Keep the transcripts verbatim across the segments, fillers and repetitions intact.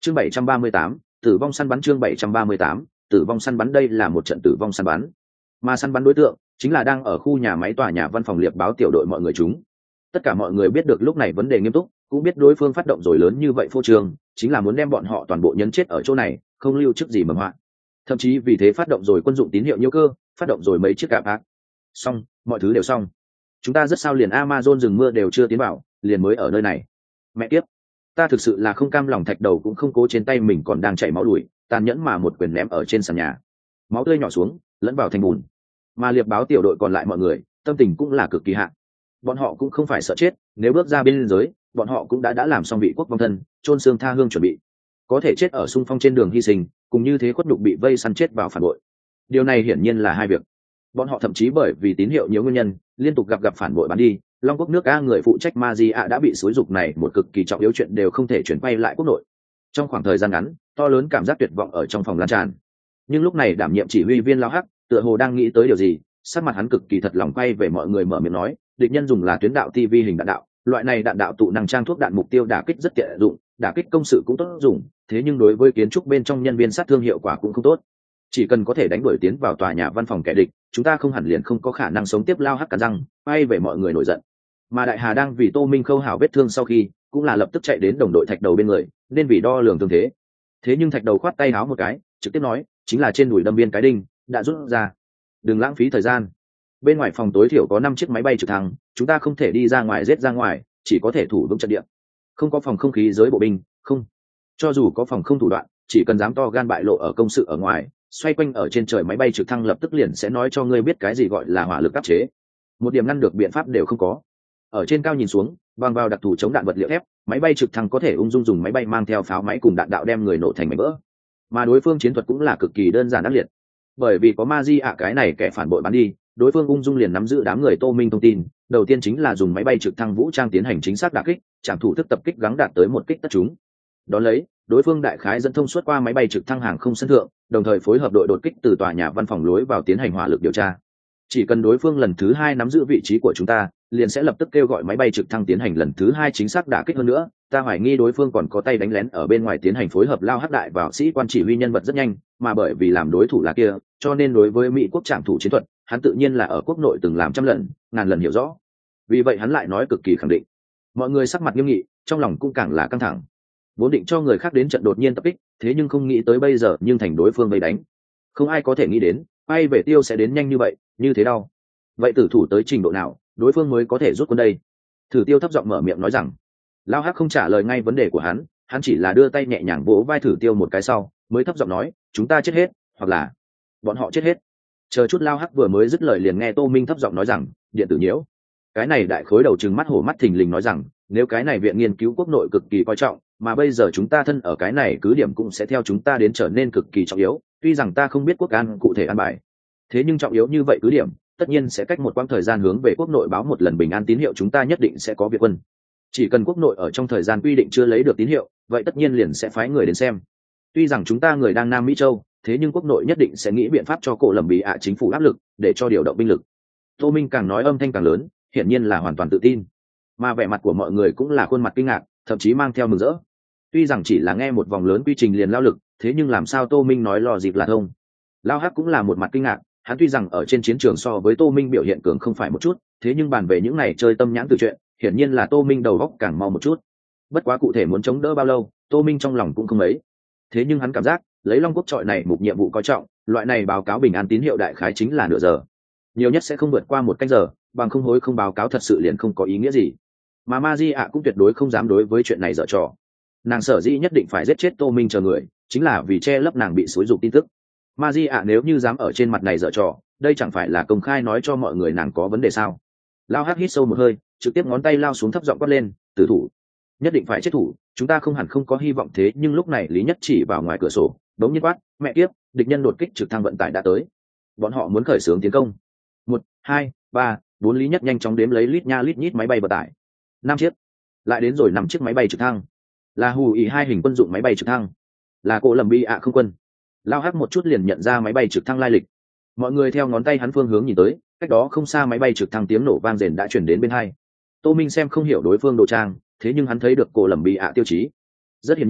chương bảy trăm ba mươi tám, tử vong săn bắn. Chương bảy trăm ba mươi tám, tử vong săn bắn. Đây là một trận tử vong săn bắn, mà săn bắn đối tượng chính là đang ở khu nhà máy tòa nhà văn phòng liệp báo tiểu đội mọi người chúng. Tất cả mọi người biết được lúc này vấn đề nghiêm túc, cũng biết đối phương phát động rồi lớn như vậy phô trương chính là muốn đem bọn họ toàn bộ nhấn chết ở chỗ này, không lưu chức gì mầm họa. Thậm chí vì thế phát động rồi quân dụng tín hiệu nhiễu cơ, phát động rồi mấy chiếc cạp ác. Xong, mọi thứ đều xong. Chúng ta rất sao liền Amazon rừng mưa đều chưa tiến vào, liền mới ở nơi này. Mẹ kiếp, ta thực sự là không cam lòng. Thạch đầu cũng không cố, trên tay mình còn đang chảy máu đùi, tàn nhẫn mà một quyền ném ở trên sàn nhà, máu tươi nhỏ xuống lẫn vào thành bùn. Mà liệp báo tiểu đội còn lại mọi người tâm tình cũng là cực kỳ hạ. Bọn họ cũng không phải sợ chết, nếu bước ra biên giới bọn họ cũng đã đã làm xong vị quốc vong thân, chôn xương tha hương chuẩn bị. Có thể chết ở xung phong trên đường hy sinh, cùng như thế khuất nhục bị vây săn chết vào phản bội, điều này hiển nhiên là hai việc. Bọn họ thậm chí bởi vì tín hiệu nhiều nguyên nhân liên tục gặp gặp phản bội bán đi. Long quốc nước A người phụ trách Magia đã bị xúi dục này một cực kỳ trọng yếu chuyện đều không thể chuyển quay lại quốc nội. Trong khoảng thời gian ngắn, to lớn cảm giác tuyệt vọng ở trong phòng lan tràn. Nhưng lúc này đảm nhiệm chỉ huy viên Lao Hắc tựa hồ đang nghĩ tới điều gì, sắc mặt hắn cực kỳ thật lòng quay về mọi người mở miệng nói, địch nhân dùng là tuyến đạo ti vi hình đạn đạo, loại này đạn đạo tụ năng trang thuốc đạn mục tiêu đả kích rất tiện dụng, đả kích công sự cũng tốt dùng, thế nhưng đối với kiến trúc bên trong nhân viên sát thương hiệu quả cũng không tốt. Chỉ cần có thể đánh đuổi tiến vào tòa nhà văn phòng kẻ địch, chúng ta không hẳn liền không có khả năng sống tiếp. Lao Hắc cắn răng quay về mọi người nổi giận. Mà Đại Hà đang vì Tô Minh khâu hảo vết thương sau khi cũng là lập tức chạy đến đồng đội Thạch Đầu bên người, nên vì đo lường thương thế. Thế nhưng Thạch Đầu khoát tay háo một cái, trực tiếp nói, chính là trên đùi đâm viên cái đinh đã rút ra, đừng lãng phí thời gian. Bên ngoài phòng tối thiểu có năm chiếc máy bay trực thăng, chúng ta không thể đi ra ngoài giết ra ngoài, chỉ có thể thủ vững trận địa. Không có phòng không khí giới bộ binh, không. Cho dù có phòng không thủ đoạn, chỉ cần dám to gan bại lộ ở công sự ở ngoài, xoay quanh ở trên trời máy bay trực thăng lập tức liền sẽ nói cho ngươi biết cái gì gọi là hỏa lực áp chế. Một điểm ngăn được biện pháp đều không có. Ở trên cao nhìn xuống, bằng vào đặc thù chống đạn vật liệu thép, máy bay trực thăng có thể ung dung dùng máy bay mang theo pháo máy cùng đạn đạo đem người nổ thành mảnh vỡ. Mà đối phương chiến thuật cũng là cực kỳ đơn giản ác liệt. Bởi vì có Magia cái này kẻ phản bội bắn đi, đối phương ung dung liền nắm giữ đám người Tô Minh thông tin. Đầu tiên chính là dùng máy bay trực thăng vũ trang tiến hành chính xác đả kích, trảm thủ thức tập kích gắng đạt tới một kích tất chúng. Đón lấy, đối phương đại khái dẫn thông suốt qua máy bay trực thăng hàng không sân thượng, đồng thời phối hợp đội đột kích từ tòa nhà văn phòng lối vào tiến hành hỏa lực điều tra. Chỉ cần đối phương lần thứ hai nắm giữ vị trí của chúng ta, liền sẽ lập tức kêu gọi máy bay trực thăng tiến hành lần thứ hai chính xác đả kích. Hơn nữa, ta hoài nghi đối phương còn có tay đánh lén ở bên ngoài tiến hành phối hợp. Lao Hắc đại vào sĩ quan chỉ huy nhân vật rất nhanh, mà bởi vì làm đối thủ là kia, cho nên đối với Mỹ quốc trảm thủ chiến thuật, hắn tự nhiên là ở quốc nội từng làm trăm lần, ngàn lần hiểu rõ. Vì vậy hắn lại nói cực kỳ khẳng định. Mọi người sắc mặt nghiêm nghị, trong lòng cũng càng là căng thẳng. Vốn định cho người khác đến trận đột nhiên tập kích, thế nhưng không nghĩ tới bây giờ nhưng thành đối phương vây đánh. Không ai có thể nghĩ đến, ai về tiêu sẽ đến nhanh như vậy, như thế đau. Vậy tử thủ tới trình độ nào, đối phương mới có thể rút quân đây? Thử Tiêu thấp giọng mở miệng nói rằng. Lao Hắc không trả lời ngay vấn đề của hắn, hắn chỉ là đưa tay nhẹ nhàng vỗ vai Thử Tiêu một cái sau, mới thấp giọng nói, chúng ta chết hết, hoặc là bọn họ chết hết. Chờ chút. Lao Hắc vừa mới dứt lời liền nghe Tô Minh thấp giọng nói rằng, điện tử nhiễu. Cái này đại khối đầu trừng mắt hổ mắt thình lình nói rằng, nếu cái này viện nghiên cứu quốc nội cực kỳ coi trọng, mà bây giờ chúng ta thân ở cái này cứ điểm cũng sẽ theo chúng ta đến trở nên cực kỳ trọng yếu. Tuy rằng ta không biết quốc an cụ thể an bài, thế nhưng trọng yếu như vậy cứ điểm tất nhiên sẽ cách một quãng thời gian hướng về quốc nội báo một lần bình an tín hiệu, chúng ta nhất định sẽ có việc quân. Chỉ cần quốc nội ở trong thời gian quy định chưa lấy được tín hiệu, vậy tất nhiên liền sẽ phái người đến xem. Tuy rằng chúng ta người đang Nam Mỹ Châu, thế nhưng quốc nội nhất định sẽ nghĩ biện pháp cho cổ lầm bị ạ chính phủ áp lực để cho điều động binh lực. Tô Minh càng nói âm thanh càng lớn, hiển nhiên là hoàn toàn tự tin, mà vẻ mặt của mọi người cũng là khuôn mặt kinh ngạc, thậm chí mang theo mừng rỡ. Tuy rằng chỉ là nghe một vòng lớn quy trình liền lao lực, thế nhưng làm sao Tô Minh nói lò dịp là thông. Lao Hắc cũng là một mặt kinh ngạc, hắn tuy rằng ở trên chiến trường so với Tô Minh biểu hiện cường không phải một chút, thế nhưng bàn về những này chơi tâm nhãn từ chuyện, hiển nhiên là Tô Minh đầu óc càng mau một chút. Bất quá cụ thể muốn chống đỡ bao lâu, Tô Minh trong lòng cũng không mấy. Thế nhưng hắn cảm giác, lấy Long Quốc trọi này mục nhiệm vụ coi trọng, loại này báo cáo bình an tín hiệu đại khái chính là nửa giờ, nhiều nhất sẽ không vượt qua một canh giờ, bằng không hối không báo cáo thật sự liền không có ý nghĩa gì. Mà Magia cũng tuyệt đối không dám đối với chuyện này dở trò. Nàng sở dĩ nhất định phải giết chết Tô Minh chờ người, chính là vì che lấp nàng bị xúi dục tin tức. Magia nếu như dám ở trên mặt này dở trò, đây chẳng phải là công khai nói cho mọi người nàng có vấn đề sao? Lao Hắc hít sâu một hơi, trực tiếp ngón tay lao xuống thấp giọng quát lên, tử thủ, nhất định phải chết thủ, chúng ta không hẳn không có hy vọng. Thế nhưng lúc này Lý Nhất chỉ vào ngoài cửa sổ, đống nhiên quát, mẹ kiếp, địch nhân đột kích trực thăng vận tải đã tới, bọn họ muốn khởi xướng tiến công. Một, hai, ba, bốn. Lý Nhất nhanh chóng đếm lấy lít nha lít nhít máy bay vận tải. Năm chiếc, lại đến rồi năm chiếc máy bay trực thăng, là hù ý hai hình quân dụng máy bay trực thăng, là cổ lầm bi ạ không quân. Lao Hắc một chút liền nhận ra máy bay trực thăng lai lịch. Mọi người theo ngón tay hắn phương hướng nhìn tới, cách đó không xa máy bay trực thăng tiếng nổ vang rền đã chuyển đến bên hai. Tô Minh xem không hiểu đối phương đồ trang, thế nhưng hắn thấy được cổ lầm bị ạ tiêu chí. Rất hiển nhiên,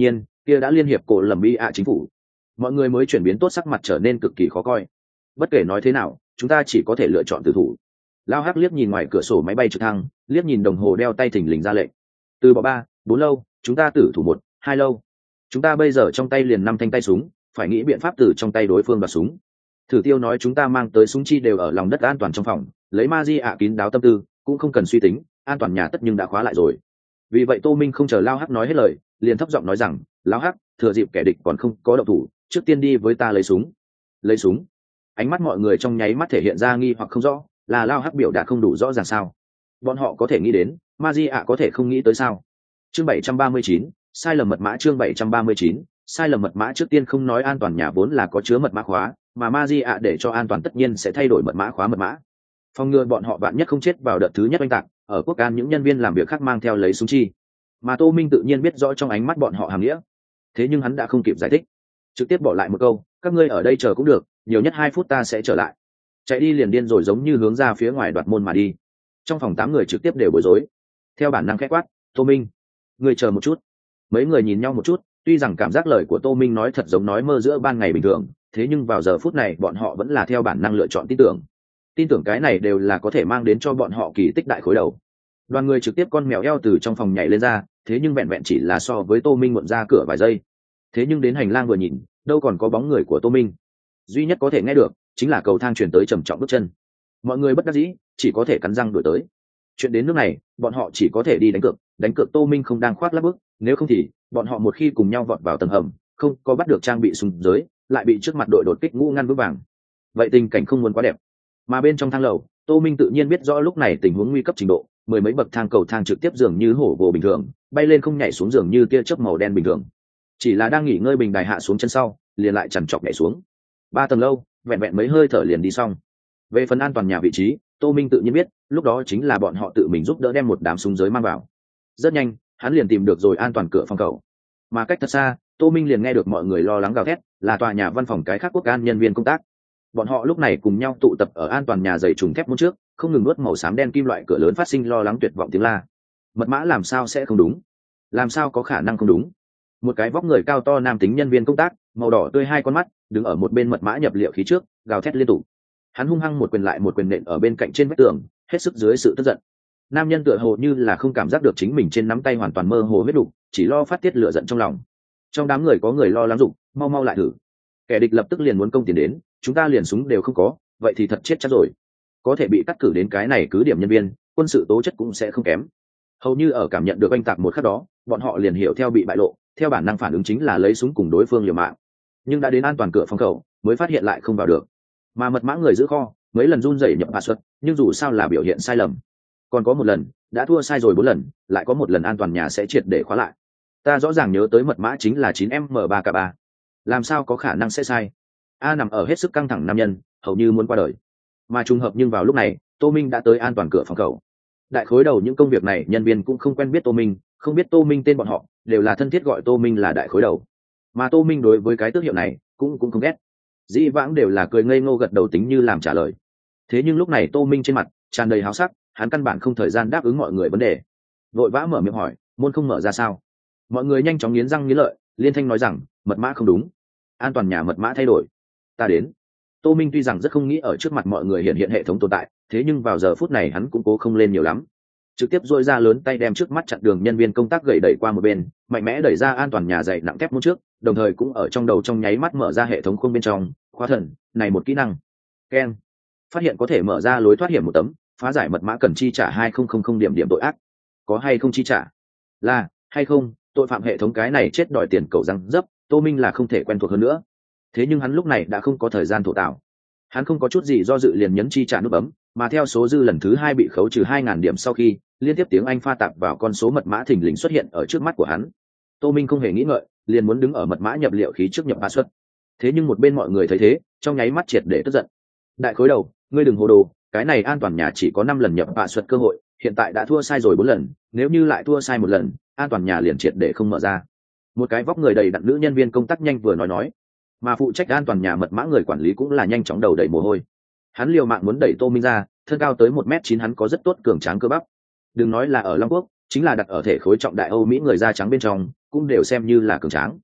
kia đã liên hiệp cổ lầm bi ạ chính phủ. Mọi người mới chuyển biến tốt, sắc mặt trở nên cực kỳ khó coi. Bất kể nói thế nào, chúng ta chỉ có thể lựa chọn tử thủ. Lao Hắc liếc nhìn ngoài cửa sổ máy bay trực thăng, liếc nhìn đồng hồ đeo tay thình lình ra lệnh. Từ bỏ ba bốn lâu, chúng ta tử thủ một hai lâu. Chúng ta bây giờ trong tay liền năm thanh tay súng, phải nghĩ biện pháp từ trong tay đối phương đoạt súng. Thử Tiêu nói chúng ta mang tới súng chi đều ở lòng đất an toàn trong phòng, lấy ma di ạ kín đáo tâm tư, cũng không cần suy tính, an toàn nhà tất nhưng đã khóa lại rồi. Vì vậy Tô Minh không chờ Lao Hắc nói hết lời, liền thấp giọng nói rằng, Lao Hắc, thừa dịp kẻ địch còn không có động thủ, trước tiên đi với ta lấy súng. Lấy súng? Ánh mắt mọi người trong nháy mắt thể hiện ra nghi hoặc không rõ, là Lao Hắc biểu đạt không đủ rõ ràng sao? Bọn họ có thể nghĩ đến, ma di ạ có thể không nghĩ tới sao? Chương bảy trăm ba mươi chín, sai lầm mật mã. Chương bảy trăm ba mươi chín, sai lầm mật mã. Trước tiên không nói an toàn nhà vốn là có chứa mật mã khóa, mà ma di ạ để cho an toàn tất nhiên sẽ thay đổi mật mã khóa mật mã. Phòng ngừa bọn họ vạn nhất không chết vào đợt thứ nhất oanh tạc, ở quốc an những nhân viên làm việc khác mang theo lấy súng chi. Mà Tô Minh tự nhiên biết rõ trong ánh mắt bọn họ hàm nghĩa. Thế nhưng hắn đã không kịp giải thích, trực tiếp bỏ lại một câu, các ngươi ở đây chờ cũng được, nhiều nhất hai phút ta sẽ trở lại. Chạy đi liền điên rồi, giống như hướng ra phía ngoài đoạt môn mà đi. Trong phòng tám người trực tiếp đều bối rối. Theo bản năng khẽ quát, Tô Minh, ngươi chờ một chút. Mấy người nhìn nhau một chút, tuy rằng cảm giác lời của Tô Minh nói thật giống nói mơ giữa ban ngày bình thường, thế nhưng vào giờ phút này bọn họ vẫn là theo bản năng lựa chọn tin tưởng. Tin tưởng cái này đều là có thể mang đến cho bọn họ kỳ tích đại khối đầu. Đoàn người trực tiếp con mèo eo từ trong phòng nhảy lên ra, thế nhưng vẹn vẹn chỉ là so với Tô Minh muộn ra cửa vài giây. Thế nhưng đến hành lang vừa nhìn, đâu còn có bóng người của Tô Minh. Duy nhất có thể nghe được chính là cầu thang truyền tới trầm trọng bước chân. Mọi người bất đắc dĩ, chỉ có thể cắn răng đuổi tới. Chuyện đến nước này, bọn họ chỉ có thể đi đánh cược, đánh cược Tô Minh không đang khoác lác bước, nếu không thì bọn họ một khi cùng nhau vọt vào tầng hầm, không có bắt được trang bị súng giới, lại bị trước mặt đội đột kích ngũ ngăn vững vàng. Vậy tình cảnh không muốn quá đẹp. Mà bên trong thang lầu, Tô Minh tự nhiên biết rõ lúc này tình huống nguy cấp trình độ, mười mấy bậc thang cầu thang trực tiếp dường như hổ vồ bình thường, bay lên không nhảy xuống dường như tia chớp màu đen bình thường. Chỉ là đang nghỉ ngơi bình đài hạ xuống chân sau, liền lại chằn chọc nhảy xuống. Ba tầng lâu, vẹn vẹn mấy hơi thở liền đi xong. Về phần an toàn nhà vị trí, Tô Minh tự nhiên biết, lúc đó chính là bọn họ tự mình giúp đỡ đem một đám súng giới mang vào. Rất nhanh, hắn liền tìm được rồi an toàn cửa phòng cầu. Mà cách thật xa, Tô Minh liền nghe được mọi người lo lắng gào thét, là tòa nhà văn phòng cái khác quốc an nhân viên công tác. Bọn họ lúc này cùng nhau tụ tập ở an toàn nhà dày trùng thép môn trước, không ngừng nuốt màu xám đen kim loại cửa lớn phát sinh lo lắng tuyệt vọng tiếng la. Mật mã làm sao sẽ không đúng? Làm sao có khả năng không đúng? Một cái vóc người cao to nam tính nhân viên công tác, màu đỏ tươi hai con mắt, đứng ở một bên mật mã nhập liệu khí trước, gào thét liên tục. Hắn hung hăng một quyền lại một quyền nện ở bên cạnh trên vách tường, hết sức dưới sự tức giận. Nam nhân tựa hồ như là không cảm giác được chính mình trên nắm tay hoàn toàn mơ hồ huyết đục, chỉ lo phát tiết lửa giận trong lòng. Trong đám người có người lo lắng dục, mau mau lại thử. Kẻ địch lập tức liền muốn công tiền đến, chúng ta liền súng đều không có, vậy thì thật chết chắc rồi. Có thể bị cắt cử đến cái này cứ điểm nhân viên, quân sự tố chất cũng sẽ không kém. Hầu như ở cảm nhận được oanh tạc một khắc đó, bọn họ liền hiểu theo bị bại lộ, theo bản năng phản ứng chính là lấy súng cùng đối phương liều mạng. Nhưng đã đến an toàn cửa phòng khẩu, mới phát hiện lại không vào được. Mà mật mã người giữ kho, mấy lần run rẩy nhập mã xuất, nhưng dù sao là biểu hiện sai lầm. Còn có một lần, đã thua sai rồi bốn lần, lại có một lần an toàn nhà sẽ triệt để khóa lại. Ta rõ ràng nhớ tới mật mã chính là chín M ba K ba. Làm sao có khả năng sẽ sai? A nằm ở hết sức căng thẳng nam nhân, hầu như muốn qua đời. Mà trùng hợp nhưng vào lúc này, Tô Minh đã tới an toàn cửa phòng khẩu. Đại khối đầu những công việc này nhân viên cũng không quen biết Tô Minh, không biết Tô Minh tên bọn họ, đều là thân thiết gọi Tô Minh là đại khối đầu. Mà Tô Minh đối với cái tước hiệu này cũng cũng không ghét. Dĩ vãng đều là cười ngây ngô gật đầu tính như làm trả lời. Thế nhưng lúc này Tô Minh trên mặt tràn đầy háo sắc, hắn căn bản không thời gian đáp ứng mọi người vấn đề. Vội vã mở miệng hỏi, môn không mở ra sao? Mọi người nhanh chóng nghiến răng nghiến lợi, liên thanh nói rằng, mật mã không đúng, an toàn nhà mật mã thay đổi. Ta đến. Tô Minh tuy rằng rất không nghĩ ở trước mặt mọi người hiện hiện hệ thống tồn tại, thế nhưng vào giờ phút này hắn cũng cố không lên nhiều lắm. Trực tiếp dôi ra lớn tay đem trước mắt chặn đường nhân viên công tác gậy đẩy qua một bên, mạnh mẽ đẩy ra an toàn nhà dày nặng thép môn trước, đồng thời cũng ở trong đầu trong nháy mắt mở ra hệ thống khung bên trong, khóa thần, này một kỹ năng. Ken. Phát hiện có thể mở ra lối thoát hiểm một tấm, phá giải mật mã cần chi trả hai nghìn điểm điểm tội ác. Có hay không chi trả? Là, hay không, tội phạm hệ thống cái này chết đòi tiền cầu răng dấp, Tô Minh là không thể quen thuộc hơn nữa. Thế nhưng hắn lúc này đã không có thời gian thổ tạo. Hắn không có chút gì do dự liền nhấn chi trả nút bấm, mà theo số dư lần thứ hai bị khấu trừ hai nghìn điểm sau khi, liên tiếp tiếng Anh pha tạp vào con số mật mã thình lình xuất hiện ở trước mắt của hắn. Tô Minh không hề nghĩ ngợi, liền muốn đứng ở mật mã nhập liệu khí trước nhập mã xuất. Thế nhưng một bên mọi người thấy thế, trong nháy mắt triệt để tức giận. Đại khối đầu, ngươi đừng hồ đồ, cái này an toàn nhà chỉ có năm lần nhập mã xuất cơ hội, hiện tại đã thua sai rồi bốn lần, nếu như lại thua sai một lần, an toàn nhà liền triệt để không mở ra. Một cái vóc người đầy đặn nữ nhân viên công tác nhanh vừa nói nói, mà phụ trách an toàn nhà mật mã người quản lý cũng là nhanh chóng đầu đẩy mồ hôi. Hắn liều mạng muốn đẩy Tô Minh ra, thân cao tới một mét chín hắn có rất tốt cường tráng cơ bắp. Đừng nói là ở Long Quốc, chính là đặt ở thể khối trọng đại Âu Mỹ người da trắng bên trong, cũng đều xem như là cường tráng.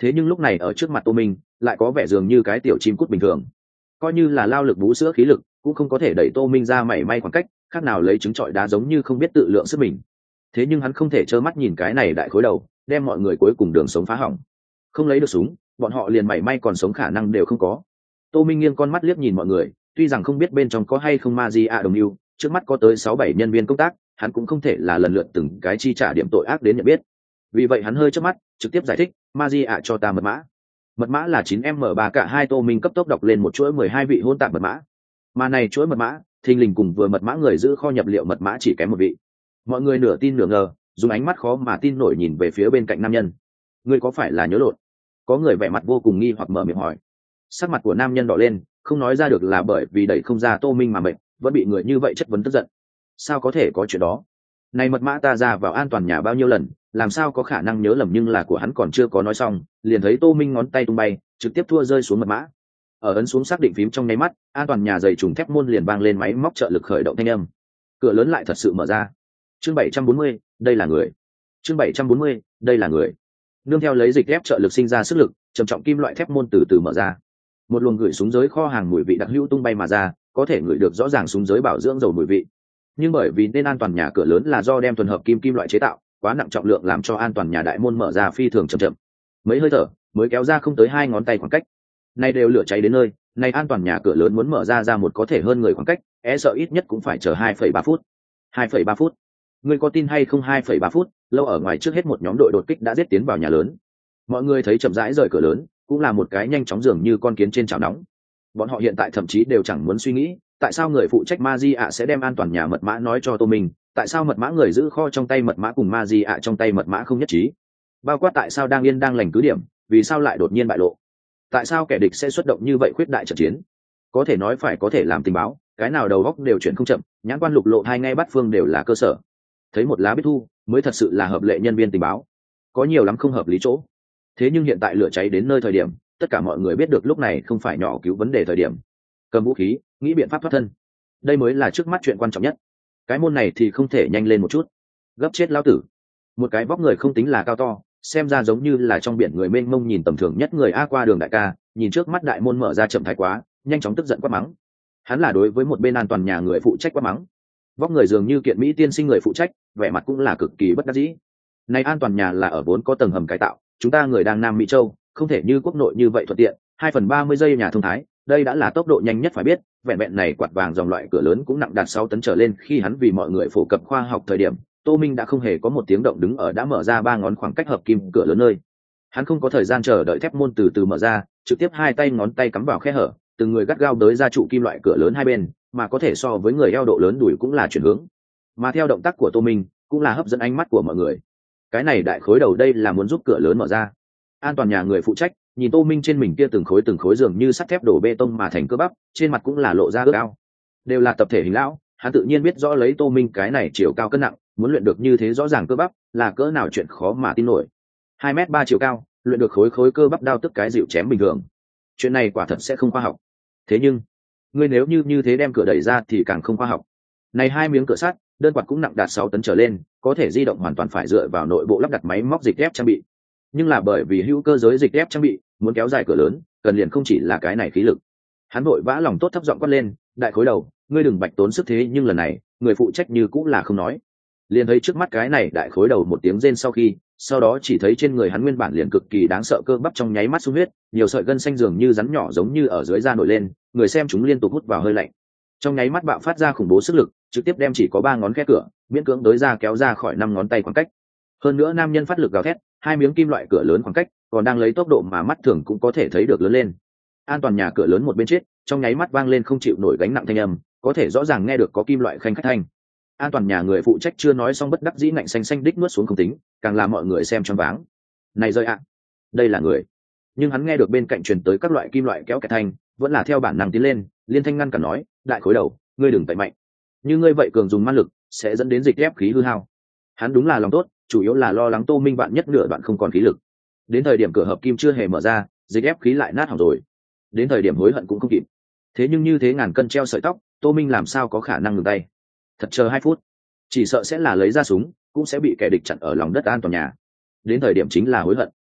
thế nhưng lúc này ở trước mặt tô minh lại có vẻ dường như cái tiểu chim cút bình thường, coi như là lao lực bú sữa khí lực cũng không có thể đẩy tô minh ra mảy may khoảng cách, khác nào lấy trứng trọi đá giống như không biết tự lượng sức mình. Thế nhưng hắn không thể trơ mắt nhìn cái này đại khối đầu đem mọi người cuối cùng đường sống phá hỏng, không lấy được súng bọn họ liền mảy may còn sống khả năng đều không có. Tô minh nghiêng con mắt liếc nhìn mọi người, tuy rằng không biết bên trong có hay không ma di ạ đồng mưu, trước mắt có tới sáu bảy nhân viên công tác, hắn cũng không thể là lần lượt từng cái chi trả điểm tội ác đến nhận biết. Vì vậy hắn hơi chớp mắt trực tiếp giải thích, ma di ạ cho ta mật mã. Mật mã là chín m ba cả hai. Tô minh cấp tốc đọc lên một chuỗi mười hai vị hôn tạp mật mã, mà này chuỗi mật mã thình lình cùng vừa mật mã người giữ kho nhập liệu mật mã chỉ kém một vị. Mọi người nửa tin nửa ngờ, dùng ánh mắt khó mà tin nổi nhìn về phía bên cạnh nam nhân. Ngươi có phải là nhớ lộn? Có người vẻ mặt vô cùng nghi hoặc mở miệng hỏi. Sắc mặt của nam nhân đỏ lên, không nói ra được là bởi vì đẩy không ra tô minh mà mệnh, vẫn bị người như vậy chất vấn tức giận. Sao có thể có chuyện đó? Này mật mã ta ra vào an toàn nhà bao nhiêu lần, làm sao có khả năng nhớ lầm? Nhưng là của hắn còn chưa có nói xong, liền thấy tô minh ngón tay tung bay, trực tiếp thua rơi xuống mật mã. Ở ấn xuống xác định phím trong nháy mắt, an toàn nhà dày trùng thép môn liền vang lên máy móc trợ lực khởi động thanh âm. Cửa lớn lại thật sự mở ra. Chương bảy trăm bốn mươi, đây là người. Chương bảy trăm bốn mươi, đây là người. Nương theo lấy dịch thép trợ lực sinh ra sức lực, trầm trọng kim loại thép môn từ từ mở ra. Một luồng gửi súng giới kho hàng mùi vị đặc hữu tung bay mà ra, có thể ngửi được rõ ràng súng giới bảo dưỡng dầu mùi vị. Nhưng bởi vì nên an toàn nhà cửa lớn là do đem thuần hợp kim kim loại chế tạo, quá nặng trọng lượng làm cho an toàn nhà đại môn mở ra phi thường chậm chậm. Mấy hơi thở mới kéo ra không tới hai ngón tay khoảng cách. Nay đều lửa cháy đến nơi, này an toàn nhà cửa lớn muốn mở ra ra một có thể hơn người khoảng cách, e sợ ít nhất cũng phải chờ hai phẩy ba phút. hai phẩy ba phút. Ngươi có tin hay không? hai phẩy ba phút, lâu ở ngoài trước hết một nhóm đội đột kích đã giết tiến vào nhà lớn. Mọi người thấy chậm rãi rời cửa lớn, cũng là một cái nhanh chóng dường như con kiến trên chảo nóng. Bọn họ hiện tại thậm chí đều chẳng muốn suy nghĩ, tại sao người phụ trách Maji ạ sẽ đem an toàn nhà mật mã nói cho Tô Minh, tại sao mật mã người giữ kho trong tay mật mã cùng Maji ạ trong tay mật mã không nhất trí, bao quát tại sao đang yên đang lành cứ điểm, vì sao lại đột nhiên bại lộ, tại sao kẻ địch sẽ xuất động như vậy khuyết đại trận chiến. Có thể nói phải có thể làm tình báo, cái nào đầu góc đều chuyển không chậm, nhãn quan lục lộ hai ngay bắt phương đều là cơ sở. Thấy một lá biết thu mới thật sự là hợp lệ nhân viên tình báo, có nhiều lắm không hợp lý chỗ. Thế nhưng hiện tại lửa cháy đến nơi thời điểm, tất cả mọi người biết được lúc này không phải nhỏ cứu vấn đề thời điểm, cầm vũ khí nghĩ biện pháp thoát thân, đây mới là trước mắt chuyện quan trọng nhất. Cái môn này thì không thể nhanh lên một chút, gấp chết lão tử. Một cái vóc người không tính là cao to, xem ra giống như là trong biển người mênh mông nhìn tầm thường nhất người a qua đường đại ca, nhìn trước mắt đại môn mở ra chậm thái quá, nhanh chóng tức giận quát mắng. Hắn là đối với một bên an toàn nhà người phụ trách quát mắng. Vóc người dường như kiện mỹ tiên sinh người phụ trách, vẻ mặt cũng là cực kỳ bất đắc dĩ. Này an toàn nhà là ở vốn có tầng hầm cải tạo, chúng ta người đang Nam Mỹ Châu, không thể như quốc nội như vậy thuận tiện, hai phần ba mươi giây nhà thông thái, đây đã là tốc độ nhanh nhất phải biết, vẹn vẹn này quạt vàng dòng loại cửa lớn cũng nặng đạt sáu tấn trở lên. Khi hắn vì mọi người phổ cập khoa học thời điểm, Tô Minh đã không hề có một tiếng động đứng ở đã mở ra ba ngón khoảng cách hợp kim cửa lớn nơi. Hắn không có thời gian chờ đợi thép môn từ từ mở ra, trực tiếp hai tay ngón tay cắm vào khe hở, từng người gắt gao tới ra trụ kim loại cửa lớn hai bên, mà có thể so với người eo độ lớn đùi cũng là chuyển hướng. Mà theo động tác của Tô Minh, cũng là hấp dẫn ánh mắt của mọi người. Cái này đại khối đầu đây là muốn giúp cửa lớn mở ra. An toàn nhà người phụ trách nhìn Tô Minh trên mình kia từng khối từng khối dường như sắt thép đổ bê tông mà thành cơ bắp, trên mặt cũng là lộ ra ước ao. Đều là tập thể hình lão, hắn tự nhiên biết rõ lấy Tô Minh cái này chiều cao cân nặng, muốn luyện được như thế rõ ràng cơ bắp là cỡ nào chuyện khó mà tin nổi. hai mét ba chiều cao, luyện được khối khối cơ bắp đao tức cái dịu chém bình thường. Chuyện này quả thật sẽ không khoa học. Thế nhưng, ngươi nếu như như thế đem cửa đẩy ra thì càng không khoa học. Này hai miếng cửa sắt, đơn quạt cũng nặng đạt sáu tấn trở lên, có thể di động hoàn toàn phải dựa vào nội bộ lắp đặt máy móc dịch ép trang bị. Nhưng là bởi vì hữu cơ giới dịch ép trang bị, muốn kéo dài cửa lớn, cần liền không chỉ là cái này khí lực. Hắn vội vã lòng tốt thấp giọng quát lên, đại khối đầu, ngươi đừng bạch tốn sức thế. Nhưng lần này, người phụ trách như cũng là không nói. Liền thấy trước mắt cái này đại khối đầu một tiếng rên sau khi, sau đó chỉ thấy trên người hắn nguyên bản liền cực kỳ đáng sợ cơ bắp trong nháy mắt sung huyết, nhiều sợi gân xanh dường như rắn nhỏ giống như ở dưới da nổi lên, người xem chúng liên tục hút vào hơi lạnh. Trong nháy mắt bạo phát ra khủng bố sức lực, trực tiếp đem chỉ có ba ngón khe cửa, miễn cưỡng đối ra kéo ra khỏi năm ngón tay khoảng cách. Hơn nữa nam nhân phát lực gào thét, hai miếng kim loại cửa lớn khoảng cách, còn đang lấy tốc độ mà mắt thường cũng có thể thấy được lớn lên. An toàn nhà cửa lớn một bên chết, trong nháy mắt vang lên không chịu nổi gánh nặng thanh âm, có thể rõ ràng nghe được có kim loại khanh khách thanh. An toàn nhà người phụ trách chưa nói xong bất đắc dĩ ngạnh xanh xanh đích nuốt xuống không tính, càng làm mọi người xem choáng váng. Này rơi ạ, đây là người. Nhưng hắn nghe được bên cạnh truyền tới các loại kim loại kéo kẹt thanh, vẫn là theo bản năng tiến lên, liên thanh ngăn cản nói, đại khối đầu, ngươi đừng tẩy mạnh. Như ngươi vậy cường dùng man lực, sẽ dẫn đến dịch ép khí hư hao. Hắn đúng là lòng tốt, chủ yếu là lo lắng Tô Minh bạn nhất nửa đoạn không còn khí lực. Đến thời điểm cửa hợp kim chưa hề mở ra, dịch ép khí lại nát hỏng rồi. Đến thời điểm hối hận cũng không kịp. Thế nhưng như thế ngàn cân treo sợi tóc, Tô Minh làm sao có khả năng ngừng tay? Thật chờ hai phút, chỉ sợ sẽ là lấy ra súng, cũng sẽ bị kẻ địch chặn ở lòng đất an toàn nhà. Đến thời điểm chính là hối hận.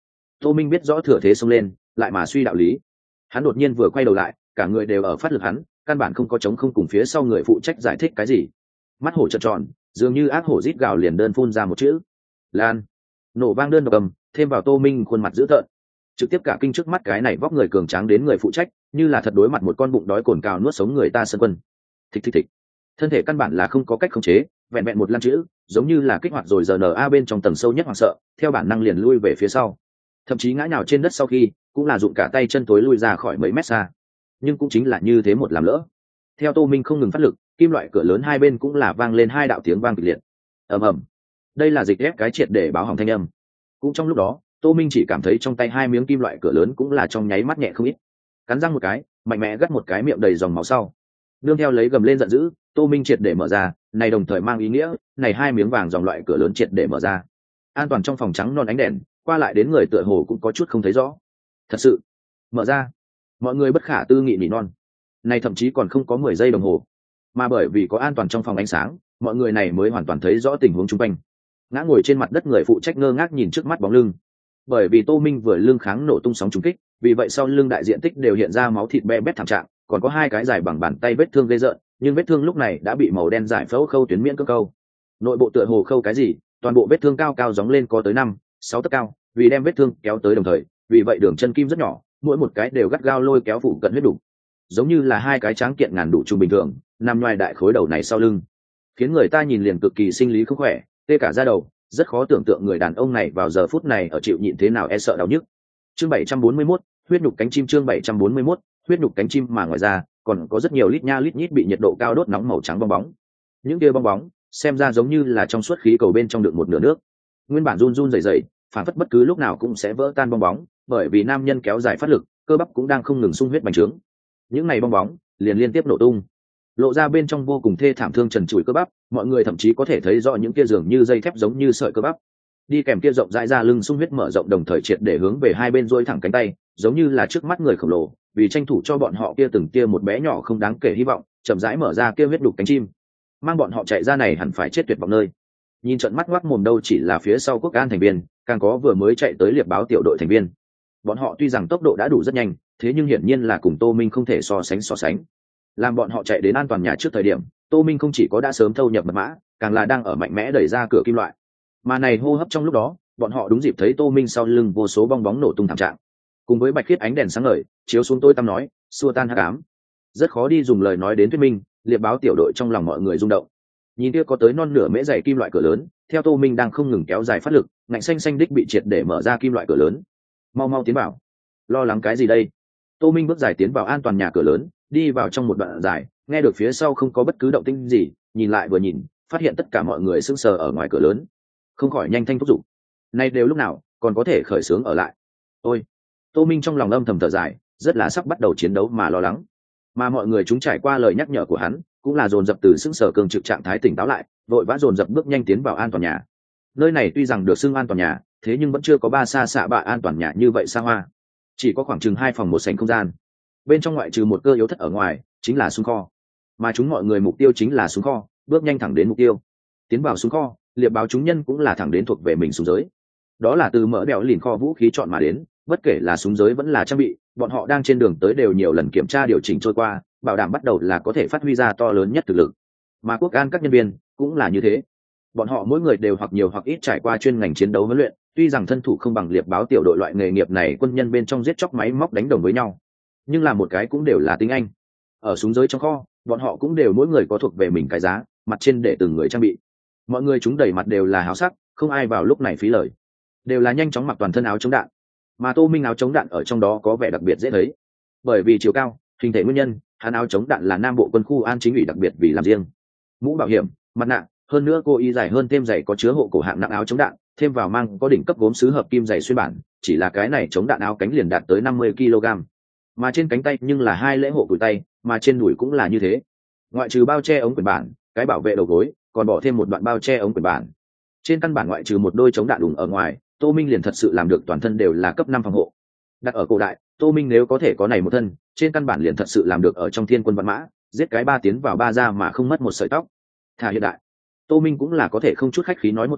Tô Minh biết rõ thừa thế xông lên lại mà suy đạo lý, hắn đột nhiên vừa quay đầu lại, cả người đều ở phát lực hắn, căn bản không có chống không cùng phía sau người phụ trách giải thích cái gì. Mắt hổ trợn tròn, dường như ác hổ rít gào liền đơn phun ra một chữ lan. Nổ vang đơn độc cầm, thêm vào Tô Minh khuôn mặt dữ tợn, trực tiếp cả kinh trước mắt cái này vóc người cường tráng đến người phụ trách, như là thật đối mặt một con bụng đói cồn cào nuốt sống người ta sân quân. Thịch thịch thịch, thân thể căn bản là không có cách khống chế, vẹn vẹn một lăn chữ, giống như là kích hoạt rồi giờ na bên trong tầng sâu nhất hoảng sợ, theo bản năng liền lui về phía sau, thậm chí ngã nhào trên đất sau khi cũng là dụng cả tay chân tối lui ra khỏi mấy mét xa. Nhưng cũng chính là như thế một làm lỡ, theo Tô Minh không ngừng phát lực, kim loại cửa lớn hai bên cũng là vang lên hai đạo tiếng vang kịch liệt. Ầm ầm, đây là dịch ép cái triệt để báo hỏng thanh âm. Cũng trong lúc đó, Tô Minh chỉ cảm thấy trong tay hai miếng kim loại cửa lớn cũng là trong nháy mắt nhẹ không ít, cắn răng một cái, mạnh mẽ gắt một cái miệng đầy dòng máu sau, nương theo lấy gầm lên giận dữ, Tô Minh triệt để mở ra, này đồng thời mang ý nghĩa, này hai miếng vàng dòng loại cửa lớn triệt để mở ra. An toàn trong phòng trắng non ánh đèn, qua lại đến người tựa hồ cũng có chút không thấy rõ. Thật sự, mở ra. Mọi người bất khả tư nghị nỉ non. Này thậm chí còn không có mười giây đồng hồ, mà bởi vì có an toàn trong phòng ánh sáng, mọi người này mới hoàn toàn thấy rõ tình huống xung quanh. Ngã ngồi trên mặt đất người phụ trách ngơ ngác nhìn trước mắt bóng lưng. Bởi vì Tô Minh vừa lưng kháng nổ tung sóng trùng kích, vì vậy sau lưng đại diện tích đều hiện ra máu thịt be bét thảm trạng, còn có hai cái dài bằng bàn tay vết thương gây rợn, nhưng vết thương lúc này đã bị màu đen giải phẫu khâu tuyến miễn cơ câu. Nội bộ tựa hồ khâu cái gì, toàn bộ vết thương cao cao gióng lên có tới năm, sáu tấc cao, vì đem vết thương kéo tới đồng thời, vì vậy đường chân kim rất nhỏ, mỗi một cái đều gắt gao lôi kéo phụ cận huyết đủ, giống như là hai cái tráng kiện ngàn đủ trung bình thường, nằm ngoài đại khối đầu này sau lưng, khiến người ta nhìn liền cực kỳ sinh lý không khỏe, tê cả da đầu, rất khó tưởng tượng người đàn ông này vào giờ phút này ở chịu nhịn thế nào e sợ đau nhức. Chương bảy trăm bốn mươi mốt, huyết nhục cánh chim. Chương bảy trăm bốn mươi mốt, huyết nhục cánh chim. Mà ngoài ra còn có rất nhiều lít nha lít nhít bị nhiệt độ cao đốt nóng màu trắng bong bóng. Những kia bong bóng xem ra giống như là trong suốt khí cầu bên trong đựng một nửa nước, nguyên bản run run rẩy rẩy, phản phất bất cứ lúc nào cũng sẽ vỡ tan bong bóng, bởi vì nam nhân kéo dài phát lực, cơ bắp cũng đang không ngừng sung huyết bành trướng. Những này bong bóng liền liên tiếp nổ tung, lộ ra bên trong vô cùng thê thảm thương trần trụi cơ bắp, mọi người thậm chí có thể thấy rõ những kia dường như dây thép giống như sợi cơ bắp, đi kèm kia rộng rãi ra lưng sung huyết mở rộng, đồng thời triệt để hướng về hai bên duỗi thẳng cánh tay, giống như là trước mắt người khổng lồ vì tranh thủ cho bọn họ kia từng kia một bé nhỏ không đáng kể hy vọng, chậm rãi mở ra kia huyết đục cánh chim, mang bọn họ chạy ra này hẳn phải chết tuyệt vọng nơi. Nhìn trận mắt ngoác mồm đâu chỉ là phía sau quốc an thành viên, càng có vừa mới chạy tới liệp báo tiểu đội thành viên. Bọn họ tuy rằng tốc độ đã đủ rất nhanh, thế nhưng hiển nhiên là cùng Tô Minh không thể so sánh so sánh. Làm bọn họ chạy đến an toàn nhà trước thời điểm, Tô Minh không chỉ có đã sớm thâu nhập mật mã, càng là đang ở mạnh mẽ đẩy ra cửa kim loại. Mà này hô hấp trong lúc đó, bọn họ đúng dịp thấy Tô Minh sau lưng vô số bong bóng nổ tung thảm trạng, cùng với bạch khiết ánh đèn sáng ngời chiếu xuống tôi tăm nói, xua tan hắc ám. Rất khó đi dùng lời nói đến thuyết minh, liệp báo tiểu đội trong lòng mọi người rung động. Nhìn kia có tới non nửa mễ dày kim loại cửa lớn, theo Tô Minh đang không ngừng kéo dài phát lực, ngạnh xanh xanh đích bị triệt để mở ra kim loại cửa lớn. Mau mau tiến vào. Lo lắng cái gì đây? Tô Minh bước dài tiến vào an toàn nhà cửa lớn, đi vào trong một đoạn dài, nghe được phía sau không có bất cứ động tĩnh gì, nhìn lại vừa nhìn, phát hiện tất cả mọi người sững sờ ở ngoài cửa lớn, không khỏi nhanh thanh thúc giục. Nay đều lúc nào, còn có thể khởi xướng ở lại. Ôi, Tô Minh trong lòng âm thầm thở dài, rất là sắp bắt đầu chiến đấu mà lo lắng. Mà mọi người chúng trải qua lời nhắc nhở của hắn, cũng là dồn dập từ sững sờ cường trực trạng thái tỉnh táo lại, vội vã dồn dập bước nhanh tiến vào an toàn nhà. Nơi này tuy rằng được xưng an toàn nhà, thế nhưng vẫn chưa có ba xa xạ bạ an toàn nhà như vậy xa hoa, chỉ có khoảng chừng hai phòng một sảnh không gian. Bên trong ngoại trừ một cơ yếu thất ở ngoài, chính là súng kho, mà chúng mọi người mục tiêu chính là súng kho, bước nhanh thẳng đến mục tiêu. Tiến vào súng kho, liệp báo chúng nhân cũng là thẳng đến thuộc về mình súng giới. Đó là từ mỡ bẹo lìn kho vũ khí chọn mà đến, bất kể là súng giới vẫn là trang bị, bọn họ đang trên đường tới đều nhiều lần kiểm tra điều chỉnh trôi qua, bảo đảm bắt đầu là có thể phát huy ra to lớn nhất thực lực. Mà quốc an các nhân viên cũng là như thế, bọn họ mỗi người đều hoặc nhiều hoặc ít trải qua chuyên ngành chiến đấu huấn luyện, tuy rằng thân thủ không bằng liệp báo tiểu đội loại nghề nghiệp này quân nhân bên trong giết chóc máy móc đánh đồng với nhau, nhưng là một cái cũng đều là tiếng Anh. Ở súng giới trong kho, bọn họ cũng đều mỗi người có thuộc về mình cái giá, mặt trên để từng người trang bị. Mọi người chúng đầy mặt đều là háo sắc, không ai vào lúc này phí lời, đều là nhanh chóng mặc toàn thân áo chống đạn. Mà Tô Minh áo chống đạn ở trong đó có vẻ đặc biệt dễ thấy, bởi vì chiều cao, hình thể nguyên nhân, hắn áo chống đạn là Nam Bộ quân khu an chính ủy đặc biệt vì làm riêng. Mũ bảo hiểm, mặt nạ, hơn nữa cô y dài hơn thêm giày có chứa hộ cổ hạng nặng áo chống đạn, thêm vào mang có đỉnh cấp gốm sứ hợp kim giày xuyên bản, chỉ là cái này chống đạn áo cánh liền đạt tới năm mươi ki lô gam. Mà trên cánh tay nhưng là hai lễ hộ cùi tay, mà trên đùi cũng là như thế. Ngoại trừ bao che ống quyền bản, cái bảo vệ đầu gối, còn bỏ thêm một đoạn bao che ống quyền bản. Trên căn bản ngoại trừ một đôi chống đạn đùng ở ngoài, Tô Minh liền thật sự làm được toàn thân đều là cấp năm phòng hộ. Đặt ở cổ đại, Tô Minh nếu có thể có này một thân, trên căn bản liền thật sự làm được ở trong thiên quân văn mã, giết cái ba tiến vào ba ra mà không mất một sợi tóc. Thà hiện đại, Tô Minh cũng là có thể không chút khách khí nói một câu,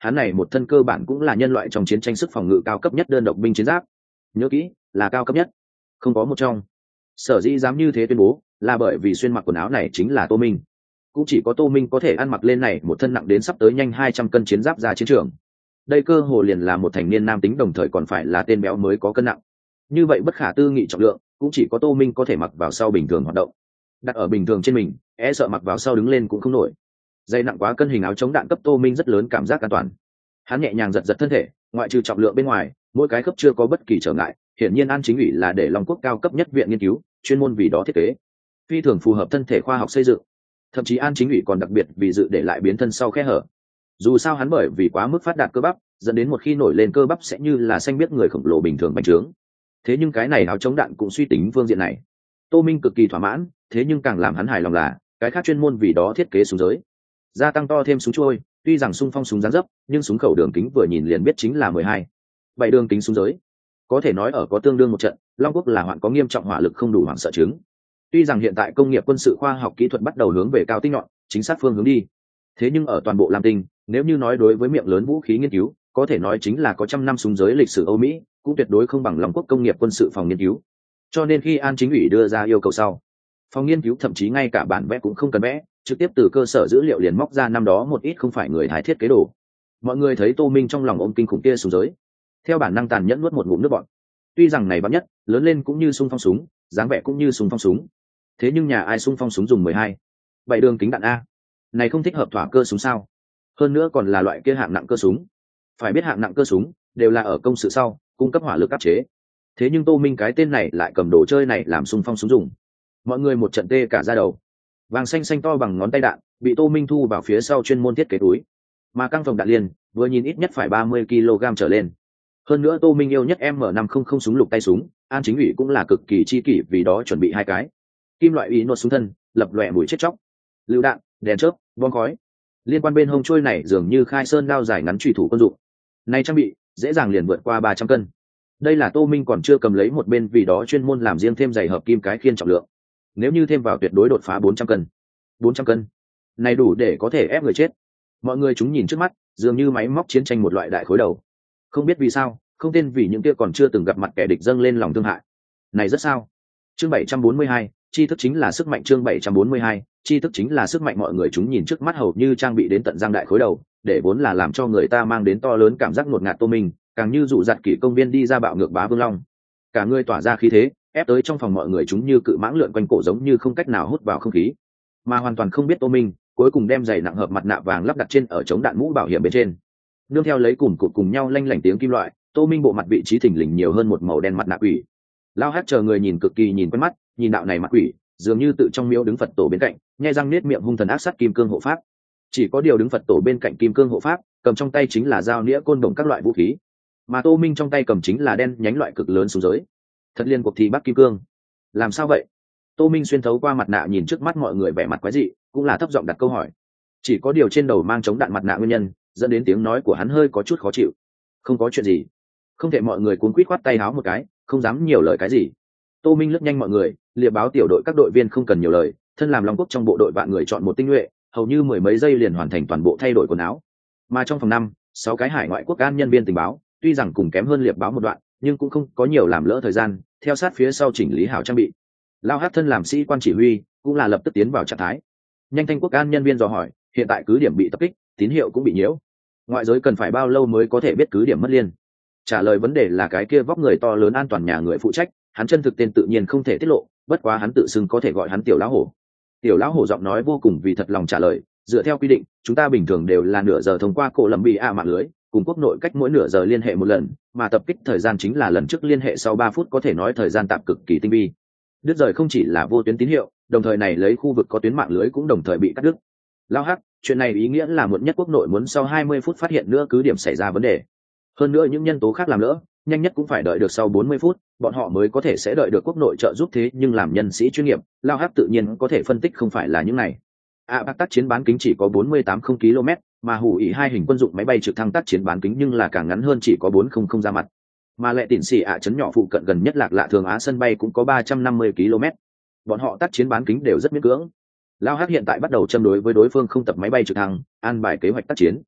hắn này một thân cơ bản cũng là nhân loại trong chiến tranh sức phòng ngự cao cấp nhất đơn độc binh chiến giáp. Nhớ kỹ, là cao cấp nhất, không có một trong. Sở dĩ dám như thế tuyên bố là bởi vì xuyên mặc quần áo này chính là Tô Minh. Cũng chỉ có Tô Minh có thể ăn mặc lên này một thân nặng đến sắp tới nhanh hai trăm cân chiến giáp ra chiến trường. Đây cơ hồ liền là một thành niên nam tính đồng thời còn phải là tên béo mới có cân nặng. Như vậy bất khả tư nghị trọng lượng, cũng chỉ có Tô Minh có thể mặc vào sau bình thường hoạt động. Đặt ở bình thường trên mình, e sợ mặc vào sau đứng lên cũng không nổi. Dây nặng quá cân hình áo chống đạn cấp Tô Minh rất lớn cảm giác an toàn. Hắn nhẹ nhàng giật giật thân thể, ngoại trừ trọng lượng bên ngoài, mỗi cái khớp chưa có bất kỳ trở ngại. Hiển nhiên An Chính ủy là để Long Quốc cao cấp nhất viện nghiên cứu, chuyên môn vì đó thiết kế, phi thường phù hợp thân thể khoa học xây dựng. Thậm chí An Chính ủy còn đặc biệt vì dự để lại biến thân sau khe hở. Dù sao hắn bởi vì quá mức phát đạt cơ bắp, dẫn đến một khi nổi lên cơ bắp sẽ như là xanh biết người khổng lồ bình thường bành trướng. Thế nhưng cái này áo chống đạn cũng suy tính phương diện này. Tô Minh cực kỳ thỏa mãn, thế nhưng càng làm hắn hài lòng là cái khác chuyên môn vì đó thiết kế súng giới, gia tăng to thêm súng trôi. Tuy rằng xung phong súng dáng dấp, nhưng súng khẩu đường kính vừa nhìn liền biết chính là mười hai, bảy đường kính súng giới. Có thể nói ở có tương đương một trận, Long Quốc là hoạn có nghiêm trọng hỏa lực không đủ hoảng sợ chứng. Tuy rằng hiện tại công nghiệp quân sự khoa học kỹ thuật bắt đầu hướng về cao tinh nhọn, chính xác phương hướng đi, thế nhưng ở toàn bộ Lam Tinh, nếu như nói đối với miệng lớn vũ khí nghiên cứu, có thể nói chính là có trăm năm súng giới lịch sử Âu Mỹ, cũng tuyệt đối không bằng Long Quốc công nghiệp quân sự phòng nghiên cứu. Cho nên khi An Chính ủy đưa ra yêu cầu sau, phòng nghiên cứu thậm chí ngay cả bản vẽ cũng không cần vẽ, trực tiếp từ cơ sở dữ liệu liền móc ra năm đó một ít không phải người Thái thiết kế đồ. Mọi người thấy Tô Minh trong lòng ôm kinh khủng kia súng giới, theo bản năng tàn nhẫn nuốt một ngụm nước bọt. Tuy rằng này bắn nhất, lớn lên cũng như xung phong súng, dáng vẻ cũng như xung phong súng, thế nhưng nhà ai xung phong súng dùng mười hai, bảy đường kính đạn a, này không thích hợp thỏa cơ súng sao? Hơn nữa còn là loại kia hạng nặng cơ súng. Phải biết hạng nặng cơ súng đều là ở công sự sau cung cấp hỏa lực áp chế, thế nhưng Tô Minh cái tên này lại cầm đồ chơi này làm xung phong súng dùng. Mọi người một trận tê cả da đầu. Vàng xanh xanh to bằng ngón tay đạn bị Tô Minh thu vào phía sau chuyên môn thiết kế túi, mà căng phòng đạn liền vừa nhìn ít nhất phải ba mươi ki lô gam trở lên. Hơn nữa Tô Minh yêu nhất M năm trăm súng lục tay súng, An Chính ủy cũng là cực kỳ chi kỷ vì đó chuẩn bị hai cái kim loại ý nốt súng thân, lập lòe mùi chết chóc, lựu đạn, đèn chớp, bom khói. Liên quan bên hông trôi này dường như khai sơn đao dài ngắn chủy thủ quân dụng. Này trang bị dễ dàng liền vượt qua ba trăm cân. Đây là Tô Minh còn chưa cầm lấy một bên vì đó chuyên môn làm riêng thêm dày hợp kim cái khiên trọng lượng. Nếu như thêm vào tuyệt đối đột phá bốn trăm cân. bốn trăm cân. Này đủ để có thể ép người chết. Mọi người chúng nhìn trước mắt, dường như máy móc chiến tranh một loại đại khối đầu. Không biết vì sao, không tên vì những kia còn chưa từng gặp mặt kẻ địch dâng lên lòng thương hại. Này rất sao? Chương bảy trăm bốn mươi hai, tri thức chính là sức mạnh. Chương bảy trăm bốn mươi hai, tri thức chính là sức mạnh. Mọi người chúng nhìn trước mắt hầu như trang bị đến tận giang đại khối đầu, để vốn là làm cho người ta mang đến to lớn cảm giác ngột ngạt Tô Minh, càng như dụ dạt kỷ công viên đi ra bạo ngược bá vương long. Cả người tỏa ra khí thế, ép tới trong phòng mọi người chúng như cự mãng lượn quanh cổ giống như không cách nào hút vào không khí, mà hoàn toàn không biết Tô Minh cuối cùng đem giày nặng hợp mặt nạ vàng lắp đặt trên ở chống đạn mũ bảo hiểm bên trên. Nương theo lấy cùng cụt cùng nhau lanh lảnh tiếng kim loại, Tô Minh bộ mặt vị trí thình lình nhiều hơn một màu đen mặt nạ quỷ. Lao hát chờ người nhìn cực kỳ nhìn quen mắt, nhìn đạo này mặt quỷ dường như tự trong miếu đứng Phật tổ bên cạnh, nhe răng nết miệng hung thần ác sát kim cương hộ pháp. Chỉ có điều đứng Phật tổ bên cạnh kim cương hộ pháp, cầm trong tay chính là dao nĩa côn đồng các loại vũ khí, mà Tô Minh trong tay cầm chính là đen nhánh loại cực lớn súng giới. Thật liên cuộc thì bắt kim cương. Làm sao vậy? Tô Minh xuyên thấu qua mặt nạ nhìn trước mắt mọi người vẻ mặt quái dị, cũng là thấp giọng đặt câu hỏi. Chỉ có điều trên đầu mang chống đạn mặt nạ nguyên nhân, dẫn đến tiếng nói của hắn hơi có chút khó chịu. Không có chuyện gì. Không thể mọi người cuốn quýt khoát tay háo một cái, không dám nhiều lời cái gì. Tô Minh lướt nhanh mọi người, liệp báo tiểu đội các đội viên không cần nhiều lời, thân làm Long Quốc trong bộ đội vạn người chọn một tinh nhuệ, hầu như mười mấy giây liền hoàn thành toàn bộ thay đổi quần áo. Mà trong phòng năm, sáu cái hải ngoại quốc an nhân viên tình báo, tuy rằng cùng kém hơn liệp báo một đoạn, nhưng cũng không có nhiều làm lỡ thời gian, theo sát phía sau chỉnh lý hảo trang bị. Lao hát thân làm sĩ quan chỉ huy, cũng là lập tức tiến vào trạng thái. Nhanh thanh quốc an nhân viên dò hỏi, hiện tại cứ điểm bị tập kích, tín hiệu cũng bị nhiễu, ngoại giới cần phải bao lâu mới có thể biết cứ điểm mất liên? Trả lời vấn đề là cái kia vóc người to lớn an toàn nhà người phụ trách, hắn chân thực tên tự nhiên không thể tiết lộ, bất quá hắn tự xưng có thể gọi hắn tiểu lão hổ. Tiểu lão hổ giọng nói vô cùng vì thật lòng trả lời, dựa theo quy định, chúng ta bình thường đều là nửa giờ thông qua cổ lầm bị a mạng lưới, cùng quốc nội cách mỗi nửa giờ liên hệ một lần, mà tập kích thời gian chính là lần trước liên hệ sau ba phút, có thể nói thời gian tạm cực kỳ tinh vi. Đứt rời không chỉ là vô tuyến tín hiệu, đồng thời này lấy khu vực có tuyến mạng lưới cũng đồng thời bị cắt đứt. Lao hắc, chuyện này ý nghĩa là muộn nhất quốc nội muốn sau hai mươi phút phát hiện nữa cứ điểm xảy ra vấn đề. Hơn nữa những nhân tố khác làm lỡ, nhanh nhất cũng phải đợi được sau bốn mươi phút, bọn họ mới có thể sẽ đợi được quốc nội trợ giúp, thế nhưng làm nhân sĩ chuyên nghiệp, Lao hắc tự nhiên có thể phân tích không phải là những này. À, bác tác chiến bán kính chỉ có bốn mươi tám ki lô mét, mà hủ ỉ hai hình quân dụng máy bay trực thăng tác chiến bán kính nhưng là càng ngắn hơn, chỉ có bốn trăm ra mặt. Mà lệ tịn xì ạ chấn nhỏ phụ cận gần nhất Lạc Lạ Thường Á sân bay cũng có ba trăm năm mươi ki lô mét. Bọn họ tác chiến bán kính đều rất miễn cưỡng. Lao hắc hiện tại bắt đầu châm đối với đối phương không tập máy bay trực thăng, an bài kế hoạch tác chiến.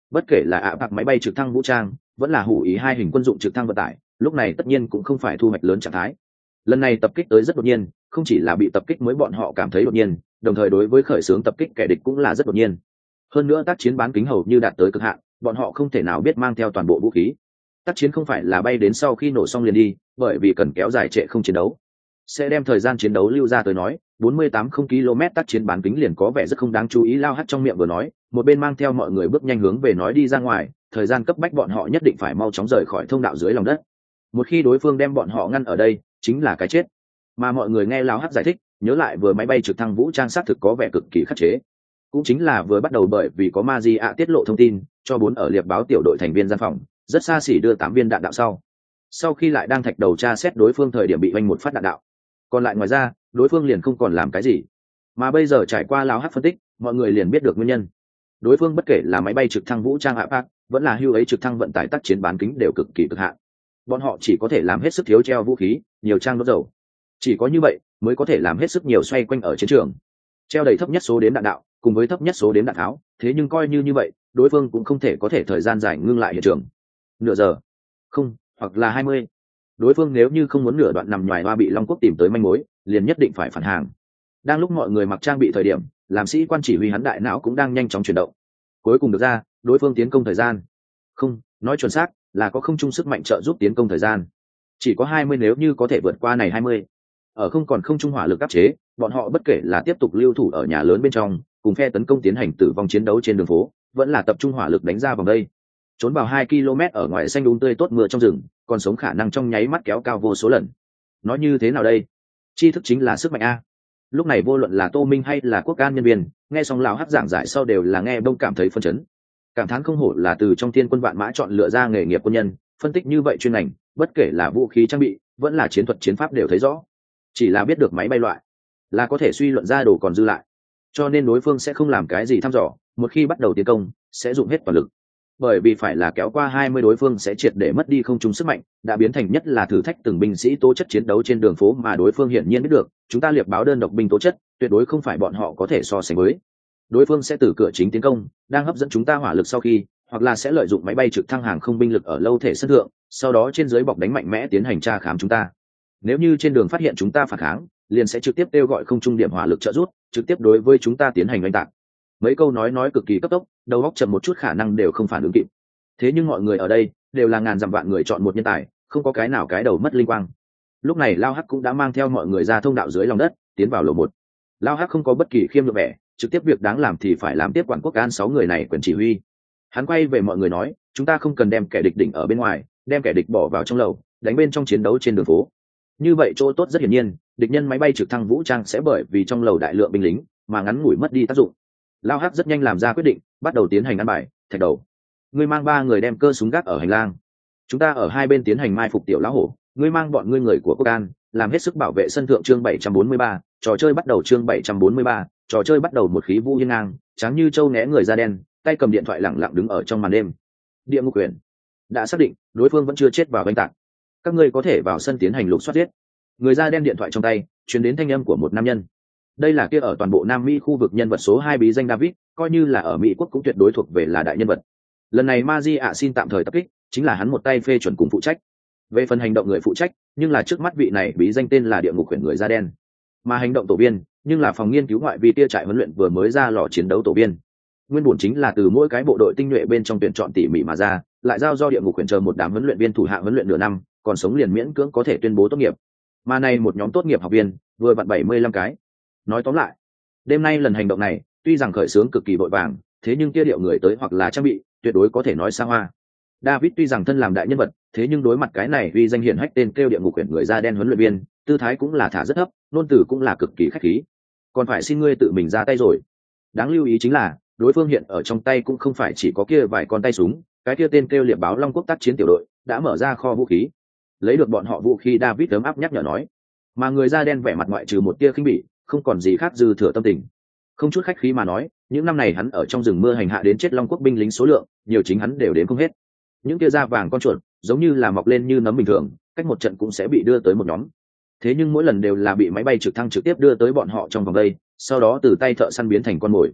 bất kể là ạ bạc máy bay trực thăng vũ trang vẫn là hủ ý hai hình quân dụng trực thăng vận tải, lúc này tất nhiên cũng không phải thu hoạch lớn trạng thái. Lần này tập kích tới rất đột nhiên, không chỉ là bị tập kích mới bọn họ cảm thấy đột nhiên, đồng thời đối với khởi xướng tập kích kẻ địch cũng là rất đột nhiên. Hơn nữa tác chiến bán kính hầu như đạt tới cực hạn, bọn họ không thể nào biết mang theo toàn bộ vũ khí. Tác chiến không phải là bay đến sau khi nổ xong liền đi, bởi vì cần kéo dài trệ không chiến đấu, sẽ đem thời gian chiến đấu lưu ra tới nói bốn mươi tám ki lô mét tác chiến bán kính liền có vẻ rất không đáng chú ý. Lao hắt trong miệng vừa nói, một bên mang theo mọi người bước nhanh hướng về nói đi ra ngoài, thời gian cấp bách bọn họ nhất định phải mau chóng rời khỏi thông đạo dưới lòng đất. Một khi đối phương đem bọn họ ngăn ở đây, chính là cái chết. Mà mọi người nghe Lao hắt giải thích, nhớ lại vừa máy bay trực thăng vũ trang xác thực có vẻ cực kỳ khắc chế, cũng chính là vừa bắt đầu bởi vì có ma di ạ tiết lộ thông tin cho bốn ở liệp báo tiểu đội thành viên gian phòng rất xa xỉ đưa tám viên đạn đạo sau sau khi lại đang thạch đầu tra xét đối phương thời điểm bị oanh một phát đạn đạo, còn lại ngoài ra đối phương liền không còn làm cái gì. Mà bây giờ trải qua Lao hắt phân tích, mọi người liền biết được nguyên nhân. Đối phương bất kể là máy bay trực thăng vũ trang ạ bạc vẫn là hưu ấy trực thăng vận tải tác chiến bán kính đều cực kỳ cực hạn, bọn họ chỉ có thể làm hết sức thiếu treo vũ khí, nhiều trang đốt dầu, chỉ có như vậy mới có thể làm hết sức nhiều xoay quanh ở chiến trường, treo đầy thấp nhất số đếm đạn đạo cùng với thấp nhất số đếm đạn tháo. Thế nhưng coi như như vậy, đối phương cũng không thể có thể thời gian dài ngưng lại hiện trường nửa giờ, không, hoặc là hai mươi. Đối phương nếu như không muốn nửa đoạn nằm ngoài hoa bị Long Quốc tìm tới manh mối, liền nhất định phải phản hàng. Đang lúc mọi người mặc trang bị thời điểm, làm sĩ quan chỉ huy hắn đại não cũng đang nhanh chóng chuyển động. Cuối cùng được ra, đối phương tiến công thời gian, không, nói chuẩn xác là có không chung sức mạnh trợ giúp tiến công thời gian, chỉ có hai mươi. Nếu như có thể vượt qua này hai mươi, ở không còn không trung hỏa lực áp chế, bọn họ bất kể là tiếp tục lưu thủ ở nhà lớn bên trong cùng phe tấn công tiến hành tử vong chiến đấu trên đường phố, vẫn là tập trung hỏa lực đánh ra vòng đây trốn vào hai ki lô mét ở ngoài xanh đúng tươi tốt mưa trong rừng, còn sống khả năng trong nháy mắt kéo cao vô số lần. Nói như thế nào đây? Tri thức chính là sức mạnh a. Lúc này vô luận là Tô Minh hay là quốc an nhân viên, nghe xong Lão hắt giảng giải sau đều là nghe đông cảm thấy phân chấn, cảm thán không hổ là từ trong thiên quân vạn mã chọn lựa ra nghề nghiệp quân nhân, phân tích như vậy chuyên ngành, bất kể là vũ khí trang bị vẫn là chiến thuật chiến pháp đều thấy rõ. Chỉ là biết được máy bay loại là có thể suy luận ra đồ còn dư lại, cho nên đối phương sẽ không làm cái gì thăm dò, một khi bắt đầu tiến công sẽ dùng hết toàn lực, bởi vì phải là kéo qua hai mươi đối phương sẽ triệt để mất đi không trung sức mạnh, đã biến thành nhất là thử thách từng binh sĩ tố chất chiến đấu trên đường phố. Mà đối phương hiển nhiên biết được chúng ta liệp báo đơn độc binh tố chất tuyệt đối không phải bọn họ có thể so sánh với. Đối phương sẽ từ cửa chính tiến công, đang hấp dẫn chúng ta hỏa lực sau khi, hoặc là sẽ lợi dụng máy bay trực thăng hàng không binh lực ở lâu thể sân thượng, sau đó trên dưới bọc đánh mạnh mẽ tiến hành tra khám chúng ta. Nếu như trên đường phát hiện chúng ta phản kháng, liền sẽ trực tiếp kêu gọi không trung điểm hỏa lực trợ giúp, trực tiếp đối với chúng ta tiến hành oanh tạc. Mấy câu nói nói cực kỳ cấp tốc, đầu óc chậm một chút khả năng đều không phản ứng kịp. Thế nhưng mọi người ở đây đều là ngàn dặm vạn người chọn một nhân tài, không có cái nào cái đầu mất linh quang. Lúc này Lao hắc cũng đã mang theo mọi người ra thông đạo dưới lòng đất, tiến vào lầu một. Lao hắc không có bất kỳ khiêm nhượng vẻ, trực tiếp việc đáng làm thì phải làm, tiếp quản quốc an sáu người này quyền chỉ huy. Hắn quay về mọi người nói, chúng ta không cần đem kẻ địch đỉnh ở bên ngoài, đem kẻ địch bỏ vào trong lầu, đánh bên trong chiến đấu trên đường phố. Như vậy chỗ tốt rất hiển nhiên, địch nhân máy bay trực thăng vũ trang sẽ bởi vì trong lầu đại lượng binh lính mà ngắn ngủi mất đi tác dụng. Lao hắc rất nhanh làm ra quyết định, bắt đầu tiến hành ăn bài. Thạch đầu, ngươi mang ba người đem cơ súng gác ở hành lang, chúng ta ở hai bên tiến hành mai phục tiểu lão hổ, ngươi mang bọn ngươi người của quốc an làm hết sức bảo vệ sân thượng. Chương bảy trăm bốn mươi ba, trò chơi bắt đầu. Chương bảy trăm bốn mươi ba, trò chơi bắt đầu. Một khí vũ hiên ngang, trắng như trâu né người da đen, tay cầm điện thoại lẳng lặng đứng ở trong màn đêm. Địa ngục quyền đã xác định đối phương vẫn chưa chết vào oanh tạc, các ngươi có thể vào sân tiến hành lục soát giết. Người da đen điện thoại trong tay truyền đến thanh âm của một nam nhân. Đây là kia ở toàn bộ Nam Mỹ khu vực nhân vật số hai bí danh David, coi như là ở Mỹ quốc cũng tuyệt đối thuộc về là đại nhân vật. Lần này Maji ạ xin tạm thời tập kích, chính là hắn một tay phê chuẩn cùng phụ trách. Về phần hành động người phụ trách, nhưng là trước mắt vị này bí danh tên là địa ngục quyển người da đen. Mà hành động tổ viên, nhưng là phòng nghiên cứu ngoại vi tia trại huấn luyện vừa mới ra lò chiến đấu tổ viên. Nguyên bổn chính là từ mỗi cái bộ đội tinh nhuệ bên trong tuyển chọn tỉ mỉ mà ra, lại giao do địa ngục quyển chờ một đám huấn luyện viên thủ hạ huấn luyện nửa năm, còn sống liền miễn cưỡng có thể tuyên bố tốt nghiệp. Mà này một nhóm tốt nghiệp học viên, vừa vặn bảy mươi lăm cái. Nói tóm lại, đêm nay lần hành động này, tuy rằng khởi xướng cực kỳ vội vàng, thế nhưng kia điệu người tới hoặc là trang bị, tuyệt đối có thể nói xa hoa. David tuy rằng thân làm đại nhân vật, thế nhưng đối mặt cái này uy danh hiển hách tên kêu địa ngục quyển người da đen huấn luyện viên, tư thái cũng là thả rất thấp, ngôn từ cũng là cực kỳ khách khí. Còn phải xin ngươi tự mình ra tay rồi. Đáng lưu ý chính là, đối phương hiện ở trong tay cũng không phải chỉ có kia vài con tay súng, cái kia tên kêu liệp báo Long Quốc tác chiến tiểu đội đã mở ra kho vũ khí, lấy được bọn họ vũ khí. David ấm áp nhắc nhở nói, mà người da đen vẻ mặt ngoại trừ một tia khinh bỉ, không còn gì khác dư thừa tâm tình. Không chút khách khí mà nói, những năm này hắn ở trong rừng mưa hành hạ đến chết Long Quốc binh lính số lượng, nhiều chính hắn đều đến không hết. Những tia da vàng con chuột, giống như là mọc lên như nấm bình thường, cách một trận cũng sẽ bị đưa tới một nhóm. Thế nhưng mỗi lần đều là bị máy bay trực thăng trực tiếp đưa tới bọn họ trong vòng đây, sau đó từ tay thợ săn biến thành con mồi.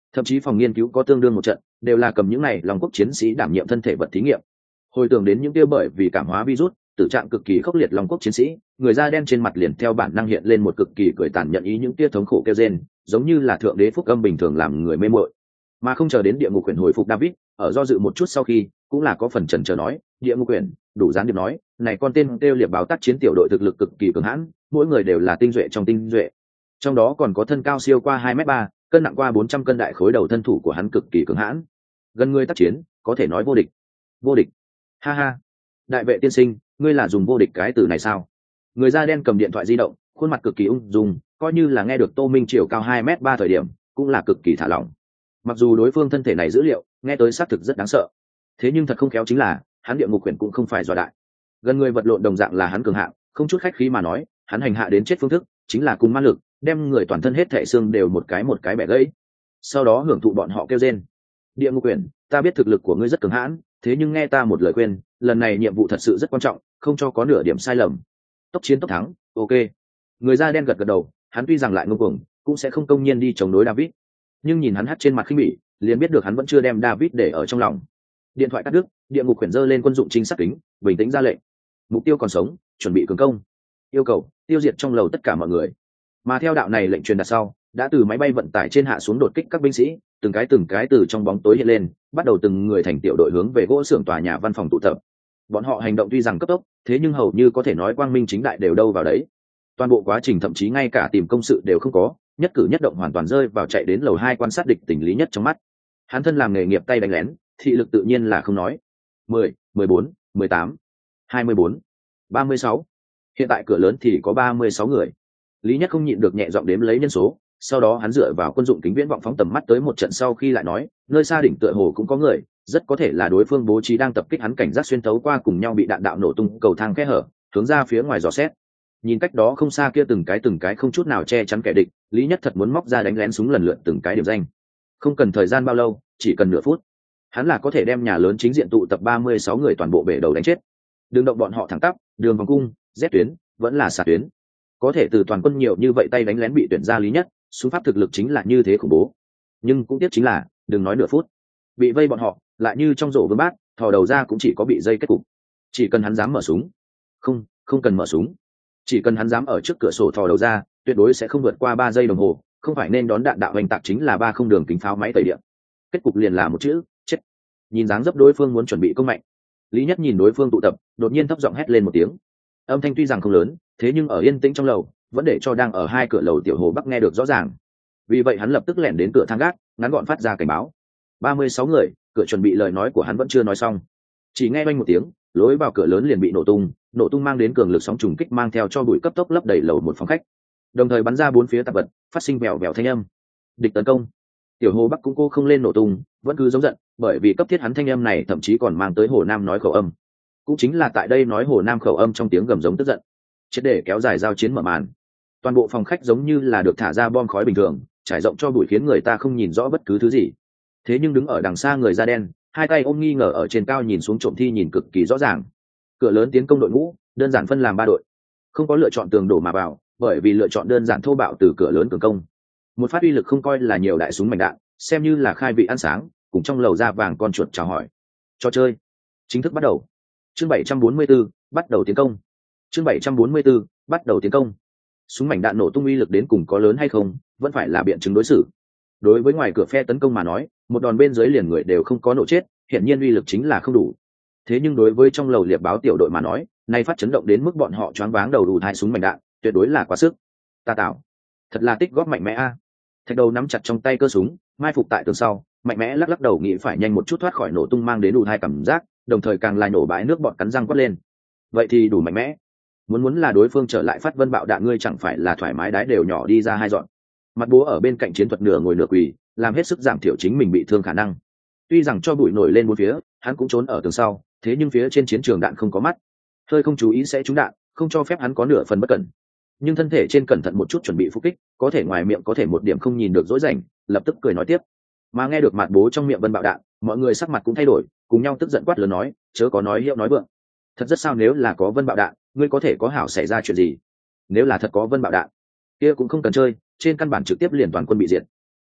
thậm chí phòng nghiên cứu có tương đương một trận đều là cầm những này long quốc chiến sĩ đảm nhiệm thân thể vật thí nghiệm. Hồi tưởng đến những kia bởi vì cảm hóa virus tử trạng cực kỳ khốc liệt long quốc chiến sĩ, người da đen trên mặt liền theo bản năng hiện lên một cực kỳ cười tàn nhận ý những kia thống khổ kêu rên, giống như là thượng đế phúc âm bình thường làm người mê muội. Mà không chờ đến địa ngục quyển hồi phục David, ở do dự một chút sau khi, cũng là có phần chần chờ nói, địa ngục quyển, đủ gián điệp nói, này con tên kêu liệp báo tác chiến tiểu đội thực lực cực kỳ cường hãn, mỗi người đều là tinh duệ trong tinh duệ. Trong đó còn có thân cao siêu qua hai mét ba, cân nặng qua bốn trăm cân đại khối đầu thân thủ của hắn cực kỳ cường hãn. Gần người tác chiến, có thể nói vô địch. Vô địch. Ha ha. Đại vệ tiên sinh, ngươi là dùng vô địch cái từ này sao? Người da đen cầm điện thoại di động, khuôn mặt cực kỳ ung dung, coi như là nghe được Tô Minh chiều cao hai mét ba thời điểm, cũng là cực kỳ thả lỏng. Mặc dù đối phương thân thể này dữ liệu, nghe tới xác thực rất đáng sợ. Thế nhưng thật không khéo chính là, hắn địa ngục quyển cũng không phải dọa đại. Gần người vật lộn đồng dạng là hắn cường hạng, không chút khách khí mà nói, hắn hành hạ đến chết phương thức, chính là cùng ma lực, đem người toàn thân hết thảy xương đều một cái một cái bẻ gãy. Sau đó hưởng thụ bọn họ kêu rên. Địa ngục quyển, ta biết thực lực của ngươi rất cường hãn, thế nhưng nghe ta một lời khuyên, lần này nhiệm vụ thật sự rất quan trọng, không cho có nửa điểm sai lầm. Tốc chiến tốc thắng, ok. Người da đen gật gật đầu, hắn tuy rằng lại ngông cuồng, cũng sẽ không công nhiên đi chống đối David. Nhưng nhìn hắn hắt trên mặt khinh bỉ, liền biết được hắn vẫn chưa đem David để ở trong lòng. Điện thoại cắt đứt, địa ngục quyển giơ lên quân dụng chính xác kính, bình tĩnh ra lệnh. Mục tiêu còn sống, chuẩn bị cường công. Yêu cầu tiêu diệt trong lầu tất cả mọi người. Mà theo đạo này lệnh truyền đạt sau, đã từ máy bay vận tải trên hạ xuống đột kích các binh sĩ, từng cái từng cái từ trong bóng tối hiện lên, bắt đầu từng người thành tiểu đội hướng về gỗ xưởng tòa nhà văn phòng tụ tập. Bọn họ hành động tuy rằng cấp tốc, thế nhưng hầu như có thể nói quang minh chính đại đều đâu vào đấy. Toàn bộ quá trình thậm chí ngay cả tìm công sự đều không có, nhất cử nhất động hoàn toàn rơi vào chạy đến lầu hai quan sát địch tình lý nhất trong mắt. Hắn thân làm nghề nghiệp tay đánh lén, thị lực tự nhiên là không nói. mười, mười bốn, mười tám, hai mươi bốn, ba mươi sáu. Hiện tại cửa lớn thì có ba mươi sáu người. Lý Nhất không nhịn được nhẹ giọng đếm lấy nhân số, sau đó hắn dựa vào quân dụng kính viễn vọng phóng tầm mắt tới một trận sau khi lại nói, nơi xa đỉnh tựa hồ cũng có người, rất có thể là đối phương bố trí đang tập kích hắn cảnh giác xuyên thấu qua cùng nhau bị đạn đạo nổ tung cầu thang khe hở, hướng ra phía ngoài dò xét. Nhìn cách đó không xa kia từng cái từng cái không chút nào che chắn kẻ địch, Lý Nhất thật muốn móc ra đánh lén súng lần lượt từng cái điểm danh. Không cần thời gian bao lâu, chỉ cần nửa phút, hắn là có thể đem nhà lớn chính diện tụ tập ba mươi sáu người toàn bộ bể đầu đánh chết. Đường động bọn họ thẳng tắp, đường vòng cung, Z tuyến, vẫn là xạ tuyến. Có thể từ toàn quân nhiều như vậy tay đánh lén bị tuyển ra Lý Nhất, súng pháp thực lực chính là như thế khủng bố. Nhưng cũng tiếc chính là, đừng nói nửa phút, bị vây bọn họ, lại như trong rổ vương bát, thò đầu ra cũng chỉ có bị dây kết cục. Chỉ cần hắn dám mở súng, không, không cần mở súng, chỉ cần hắn dám ở trước cửa sổ thò đầu ra, tuyệt đối sẽ không vượt qua ba giây đồng hồ, không phải nên đón đạn đạo hành tạc chính là ba không đường kính pháo máy tẩy điện. Kết cục liền là một chữ, chết. Nhìn dáng dấp đối phương muốn chuẩn bị công mạnh, Lý Nhất nhìn đối phương tụ tập, đột nhiên thấp giọng hét lên một tiếng. Âm thanh tuy rằng không lớn, thế nhưng ở yên tĩnh trong lầu, vẫn để cho đang ở hai cửa lầu tiểu hồ Bắc nghe được rõ ràng. Vì vậy hắn lập tức lẻn đến cửa thang gác, ngắn gọn phát ra cảnh báo. ba mươi sáu người, cửa chuẩn bị lời nói của hắn vẫn chưa nói xong. Chỉ nghe oanh một tiếng, lối vào cửa lớn liền bị nổ tung, nổ tung mang đến cường lực sóng trùng kích mang theo cho bụi cấp tốc lấp đầy lầu một phòng khách. Đồng thời bắn ra bốn phía tạp vật, phát sinh vèo vèo thanh âm. Địch tấn công. Tiểu Hồ Bắc cũng cô không lên nổ tung, vẫn cứ giống giận, bởi vì cấp thiết hắn thanh âm này thậm chí còn mang tới Hồ Nam nói khẩu âm. Cũng chính là tại đây nói Hồ Nam khẩu âm trong tiếng gầm giống tức giận. Chết để kéo dài giao chiến mở màn. Toàn bộ phòng khách giống như là được thả ra bom khói bình thường, trải rộng cho bụi khiến người ta không nhìn rõ bất cứ thứ gì. Thế nhưng đứng ở đằng xa người da đen, hai tay ôm nghi ngờ ở trên cao nhìn xuống trộm thi nhìn cực kỳ rõ ràng. Cửa lớn tiến công đội ngũ, đơn giản phân làm ba đội. Không có lựa chọn tường đổ mà vào, bởi vì lựa chọn đơn giản thô bạo từ cửa lớn cường công. Một phát uy lực không coi là nhiều đại súng mảnh đạn, xem như là khai vị ăn sáng, cùng trong lầu da vàng con chuột chào hỏi. Trò chơi chính thức bắt đầu. Chương bảy trăm bốn mươi 44, bắt đầu tiến công. Chương bảy trăm bốn mươi 44, bắt đầu tiến công. Súng mảnh đạn nổ tung uy lực đến cùng có lớn hay không, vẫn phải là biện chứng đối xử. Đối với ngoài cửa phe tấn công mà nói, một đòn bên dưới liền người đều không có nổ chết, hiển nhiên uy lực chính là không đủ. Thế nhưng đối với trong lầu liệp báo tiểu đội mà nói, nay phát chấn động đến mức bọn họ choáng váng đầu đủ hai súng mảnh đạn, tuyệt đối là quá sức. Ta tạo, thật là tích góp mạnh mẽ a. Thạch Đầu nắm chặt trong tay cơ súng, mai phục tại tường sau, mạnh mẽ lắc lắc đầu nghĩ phải nhanh một chút thoát khỏi nổ tung mang đến đủ hai cảm giác, đồng thời càng lại nổ bãi nước bọt cắn răng quát lên. Vậy thì đủ mạnh mẽ. Muốn muốn là đối phương trở lại phát vân bạo đạn ngươi chẳng phải là thoải mái đái đều nhỏ đi ra hai dọn. Mặt bố ở bên cạnh chiến thuật nửa ngồi nửa quỳ, làm hết sức giảm thiểu chính mình bị thương khả năng. Tuy rằng cho bụi nổi lên bốn phía, hắn cũng trốn ở tường sau, thế nhưng phía trên chiến trường đạn không có mắt, hơi không chú ý sẽ trúng đạn, không cho phép hắn có nửa phần bất cẩn. Nhưng thân thể trên cẩn thận một chút chuẩn bị phục kích, có thể ngoài miệng có thể một điểm không nhìn được dỗi rảnh, lập tức cười nói tiếp. Mà nghe được mặt bố trong miệng vân bạo đạn, mọi người sắc mặt cũng thay đổi, cùng nhau tức giận quát lớn nói, chớ có nói hiệu nói vượng. Thật rất sao nếu là có vân bạo đạn, ngươi có thể có hảo xảy ra chuyện gì? Nếu là thật có vân bạo đạn, kia cũng không cần chơi, trên căn bản trực tiếp liền toàn quân bị diệt.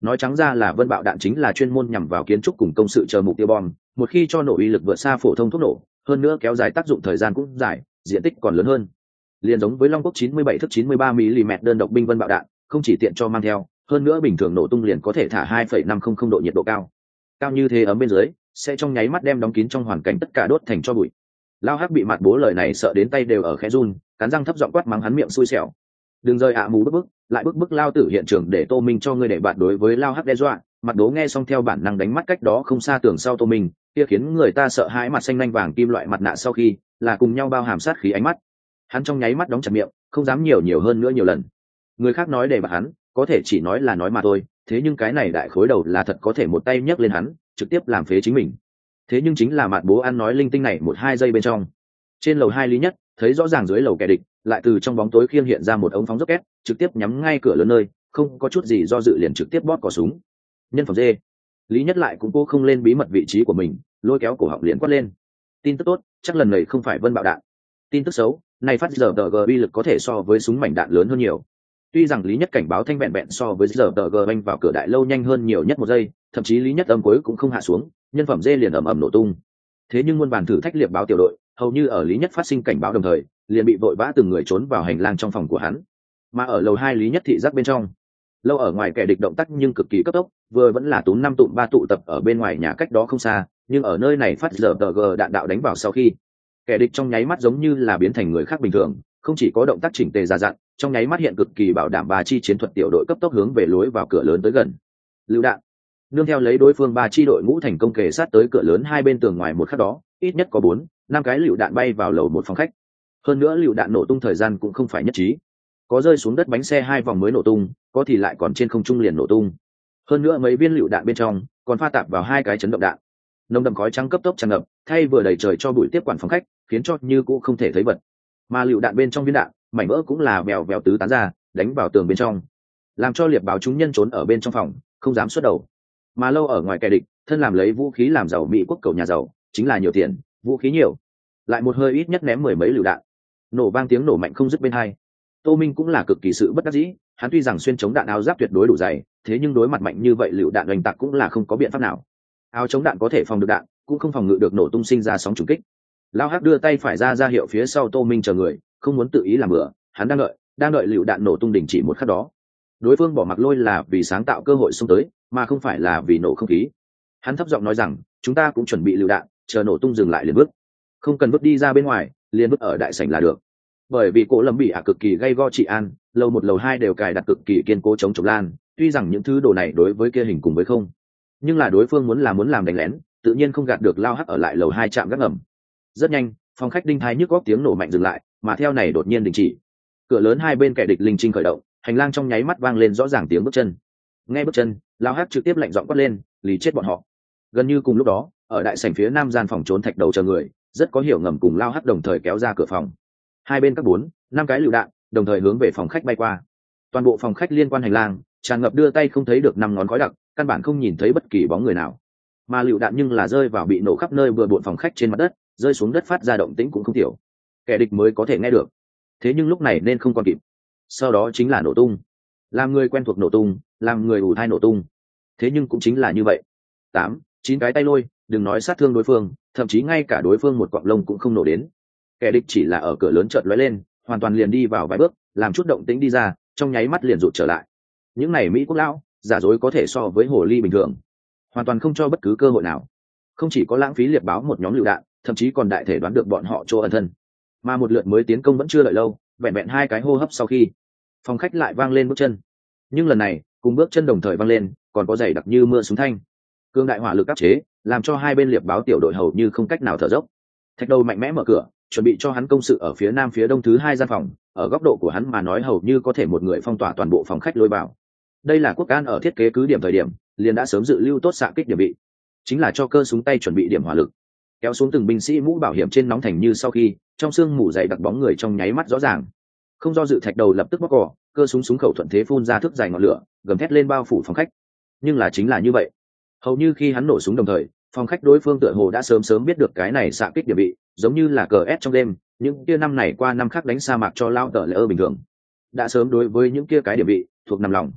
nói trắng ra là vân bạo đạn chính là chuyên môn nhằm vào kiến trúc cùng công sự chờ mục tiêu bom, một khi cho nổ uy lực vượt xa phổ thông thuốc nổ, hơn nữa kéo dài tác dụng thời gian cũng dài, diện tích còn lớn hơn. Liền giống với Long Quốc chín mươi bảy thước chín mươi ba mi-li-mét đơn độc binh vân bạo đạn, không chỉ tiện cho mang theo, hơn nữa bình thường nổ tung liền có thể thả hai phẩy năm không không độ nhiệt độ cao. Cao như thế ấm bên dưới, sẽ trong nháy mắt đem đóng kín trong hoàn cảnh tất cả đốt thành tro bụi. Lao Hắc bị Mạt Bố lời này sợ đến tay đều ở khẽ run, cắn răng thấp giọng quát mắng hắn miệng xui xẻo. Đừng rời ạ mù bức bức, lại bức bức Lao Tử hiện trường để Tô Minh cho ngươi để bạn đối với Lao Hắc đe dọa. Mạt Bố nghe xong theo bản năng đánh mắt cách đó không xa tường sau Tô Minh, kia khiến người ta sợ hãi mặt xanh lanh vàng kim loại mặt nạ sau khi là cùng nhau bao hàm sát khí ánh mắt. Hắn trong nháy mắt đóng chặt miệng, không dám nhiều nhiều hơn nữa nhiều lần. Người khác nói để bạt hắn, có thể chỉ nói là nói mà thôi, thế nhưng cái này đại khối đầu là thật có thể một tay nhấc lên hắn, trực tiếp làm phế chính mình. Thế nhưng chính là Mạt Bố ăn nói linh tinh này một hai giây bên trong, trên lầu hai Lý Nhất thấy rõ ràng dưới lầu kẻ địch lại từ trong bóng tối khiêng hiện ra một ống phóng rocket, trực tiếp nhắm ngay cửa lớn nơi, không có chút gì do dự liền trực tiếp bóp cò súng. Nhân phẩm dê. Lý Nhất lại cũng cố không lên bí mật vị trí của mình, lôi kéo cổ họng liền quát lên. Tin tức tốt, chắc lần này không phải vân bạo đạn. Tin tức xấu, này phát giờ tờ gờ uy lực có thể so với súng mảnh đạn lớn hơn nhiều. Tuy rằng Lý Nhất cảnh báo thanh vẹn vẹn so với giờ tờ gờ anh vào cửa đại lâu nhanh hơn nhiều nhất một giây, thậm chí Lý Nhất âm cuối cũng không hạ xuống, nhân phẩm dê liền ầm ầm nổ tung. Thế nhưng muôn bản thử thách liệp báo tiểu đội, hầu như ở Lý Nhất phát sinh cảnh báo đồng thời, liền bị vội vã từng người trốn vào hành lang trong phòng của hắn. Mà ở lầu hai Lý Nhất thị giác bên trong, lâu ở ngoài kẻ địch động tác nhưng cực kỳ cấp tốc, vừa vẫn là túm năm tụm ba tụ tập ở bên ngoài nhà cách đó không xa, nhưng ở nơi này phát giờ tờ gờ đạn đạo đánh vào sau khi, kẻ địch trong nháy mắt giống như là biến thành người khác bình thường, không chỉ có động tác chỉnh tề ra dặn, trong nháy mắt hiện cực kỳ bảo đảm ba chi chiến thuật tiểu đội cấp tốc hướng về lối vào cửa lớn tới gần. Lựu đạn nương theo lấy đối phương ba chi đội ngũ thành công kề sát tới cửa lớn hai bên tường ngoài một khắc đó, ít nhất có bốn năm cái lựu đạn bay vào lầu một phòng khách. Hơn nữa lựu đạn nổ tung thời gian cũng không phải nhất trí, có rơi xuống đất bánh xe hai vòng mới nổ tung, có thì lại còn trên không trung liền nổ tung. Hơn nữa mấy viên lựu đạn bên trong còn pha tạp vào hai cái chấn động đạn. Nồng đậm khói trắng cấp tốc tràn ngập, thay vừa đầy trời cho bụi tiếp quản phòng khách, khiến cho như cũng không thể thấy vật. Mà lựu đạn bên trong viên đạn, mảnh vỡ cũng là bèo bèo tứ tán ra, đánh vào tường bên trong, làm cho liệp báo chúng nhân trốn ở bên trong phòng, không dám xuất đầu. Mà lâu ở ngoài kẻ địch, thân làm lấy vũ khí làm giàu Mỹ quốc cầu nhà giàu, chính là nhiều tiền, vũ khí nhiều, lại một hơi ít nhất ném mười mấy lựu đạn, nổ vang tiếng nổ mạnh không dứt bên hai. Tô Minh cũng là cực kỳ sự bất đắc dĩ, hắn tuy rằng xuyên chống đạn áo giáp tuyệt đối đủ dày, thế nhưng đối mặt mạnh như vậy lựu đạn oanh tạc cũng là không có biện pháp nào. Áo chống đạn có thể phòng được đạn, cũng không phòng ngự được nổ tung sinh ra sóng trùng kích. Lao Hắc đưa tay phải ra ra hiệu phía sau Tô Minh chờ người, không muốn tự ý làm bừa, hắn đang đợi, đang đợi lựu đạn nổ tung đình chỉ một khắc đó. Đối phương bỏ mặc lôi là vì sáng tạo cơ hội xông tới, mà không phải là vì nổ không khí. Hắn thấp giọng nói rằng, chúng ta cũng chuẩn bị lựu đạn, chờ nổ tung dừng lại liền bước, không cần bước đi ra bên ngoài, liền bước ở đại sảnh là được. Bởi vì cổ Lâm bị ạ cực kỳ gay go trị an, lầu một lầu hai đều cài đặt cực kỳ kiên cố chống chống lan, tuy rằng những thứ đồ này đối với kia hình cùng với không, nhưng là đối phương muốn là muốn làm đánh lén, tự nhiên không gạt được Lao Hắc ở lại lầu hai trạm gác ngầm. Rất nhanh, phòng khách đinh thái nhức góc tiếng nổ mạnh dừng lại, mà theo này đột nhiên đình chỉ. Cửa lớn hai bên kẻ địch linh trinh khởi động, hành lang trong nháy mắt vang lên rõ ràng tiếng bước chân. Nghe bước chân, Lao Hắc trực tiếp lạnh giọng quát lên, lì chết bọn họ. Gần như cùng lúc đó, ở đại sảnh phía nam gian phòng trốn thạch đầu chờ người, rất có hiểu ngầm cùng Lao Hắc đồng thời kéo ra cửa phòng. Hai bên các bốn năm cái lựu đạn đồng thời hướng về phòng khách bay qua. Toàn bộ phòng khách liên quan hành lang tràn ngập đưa tay không thấy được năm ngón khói đặc, căn bản không nhìn thấy bất kỳ bóng người nào. Mà lựu đạn nhưng là rơi vào bị nổ khắp nơi vừa bộn phòng khách trên mặt đất, rơi xuống đất phát ra động tĩnh cũng không tiểu, kẻ địch mới có thể nghe được. Thế nhưng lúc này nên không còn kịp, sau đó chính là nổ tung. Làm người quen thuộc nổ tung, làm người ủ thai nổ tung. Thế nhưng cũng chính là như vậy, tám chín cái tay lôi, đừng nói sát thương đối phương, thậm chí ngay cả đối phương một cọng lông cũng không nổ đến. Kẻ địch chỉ là ở cửa lớn chợt lóe lên, hoàn toàn liền đi vào vài bước, làm chút động tĩnh đi ra, trong nháy mắt liền rụt trở lại. Những này Mỹ quốc lão giả dối có thể so với hồ ly bình thường, hoàn toàn không cho bất cứ cơ hội nào. Không chỉ có lãng phí liệp báo một nhóm lựu đạn, thậm chí còn đại thể đoán được bọn họ chỗ ẩn thân. Mà một lượt mới tiến công vẫn chưa đợi lâu, vẹn vẹn hai cái hô hấp sau khi, phòng khách lại vang lên bước chân. Nhưng lần này, cùng bước chân đồng thời vang lên, còn có dày đặc như mưa súng thanh. Cương đại hỏa lực áp chế, làm cho hai bên liệp báo tiểu đội hầu như không cách nào thở dốc. Thạch Đầu mạnh mẽ mở cửa, chuẩn bị cho hắn công sự ở phía nam phía đông thứ hai gian phòng, ở góc độ của hắn mà nói hầu như có thể một người phong tỏa toàn bộ phòng khách lôi vào. Đây là Quốc An ở thiết kế cứ điểm thời điểm, liền đã sớm dự lưu tốt xạ kích điểm vị, chính là cho cơ súng tay chuẩn bị điểm hỏa lực, kéo xuống từng binh sĩ mũ bảo hiểm trên nóng thành như sau khi, trong xương mù dày đặc bóng người trong nháy mắt rõ ràng. Không do dự Thạch Đầu lập tức bóc cò, cơ súng súng khẩu thuận thế phun ra thước dài ngọn lửa, gầm thét lên bao phủ phòng khách. Nhưng là chính là như vậy, hầu như khi hắn nổ súng đồng thời, phòng khách đối phương tựa hồ đã sớm sớm biết được cái này xạ kích điểm vị, giống như là cờ ép trong đêm, những kia năm này qua năm khác đánh sa mạc cho lao tờ lỡ bình thường, đã sớm đối với những kia cái điểm vị thuộc nằm lòng.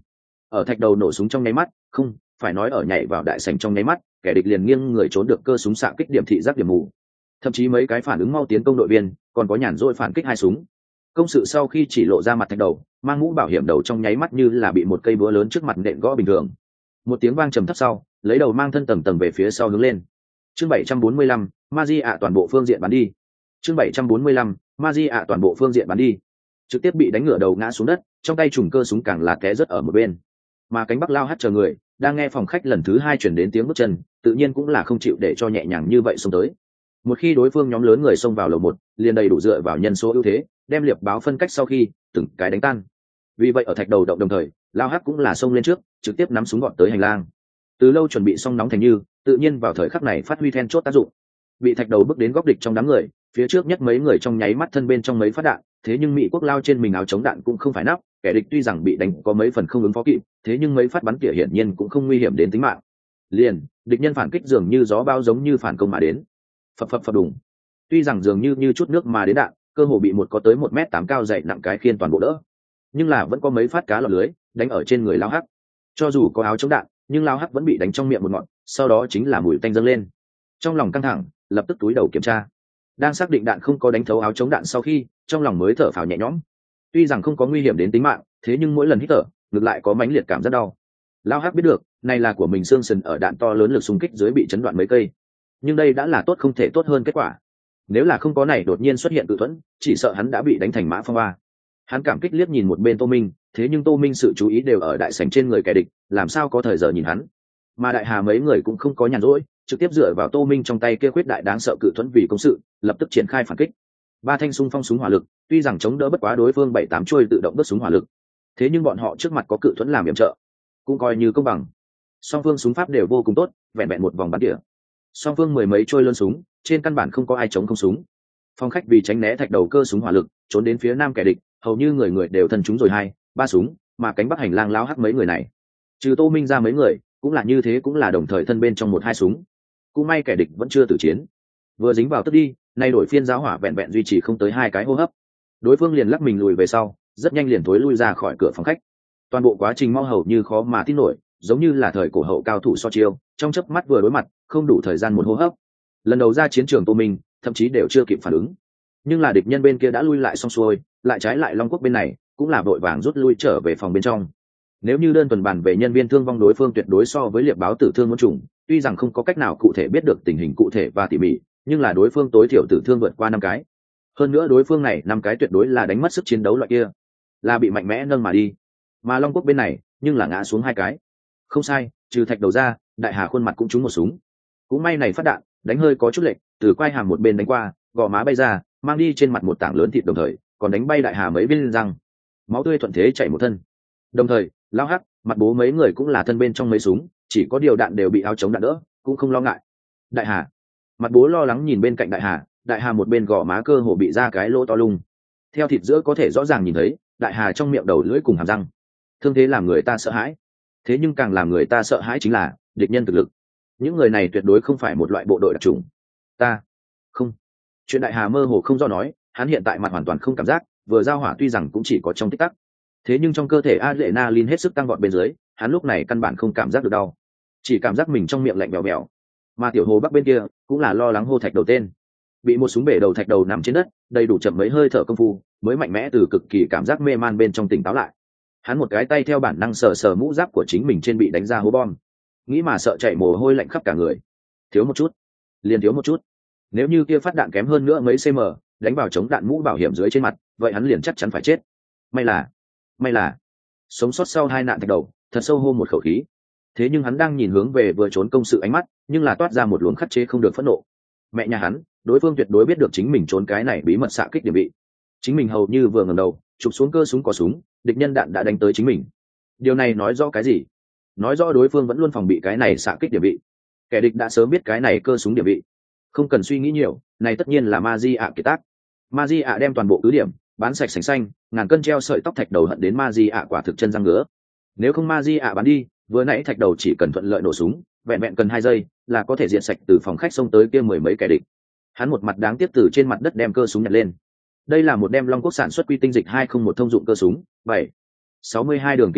Ở thạch đầu nổ súng trong nháy mắt, không phải nói ở nhảy vào đại sảnh trong nháy mắt, kẻ địch liền nghiêng người trốn được cơ súng xạ kích điểm thị giác điểm mù. Thậm chí mấy cái phản ứng mau tiến công đội viên còn có nhàn rỗi phản kích hai súng. Công sự sau khi chỉ lộ ra mặt thạch đầu, mang mũ bảo hiểm đầu trong nháy mắt như là bị một cây búa lớn trước mặt nện gõ bình thường. Một tiếng vang trầm thấp sau, lấy đầu mang thân tầng tầng về phía sau hướng lên. Chương bảy trăm bốn mươi lăm, Maji ạ toàn bộ phương diện bắn đi. Chương bảy trăm bốn mươi lăm, Maji ạ toàn bộ phương diện bắn đi. Trực tiếp bị đánh ngửa đầu ngã xuống đất, trong tay trùng cơ súng càng là té rớt ở một bên. Mà cánh Bắc lao hắt chờ người, đang nghe phòng khách lần thứ hai chuyển đến tiếng bước chân, tự nhiên cũng là không chịu để cho nhẹ nhàng như vậy xông tới. Một khi đối phương nhóm lớn người xông vào lầu một, liền đầy đủ dựa vào nhân số ưu thế, đem liệp báo phân cách sau khi từng cái đánh tan. Vì vậy ở thạch đầu động đồng thời, lao hắt cũng là xông lên trước, trực tiếp nắm súng gọn tới hành lang. Từ lâu chuẩn bị xong nóng thành như, tự nhiên vào thời khắc này phát huy then chốt tác dụng. Bị thạch đầu bước đến góc địch trong đám người, phía trước nhất mấy người trong nháy mắt thân bên trong mấy phát đạn, thế nhưng mỹ quốc lao trên mình áo chống đạn cũng không phải nắp, kẻ địch tuy rằng bị đánh có mấy phần không ứng phó kịp, thế nhưng mấy phát bắn tỉa hiển nhiên cũng không nguy hiểm đến tính mạng. Liền, địch nhân phản kích dường như gió bao giống như phản công mà đến. Phập phập phập đùng. Tuy rằng dường như như chút nước mà đến đạn, cơ hồ bị một có tới một mét tám cao dày nặng cái khiên toàn bộ đỡ. Nhưng là vẫn có mấy phát cá lọt lưới, đánh ở trên người lao hắc. Cho dù có áo chống đạn, nhưng lao hắc vẫn bị đánh trong miệng một ngọn, sau đó chính là mùi tanh dâng lên. Trong lòng căng thẳng, lập tức túi đầu kiểm tra. Đang xác định đạn không có đánh thấu áo chống đạn sau khi, trong lòng mới thở phào nhẹ nhõm. Tuy rằng không có nguy hiểm đến tính mạng, thế nhưng mỗi lần hít thở, ngược lại có mãnh liệt cảm rất đau. Lao hắc biết được, này là của mình xương sườn ở đạn to lớn lực xung kích dưới bị chấn đoạn mấy cây. Nhưng đây đã là tốt không thể tốt hơn kết quả. Nếu là không có này đột nhiên xuất hiện tự thuẫn, chỉ sợ hắn đã bị đánh thành mã phong ba. Hắn cảm kích liếc nhìn một bên Tô Minh, thế nhưng Tô Minh sự chú ý đều ở đại sảnh trên người kẻ địch, làm sao có thời giờ nhìn hắn. Mà đại hà mấy người cũng không có nhàn rỗi, trực tiếp dựa vào Tô Minh trong tay kia khuyết đại đáng sợ cự thuẫn vì công sự, lập tức triển khai phản kích. Ba thanh xung phong súng hỏa lực, tuy rằng chống đỡ bất quá đối phương bảy tám chuôi tự động đốt súng hỏa lực, thế nhưng bọn họ trước mặt có cự thuẫn làm yểm trợ, cũng coi như công bằng. Song phương súng pháp đều vô cùng tốt, vẹn vẹn một vòng bắn tỉa. Song phương mười mấy trôi lớn súng, trên căn bản không có ai chống không súng. Phòng khách vì tránh né thạch đầu cơ súng hỏa lực, trốn đến phía nam kẻ địch, hầu như người người đều thân chúng rồi hai, ba súng, mà cánh Bắc hành lang lao hắc mấy người này, trừ Tô Minh ra mấy người, cũng là như thế, cũng là đồng thời thân bên trong một hai súng. Cũng may kẻ địch vẫn chưa tử chiến, vừa dính vào tức đi, nay đổi phiên giáo hỏa vẹn vẹn duy trì không tới hai cái hô hấp, đối phương liền lắc mình lùi về sau, rất nhanh liền thối lui ra khỏi cửa phòng khách. Toàn bộ quá trình mau hầu như khó mà tin nổi, giống như là thời cổ hậu cao thủ so chiêu, trong chớp mắt vừa đối mặt, không đủ thời gian một hô hấp. Lần đầu ra chiến trường Tô Minh, thậm chí đều chưa kịp phản ứng, nhưng là địch nhân bên kia đã lui lại xong xuôi, lại trái lại Long Quốc bên này cũng là vội vàng rút lui trở về phòng bên trong. Nếu như đơn thuần bàn về nhân viên thương vong, đối phương tuyệt đối so với liệp báo tử thương muôn trùng, tuy rằng không có cách nào cụ thể biết được tình hình cụ thể và tỉ mỉ, nhưng là đối phương tối thiểu tử thương vượt qua năm cái. Hơn nữa đối phương này năm cái tuyệt đối là đánh mất sức chiến đấu loại kia, là bị mạnh mẽ nâng mà đi. Mà Long Quốc bên này nhưng là ngã xuống hai cái. Không sai, trừ thạch đầu ra, đại hà khuôn mặt cũng trúng một súng. Cũng may này phát đạn đánh hơi có chút lệch, từ quai hàm một bên đánh qua, gò má bay ra, mang đi trên mặt một tảng lớn thịt, đồng thời còn đánh bay đại hà mấy viên răng, máu tươi thuận thế chảy một thân. Đồng thời lao hắc, mặt bố mấy người cũng là thân bên trong mấy súng, chỉ có điều đạn đều bị áo chống đạn đỡ, cũng không lo ngại. Đại hà, mặt bố lo lắng nhìn bên cạnh đại hà, đại hà một bên gò má cơ hồ bị ra cái lỗ to lung, theo thịt giữa có thể rõ ràng nhìn thấy đại hà trong miệng đầu lưỡi cùng hàm răng. Thương thế làm người ta sợ hãi, thế nhưng càng làm người ta sợ hãi chính là địch nhân thực lực. Những người này tuyệt đối không phải một loại bộ đội đặc trùng. Ta không, chuyện đại hà mơ hồ không do nói, hắn hiện tại mặt hoàn toàn không cảm giác, vừa giao hỏa tuy rằng cũng chỉ có trong tích tắc, thế nhưng trong cơ thể adrenaline hết sức tăng vọt bên dưới, hắn lúc này căn bản không cảm giác được đau, chỉ cảm giác mình trong miệng lạnh bèo bèo. Mà tiểu hồ bắc bên kia cũng là lo lắng hô thạch đầu tên, bị một súng bể đầu thạch đầu nằm trên đất, đầy đủ chậm mấy hơi thở công phu mới mạnh mẽ từ cực kỳ cảm giác mê man bên trong tỉnh táo lại. Hắn một cái tay theo bản năng sờ sờ mũ giáp của chính mình trên bị đánh ra hố bom, nghĩ mà sợ chạy mồ hôi lạnh khắp cả người. Thiếu một chút, liền thiếu một chút. Nếu như kia phát đạn kém hơn nữa mấy cm, đánh vào chống đạn mũ bảo hiểm dưới trên mặt, vậy hắn liền chắc chắn phải chết. May là, may là sống sót sau hai nạn thạch đầu, thật sâu hô một khẩu khí. Thế nhưng hắn đang nhìn hướng về vừa trốn công sự ánh mắt, nhưng là toát ra một luồng khắc chế không được phẫn nộ. Mẹ nhà hắn, đối phương tuyệt đối biết được chính mình trốn cái này bí mật xạ kích điểm bị. Chính mình hầu như vừa ngẩng đầu, chụp xuống cơ súng có súng, địch nhân đạn đã đánh tới chính mình. Điều này nói rõ cái gì? Nói rõ đối phương vẫn luôn phòng bị cái này xạ kích điểm bị. Kẻ địch đã sớm biết cái này cơ súng điểm bị, không cần suy nghĩ nhiều, này tất nhiên là Maji ạ kiệt tác. Maji ạ đem toàn bộ cứ điểm bán sạch sành xanh, ngàn cân treo sợi tóc thạch đầu hận đến Maji ạ quả thực chân răng ngứa. Nếu không Maji ạ bán đi, vừa nãy thạch đầu chỉ cần thuận lợi nổ súng, vẹn vẹn cần hai giây là có thể diệt sạch từ phòng khách xông tới kia mười mấy kẻ địch. Hắn một mặt đáng tiếc từ trên mặt đất đem cơ súng nhặt lên. Đây là một đem Long Quốc sản xuất quy tinh dịch hai không một thông dụng cơ súng, bảy sáu mươi hai đường kính đạn,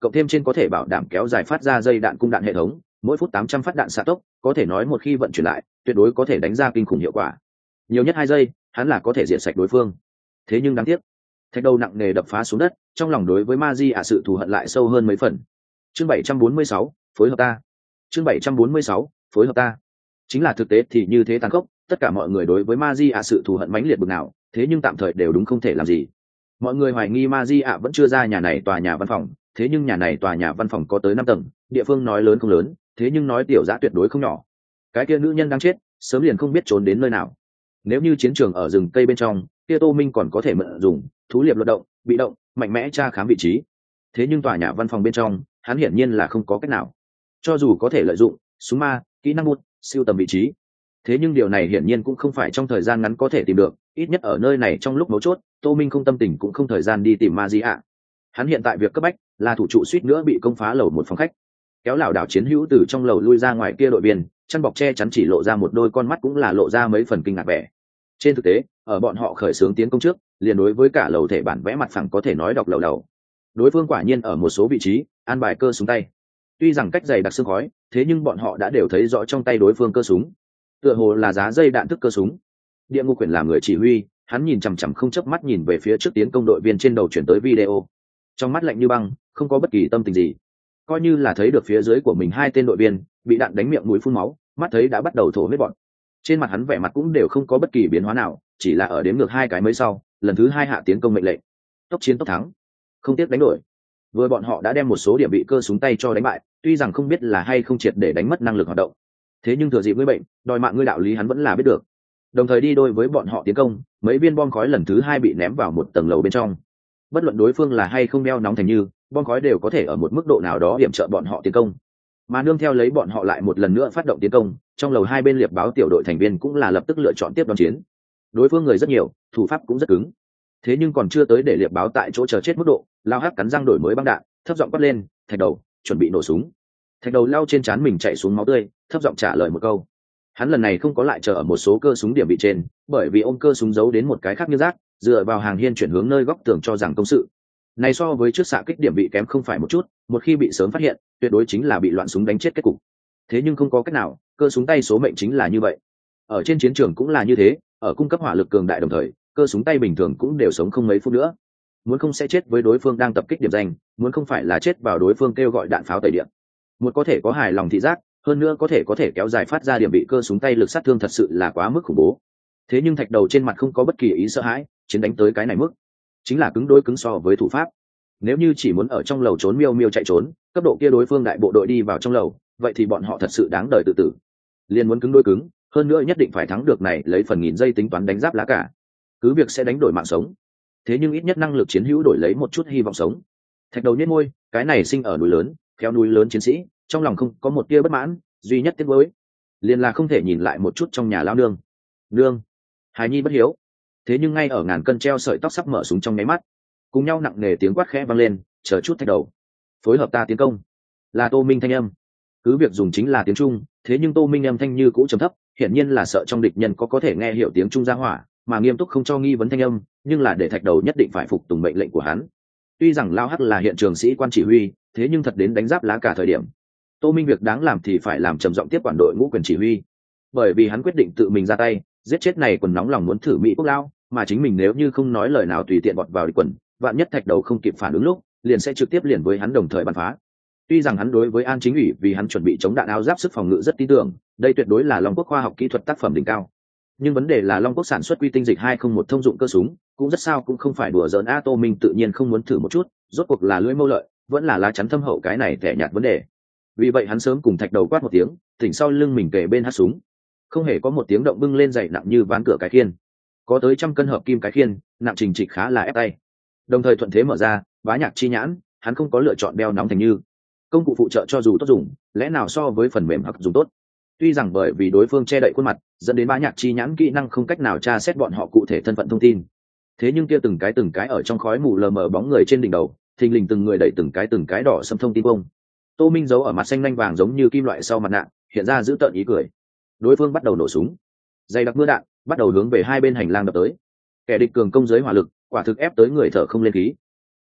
cộng thêm trên có thể bảo đảm kéo dài phát ra dây đạn cung đạn hệ thống, mỗi phút tám trăm phát đạn xạ tốc, có thể nói một khi vận chuyển lại tuyệt đối có thể đánh ra kinh khủng hiệu quả. Nhiều nhất hai giây hắn là có thể diệt sạch đối phương. Thế nhưng đáng tiếc, thạch đầu nặng nề đập phá xuống đất, trong lòng đối với ma di ạ sự thù hận lại sâu hơn mấy phần. Chương bảy trăm bốn mươi sáu, phối hợp ta. Chương bảy trăm bốn mươi sáu, phối hợp ta. Chính là thực tế thì như thế tàn khốc, tất cả mọi người đối với ma di ạ sự thù hận mãnh liệt bực nào, thế nhưng tạm thời đều đúng không thể làm gì. Mọi người hoài nghi ma di ạ vẫn chưa ra nhà này tòa nhà văn phòng, thế nhưng nhà này tòa nhà văn phòng có tới năm tầng, địa phương nói lớn không lớn, thế nhưng nói tiểu dã tuyệt đối không nhỏ. Cái kia nữ nhân đang chết, sớm liền không biết trốn đến nơi nào. Nếu như chiến trường ở rừng cây bên trong, kia Tô Minh còn có thể mượn dùng thú liệp luật động, bị động, mạnh mẽ tra khám vị trí. Thế nhưng tòa nhà văn phòng bên trong, hắn hiển nhiên là không có cách nào. Cho dù có thể lợi dụng súng ma, kỹ năng bút, siêu tầm vị trí, thế nhưng điều này hiển nhiên cũng không phải trong thời gian ngắn có thể tìm được, ít nhất ở nơi này trong lúc mấu chốt, Tô Minh không tâm tình cũng không thời gian đi tìm ma di ạ. Hắn hiện tại việc cấp bách là thủ trụ suýt nữa bị công phá lầu một phòng khách, kéo lảo đảo chiến hữu từ trong lầu lui ra ngoài kia đội viên, chăn bọc che chắn chỉ lộ ra một đôi con mắt cũng là lộ ra mấy phần kinh ngạc vẻ. Trên thực tế, ở bọn họ khởi xướng tiến công trước, liền đối với cả lầu thể bản vẽ mặt phẳng có thể nói đọc lầu đầu. Đối phương quả nhiên ở một số vị trí an bài cơ súng tay. Tuy rằng cách dày đặc sương khói, thế nhưng bọn họ đã đều thấy rõ trong tay đối phương cơ súng. Tựa hồ là giá dây đạn thức cơ súng. Địa Ngục Quyển làm người chỉ huy, hắn nhìn chằm chằm không chớp mắt nhìn về phía trước tiến công đội viên trên đầu chuyển tới video. Trong mắt lạnh như băng, không có bất kỳ tâm tình gì. Coi như là thấy được phía dưới của mình hai tên đội viên bị đạn đánh miệng mũi phun máu, mắt thấy đã bắt đầu thổ huyết bọn. Trên mặt hắn vẻ mặt cũng đều không có bất kỳ biến hóa nào, chỉ là ở đếm ngược hai cái mới sau, lần thứ hai hạ tiến công mệnh lệnh. Tốc chiến tốc thắng, không tiếc đánh đổi. Vừa bọn họ đã đem một số điểm bị cơ súng tay cho đánh bại, tuy rằng không biết là hay không triệt để đánh mất năng lực hoạt động. Thế nhưng thừa dịp ngươi bệnh, đòi mạng ngươi đạo lý hắn vẫn là biết được. Đồng thời đi đôi với bọn họ tiến công, mấy viên bom khói lần thứ hai bị ném vào một tầng lầu bên trong. Bất luận đối phương là hay không đeo nóng thành như, bom khói đều có thể ở một mức độ nào đó hiểm trợ bọn họ tiến công. Mà nương theo lấy bọn họ lại một lần nữa phát động tiến công, trong lầu hai bên liệp báo tiểu đội thành viên cũng là lập tức lựa chọn tiếp đón chiến. Đối phương người rất nhiều, thủ pháp cũng rất cứng. Thế nhưng còn chưa tới để liệp báo tại chỗ chờ chết mức độ, lao hắc cắn răng đổi mới băng đạn, thấp giọng quát lên, thạch đầu, chuẩn bị nổ súng. Thạch đầu lao trên trán mình chạy xuống máu tươi, thấp giọng trả lời một câu. Hắn lần này không có lại chờ ở một số cơ súng điểm bị trên, bởi vì ôm cơ súng giấu đến một cái khác như rác, dựa vào hàng hiên chuyển hướng nơi góc tường cho rằng công sự. Này so với trước xạ kích điểm bị kém không phải một chút, một khi bị sớm phát hiện, tuyệt đối chính là bị loạn súng đánh chết kết cục. Thế nhưng không có cách nào, cơ súng tay số mệnh chính là như vậy. Ở trên chiến trường cũng là như thế, ở cung cấp hỏa lực cường đại đồng thời, cơ súng tay bình thường cũng đều sống không mấy phút nữa. Muốn không sẽ chết với đối phương đang tập kích điểm danh, muốn không phải là chết vào đối phương kêu gọi đạn pháo tẩy điện. Một có thể có hài lòng thị giác, hơn nữa có thể có thể kéo dài phát ra điểm bị cơ súng tay lực sát thương thật sự là quá mức khủng bố. Thế nhưng thạch đầu trên mặt không có bất kỳ ý sợ hãi, chiến đánh tới cái này mức, chính là cứng đối cứng so với thủ pháp. Nếu như chỉ muốn ở trong lầu trốn miêu miêu chạy trốn, cấp độ kia đối phương đại bộ đội đi vào trong lầu, vậy thì bọn họ thật sự đáng đời tự tử. Liên muốn cứng đối cứng, hơn nữa nhất định phải thắng được này, lấy phần nghìn giây tính toán đánh giáp lá cả. Cứ việc sẽ đánh đổi mạng sống, thế nhưng ít nhất năng lực chiến hữu đổi lấy một chút hy vọng sống. Thạch đầu nhếch môi, cái này sinh ở núi lớn, khéo núi lớn chiến sĩ, trong lòng không có một tia bất mãn, duy nhất tiếc nuối, liền là không thể nhìn lại một chút trong nhà lao nương. Nương, hài nhi bất hiếu. Thế nhưng ngay ở ngàn cân treo sợi tóc sắp mở súng trong nháy mắt, cùng nhau nặng nề tiếng quát khẽ vang lên, chờ chút thạch đầu, phối hợp ta tiến công. Là Tô Minh thanh âm, cứ việc dùng chính là tiếng Trung, thế nhưng Tô Minh âm thanh như cũ trầm thấp, hiển nhiên là sợ trong địch nhân có có thể nghe hiểu tiếng Trung ra hỏa, mà nghiêm túc không cho nghi vấn thanh âm, nhưng là để thạch đầu nhất định phải phục tùng mệnh lệnh của hắn. Tuy rằng lao hắc là hiện trường sĩ quan chỉ huy, thế nhưng thật đến đánh giáp lá cả thời điểm, Tô Minh việc đáng làm thì phải làm trầm giọng tiếp quản đội ngũ quyền chỉ huy, bởi vì hắn quyết định tự mình ra tay giết chết này quần nóng lòng muốn thử Mỹ quốc lao, mà chính mình nếu như không nói lời nào tùy tiện bọt vào địch quần, vạn nhất thạch đầu không kịp phản ứng lúc, liền sẽ trực tiếp liền với hắn đồng thời bắn phá. Tuy rằng hắn đối với An Chính ủy vì hắn chuẩn bị chống đạn áo giáp sức phòng ngự rất tin tưởng, đây tuyệt đối là Long Quốc khoa học kỹ thuật tác phẩm đỉnh cao. Nhưng vấn đề là Long Quốc sản xuất quy tinh dịch hai không một thông dụng cơ súng, cũng rất sao cũng không phải đùa giỡn. A Tô Minh tự nhiên không muốn thử một chút, rốt cuộc là lưỡi mâu lợi, vẫn là lá chắn thâm hậu cái này tẻ nhạt vấn đề. Vì vậy hắn sớm cùng thạch đầu quát một tiếng, tỉnh sau lưng mình kề bên hát súng, không hề có một tiếng động bưng lên dày nặng như ván cửa cái khiên, có tới trăm cân hợp kim cái khiên, nặng trình trịch khá là ép tay. Đồng thời thuận thế mở ra, bá nhạc chi nhãn, hắn không có lựa chọn đeo nóng thành như công cụ phụ trợ, cho dù tốt dùng, lẽ nào so với phần mềm hoặc dùng tốt. Tuy rằng bởi vì đối phương che đậy khuôn mặt, dẫn đến bá nhạc chi nhãn kỹ năng không cách nào tra xét bọn họ cụ thể thân phận thông tin. Thế nhưng kia từng cái từng cái ở trong khói mù lờ mờ bóng người trên đỉnh đầu, thình lình từng người đẩy từng cái từng cái đỏ xâm thông tin bông. Tô Minh giấu ở mặt xanh lanh vàng giống như kim loại sau mặt nạ, hiện ra giữ tợn ý cười. Đối phương bắt đầu nổ súng, dày đặc mưa đạn bắt đầu hướng về hai bên hành lang đập tới. Kẻ địch cường công giới hỏa lực, quả thực ép tới người thở không lên khí.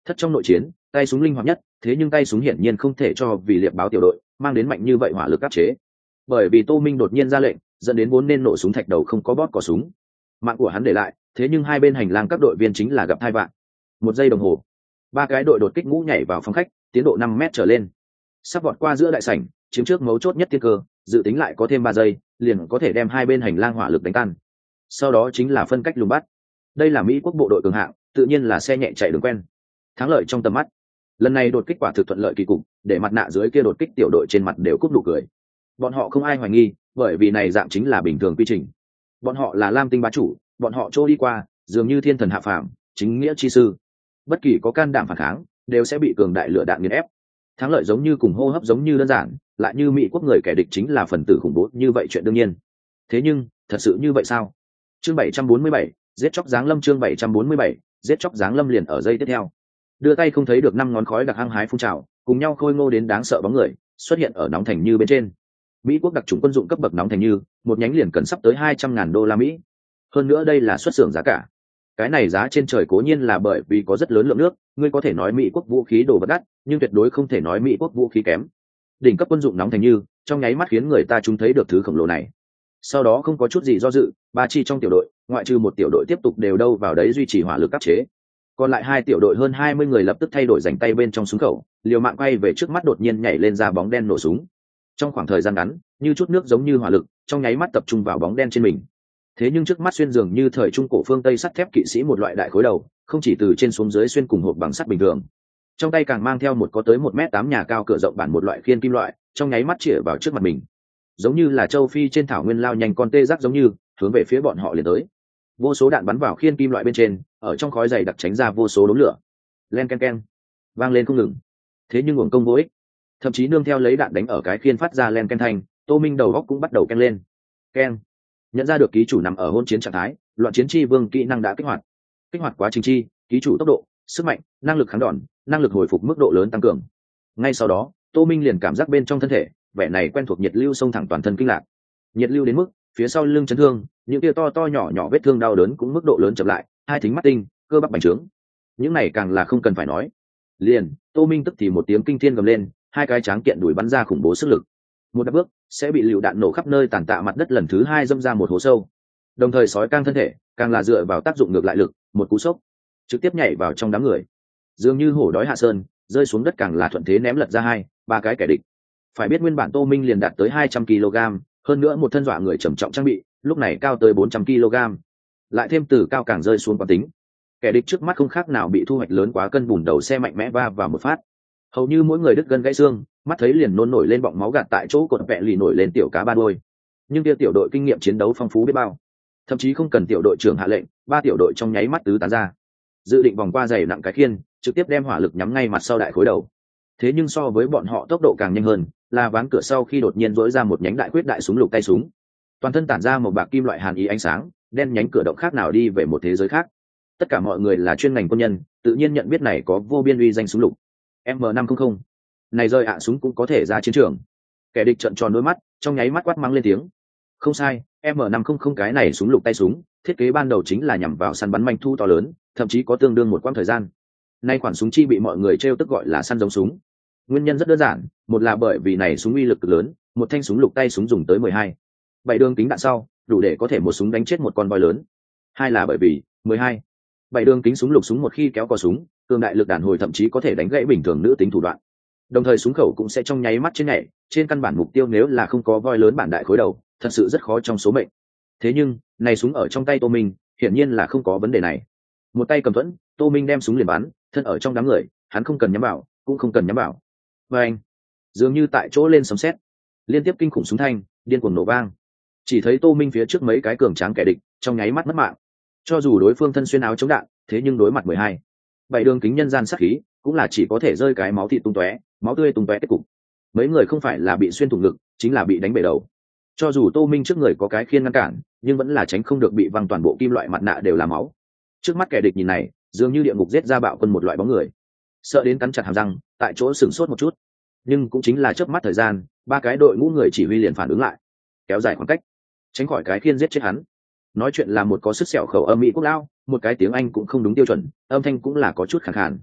Thất trong nội chiến, tay súng linh hoạt nhất, thế nhưng tay súng hiển nhiên không thể cho vì liệp báo tiểu đội mang đến mạnh như vậy hỏa lực áp chế. Bởi vì Tô Minh đột nhiên ra lệnh, dẫn đến vốn nên nổ súng thạch đầu không có bóp cò súng. Mạng của hắn để lại, thế nhưng hai bên hành lang các đội viên chính là gặp hai vạn. Một giây đồng hồ, ba cái đội đột kích ngũ nhảy vào phòng khách, tiến độ năm mét trở lên, sắp vọt qua giữa đại sảnh, chiếm trước mấu chốt nhất tiên cơ, dự tính lại có thêm ba giây, liền có thể đem hai bên hành lang hỏa lực đánh tan. Sau đó chính là phân cách lùng bắt. Đây là Mỹ quốc bộ đội cường hạng, tự nhiên là xe nhẹ chạy đường quen. Thắng lợi trong tầm mắt. Lần này đột kích quả thực thuận lợi kỳ cục, để mặt nạ dưới kia đột kích tiểu đội trên mặt đều cúp nụ cười. Bọn họ không ai hoài nghi, bởi vì này dạng chính là bình thường quy trình. Bọn họ là Lam Tinh bá chủ, bọn họ trôi đi qua, dường như thiên thần hạ phàm, chính nghĩa chi sư. Bất kỳ có can đảm phản kháng, đều sẽ bị cường đại lửa đạn nghiền ép. Thắng lợi giống như cùng hô hấp giống như đơn giản, lại như Mỹ quốc người kẻ địch chính là phần tử khủng bố như vậy chuyện đương nhiên. Thế nhưng, thật sự như vậy sao? Chương bảy trăm bốn mươi bảy, giết chóc giáng lâm chương bảy trăm bốn mươi bảy, giết chóc giáng lâm liền ở giây tiếp theo. Đưa tay không thấy được năm ngón khói đặc hăng hái phun trào, cùng nhau khôi ngô đến đáng sợ bóng người, xuất hiện ở nóng thành như bên trên. Mỹ quốc đặc chủng quân dụng cấp bậc nóng thành như, một nhánh liền cần sắp tới hai trăm ngàn đô la Mỹ. Hơn nữa đây là xuất xưởng giá cả. Cái này giá trên trời cố nhiên là bởi vì có rất lớn lượng nước, ngươi có thể nói Mỹ quốc vũ khí đồ vật đắt, nhưng tuyệt đối không thể nói Mỹ quốc vũ khí kém. Đỉnh cấp quân dụng nóng thành như, trong nháy mắt khiến người ta chúng thấy được thứ khổng lồ này. Sau đó không có chút gì do dự, ba chi trong tiểu đội, ngoại trừ một tiểu đội tiếp tục đều đâu vào đấy duy trì hỏa lực áp chế. Còn lại hai tiểu đội hơn hai mươi người lập tức thay đổi rảnh tay bên trong súng khẩu, liều mạng quay về trước mắt đột nhiên nhảy lên ra bóng đen nổ súng. Trong khoảng thời gian ngắn, như chút nước giống như hỏa lực, trong nháy mắt tập trung vào bóng đen trên mình. Thế nhưng trước mắt xuyên dường như thời trung cổ phương Tây sắt thép kỵ sĩ một loại đại khối đầu, không chỉ từ trên xuống dưới xuyên cùng hộp bằng sắt bình thường. Trong tay càng mang theo một có tới một mét tám nhà cao cửa rộng bản một loại khiên kim loại, trong nháy mắt chĩa vào trước mặt mình. Giống như là châu Phi trên thảo nguyên lao nhanh con tê giác giống như, hướng về phía bọn họ liền tới. Vô số đạn bắn vào khiên kim loại bên trên, ở trong khói dày đặc tránh ra vô số đốm lửa. Len ken ken, vang lên không ngừng. Thế nhưng uổng công vô ích. Thậm chí nương theo lấy đạn đánh ở cái khiên phát ra len ken thanh, Tô Minh đầu góc cũng bắt đầu ken lên. Ken. Nhận ra được ký chủ nằm ở hôn chiến trạng thái, loạn chiến chi vương kỹ năng đã kích hoạt. Kích hoạt quá trình chi, ký chủ tốc độ, sức mạnh, năng lực kháng đòn, năng lực hồi phục mức độ lớn tăng cường. Ngay sau đó, Tô Minh liền cảm giác bên trong thân thể, vẻ này quen thuộc nhiệt lưu xông thẳng toàn thân kinh lạc. Nhiệt lưu đến mức, phía sau lưng chấn thương, những tia to to nhỏ nhỏ vết thương đau đớn cũng mức độ lớn chậm lại, hai thính mắt tinh, cơ bắp bành trướng. Những này càng là không cần phải nói. Liền, Tô Minh tức thì một tiếng kinh thiên gầm lên, hai cái tráng kiện đuổi bắn ra khủng bố sức lực. Một đạp bước, sẽ bị lựu đạn nổ khắp nơi tàn tạ mặt đất lần thứ hai dâm ra một hố sâu. Đồng thời sói cang thân thể, càng là dựa vào tác dụng ngược lại lực, một cú sốc, trực tiếp nhảy vào trong đám người. Dường như hổ đói hạ sơn, rơi xuống đất càng là thuận thế ném lật ra hai, ba cái kẻ địch. Phải biết nguyên bản Tô Minh liền đạt tới hai trăm ki lô gam, hơn nữa một thân dọa người trầm trọng trang bị, lúc này cao tới bốn trăm ki lô gam. Lại thêm từ cao càng rơi xuống quán tính. Kẻ địch trước mắt không khác nào bị thu hoạch lớn quá cân bùn đầu xe mạnh mẽ va vào một phát. Hầu như mỗi người đứt gân gãy xương, mắt thấy liền nôn nổi lên bọng máu gạt tại chỗ cột vẹ lì nổi lên tiểu cá ba đôi. Nhưng kia tiểu đội kinh nghiệm chiến đấu phong phú biết bao. Thậm chí không cần tiểu đội trưởng hạ lệnh, ba tiểu đội trong nháy mắt tứ tán ra. Dự định vòng qua giày nặng cái khiên, trực tiếp đem hỏa lực nhắm ngay mặt sau đại khối đầu. Thế nhưng so với bọn họ tốc độ càng nhanh hơn, là ván cửa sau khi đột nhiên rỗi ra một nhánh đại quyết đại súng lục tay súng. Toàn thân tản ra một bạc kim loại hàn ý ánh sáng, đen nhánh cửa động khác nào đi về một thế giới khác. Tất cả mọi người là chuyên ngành quân nhân, tự nhiên nhận biết này có vô biên uy danh súng lục. M năm trăm này rơi ạ súng cũng có thể ra chiến trường. Kẻ địch trợn tròn đôi mắt, trong nháy mắt quát mắng lên tiếng. Không sai, M năm trăm cái này súng lục tay súng, thiết kế ban đầu chính là nhằm vào săn bắn manh thu to lớn, thậm chí có tương đương một quãng thời gian. Nay khoản súng chi bị mọi người trêu tức gọi là săn giống súng. Nguyên nhân rất đơn giản, một là bởi vì này súng uy lực cực lớn, một thanh súng lục tay súng dùng tới mười hai, bảy đường kính đạn sau, đủ để có thể một súng đánh chết một con voi lớn. Hai là bởi vì mười hai, bảy đường kính súng lục súng một khi kéo cò súng, cường đại lực đàn hồi thậm chí có thể đánh gãy bình thường nữ tính thủ đoạn. Đồng thời súng khẩu cũng sẽ trong nháy mắt trên nhảy, trên căn bản mục tiêu nếu là không có voi lớn bản đại khối đầu, thật sự rất khó trong số mệnh. Thế nhưng, này súng ở trong tay Tô Minh, hiển nhiên là không có vấn đề này. Một tay cầm thuẫn, Tô Minh đem súng liền bắn, thân ở trong đám người, hắn không cần nhắm vào, cũng không cần nhắm vào. Và anh, dường như tại chỗ lên sấm sét, liên tiếp kinh khủng súng thanh, điên cuồng nổ vang. Chỉ thấy Tô Minh phía trước mấy cái cường tráng kẻ địch, trong nháy mắt mất mạng. Cho dù đối phương thân xuyên áo chống đạn, thế nhưng đối mặt mười hai, bảy đường kính nhân gian sát khí, cũng là chỉ có thể rơi cái máu thịt tung tóe, máu tươi tung tóe kết cục. Mấy người không phải là bị xuyên thủng ngực, chính là bị đánh bể đầu. Cho dù Tô Minh trước người có cái khiên ngăn cản, nhưng vẫn là tránh không được bị văng toàn bộ kim loại mặt nạ đều là máu. Trước mắt kẻ địch nhìn này, dường như địa ngục giết ra bạo quân một loại bóng người. Sợ đến cắn chặt hàm răng, tại chỗ sửng sốt một chút. Nhưng cũng chính là chớp mắt thời gian, ba cái đội ngũ người chỉ huy liền phản ứng lại, kéo dài khoảng cách, tránh khỏi cái khiên giết chết hắn. Nói chuyện là một có sức sẹo khẩu âm mỹ quốc lao, một cái tiếng Anh cũng không đúng tiêu chuẩn, âm thanh cũng là có chút khàn khàn.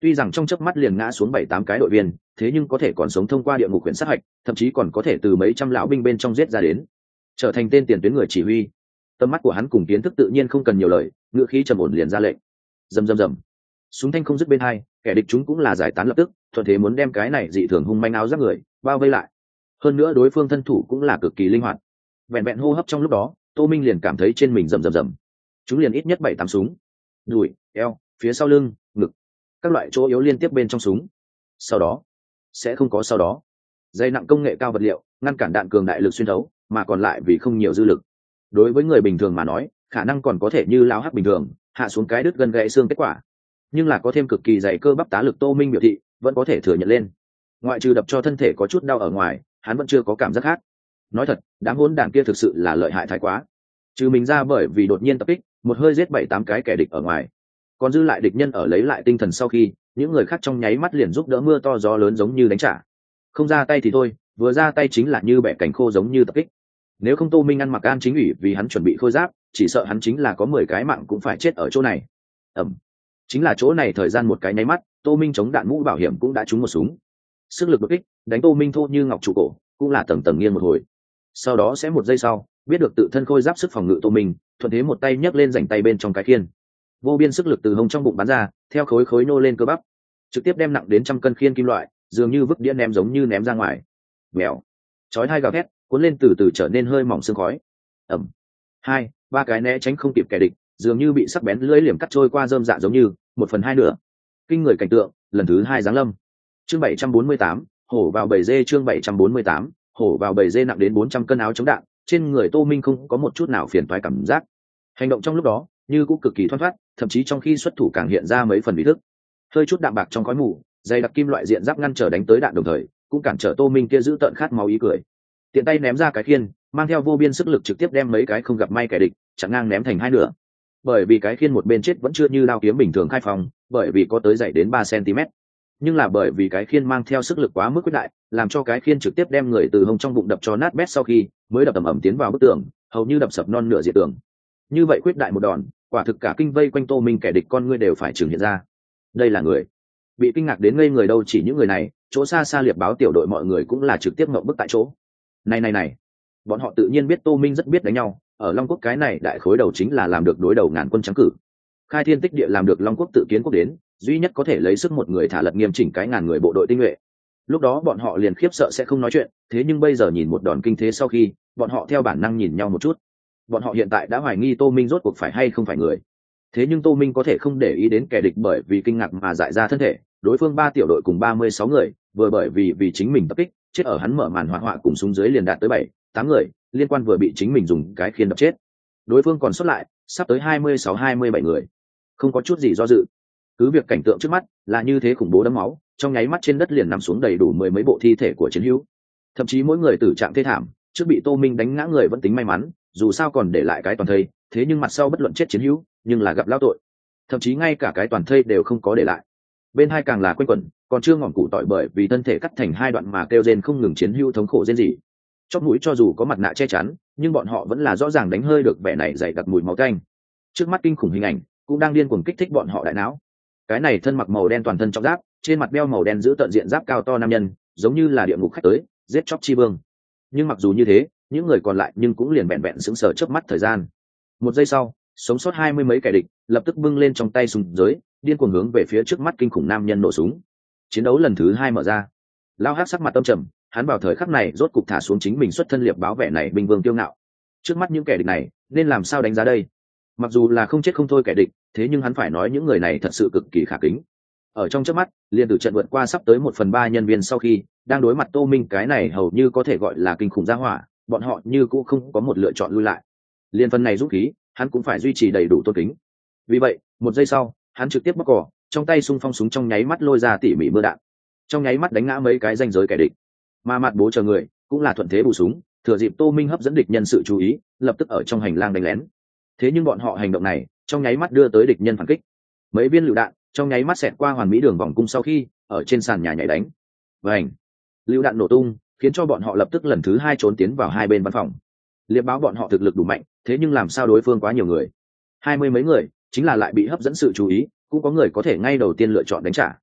Tuy rằng trong chớp mắt liền ngã xuống bảy tám cái đội viên, thế nhưng có thể còn sống thông qua địa ngục quyển sát hạch, thậm chí còn có thể từ mấy trăm lão binh bên trong giết ra đến, trở thành tên tiền tuyến người chỉ huy. Tầm mắt của hắn cùng kiến thức tự nhiên không cần nhiều lời, ngựa khí trầm ổn liền ra lệnh. Rầm rầm rầm. Súng thanh không dứt bên hai, kẻ địch chúng cũng là giải tán lập tức, thuận thế muốn đem cái này dị thường hung manh áo giáp người bao vây lại. Hơn nữa đối phương thân thủ cũng là cực kỳ linh hoạt. Vẹn vẹn hô hấp trong lúc đó, Tô Minh liền cảm thấy trên mình rầm rầm rầm. Chúng liền ít nhất bảy tám súng. Đùi, eo, phía sau lưng, ngực, các loại chỗ yếu liên tiếp bên trong súng. Sau đó, sẽ không có sau đó. Dây nặng công nghệ cao vật liệu, ngăn cản đạn cường đại lực xuyên thấu, mà còn lại vì không nhiều dư lực. Đối với người bình thường mà nói, khả năng còn có thể như lao hắc bình thường, hạ xuống cái đứt gân gãy xương kết quả. Nhưng là có thêm cực kỳ dày cơ bắp tá lực, Tô Minh biểu thị vẫn có thể thừa nhận lên. Ngoại trừ đập cho thân thể có chút đau ở ngoài, hắn vẫn chưa có cảm giác khác. Nói thật, đám hỗn đản kia thực sự là lợi hại thái quá. Trừ mình ra bởi vì đột nhiên tập kích, một hơi giết bảy tám cái kẻ địch ở ngoài, còn dư lại địch nhân ở lấy lại tinh thần sau khi, những người khác trong nháy mắt liền giúp đỡ mưa to gió lớn giống như đánh trả. Không ra tay thì thôi, vừa ra tay chính là như bẻ cánh khô giống như tập kích. Nếu không Tô Minh ăn mặc an chính ủy vì hắn chuẩn bị khôi giáp, chỉ sợ hắn chính là có mười cái mạng cũng phải chết ở chỗ này. Ẩm. Chính là chỗ này thời gian một cái nháy mắt, Tô Minh chống đạn mũ bảo hiểm cũng đã trúng một súng. Sức lực đột kích, đánh Tô Minh thô như ngọc trụ cổ, cũng là tầng tầng nghiêng một hồi. Sau đó sẽ một giây sau, biết được tự thân khôi giáp sức phòng ngự Tô Minh, thuận thế một tay nhấc lên rảnh tay bên trong cái khiên. Vô biên sức lực từ hông trong bụng bắn ra, theo khối khối nô lên cơ bắp, trực tiếp đem nặng đến trăm cân khiên kim loại, dường như vứt đĩa ném giống như ném ra ngoài. Mèo. Chói hai gào thét, cuốn lên từ từ trở nên hơi mỏng sương khói. Ẩm. Hai, ba cái né tránh không kịp kẻ địch, dường như bị sắc bén lưỡi liềm cắt trôi qua rơm dạ giống như một phần hai nửa. Kinh người cảnh tượng, lần thứ hai giáng lâm. Chương bảy trăm bốn mươi tám, hổ vào bầy dê. Chương bảy trăm bốn mươi tám, hổ vào bầy dê nặng đến bốn trăm cân áo chống đạn, trên người Tô Minh không có một chút nào phiền toái cảm giác. Hành động trong lúc đó, như cũng cực kỳ thoăn thoắt, thậm chí trong khi xuất thủ càng hiện ra mấy phần ý thức. Hơi chút đạm bạc trong khói mù, dày đặc kim loại diện giáp ngăn trở đánh tới đạn đồng thời, cũng cản trở Tô Minh kia giữ tợn khát máu ý cười. Tiện tay ném ra cái khiên, mang theo vô biên sức lực trực tiếp đem mấy cái không gặp may kẻ địch chặn ngang ném thành hai nửa. Bởi vì cái khiên một bên chết vẫn chưa như đao kiếm bình thường khai phòng, bởi vì có tới dày đến ba xăng-ti-mét. Nhưng là bởi vì cái khiên mang theo sức lực quá mức quyết đại, làm cho cái khiên trực tiếp đem người từ hông trong bụng đập cho nát bét, sau khi mới đập ầm ầm tiến vào bức tường, hầu như đập sập non nửa diện tường. Như vậy quyết đại một đòn, quả thực cả kinh vây quanh Tô Minh kẻ địch con ngươi đều phải trừng hiện ra. Đây là người. Bị kinh ngạc đến ngây người đâu chỉ những người này, chỗ xa xa liệp báo tiểu đội mọi người cũng là trực tiếp ngậm bức tại chỗ. Này này này, bọn họ tự nhiên biết Tô Minh rất biết đánh nhau, ở Long Quốc cái này đại khối đầu chính là làm được đối đầu ngàn quân trắng cử. Khai thiên tích địa làm được Long Quốc tự kiến quốc đến, duy nhất có thể lấy sức một người thả lật nghiêm chỉnh cái ngàn người bộ đội tinh nhuệ. Lúc đó bọn họ liền khiếp sợ sẽ không nói chuyện, thế nhưng bây giờ nhìn một đòn kinh thế sau khi, bọn họ theo bản năng nhìn nhau một chút. Bọn họ hiện tại đã hoài nghi Tô Minh rốt cuộc phải hay không phải người. Thế nhưng Tô Minh có thể không để ý đến kẻ địch bởi vì kinh ngạc mà dại ra thân thể, đối phương ba tiểu đội cùng ba mươi sáu người, vừa bởi vì vì chính mình tập kích, chết ở hắn mở màn hỏa hoạ cùng xuống dưới liền đạt tới bảy, tám người, liên quan vừa bị chính mình dùng cái khiên đập chết. Đối phương còn sót lại, sắp tới hai mươi sáu hai mươi bảy người. Không có chút gì do dự. Cứ việc cảnh tượng trước mắt là như thế khủng bố đẫm máu, trong nháy mắt trên đất liền nằm xuống đầy đủ mười mấy bộ thi thể của chiến hữu. Thậm chí mỗi người tử trạng thê thảm, trước bị Tô Minh đánh ngã người vẫn tính may mắn, dù sao còn để lại cái toàn thây, thế nhưng mặt sau bất luận chết chiến hữu, nhưng là gặp lao tội. Thậm chí ngay cả cái toàn thây đều không có để lại. Bên hai càng là quanh quẩn, còn chưa ngọn cụ tỏi bởi vì thân thể cắt thành hai đoạn mà kêu rên không ngừng, chiến hữu thống khổ rên rỉ. Chóp mũi cho dù có mặt nạ che chắn, nhưng bọn họ vẫn là rõ ràng đánh hơi được vẻ này dày đặc mùi máu tanh. Trước mắt kinh khủng hình ảnh cũng đang điên cuồng kích thích bọn họ đại não. Cái này thân mặc màu đen toàn thân trong giáp, trên mặt đeo màu đen giữ tận diện giáp cao to nam nhân, giống như là địa ngục khách tới, giết chóc chi vương. Nhưng mặc dù như thế, những người còn lại nhưng cũng liền vẹn vẹn sững sờ chớp mắt thời gian. Một giây sau, sống sót hai mươi mấy kẻ địch lập tức bưng lên trong tay súng giới, điên cuồng hướng về phía trước mắt kinh khủng nam nhân nổ súng. Chiến đấu lần thứ hai mở ra. Lao Hắc sắc mặt tâm trầm, hắn vào thời khắc này rốt cục thả xuống chính mình xuất thân liệp báo vẻ này binh vương kiêu ngạo. Trước mắt những kẻ địch này, nên làm sao đánh giá đây? Mặc dù là không chết không thôi kẻ địch, thế nhưng hắn phải nói những người này thật sự cực kỳ khả kính. Ở trong chớp mắt, liền từ trận vượt qua sắp tới một phần ba nhân viên sau khi đang đối mặt Tô Minh cái này hầu như có thể gọi là kinh khủng gia hỏa, bọn họ như cũng không có một lựa chọn lui lại. Liên phần này dũng khí, hắn cũng phải duy trì đầy đủ tôn kính. Vì vậy, một giây sau, hắn trực tiếp bóc cò, trong tay xung phong súng trong nháy mắt lôi ra tỉ mỉ mưa đạn, trong nháy mắt đánh ngã mấy cái ranh giới kẻ địch. Mà mặt bố chờ người cũng là thuận thế bù súng, thừa dịp Tô Minh hấp dẫn địch nhân sự chú ý, lập tức ở trong hành lang đánh lén. Thế nhưng bọn họ hành động này, trong nháy mắt đưa tới địch nhân phản kích. Mấy viên lựu đạn trong nháy mắt xẹt qua hoàn mỹ đường vòng cung sau khi ở trên sàn nhà nhảy đánh. Vành, lựu đạn nổ tung, khiến cho bọn họ lập tức lần thứ hai trốn tiến vào hai bên văn phòng. Liệp báo bọn họ thực lực đủ mạnh, thế nhưng làm sao đối phương quá nhiều người, hai mươi mấy người, chính là lại bị hấp dẫn sự chú ý, cũng có người có thể ngay đầu tiên lựa chọn đánh trả,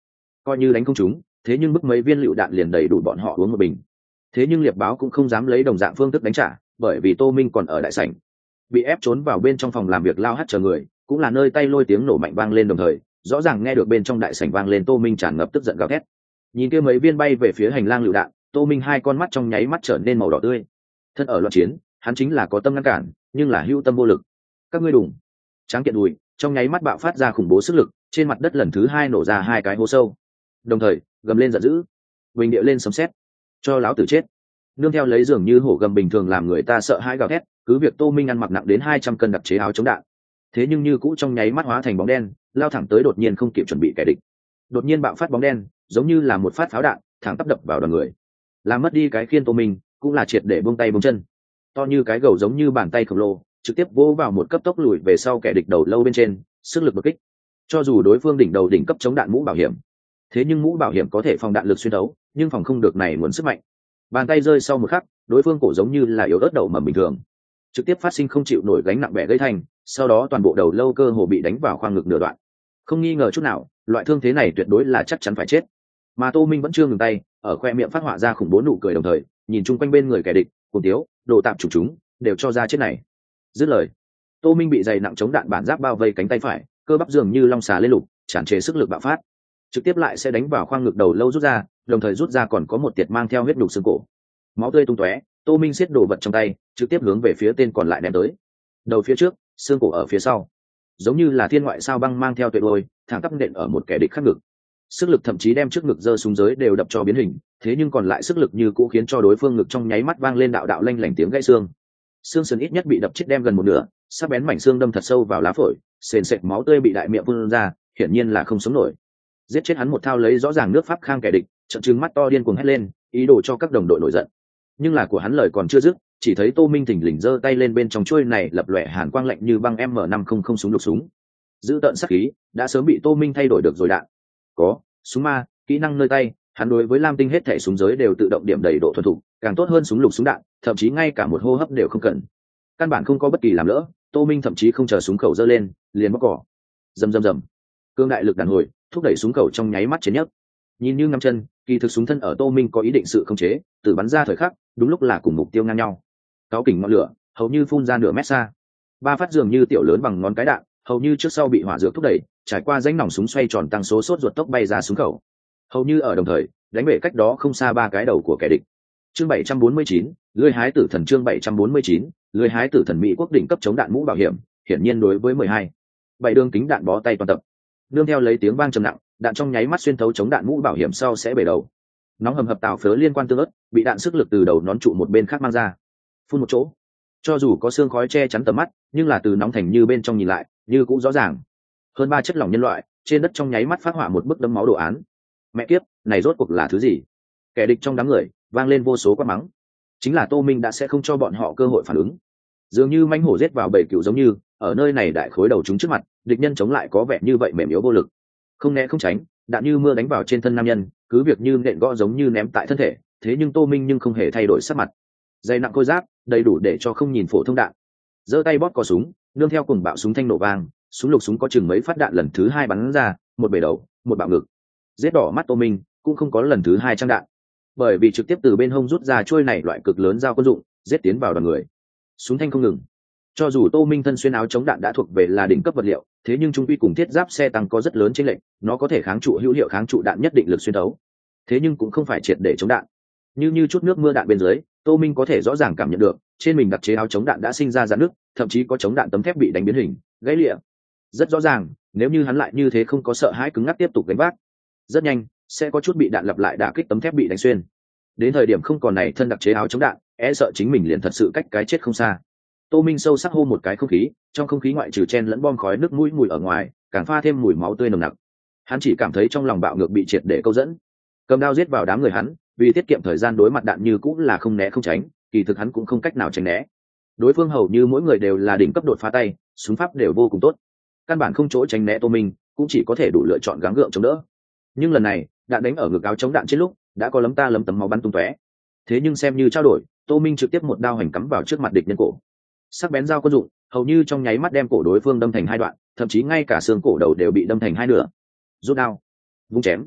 coi như đánh không trúng, thế nhưng bức mấy viên lựu đạn liền đầy đủ bọn họ uống một bình. Thế nhưng liệp báo cũng không dám lấy đồng dạng phương thức đánh trả, bởi vì Tô Minh còn ở đại sảnh, bị ép trốn vào bên trong phòng làm việc lao hắt chờ người, cũng là nơi tay lôi tiếng nổ mạnh vang lên đồng thời, rõ ràng nghe được bên trong đại sảnh vang lên Tô Minh tràn ngập tức giận gào thét. Nhìn kia mấy viên bay về phía hành lang lựu đạn, Tô Minh hai con mắt trong nháy mắt trở nên màu đỏ tươi. Thân ở loạn chiến, hắn chính là có tâm ngăn cản, nhưng là hữu tâm vô lực. Các ngươi đùng, tráng kiện đùi, trong nháy mắt bạo phát ra khủng bố sức lực, trên mặt đất lần thứ hai nổ ra hai cái hố sâu. Đồng thời, gầm lên giận dữ, bình địa lên sấm sét, cho láo tử chết. Nương theo lấy dường như hổ gầm bình thường làm người ta sợ hãi gào thét, cứ việc Tô Minh ăn mặc nặng đến hai trăm cân đặc chế áo chống đạn, thế nhưng như cũ trong nháy mắt hóa thành bóng đen, lao thẳng tới đột nhiên không kịp chuẩn bị kẻ địch. Đột nhiên bạo phát bóng đen, giống như là một phát pháo đạn, thẳng tắp đập vào đoàn người, làm mất đi cái khiên Tô Minh, cũng là triệt để buông tay buông chân. To như cái gầu giống như bàn tay khổng lồ, trực tiếp vỗ vào một cấp tốc lùi về sau kẻ địch đầu lâu bên trên, sức lực đột kích. Cho dù đối phương đỉnh đầu đỉnh cấp chống đạn mũ bảo hiểm, thế nhưng mũ bảo hiểm có thể phòng đạn lực xuyên thấu, nhưng phòng không được này nguồn sức mạnh. Bàn tay rơi sau một khắc, đối phương cổ giống như là yếu ớt đậu mầm bình thường, trực tiếp phát sinh không chịu nổi gánh nặng bẻ gãy thành, sau đó toàn bộ đầu lâu cơ hồ bị đánh vào khoang ngực nửa đoạn. Không nghi ngờ chút nào, loại thương thế này tuyệt đối là chắc chắn phải chết. Mà Tô Minh vẫn chưa ngừng tay, ở khoe miệng phát họa ra khủng bố nụ cười đồng thời, nhìn chung quanh bên người kẻ địch, cùng tiếu, đồ tạm chủ chúng, đều cho ra chết này. Dứt lời, Tô Minh bị dày nặng chống đạn bản giáp bao vây cánh tay phải, cơ bắp dường như long xà lên lục, tràn trề sức lực bạo phát, trực tiếp lại sẽ đánh vào khoang ngực đầu lâu rút ra, đồng thời rút ra còn có một tiệt mang theo huyết đục xương cổ. Máu tươi tung tóe, Tô Minh siết đồ vật trong tay, trực tiếp hướng về phía tên còn lại ném tới. Đầu phía trước, xương cổ ở phía sau, giống như là thiên ngoại sao băng mang theo tuyệt đôi, thẳng tắp nện ở một kẻ địch khác ngực. Sức lực thậm chí đem trước ngực giơ xuống dưới đều đập cho biến hình, thế nhưng còn lại sức lực như cũ khiến cho đối phương ngực trong nháy mắt vang lên đạo đạo lanh lảnh tiếng gãy xương. Xương sườn ít nhất bị đập chết đem gần một nửa, sắc bén mảnh xương đâm thật sâu vào lá phổi, sền sệt máu tươi bị đại miệng phun ra, hiển nhiên là không sống nổi. Giết chết hắn một thao lấy rõ ràng nước pháp khang kẻ địch, trợn trừng mắt to điên cuồng hét lên, ý đồ cho các đồng đội nổi giận. Nhưng là của hắn lời còn chưa dứt, chỉ thấy Tô Minh thình lình giơ tay lên bên trong chuôi này lập lòe hàn quang lạnh như băng M năm không không súng lục súng. Giữ tận sắc khí đã sớm bị Tô Minh thay đổi được rồi đạn. Có súng ma, kỹ năng nơi tay, hắn đối với lam tinh hết thảy súng giới đều tự động điểm đầy độ thuần thục, càng tốt hơn súng lục súng đạn, thậm chí ngay cả một hô hấp đều không cần. Căn bản không có bất kỳ làm lỡ, Tô Minh thậm chí không chờ súng khẩu giơ lên, liền bóc cỏ. Rầm rầm rầm. Cương đại lực đàn hồi, thúc đẩy súng khẩu trong nháy mắt chiến nhất. Nhìn như ngắm chân, kỳ thực súng thân ở Tô Minh có ý định sự khống chế, tự bắn ra thời khắc, đúng lúc là cùng mục tiêu ngang nhau. Cáo kỉnh ngọn lửa, hầu như phun ra nửa mét xa. Ba phát dường như tiểu lớn bằng ngón cái đạn, hầu như trước sau bị hỏa dược thúc đẩy, trải qua rãnh nòng súng xoay tròn tăng số sốt ruột tốc bay ra súng khẩu. Hầu như ở đồng thời, đánh bể cách đó không xa ba cái đầu của kẻ địch. Chương bảy trăm bốn mươi chín, lưỡi hái tử thần chương bảy trăm bốn mươi chín, lưỡi hái tử thần Mỹ quốc đỉnh cấp chống đạn mũ bảo hiểm, hiển nhiên đối với mười hai, bảy đường kính đạn bó tay toàn tập. Nương theo lấy tiếng vang trầm nặng, đạn trong nháy mắt xuyên thấu chống đạn mũ bảo hiểm sau sẽ bể đầu. Nóng hầm hập tàu phớ liên quan tương ớt, bị đạn sức lực từ đầu nón trụ một bên khác mang ra, phun một chỗ. Cho dù có xương khói che chắn tầm mắt, nhưng là từ nóng thành như bên trong nhìn lại, như cũng rõ ràng. Hơn ba chất lỏng nhân loại, trên đất trong nháy mắt phát họa một bức đấm máu đồ án. Mẹ kiếp, này rốt cuộc là thứ gì? Kẻ địch trong đám người vang lên vô số quát mắng. Chính là Tô Minh đã sẽ không cho bọn họ cơ hội phản ứng. Dường như manh hổ giết vào bầy cừu giống như, ở nơi này đại khối đầu chúng trước mặt, địch nhân chống lại có vẻ như vậy mềm yếu vô lực. Không né không tránh, đạn như mưa đánh vào trên thân nam nhân, cứ việc như nện gõ giống như ném tại thân thể, thế nhưng Tô Minh nhưng không hề thay đổi sắc mặt. Dày nặng khôi giáp, đầy đủ để cho không nhìn phổ thông đạn. Giơ tay bóp cò súng, nương theo cùng bạo súng thanh nổ vang, súng lục súng có chừng mấy phát đạn lần thứ hai bắn ra, một bể đầu, một bạo ngực. Giết đỏ mắt Tô Minh, cũng không có lần thứ hai trang đạn, bởi vì trực tiếp từ bên hông rút ra chuôi này loại cực lớn dao quân dụng, giết tiến vào đoàn người. Súng thanh không ngừng. Cho dù Tô Minh thân xuyên áo chống đạn đã thuộc về là đỉnh cấp vật liệu, thế nhưng trung quy cùng thiết giáp xe tăng có rất lớn chênh lệch, nó có thể kháng trụ hữu hiệu kháng trụ đạn nhất định lực xuyên thấu. Thế nhưng cũng không phải triệt để chống đạn. Như như chút nước mưa đạn bên dưới, Tô Minh có thể rõ ràng cảm nhận được, trên mình đặc chế áo chống đạn đã sinh ra rạn nứt, thậm chí có chống đạn tấm thép bị đánh biến hình, gãy lịa. Rất rõ ràng, nếu như hắn lại như thế không có sợ hãi cứng ngắc tiếp tục đánh vác, rất nhanh sẽ có chút bị đạn lặp lại đả kích tấm thép bị đánh xuyên. Đến thời điểm không còn này thân đặc chế áo chống đạn, e sợ chính mình liền thật sự cách cái chết không xa. Tô Minh sâu sắc hô một cái không khí, trong không khí ngoại trừ chen lẫn bom khói nước mũi mùi ở ngoài, càng pha thêm mùi máu tươi nồng nặc. Hắn chỉ cảm thấy trong lòng bạo ngược bị triệt để câu dẫn. Cầm đao giết vào đám người hắn, vì tiết kiệm thời gian đối mặt đạn như cũng là không né không tránh, kỳ thực hắn cũng không cách nào tránh né. Đối phương hầu như mỗi người đều là đỉnh cấp đột phá tay, súng pháp đều vô cùng tốt. Căn bản không chỗ tránh né Tô Minh, cũng chỉ có thể đủ lựa chọn gắng gượng chống đỡ. Nhưng lần này, đạn đánh ở ngực áo chống đạn trên lúc, đã có lấm ta lấm tấm máu bắn tung tóe. Thế nhưng xem như trao đổi, Tô Minh trực tiếp một đao hành cắm vào trước mặt địch nhân cổ. Sắc bén dao quân dụng, hầu như trong nháy mắt đem cổ đối phương đâm thành hai đoạn, thậm chí ngay cả xương cổ đầu đều bị đâm thành hai nửa. Rút đao, vung chém.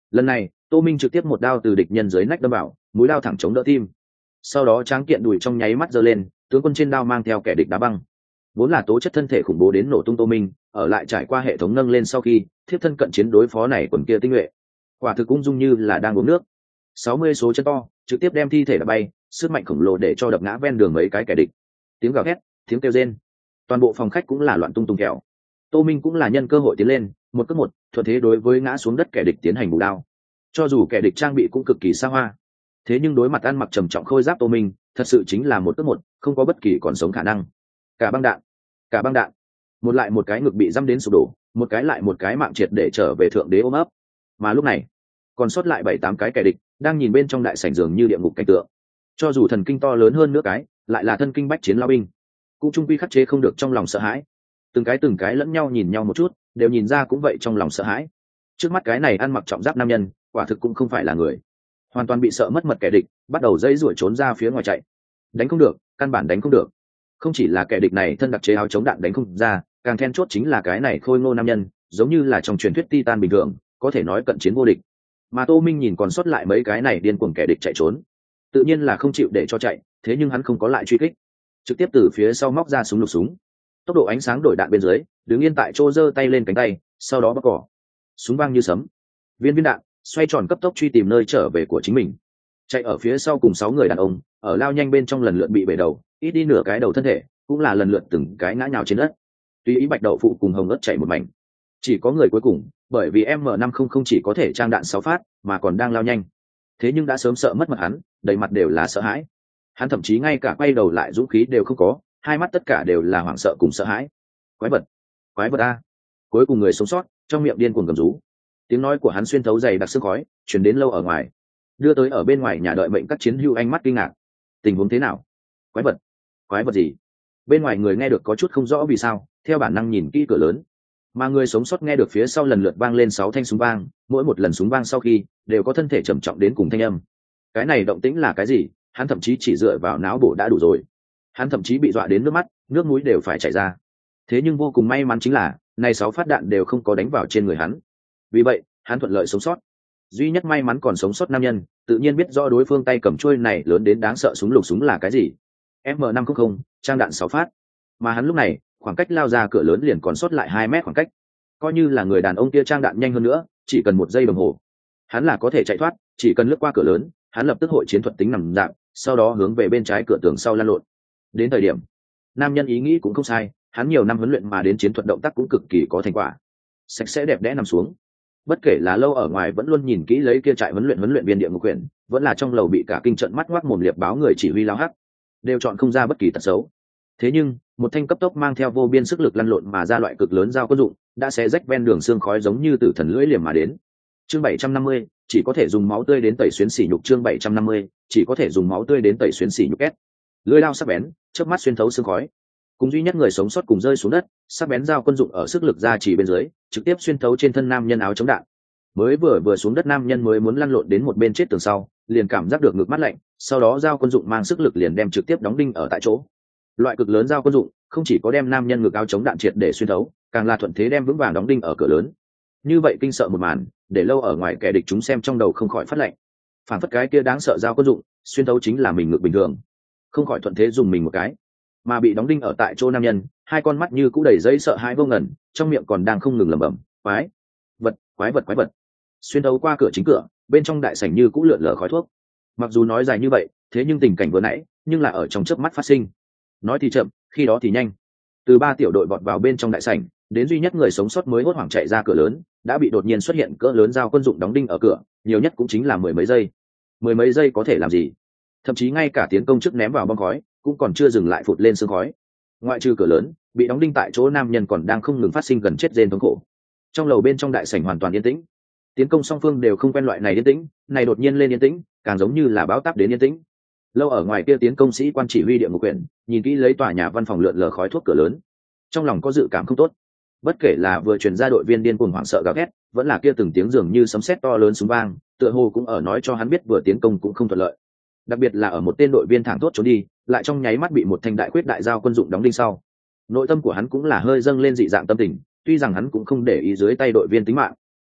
Lần này Tô Minh trực tiếp một đao từ địch nhân dưới nách đâm vào, mũi đao thẳng chống đỡ tim. Sau đó tráng kiện đùi trong nháy mắt giơ lên, tướng quân trên đao mang theo kẻ địch đá băng. Vốn là tố chất thân thể khủng bố đến nổ tung Tô Minh, ở lại trải qua hệ thống nâng lên sau khi thiếp thân cận chiến đối phó này quần kia tinh nhuệ, quả thực cũng dung như là đang uống nước. Sáu mươi số chân to trực tiếp đem thi thể đập bay, sức mạnh khổng lồ để cho đập ngã ven đường mấy cái kẻ địch. Tiếng gào thét, tiếng kêu rên, toàn bộ phòng khách cũng là loạn tung tung kẹo. Tô Minh cũng là nhân cơ hội tiến lên, một cước một thuận thế đối với ngã xuống đất kẻ địch tiến hành bù đao. Cho dù kẻ địch trang bị cũng cực kỳ xa hoa, thế nhưng đối mặt ăn mặc trầm trọng khôi giáp Tô Minh thật sự chính là một cước một, không có bất kỳ còn sống khả năng. Cả băng đạn, cả băng đạn, một lại một cái ngực bị dăm đến sụp đổ, một cái lại một cái mạng triệt để trở về thượng đế ôm ấp. Mà lúc này còn sót lại bảy tám cái kẻ địch đang nhìn bên trong đại sảnh giường như địa ngục cảnh tượng. Cho dù thần kinh to lớn hơn nữa cái lại là thân kinh bách chiến lao binh, cũng trung quy khắc chế không được trong lòng sợ hãi. Từng cái từng cái lẫn nhau nhìn nhau một chút, đều nhìn ra cũng vậy trong lòng sợ hãi. Trước mắt cái này ăn mặc trọng giáp nam nhân quả thực cũng không phải là người, hoàn toàn bị sợ mất mật kẻ địch bắt đầu dây ruổi trốn ra phía ngoài chạy. Đánh không được, căn bản đánh không được. Không chỉ là kẻ địch này thân đặc chế áo chống đạn đánh không ra, càng then chốt chính là cái này khôi ngô nam nhân giống như là trong truyền thuyết titan bình thường, có thể nói cận chiến vô địch. Mà Tô Minh nhìn còn sót lại mấy cái này điên cuồng kẻ địch chạy trốn, tự nhiên là không chịu để cho chạy, thế nhưng hắn không có lại truy kích, trực tiếp từ phía sau móc ra súng lục súng, tốc độ ánh sáng đổi đạn bên dưới, đứng yên tại chỗ giơ tay lên cánh tay, sau đó bóc cỏ, súng vang như sấm, viên viên đạn xoay tròn cấp tốc truy tìm nơi trở về của chính mình. Chạy ở phía sau cùng sáu người đàn ông ở lao nhanh bên trong lần lượt bị bể đầu, ít đi nửa cái đầu thân thể cũng là lần lượt từng cái ngã nhào trên đất. Tuy ý bạch đậu phụ cùng hồng ớt chạy một mảnh, chỉ có người cuối cùng bởi vì M năm không không chỉ có thể trang đạn sáu phát mà còn đang lao nhanh, thế nhưng đã sớm sợ mất mật, hắn đầy mặt đều là sợ hãi, hắn thậm chí ngay cả quay đầu lại dũng khí đều không có, hai mắt tất cả đều là hoảng sợ cùng sợ hãi. Quái vật, quái vật a! Cuối cùng người sống sót trong miệng điên cuồng gầm rú, tiếng nói của hắn xuyên thấu dày đặc sương khói chuyển đến lâu ở ngoài, đưa tới ở bên ngoài nhà đợi mệnh các chiến hữu ánh mắt kinh ngạc. Tình huống thế nào? Quái vật, quái vật gì? Bên ngoài người nghe được có chút không rõ vì sao, theo bản năng nhìn kỹ cửa lớn, mà người sống sót nghe được phía sau lần lượt vang lên sáu thanh súng vang, mỗi một lần súng vang sau khi đều có thân thể trầm trọng đến cùng thanh âm. Cái này động tĩnh là cái gì? Hắn thậm chí chỉ dựa vào não bộ đã đủ rồi, hắn thậm chí bị dọa đến nước mắt nước mũi đều phải chảy ra. Thế nhưng vô cùng may mắn chính là này sáu phát đạn đều không có đánh vào trên người hắn, vì vậy hắn thuận lợi sống sót. Duy nhất may mắn còn sống sót nam nhân tự nhiên biết rõ đối phương tay cầm chuôi này lớn đến đáng sợ súng lục súng là cái gì, M năm không không trang đạn sáu phát, mà hắn lúc này khoảng cách lao ra cửa lớn liền còn sót lại hai mét khoảng cách. Coi như là người đàn ông kia trang đạn nhanh hơn nữa, chỉ cần một giây đồng hồ hắn là có thể chạy thoát, chỉ cần lướt qua cửa lớn, hắn lập tức hội chiến thuật tính nằm dạng, sau đó hướng về bên trái cửa tường sau lăn lộn. Đến thời điểm nam nhân ý nghĩ cũng không sai, hắn nhiều năm huấn luyện mà đến chiến thuật động tác cũng cực kỳ có thành quả, sạch sẽ đẹp đẽ nằm xuống. Bất kể là lâu ở ngoài vẫn luôn nhìn kỹ lấy kia trại huấn luyện huấn luyện viên địa ngục quyển, vẫn là trong lầu bị cả kinh trận mắt ngoác mồm liệp báo người chỉ huy lao hắc, đều chọn không ra bất kỳ tật xấu. Thế nhưng một thanh cấp tốc mang theo vô biên sức lực lăn lộn mà ra loại cực lớn dao quân dụng đã xé rách ven đường xương khói giống như tử thần lưỡi liềm mà đến. Chương bảy trăm năm mươi, chỉ có thể dùng máu tươi đến tẩy xuyến sỉ nhục. Chương bảy trăm năm mươi, chỉ có thể dùng máu tươi đến tẩy xuyến sỉ nhục. Két, lưỡi dao sắc bén chớp mắt xuyên thấu xương khói, cùng duy nhất người sống sót cùng rơi xuống đất, sắc bén dao quân dụng ở sức lực ra chỉ bên dưới trực tiếp xuyên thấu trên thân nam nhân áo chống đạn. Mới vừa vừa xuống đất nam nhân mới muốn lăn lộn đến một bên chết tường sau, liền cảm giác được ngực mát lạnh, sau đó dao quân dụng mang sức lực liền đem trực tiếp đóng đinh ở tại chỗ. Loại cực lớn dao quân dụng không chỉ có đem nam nhân ngực áo chống đạn triệt để xuyên thấu, càng là thuận thế đem vững vàng đóng đinh ở cửa lớn. Như vậy kinh sợ một màn để lâu ở ngoài kẻ địch chúng xem trong đầu không khỏi phát lạnh, phản phất cái kia đáng sợ dao quân dụng xuyên thấu chính là mình ngực bình thường, không khỏi thuận thế dùng mình một cái. Mà bị đóng đinh ở tại chỗ nam nhân, hai con mắt như cũ đầy giấy sợ hãi vô ngần, trong miệng còn đang không ngừng lẩm bẩm, quái vật, quái vật, quái vật. Xuyên thấu qua cửa chính cửa, bên trong đại sảnh như cũ lượn lờ khói thuốc. Mặc dù nói dài như vậy, thế nhưng tình cảnh vừa nãy nhưng là ở trong chớp mắt phát sinh. Nói thì chậm, khi đó thì nhanh. Từ ba tiểu đội vọt vào bên trong đại sảnh, đến duy nhất người sống sót mới hốt hoảng chạy ra cửa lớn, đã bị đột nhiên xuất hiện cỡ lớn dao quân dụng đóng đinh ở cửa, nhiều nhất cũng chính là mười mấy giây. Mười mấy giây có thể làm gì? Thậm chí ngay cả tiến công trước ném vào bom khói cũng còn chưa dừng lại phụt lên sương khói. Ngoại trừ cửa lớn, bị đóng đinh tại chỗ nam nhân còn đang không ngừng phát sinh gần chết rên thống khổ. Trong lầu bên trong đại sảnh hoàn toàn yên tĩnh. Tiến công song phương đều không quen loại này yên tĩnh, này đột nhiên lên yên tĩnh, càng giống như là báo táp đến yên tĩnh. Lâu ở ngoài kia tiến công sĩ quan chỉ huy địa ngục quyển, nhìn kỹ lấy tòa nhà văn phòng lượn lờ khói thuốc cửa lớn, trong lòng có dự cảm không tốt. Bất kể là vừa truyền ra đội viên điên cuồng hoảng sợ gào thét, vẫn là kia từng tiếng dường như sấm sét to lớn súng vang, tựa hồ cũng ở nói cho hắn biết vừa tiến công cũng không thuận lợi. Đặc biệt là ở một tên đội viên thẳng thốt trốn đi, lại trong nháy mắt bị một thanh đại quyết đại giao quân dụng đóng đinh sau, nội tâm của hắn cũng là hơi dâng lên dị dạng tâm tình. Tuy rằng hắn cũng không để ý dưới tay đội viên tính mạng,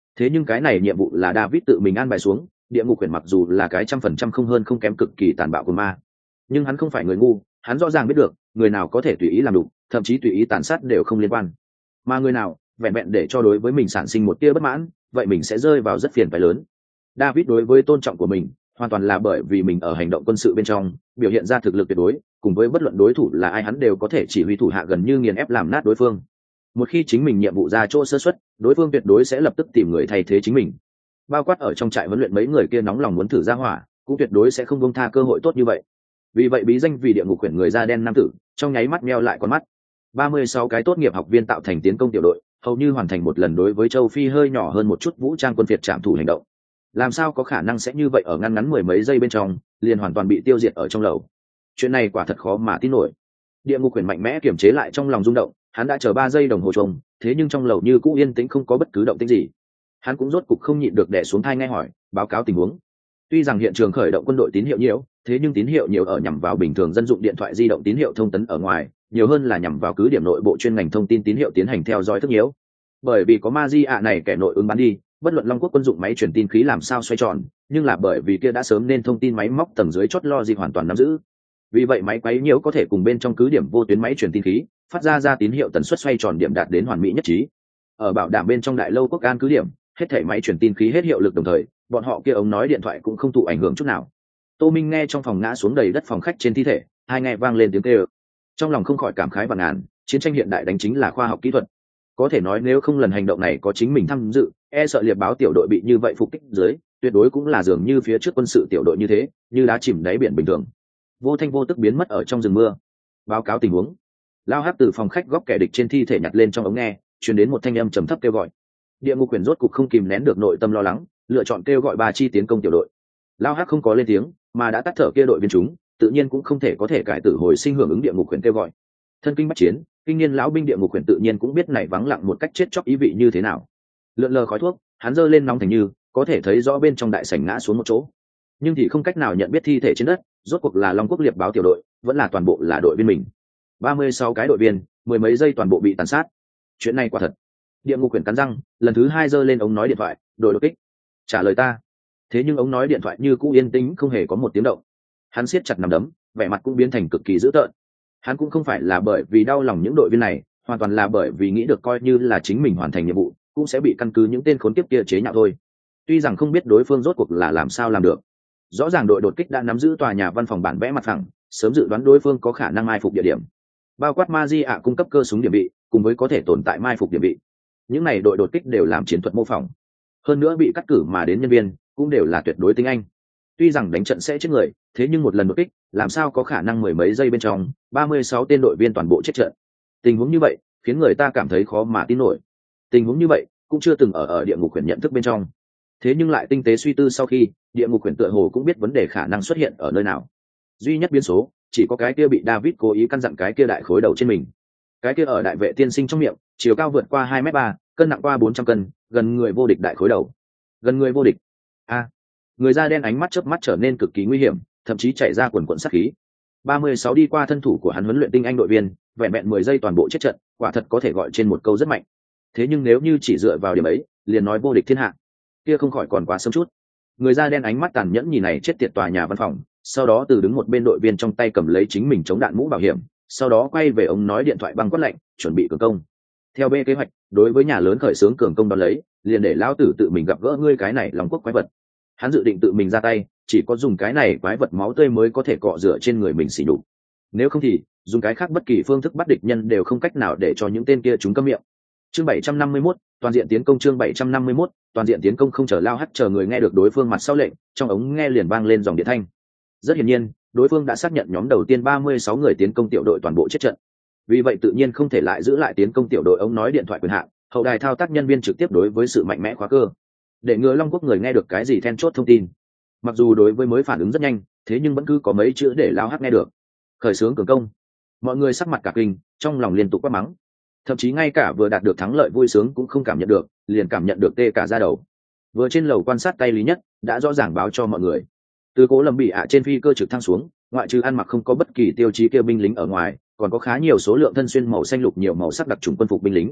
Thế nhưng cái này nhiệm vụ là David tự mình an bài xuống, địa ngục quyển mặc dù là cái trăm phần trăm không hơn không kém cực kỳ tàn bạo của ma, nhưng hắn không phải người ngu, hắn rõ ràng biết được người nào có thể tùy ý làm đủ, thậm chí tùy ý tàn sát đều không liên quan, mà người nào vẹn vẹn để cho đối với mình sản sinh một tia bất mãn, vậy mình sẽ rơi vào rất phiền phái lớn. David đối với tôn trọng của mình hoàn toàn là bởi vì mình ở hành động quân sự bên trong biểu hiện ra thực lực tuyệt đối, cùng với bất luận đối thủ là ai hắn đều có thể chỉ huy thủ hạ gần như nghiền ép làm nát đối phương. Một khi chính mình nhiệm vụ ra chỗ sơ suất, đối phương tuyệt đối sẽ lập tức tìm người thay thế chính mình. Bao quát ở trong trại huấn luyện mấy người kia nóng lòng muốn thử ra hỏa, cũng tuyệt đối sẽ không buông tha cơ hội tốt như vậy. Vì vậy bí danh vì địa ngục quyển người da đen nam tử trong nháy mắt meo lại con mắt. ba mươi sáu cái tốt nghiệp học viên tạo thành tiến công tiểu đội, hầu như hoàn thành một lần đối với châu Phi hơi nhỏ hơn một chút vũ trang quân Việt trạm thủ hành động. Làm sao có khả năng sẽ như vậy ở ngăn ngắn mười mấy giây bên trong liền hoàn toàn bị tiêu diệt ở trong lầu? Chuyện này quả thật khó mà tin nổi. Địa ngục quyển mạnh mẽ kiềm chế lại trong lòng rung động, hắn đã chờ ba giây đồng hồ trông, thế nhưng trong lầu như cũ yên tĩnh không có bất cứ động tĩnh gì. Hắn cũng rốt cục không nhịn được đè xuống thai nghe hỏi, báo cáo tình huống. Tuy rằng hiện trường khởi động quân đội tín hiệu nhiều, thế nhưng tín hiệu nhiều ở nhằm vào bình thường dân dụng điện thoại di động tín hiệu thông tấn ở ngoài, nhiều hơn là nhằm vào cứ điểm nội bộ chuyên ngành thông tin tín hiệu tiến hành theo dõi thức nhiễu. Bởi vì có Magia ạ này kẻ nội ứng bắn đi, bất luận Long Quốc quân dụng máy truyền tin khí làm sao xoay tròn, nhưng là bởi vì kia đã sớm nên thông tin máy móc tầng dưới chót lo gì hoàn toàn nắm giữ. Vì vậy máy quấy nhiễu có thể cùng bên trong cứ điểm vô tuyến máy truyền tin khí phát ra ra tín hiệu tần suất xoay tròn điểm đạt đến hoàn mỹ nhất trí. Ở bảo đảm bên trong đại lâu quốc an cứ điểm, hết thảy máy truyền tin khí hết hiệu lực đồng thời, bọn họ kia ống nói điện thoại cũng không thụ ảnh hưởng chút nào. Tô Minh nghe trong phòng ngã xuống đầy đất phòng khách trên thi thể, hai nghe vang lên tiếng kêu, trong lòng không khỏi cảm khái và ngàn, chiến tranh hiện đại đánh chính là khoa học kỹ thuật. Có thể nói nếu không lần hành động này có chính mình tham dự, e sợ liệp báo tiểu đội bị như vậy phục kích dưới, tuyệt đối cũng là dường như phía trước quân sự tiểu đội như thế, như đá chìm đáy biển bình thường, vô thanh vô tức biến mất ở trong rừng mưa. Báo cáo tình huống. Lao Hắc từ phòng khách góc kẻ địch trên thi thể nhặt lên trong ống nghe, truyền đến một thanh âm trầm thấp kêu gọi. Địa ngục quyển rốt cục không kìm nén được nội tâm lo lắng, lựa chọn kêu gọi ba chi tiến công tiểu đội. Lao Hắc không có lên tiếng, mà đã tắt thở kia đội viên chúng, tự nhiên cũng không thể có thể cải tử hồi sinh hưởng ứng địa ngục quyển kêu gọi. Thân kinh bách chiến, kinh niên lão binh địa ngục quyển tự nhiên cũng biết này vắng lặng một cách chết chóc ý vị như thế nào. Lượn lờ khói thuốc, hắn giơ lên nóng thành như, có thể thấy rõ bên trong đại sảnh ngã xuống một chỗ, nhưng thì không cách nào nhận biết thi thể trên đất, rốt cuộc là Long Quốc liệp báo tiểu đội, vẫn là toàn bộ là đội viên mình. ba mươi sáu cái đội viên, mười mấy giây toàn bộ bị tàn sát. Chuyện này quả thật. Địa ngục quyển cắn răng, lần thứ hai giơ lên ống nói điện thoại, đội đột kích. Trả lời ta. Thế nhưng ống nói điện thoại như cũ yên tĩnh không hề có một tiếng động. Hắn siết chặt nắm đấm, vẻ mặt cũng biến thành cực kỳ dữ tợn. Hắn cũng không phải là bởi vì đau lòng những đội viên này, hoàn toàn là bởi vì nghĩ được coi như là chính mình hoàn thành nhiệm vụ, cũng sẽ bị căn cứ những tên khốn kiếp kia chế nhạo thôi. Tuy rằng không biết đối phương rốt cuộc là làm sao làm được. Rõ ràng đội đột kích đã nắm giữ tòa nhà văn phòng bản vẽ mặt phẳng, sớm dự đoán đối phương có khả năng mai phục địa điểm, bao quát Magia ạ cung cấp cơ súng điểm bị, cùng với có thể tồn tại mai phục điểm bị. Những này đội đột kích đều làm chiến thuật mô phỏng, hơn nữa bị cắt cử mà đến nhân viên cũng đều là tuyệt đối tinh anh. Tuy rằng đánh trận sẽ chết người, thế nhưng một lần đột kích, làm sao có khả năng mười mấy giây bên trong, ba mươi sáu tên đội viên toàn bộ chết trận. Tình huống như vậy, khiến người ta cảm thấy khó mà tin nổi. Tình huống như vậy, cũng chưa từng ở ở địa ngục quyển nhận thức bên trong. Thế nhưng lại tinh tế suy tư sau khi, địa ngục quyển tựa hồ cũng biết vấn đề khả năng xuất hiện ở nơi nào. Duy nhất biến số, chỉ có cái kia bị David cố ý căn dặn cái kia đại khối đầu trên mình. Cái kia ở đại vệ tiên sinh trong miệng, chiều cao vượt qua hai mét ba, cân nặng qua bốn trăm cân, gần người vô địch đại khối đầu. Gần người vô địch. A. Người da đen ánh mắt chớp mắt trở nên cực kỳ nguy hiểm, thậm chí chảy ra quần quần sát khí. ba mươi sáu đi qua thân thủ của hắn huấn luyện tinh anh đội viên, vẹn vẹn mười giây toàn bộ chết trận, quả thật có thể gọi trên một câu rất mạnh. Thế nhưng nếu như chỉ dựa vào điểm ấy, liền nói vô địch thiên hạ, kia không khỏi còn quá sớm chút. Người da đen ánh mắt tàn nhẫn nhìn này chết tiệt tòa nhà văn phòng, sau đó từ đứng một bên đội viên trong tay cầm lấy chính mình chống đạn mũ bảo hiểm, sau đó quay về ống nói điện thoại băng quát lạnh, chuẩn bị cường công. Theo B kế hoạch, đối với nhà lớn khởi xướng cường công đón lấy, liền để lão tử tự mình gặp gỡ ngươi cái này Long Quốc quái vật. Hắn dự định tự mình ra tay, chỉ có dùng cái này quái vật máu tươi mới có thể cọ rửa trên người mình xỉ nhục. Nếu không thì dùng cái khác bất kỳ phương thức bắt địch nhân đều không cách nào để cho những tên kia chúng câm miệng. Chương bảy trăm năm mươi mốt, toàn diện tiến công. Chương bảy trăm năm mươi mốt, toàn diện tiến công. Không chờ Lao Hắt chờ người nghe được đối phương mặt sau lệnh, trong ống nghe liền vang lên dòng điện thanh. Rất hiển nhiên, đối phương đã xác nhận nhóm đầu tiên ba mươi sáu người tiến công tiểu đội toàn bộ chết trận. Vì vậy tự nhiên không thể lại giữ lại tiến công tiểu đội ống nói điện thoại quyền hạn, hậu đài thao tác nhân viên trực tiếp đối với sự mạnh mẽ khóa cơ, để ngừa Long Quốc người nghe được cái gì then chốt thông tin. Mặc dù đối với mới phản ứng rất nhanh, thế nhưng vẫn cứ có mấy chữ để Lao Hắt nghe được. Khởi xướng cường công. Mọi người sắc mặt cả kinh, trong lòng liên tục quát mắng. Thậm chí ngay cả vừa đạt được thắng lợi vui sướng cũng không cảm nhận được, liền cảm nhận được tê cả da đầu. Vừa trên lầu quan sát tay Lý Nhất đã rõ ràng báo cho mọi người, từ Cố Lâm bị ạ trên phi cơ trực thăng xuống, ngoại trừ ăn mặc không có bất kỳ tiêu chí kêu binh lính ở ngoài, còn có khá nhiều số lượng thân xuyên màu xanh lục nhiều màu sắc đặc trùng quân phục binh lính.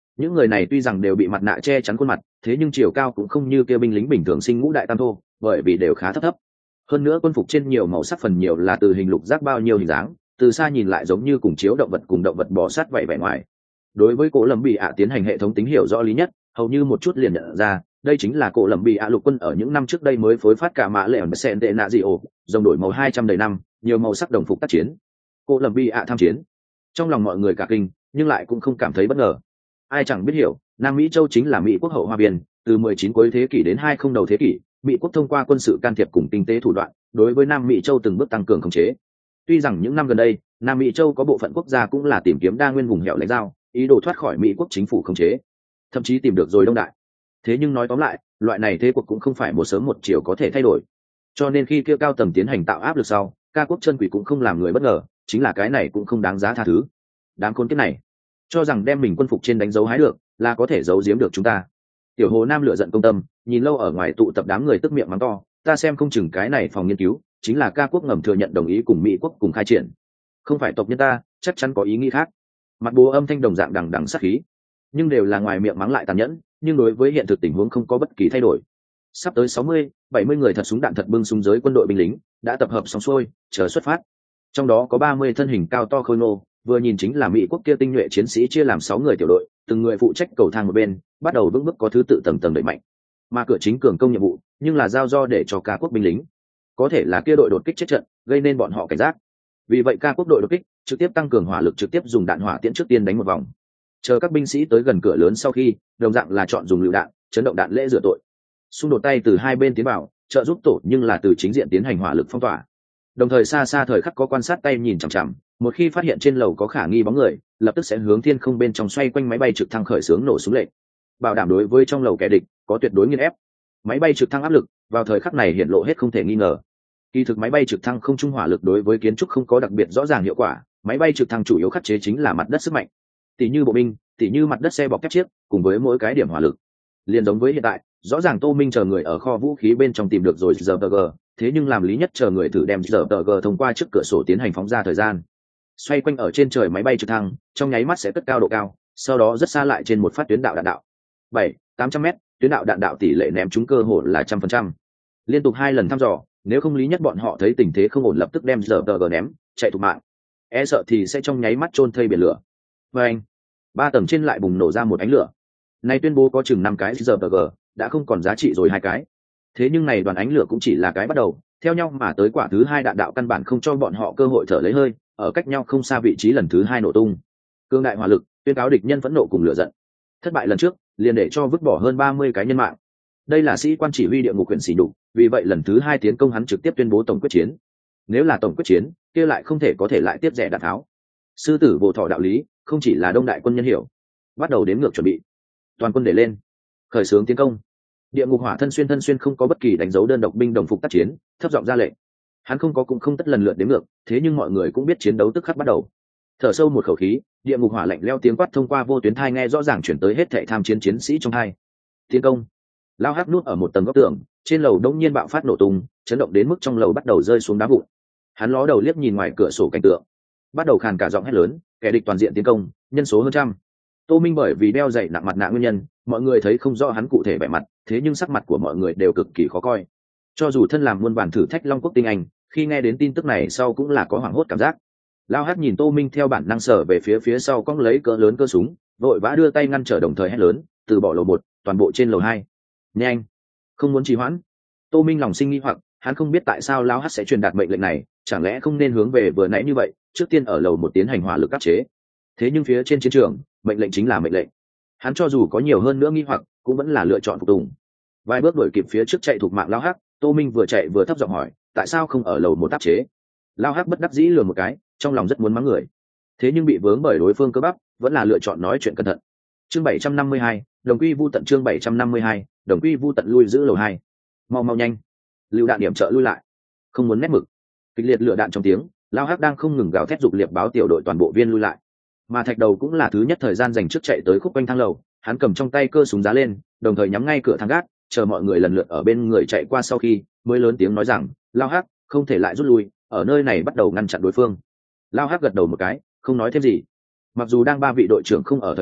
Những người này tuy rằng đều bị mặt nạ che chắn khuôn mặt, thế nhưng chiều cao cũng không như kia binh lính bình thường sinh ngũ đại tam thô, bởi vì đều khá thấp thấp. Hơn nữa quân phục trên nhiều màu sắc phần nhiều là từ hình lục giác bao nhiêu hình dáng, từ xa nhìn lại giống như cùng chiếu động vật cùng động vật bò sát vậy vẻ ngoài. Đối với cổ lầm bị ạ tiến hành hệ thống tính hiểu rõ lý nhất, hầu như một chút liền nhận ra đây chính là cổ lầm bị ạ lục quân ở những năm trước đây mới phối phát cả mã lệ ẩn sen tệ nạ dị ổ dòng đổi màu hai trăm đầy năm, nhiều màu sắc đồng phục tác chiến. Cổ lầm bị ạ tham chiến, trong lòng mọi người cả kinh nhưng lại cũng không cảm thấy bất ngờ. Ai chẳng biết hiểu, Nam Mỹ châu chính là Mỹ quốc hậu hoa biên, từ mười chín cuối thế kỷ đến hai mươi đầu thế kỷ, Mỹ quốc thông qua quân sự can thiệp cùng kinh tế thủ đoạn, đối với Nam Mỹ châu từng bước tăng cường khống chế. Tuy rằng những năm gần đây, Nam Mỹ châu có bộ phận quốc gia cũng là tìm kiếm đa nguyên vùng hẻo lánh giao, ý đồ thoát khỏi Mỹ quốc chính phủ khống chế, thậm chí tìm được rồi đông đại. Thế nhưng nói tóm lại, loại này thế cuộc cũng không phải một sớm một chiều có thể thay đổi. Cho nên khi kia cao tầng tiến hành tạo áp lực sau, ca quốc chân quỷ cũng không làm người bất ngờ, chính là cái này cũng không đáng giá tha thứ. Đám khốn kiếp này, cho rằng đem mình quân phục trên đánh dấu hái được là có thể giấu giếm được chúng ta. Tiểu Hồ Nam lựa giận công tâm, nhìn lâu ở ngoài tụ tập đám người tức miệng mắng to, ta xem không chừng cái này phòng nghiên cứu chính là ca quốc ngầm thừa nhận đồng ý cùng Mỹ quốc cùng khai triển, không phải tộc nhân ta, chắc chắn có ý nghĩ khác. Mặt bố âm thanh đồng dạng đằng đằng sát khí, nhưng đều là ngoài miệng mắng lại tàn nhẫn, nhưng đối với hiện thực tình huống không có bất kỳ thay đổi. Sắp tới sáu mươi, bảy mươi người thật súng đạn thật bưng súng giới quân đội binh lính đã tập hợp xong xuôi, chờ xuất phát. Trong đó có ba mươi thân hình cao to khôi nô, vừa nhìn chính là Mỹ quốc kia tinh nhuệ chiến sĩ chia làm sáu người tiểu đội, từng người phụ trách cầu thang một bên, bắt đầu vững bước có thứ tự tầng tầng đẩy mạnh. Mà cửa chính cường công nhiệm vụ, nhưng là giao do để cho ca quốc binh lính. Có thể là kia đội đột kích chết trận, gây nên bọn họ cảnh giác. Vì vậy ca quốc đội đột kích trực tiếp tăng cường hỏa lực, trực tiếp dùng đạn hỏa tiễn trước tiên đánh một vòng. Chờ các binh sĩ tới gần cửa lớn sau khi, đồng dạng là chọn dùng lựu đạn, chấn động đạn lễ rửa tội. Xung đột tay từ hai bên tiến vào, trợ giúp tổ nhưng là từ chính diện tiến hành hỏa lực phong tỏa. Đồng thời xa xa thời khắc có quan sát tay nhìn chằm chằm, một khi phát hiện trên lầu có khả nghi bóng người, lập tức sẽ hướng thiên không bên trong xoay quanh máy bay trực thăng khởi xướng nổ súng lệnh, bảo đảm đối với trong lầu kẻ địch có tuyệt đối nghiền ép. Máy bay trực thăng áp lực vào thời khắc này hiện lộ hết không thể nghi ngờ. Kỳ thực máy bay trực thăng không trung hỏa lực đối với kiến trúc không có đặc biệt rõ ràng hiệu quả, máy bay trực thăng chủ yếu khắc chế chính là mặt đất sức mạnh, tỷ như bộ binh, tỷ như mặt đất xe bọc thép chiếc, cùng với mỗi cái điểm hỏa lực. Liên giống với hiện tại, rõ ràng Tô Minh chờ người ở kho vũ khí bên trong tìm được rồi giờ tờ gờ, thế nhưng làm lý nhất chờ người thử đem giờ tờ gờ thông qua trước cửa sổ tiến hành phóng ra thời gian. Xoay quanh ở trên trời máy bay trực thăng, trong nháy mắt sẽ cất cao độ cao, sau đó rất xa lại trên một phát tuyến đạo đạn đạo. bảy, tám trăm mét, tuyến đạo đạn đạo tỷ lệ ném trúng cơ hội là trăm phần trăm. Liên tục hai lần thăm dò, nếu không lý nhất bọn họ thấy tình thế không ổn lập tức đem giờ tờ gờ ném, chạy thục mạng. E sợ thì sẽ trong nháy mắt chôn thây biển lửa. Và anh, ba tầng trên lại bùng nổ ra một ánh lửa. Này tuyên bố có chừng năm cái giờ tờ gờ, đã không còn giá trị rồi hai cái. Thế nhưng này đoàn ánh lửa cũng chỉ là cái bắt đầu, theo nhau mà tới quả thứ hai đạn đạo căn bản không cho bọn họ cơ hội thở lấy hơi, ở cách nhau không xa vị trí lần thứ hai nổ tung. Cương đại hỏa lực tuyên cáo địch nhân phẫn nộ cùng lửa giận. Thất bại lần trước liền để cho vứt bỏ hơn ba mươi cái nhân mạng. Đây là sĩ quan chỉ huy địa ngục huyện xỉ nhục, vì vậy lần thứ hai tiến công hắn trực tiếp tuyên bố tổng quyết chiến. Nếu là tổng quyết chiến, kia lại không thể có thể lại tiếp rẻ đạn tháo. Sư tử vô thọ đạo lý, không chỉ là đông đại quân nhân hiểu. Bắt đầu đếm ngược chuẩn bị, toàn quân để lên, khởi xướng tiến công. Địa ngục hỏa thân xuyên thân xuyên không có bất kỳ đánh dấu đơn độc binh đồng phục tác chiến, thấp giọng ra lệnh. Hắn không có cũng không tất lần lượt đếm ngược, thế nhưng mọi người cũng biết chiến đấu tức khắc bắt đầu. Thở sâu một khẩu khí, địa ngục hỏa lạnh leo tiếng quát thông qua vô tuyến thai nghe rõ ràng chuyển tới hết thảy tham chiến chiến sĩ trong hai. Tiến công. Lao hắc nút ở một tầng góc tường, trên lầu đông nhiên bạo phát nổ tung, chấn động đến mức trong lầu bắt đầu rơi xuống đá vụn. Hắn ló đầu liếc nhìn ngoài cửa sổ cảnh tượng, bắt đầu khàn cả giọng hét lớn, kẻ địch toàn diện tiến công, nhân số hơn trăm. Tô Minh bởi vì đeo dày nặng mặt nạ nguyên nhân, mọi người thấy không rõ hắn cụ thể vẻ mặt, thế nhưng sắc mặt của mọi người đều cực kỳ khó coi. Cho dù thân làm muôn bản thử thách Long Quốc tinh anh, khi nghe đến tin tức này sau cũng là có hoảng hốt cảm giác. Lao hắc nhìn Tô Minh theo bản năng sở về phía phía sau cong lấy cỡ lớn cơ súng, vội vã đưa tay ngăn trở đồng thời hét lớn, từ bỏ lầu một, toàn bộ trên lầu hai. Nhanh, không muốn trì hoãn. Tô Minh lòng sinh nghi hoặc, hắn không biết tại sao Lao hắc sẽ truyền đạt mệnh lệnh này, chẳng lẽ không nên hướng về vừa nãy như vậy, trước tiên ở lầu một tiến hành hỏa lực áp chế. Thế nhưng phía trên chiến trường, mệnh lệnh chính là mệnh lệnh. Hắn cho dù có nhiều hơn nữa nghi hoặc, cũng vẫn là lựa chọn phục tùng. Vài bước đuổi kịp phía trước chạy thuộc mạng Lao hắc, Tô Minh vừa chạy vừa thấp giọng hỏi, tại sao không ở lầu một áp chế? Lao hắc bất đắc dĩ lườm một cái, trong lòng rất muốn mắng người, thế nhưng bị vướng bởi đối phương cơ bắp, vẫn là lựa chọn nói chuyện cẩn thận. Chương bảy trăm năm mươi hai, đồng quy vu tận. Chương bảy trăm năm mươi hai, đồng quy vu tận. Lui giữ lầu hai. Mau mau nhanh. Lưu đạn điểm trợ lui lại. Không muốn nét mực. Kịch liệt lửa đạn trong tiếng, Lao hắc đang không ngừng gào thét dục liệp báo tiểu đội toàn bộ viên lui lại. Mà Thạch Đầu cũng là thứ nhất thời gian dành trước chạy tới khúc quanh thang lầu, hắn cầm trong tay cơ súng giá lên, đồng thời nhắm ngay cửa thang gác, chờ mọi người lần lượt ở bên người chạy qua sau khi, mới lớn tiếng nói rằng, Lao hắc, không thể lại rút lui, ở nơi này bắt đầu ngăn chặn đối phương. Lao hắc gật đầu một cái, không nói thêm gì. Mặc dù đang ba vị đội trưởng không ở thời điểm,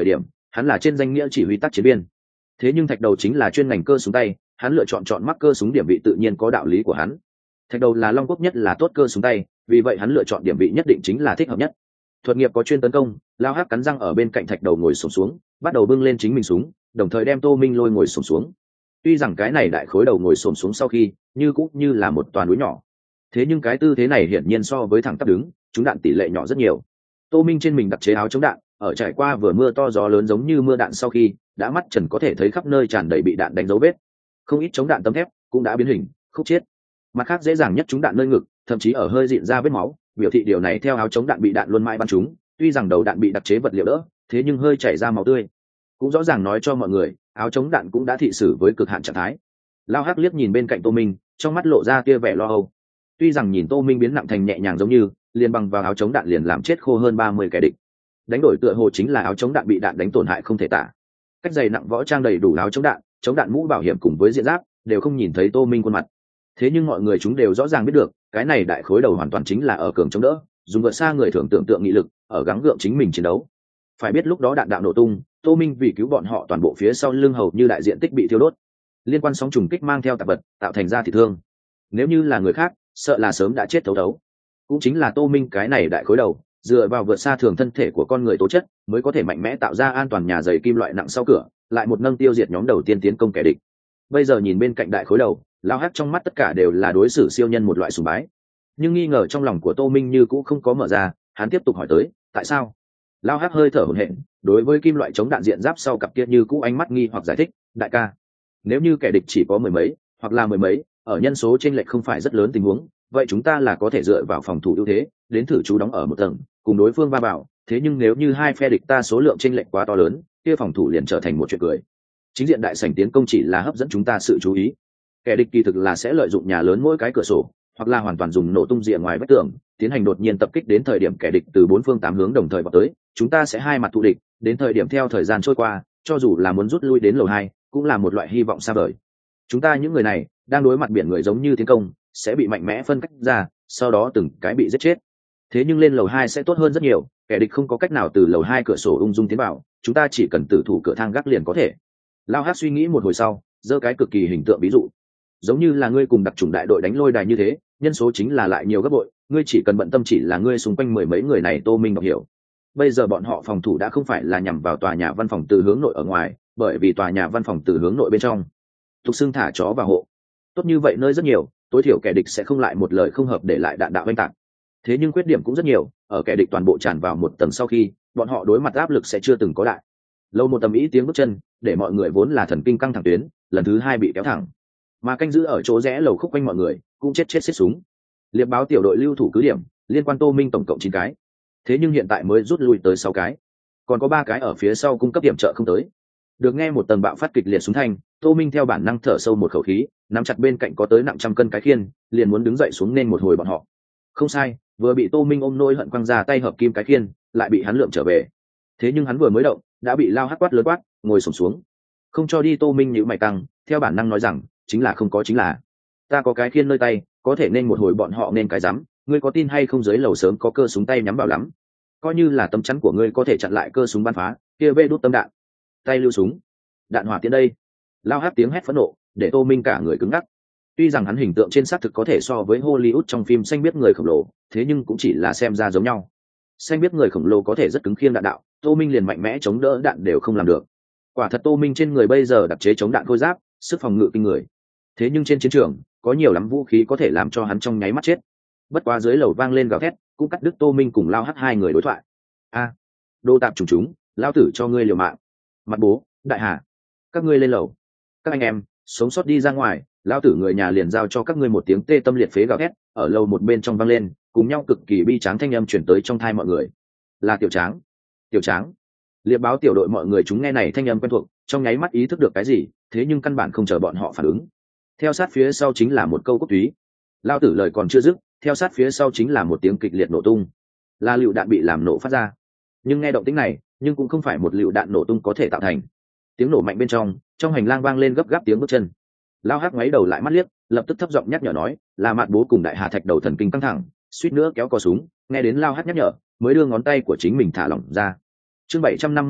hắn là trên danh nghĩa chỉ huy tác chiến viên. Thế nhưng thạch đầu chính là chuyên ngành cơ súng tay, hắn lựa chọn chọn mắc cơ súng điểm vị tự nhiên có đạo lý của hắn. Thạch đầu là long quốc nhất là tốt cơ súng tay, vì vậy hắn lựa chọn điểm vị nhất định chính là thích hợp nhất. Thuật nghiệp có chuyên tấn công, Lao Hắc cắn răng ở bên cạnh thạch đầu ngồi xổm xuống, bắt đầu bưng lên chính mình súng, đồng thời đem Tô Minh lôi ngồi xổm xuống. Tuy rằng cái này đại khối đầu ngồi xổm xuống sau khi, như cũng như là một toàn núi nhỏ. Thế nhưng cái tư thế này hiển nhiên so với thẳng tắp đứng, chúng đạn tỷ lệ nhỏ rất nhiều. Tô Minh trên mình đặc chế áo chống đạn, ở trải qua vừa mưa to gió lớn giống như mưa đạn sau khi, đã mắt trần có thể thấy khắp nơi tràn đầy bị đạn đánh dấu vết. Không ít chống đạn tấm thép cũng đã biến hình, khúc chết. Mặt khác dễ dàng nhất chúng đạn nơi ngực, thậm chí ở hơi dịn ra vết máu, biểu thị điều này theo áo chống đạn bị đạn luôn mãi bắn trúng, tuy rằng đầu đạn bị đặc chế vật liệu đỡ, thế nhưng hơi chảy ra máu tươi. Cũng rõ ràng nói cho mọi người, áo chống đạn cũng đã thị xử với cực hạn trạng thái. Lao Hắc liếc nhìn bên cạnh Tô Minh, trong mắt lộ ra kia vẻ lo âu. Tuy rằng nhìn Tô Minh biến nặng thành nhẹ nhàng giống như, liền bằng vào áo chống đạn liền làm chết khô hơn ba mươi kẻ địch. Đánh đổi tựa hồ chính là áo chống đạn bị đạn đánh tổn hại không thể tả. Cách dày nặng võ trang đầy đủ áo chống đạn, chống đạn mũ bảo hiểm cùng với diện giáp, đều không nhìn thấy Tô Minh khuôn mặt. Thế nhưng mọi người chúng đều rõ ràng biết được, cái này đại khối đầu hoàn toàn chính là ở cường chống đỡ, dùng vượt xa người thường tưởng tượng nghị lực, ở gắng gượng chính mình chiến đấu. Phải biết lúc đó đạn đạo nổ tung, Tô Minh vì cứu bọn họ toàn bộ phía sau lưng hầu như đại diện tích bị thiêu đốt. Liên quan sóng trùng kích mang theo tạp vật, tạo thành ra thị thương. Nếu như là người khác, sợ là sớm đã chết thấu thấu. Cũng chính là Tô Minh cái này đại khối đầu, dựa vào vượt xa thường thân thể của con người tố chất, mới có thể mạnh mẽ tạo ra an toàn nhà giày kim loại nặng sau cửa, lại một nâng tiêu diệt nhóm đầu tiên tiến công kẻ địch. Bây giờ nhìn bên cạnh đại khối đầu, Lao Hắc trong mắt tất cả đều là đối xử siêu nhân một loại sùng bái. Nhưng nghi ngờ trong lòng của Tô Minh như cũng không có mở ra, hắn tiếp tục hỏi tới, tại sao? Lao Hắc hơi thở hổn hển, đối với kim loại chống đạn diện giáp sau cặp kia như cũ ánh mắt nghi hoặc giải thích, đại ca, nếu như kẻ địch chỉ có mười mấy, hoặc là mười mấy, ở nhân số chênh lệch không phải rất lớn tình huống, vậy chúng ta là có thể dựa vào phòng thủ ưu thế, đến thử chú đóng ở một tầng, cùng đối phương va vào, thế nhưng nếu như hai phe địch ta số lượng chênh lệch quá to lớn, kia phòng thủ liền trở thành một chuyện cười. Chính diện đại sảnh tiến công chỉ là hấp dẫn chúng ta sự chú ý. Kẻ địch kỳ thực là sẽ lợi dụng nhà lớn mỗi cái cửa sổ, hoặc là hoàn toàn dùng nổ tung rìa ngoài vách tường, tiến hành đột nhiên tập kích đến thời điểm kẻ địch từ bốn phương tám hướng đồng thời vào tới, chúng ta sẽ hai mặt thù địch, đến thời điểm theo thời gian trôi qua, cho dù là muốn rút lui đến lầu hai, cũng là một loại hy vọng xa vời. Chúng ta những người này đang đối mặt biển người giống như tiến công, sẽ bị mạnh mẽ phân cách ra, sau đó từng cái bị giết chết. Thế nhưng lên lầu hai sẽ tốt hơn rất nhiều, kẻ địch không có cách nào từ lầu hai cửa sổ ung dung tiến vào, chúng ta chỉ cần tử thủ cửa thang gác liền có thể. Lao Hắc suy nghĩ một hồi sau, giơ cái cực kỳ hình tượng ví dụ, giống như là ngươi cùng đặc chủng đại đội đánh lôi đài như thế, nhân số chính là lại nhiều gấp bội, ngươi chỉ cần bận tâm chỉ là ngươi xung quanh mười mấy người này. Tô Minh đọc hiểu, bây giờ bọn họ phòng thủ đã không phải là nhằm vào tòa nhà văn phòng từ hướng nội ở ngoài, bởi vì tòa nhà văn phòng từ hướng nội bên trong thuộc xương thả chó vào hộ, tốt như vậy nơi rất nhiều, tối thiểu kẻ địch sẽ không lại một lời không hợp để lại đạn đạo oanh tạc. Thế nhưng khuyết điểm cũng rất nhiều, ở kẻ địch toàn bộ tràn vào một tầng sau khi, bọn họ đối mặt áp lực sẽ chưa từng có đại. Lâu một tầm ý tiếng bước chân, để mọi người vốn là thần kinh căng thẳng tuyến, lần thứ hai bị kéo thẳng. Mà canh giữ ở chỗ rẽ lầu khúc quanh mọi người, cũng chết chết xiết súng. Liệp báo tiểu đội lưu thủ cứ điểm, liên quan Tô Minh tổng cộng chín cái. Thế nhưng hiện tại mới rút lui tới sáu cái, còn có ba cái ở phía sau cung cấp điểm trợ không tới. Được nghe một tầng bạo phát kịch liệt súng thanh, Tô Minh theo bản năng thở sâu một khẩu khí, nắm chặt bên cạnh có tới nặng trăm cân cái khiên, liền muốn đứng dậy xuống nên một hồi bọn họ. Không sai, vừa bị Tô Minh ôm nôi hận quăng ra tay hợp kim cái khiên, lại bị hắn lượm trở về. Thế nhưng hắn vừa mới động, đã bị Lao Hắc quát lớn quát, ngồi xổm xuống. Không cho đi. Tô Minh nhíu mày căng, theo bản năng nói rằng, chính là không có chính là. Ta có cái khiên nơi tay, có thể nên một hồi bọn họ nên cái rắm, ngươi có tin hay không dưới lầu sớm có cơ súng tay nhắm vào lắm. Coi như là tấm chắn của ngươi có thể chặn lại cơ súng bắn phá, kia vê đốt tâm đạn. Tay lưu súng, đạn hỏa tiễn đây. Lao Hắc tiếng hét phẫn nộ, để Tô Minh cả người cứng ngắc. Tuy rằng hắn hình tượng trên xác thực có thể so với Hollywood trong phim xanh biết người khổng lồ, thế nhưng cũng chỉ là xem ra giống nhau. Xanh biết người khổng lồ có thể rất cứng khiêng đạn đạo, Tô Minh liền mạnh mẽ chống đỡ đạn đều không làm được. Quả thật Tô Minh trên người bây giờ đặc chế chống đạn khôi giáp, sức phòng ngự kinh người. Thế nhưng trên chiến trường, có nhiều lắm vũ khí có thể làm cho hắn trong nháy mắt chết. Bất quá dưới lầu vang lên gào thét, cũng cắt đứt Tô Minh cùng Lao Hắc hai người đối thoại. A, đô tạp trùng chúng, lao tử cho ngươi liều mạng. Mặt bố, đại hà, các ngươi lên lầu. Các anh em, sống sót đi ra ngoài, lao tử người nhà liền giao cho các ngươi một tiếng tê tâm liệt phế gào thét, ở lầu một bên trong vang lên, cùng nhau cực kỳ bi tráng thanh âm chuyển tới trong thai mọi người. Là Tiểu Tráng. Tiểu Tráng. Liệp báo tiểu đội mọi người chúng nghe này thanh âm quen thuộc, trong nháy mắt ý thức được cái gì, thế nhưng căn bản không chờ bọn họ phản ứng. Theo sát phía sau chính là một câu cốt túy. Lao tử lời còn chưa dứt, theo sát phía sau chính là một tiếng kịch liệt nổ tung. Là lựu đạn bị làm nổ phát ra. Nhưng nghe động tĩnh này, nhưng cũng không phải một lựu đạn nổ tung có thể tạo thành. Tiếng nổ mạnh bên trong, trong hành lang vang lên gấp gáp tiếng bước chân. Lao Hắc ngoáy đầu lại mắt liếc, lập tức thấp giọng nhắc nhở nói, là Mạn Bố cùng Đại Hà Thạch đầu thần kinh căng thẳng, suýt nữa kéo cò súng. Nghe đến Lao Hắc nhắc nhở, mới đưa ngón tay của chính mình thả lỏng ra. Chương bảy trăm năm mươi ba,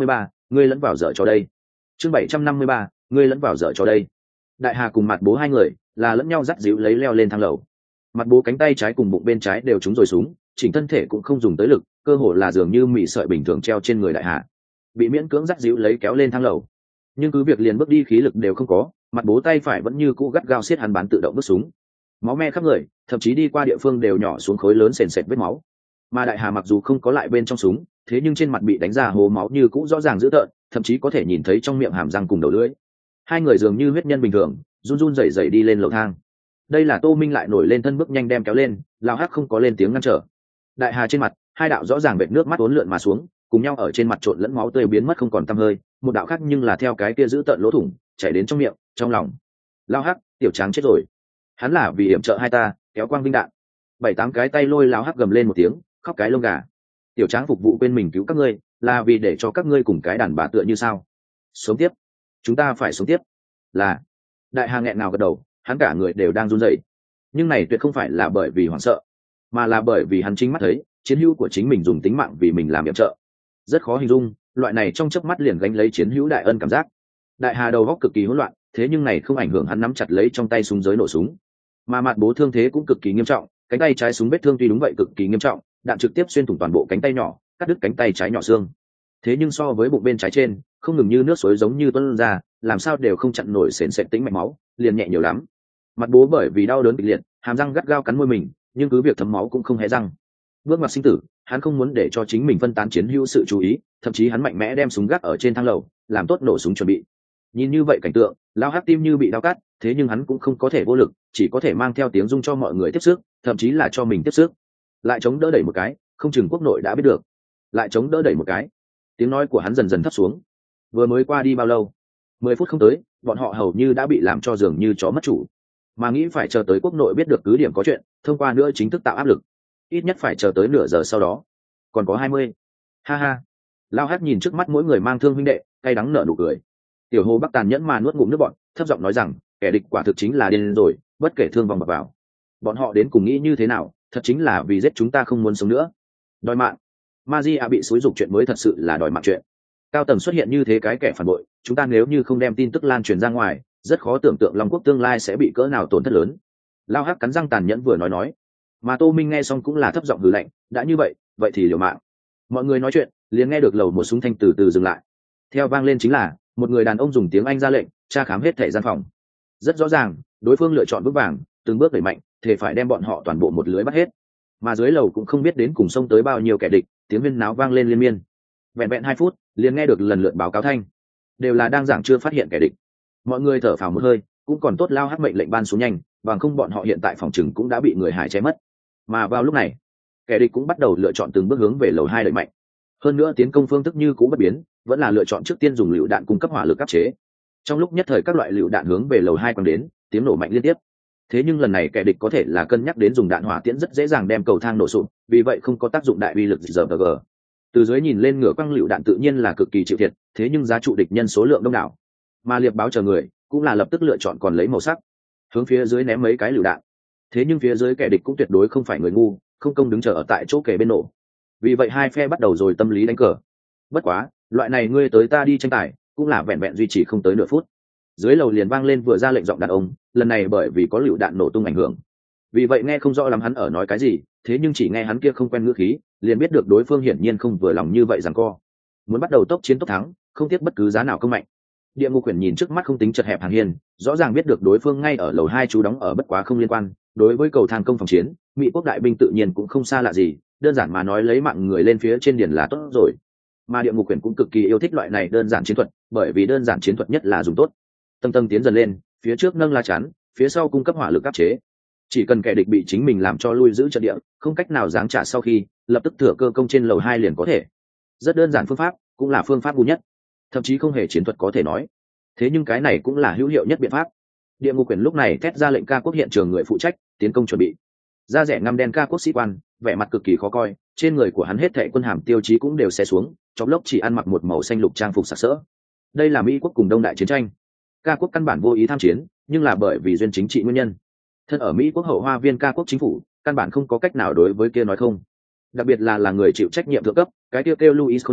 ngươi lẫn vào dở cho đây. Chương bảy trăm năm mươi ba, ngươi lẫn vào dở cho đây. Đại Hà cùng Mặt Bố hai người là lẫn nhau dắt dịu lấy leo lên thang lầu. Mặt Bố cánh tay trái cùng bụng bên trái đều trúng rồi súng, chỉnh thân thể cũng không dùng tới lực, cơ hồ là dường như mị sợi bình thường treo trên người Đại Hà, bị miễn cưỡng dắt dịu lấy kéo lên thang lầu. Nhưng cứ việc liền bước đi khí lực đều không có, Mặt Bố tay phải vẫn như cũ gắt gao siết hắn bán tự động bước súng, máu me khắp người, thậm chí đi qua địa phương đều nhỏ xuống khối lớn sền sệt vết máu. Mà Đại Hà mặc dù không có lại bên trong súng, thế nhưng trên mặt bị đánh ra hố máu như cũ rõ ràng dữ tợn, thậm chí có thể nhìn thấy trong miệng hàm răng cùng đầu lưỡi. Hai người dường như huyết nhân bình thường, run run rẩy rẩy đi lên lầu thang. Đây là Tô Minh lại nổi lên thân bước nhanh đem kéo lên, Lão Hắc không có lên tiếng ngăn trở. Đại Hà trên mặt, hai đạo rõ ràng vệt nước mắt uốn lượn mà xuống, cùng nhau ở trên mặt trộn lẫn máu tươi biến mất không còn tăm hơi, một đạo khác nhưng là theo cái kia giữ tợn lỗ thủng, chảy đến trong miệng, trong lòng. Lão Hắc, tiểu tráng chết rồi. Hắn là vì hiểm trợ hai ta, kéo quang vinh đạn. Bảy tám cái tay lôi Lão Hắc gầm lên một tiếng, khóc cái lông gà. Tiểu tráng phục vụ quên mình cứu các ngươi, là vì để cho các ngươi cùng cái đàn bà tựa như sao? Sống tiếp, chúng ta phải sống tiếp. Là. Đại Hà nghẹn ngào gật đầu, hắn cả người đều đang run rẩy. Nhưng này tuyệt không phải là bởi vì hoảng sợ, mà là bởi vì hắn chính mắt thấy chiến hữu của chính mình dùng tính mạng vì mình làm yểm trợ. Rất khó hình dung loại này trong chớp mắt liền gánh lấy chiến hữu đại ân cảm giác. Đại Hà đầu óc cực kỳ hỗn loạn, thế nhưng này không ảnh hưởng hắn nắm chặt lấy trong tay súng giới nổ súng. Mà Mạt Bố thương thế cũng cực kỳ nghiêm trọng, cánh tay trái súng vết thương tuy đúng vậy cực kỳ nghiêm trọng, đạn trực tiếp xuyên thủng toàn bộ cánh tay nhỏ, cắt đứt cánh tay trái nhỏ xương. Thế nhưng so với bụng bên trái trên, không ngừng như nước suối giống như tuôn ra, làm sao đều không chặn nổi sền sệt tĩnh mạch máu, liền nhẹ nhiều lắm. Mặt Bố bởi vì đau đớn kịch liệt, hàm răng gắt gao cắn môi mình, nhưng cứ việc thấm máu cũng không hé răng. Bước ngoặt sinh tử, hắn không muốn để cho chính mình phân tán chiến hữu sự chú ý, thậm chí hắn mạnh mẽ đem súng gác ở trên thang lầu, làm tốt nổ súng chuẩn bị. Nhìn như vậy cảnh tượng, Lão Hắc tim như bị đau cắt, thế nhưng hắn cũng không có thể vô lực, chỉ có thể mang theo tiếng rung cho mọi người tiếp sức, thậm chí là cho mình tiếp sức. Lại chống đỡ đẩy một cái, không chừng quốc nội đã biết được. Lại chống đỡ đẩy một cái, tiếng nói của hắn dần dần thấp xuống. Vừa mới qua đi bao lâu? Mười phút không tới, bọn họ hầu như đã bị làm cho dường như chó mất chủ. Mà nghĩ phải chờ tới quốc nội biết được cứ điểm có chuyện, thông qua nữa chính thức tạo áp lực. Ít nhất phải chờ tới nửa giờ sau đó. Còn có hai mươi. Ha ha. Lao Hắc nhìn trước mắt mỗi người mang thương huynh đệ, cay đắng nở nụ cười. Tiểu Hồ Bắc tàn nhẫn mà nuốt ngụm nước bọt, thấp giọng nói rằng, kẻ địch quả thực chính là điên rồi, bất kể thương vong bạc vào. Bọn họ đến cùng nghĩ như thế nào, thật chính là vì giết chúng ta không muốn sống nữa. Đòi mạng. Magia bị xúi dục chuyện mới thật sự là đòi mạng chuyện. Cao tầng xuất hiện như thế cái kẻ phản bội, chúng ta nếu như không đem tin tức lan truyền ra ngoài, rất khó tưởng tượng Long Quốc tương lai sẽ bị cỡ nào tổn thất lớn. Lao Hắc cắn răng tàn nhẫn vừa nói nói, mà Tô Minh nghe xong cũng là thấp giọng hừ lạnh, đã như vậy, vậy thì liều mạng. Mọi người nói chuyện, liền nghe được lầu một súng thanh từ từ dừng lại. Theo vang lên chính là một người đàn ông dùng tiếng Anh ra lệnh, tra khám hết thảy gian phòng. Rất rõ ràng, đối phương lựa chọn bước vàng, từng bước đẩy mạnh, thể phải đem bọn họ toàn bộ một lưới bắt hết. Mà dưới lầu cũng không biết đến cùng xông tới bao nhiêu kẻ địch, tiếng huyên náo vang lên liên miên. Vẹn vẹn hai phút, liền nghe được lần lượt báo cáo thanh, đều là đang giảng chưa phát hiện kẻ địch. Mọi người thở phào một hơi, cũng còn tốt Lao Hắc mệnh lệnh ban xuống nhanh, bằng không bọn họ hiện tại phòng trừng cũng đã bị người Hải che mất. Mà vào lúc này, kẻ địch cũng bắt đầu lựa chọn từng bước hướng về lầu hai đẩy mạnh. Hơn nữa tiến công phương thức như cũ bất biến, vẫn là lựa chọn trước tiên dùng lựu đạn cung cấp hỏa lực áp chế. Trong lúc nhất thời các loại lựu đạn hướng về lầu hai quăng đến, tiếng nổ mạnh liên tiếp. Thế nhưng lần này kẻ địch có thể là cân nhắc đến dùng đạn hỏa tiễn rất dễ dàng đem cầu thang nổ sụp, vì vậy không có tác dụng đại uy lực giờ g. Từ dưới nhìn lên ngựa quăng lựu đạn tự nhiên là cực kỳ chịu thiệt, thế nhưng giá trụ địch nhân số lượng đông đảo, mà liệp báo chờ người cũng là lập tức lựa chọn còn lấy màu sắc, hướng phía dưới ném mấy cái lựu đạn. Thế nhưng phía dưới kẻ địch cũng tuyệt đối không phải người ngu, không công đứng chờ ở tại chỗ kề bên nổ. Vì vậy hai phe bắt đầu rồi tâm lý đánh cờ. Bất quá, loại này ngươi tới ta đi tranh tài, cũng là vẹn vẹn duy trì không tới nửa phút. Dưới lầu liền vang lên vừa ra lệnh giọng đàn ông, lần này bởi vì có lựu đạn nổ tung ảnh hưởng. Vì vậy nghe không rõ lắm hắn ở nói cái gì, thế nhưng chỉ nghe hắn kia không quen ngữ khí, liền biết được đối phương hiển nhiên không vừa lòng như vậy giằng co. Muốn bắt đầu tốc chiến tốc thắng, không tiếc bất cứ giá nào công mạnh. Địa Ngục Quyển nhìn trước mắt không tính chật hẹp hàng hiền, rõ ràng biết được đối phương ngay ở lầu hai chú đóng ở bất quá không liên quan, đối với cầu thang công phòng chiến, Mỹ quốc đại binh tự nhiên cũng không xa lạ gì, đơn giản mà nói lấy mạng người lên phía trên điền là tốt rồi. Mà Địa Ngục Quyển cũng cực kỳ yêu thích loại này đơn giản chiến thuật, bởi vì đơn giản chiến thuật nhất là dùng tốt. Tầng tầng tiến dần lên, phía trước nâng la chắn, phía sau cung cấp hỏa lực áp chế. Chỉ cần kẻ địch bị chính mình làm cho lui giữ trận địa, không cách nào giáng trả sau khi, lập tức thừa cơ công trên lầu hai liền có thể. Rất đơn giản phương pháp, cũng là phương pháp ngu nhất, thậm chí không hề chiến thuật có thể nói. Thế nhưng cái này cũng là hữu hiệu nhất biện pháp. Địa Ngục Quyển lúc này thét ra lệnh ca quốc hiện trường người phụ trách tiến công chuẩn bị. Da rẻ ngăm đen ca quốc sĩ quan, vẻ mặt cực kỳ khó coi, trên người của hắn hết thảy quân hàm tiêu chí cũng đều xé xuống, chóp lốc chỉ ăn mặc một màu xanh lục trang phục sặc sỡ. Đây là Mỹ quốc cùng Đông đại chiến tranh. Ca quốc căn bản vô ý tham chiến, nhưng là bởi vì duyên chính trị nguyên nhân. Thân ở Mỹ quốc hậu hoa viên ca quốc chính phủ, căn bản không có cách nào đối với kia nói không. Đặc biệt là là người chịu trách nhiệm thượng cấp, cái tiêu kêu Louis khốn nạn,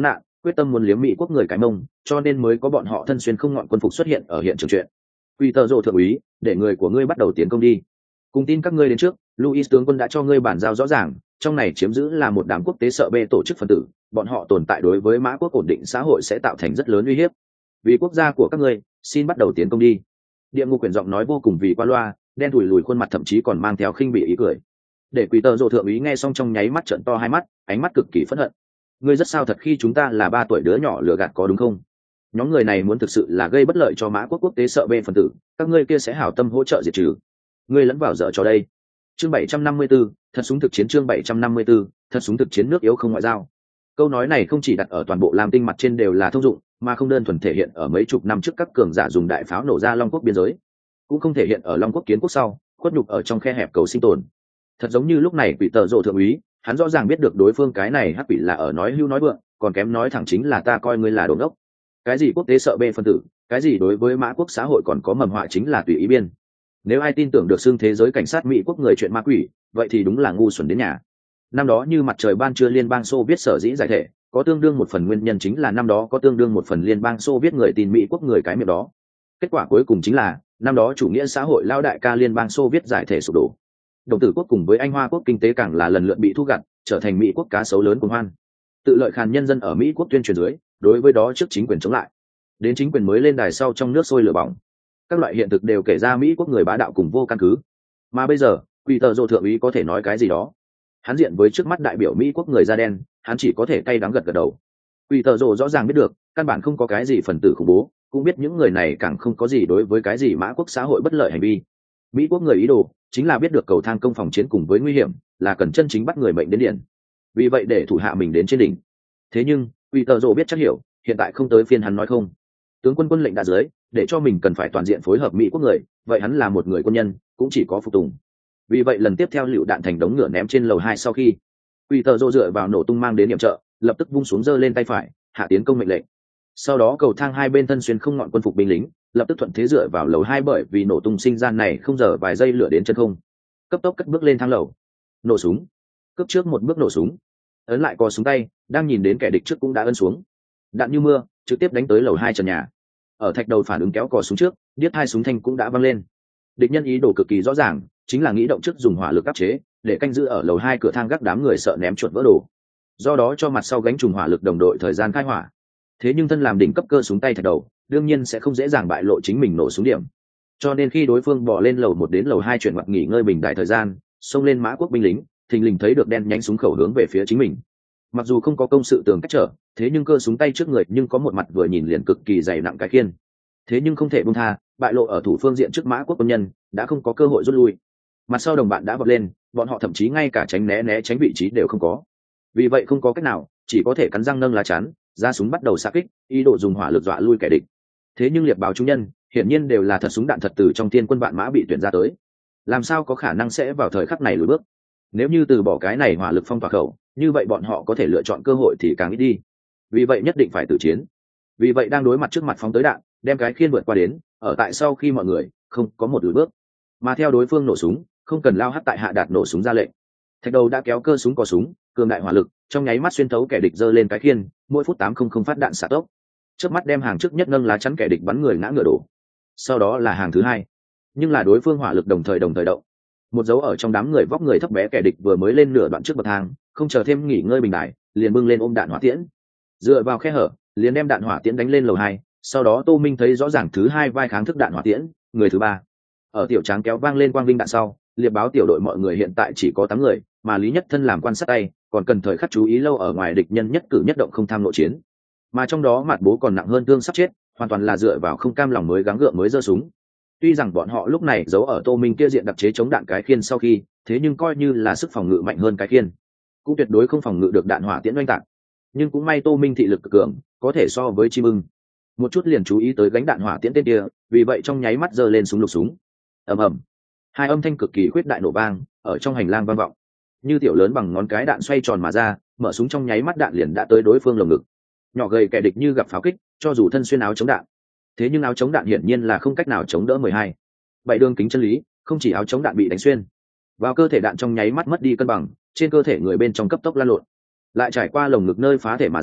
quyết tâm muốn liếm Mỹ quốc người cái mông, cho nên mới có bọn họ thân xuyên không ngọn quân phục xuất hiện ở hiện trường chuyện. Quy tờ rồ thượng úy, để người của ngươi bắt đầu tiến công đi. Cùng tin các ngươi đến trước, Louis tướng quân đã cho ngươi bản giao rõ ràng, trong này chiếm giữ là một đám quốc tế sợ bê tổ chức phân tử, bọn họ tồn tại đối với Mã quốc ổn định xã hội sẽ tạo thành rất lớn uy hiếp. Vì quốc gia của các ngươi, xin bắt đầu tiến công đi. Địa ngục quyển giọng nói vô cùng vì qua loa, đen thùi lùi khuôn mặt thậm chí còn mang theo khinh bỉ ý cười. Để Quỷ Tờ Rồ thượng úy nghe xong trong nháy mắt trợn to hai mắt, ánh mắt cực kỳ phẫn hận. Ngươi rất sao thật khi chúng ta là ba tuổi đứa nhỏ lừa gạt có đúng không? Nhóm người này muốn thực sự là gây bất lợi cho Mã quốc quốc tế sợ bê phần tử, các ngươi kia sẽ hảo tâm hỗ trợ diệt trừ. Ngươi lẫn vào dở cho đây. Chương bảy trăm năm mươi tư, thật súng thực chiến chương bảy trăm năm mươi tư, thật súng thực chiến nước yếu không ngoại giao. Câu nói này không chỉ đặt ở toàn bộ Lam Tinh mặt trên đều là thông dụng, mà không đơn thuần thể hiện ở mấy chục năm trước các cường giả dùng đại pháo nổ ra Long quốc biên giới, cũng không thể hiện ở Long quốc kiến quốc sau, khuất nhục ở trong khe hẹp cầu sinh tồn. Thật giống như lúc này Quỷ Tờ Rồ thượng úy, hắn rõ ràng biết được đối phương cái này hắc quỷ là ở nói hưu nói vượng, còn kém nói thẳng chính là ta coi ngươi là đồ ngốc. Cái gì quốc tế sợ bê phân tử, cái gì đối với Mã quốc xã hội còn có mầm họa chính là tùy ý biên. Nếu ai tin tưởng được xưng thế giới cảnh sát Mỹ quốc người chuyện ma quỷ, vậy thì đúng là ngu xuẩn đến nhà. Năm đó như mặt trời ban trưa liên bang Xô viết sở dĩ giải thể, có tương đương một phần nguyên nhân chính là năm đó có tương đương một phần liên bang Xô viết người tin Mỹ quốc người cái miệng đó. Kết quả cuối cùng chính là năm đó chủ nghĩa xã hội lao đại ca liên bang Xô viết giải thể sụp đổ. Đồng tử quốc cùng với Anh Hoa quốc kinh tế càng là lần lượt bị thu gặt, trở thành Mỹ quốc cá sấu lớn cùng hoan. Tự lợi khàn nhân dân ở Mỹ quốc tuyên truyền dưới, đối với đó trước chính quyền chống lại. Đến chính quyền mới lên đài sau trong nước sôi lửa bỏng. Các loại hiện thực đều kể ra Mỹ quốc người bá đạo cùng vô căn cứ. Mà bây giờ, Quỷ Tờ Rồ thượng úy có thể nói cái gì đó? Hắn diện với trước mắt đại biểu Mỹ quốc người da đen, hắn chỉ có thể cay đắng gật gật đầu. Quỷ Tờ Rồ rõ ràng biết được, căn bản không có cái gì phần tử khủng bố, cũng biết những người này càng không có gì đối với cái gì Mã quốc xã hội bất lợi hành vi. Mỹ quốc người ý đồ chính là biết được cầu thang công phòng chiến cùng với nguy hiểm, là cần chân chính bắt người mệnh đến điện. Vì vậy để thủ hạ mình đến trên đỉnh. Thế nhưng, Quỷ Tờ Rồ biết chắc hiểu, hiện tại không tới phiên hắn nói không. Tướng quân quân lệnh đã dưới, để cho mình cần phải toàn diện phối hợp Mỹ quốc người, vậy hắn là một người quân nhân, cũng chỉ có phục tùng. Vì vậy lần tiếp theo lựu đạn thành đống ngựa ném trên lầu hai sau khi, Quỷ Tờ Rồ dựa vào nổ tung mang đến điểm trợ, lập tức vung xuống giơ lên tay phải, hạ tiến công mệnh lệnh. Sau đó cầu thang hai bên thân xuyên không ngọn quân phục binh lính, lập tức thuận thế dựa vào lầu hai bởi vì nổ tung sinh gian này không giờ vài giây lửa đến chân không. Cấp tốc cất bước lên thang lầu. Nổ súng. Cấp trước một bước nổ súng. Ấn lại cò súng tay, đang nhìn đến kẻ địch trước cũng đã ấn xuống. Đạn như mưa, trực tiếp đánh tới lầu hai trần nhà. Ở thạch đầu phản ứng kéo cò súng trước, điếc hai súng thanh cũng đã văng lên. Địch nhân ý đồ cực kỳ rõ ràng, chính là nghĩ động trước dùng hỏa lực áp chế, để canh giữ ở lầu hai cửa thang gác đám người sợ ném chuột vỡ đồ. Do đó cho mặt sau gánh trùng hỏa lực đồng đội thời gian khai hỏa. Thế nhưng thân làm đỉnh cấp cơ súng tay thạch đầu, đương nhiên sẽ không dễ dàng bại lộ chính mình nổ súng điểm. Cho nên khi đối phương bỏ lên lầu một đến lầu hai chuyển ngoặt nghỉ ngơi bình đại thời gian, xông lên Mã quốc binh lính, thình lình thấy được đen nhánh súng khẩu hướng về phía chính mình. Mặc dù không có công sự tường cách trở, thế nhưng cơ súng tay trước người nhưng có một mặt vừa nhìn liền cực kỳ dày nặng cái khiên. Thế nhưng không thể buông tha, bại lộ ở thủ phương diện trước Mã quốc quân nhân, đã không có cơ hội rút lui. Mặt sau đồng bạn đã vọt lên, bọn họ thậm chí ngay cả tránh né né tránh vị trí đều không có. Vì vậy không có cách nào, chỉ có thể cắn răng nâng lá chắn, ra súng bắt đầu xạ kích, ý đồ dùng hỏa lực dọa lui kẻ địch. Thế nhưng liệt báo chúng nhân, hiển nhiên đều là thật súng đạn thật từ trong thiên quân vạn mã bị tuyển ra tới, làm sao có khả năng sẽ vào thời khắc này lùi bước? Nếu như từ bỏ cái này hỏa lực phong tỏa khẩu, như vậy bọn họ có thể lựa chọn cơ hội thì càng ít đi. Vì vậy nhất định phải tử chiến. Vì vậy đang đối mặt trước mặt phóng tới đạn, đem cái khiên vượt qua đến, ở tại sau khi mọi người không có một lùi bước, mà theo đối phương nổ súng, không cần lao hắt tại hạ đạt nổ súng ra lệnh. Thạch đầu đã kéo cơ súng có súng, cường đại hỏa lực, trong nháy mắt xuyên thấu kẻ địch giơ lên cái khiên, mỗi phút tám không không phát đạn xạ tốc. Trước mắt đem hàng trước nhất nâng lá chắn kẻ địch bắn người ngã ngựa đổ. Sau đó là hàng thứ hai, nhưng là đối phương hỏa lực đồng thời đồng thời động. Một dấu ở trong đám người vóc người thấp bé kẻ địch vừa mới lên nửa đoạn trước bậc thang, không chờ thêm nghỉ ngơi bình đại, liền bưng lên ôm đạn hỏa tiễn, dựa vào khe hở, liền đem đạn hỏa tiễn đánh lên lầu hai. Sau đó Tô Minh thấy rõ ràng thứ hai vai kháng thức đạn hỏa tiễn, người thứ ba ở tiểu tráng kéo vang lên quang vinh đạn sau, liệt báo tiểu đội mọi người hiện tại chỉ có tám người, mà Lý Nhất Thân làm quan sát tay, còn cần thời khắc chú ý lâu ở ngoài địch nhân nhất cử nhất động không tham nội chiến. Mà trong đó Mạt Bố còn nặng hơn thương sắp chết, hoàn toàn là dựa vào không cam lòng mới gắng gượng mới giơ súng. Tuy rằng bọn họ lúc này giấu ở Tô Minh kia diện đặc chế chống đạn cái khiên sau khi, thế nhưng coi như là sức phòng ngự mạnh hơn cái khiên, cũng tuyệt đối không phòng ngự được đạn hỏa tiễn oanh tạc. Nhưng cũng may Tô Minh thị lực cực cường, có thể so với chim ưng, một chút liền chú ý tới gánh đạn hỏa tiễn tên kia, vì vậy trong nháy mắt giơ lên súng lục súng. Ầm ầm, hai âm thanh cực kỳ khuyết đại nổ vang ở trong hành lang vang vọng, như tiểu lớn bằng ngón cái đạn xoay tròn mà ra, mở súng trong nháy mắt đạn liền đã tới đối phương lồng ngực. Nhỏ gầy kẻ địch như gặp pháo kích, cho dù thân xuyên áo chống đạn, thế nhưng áo chống đạn hiển nhiên là không cách nào chống đỡ mười hai bảy đường kính chân lý, không chỉ áo chống đạn bị đánh xuyên, vào cơ thể đạn trong nháy mắt mất đi cân bằng, trên cơ thể người bên trong cấp tốc lan lộn, lại trải qua lồng ngực nơi phá thể mà ra,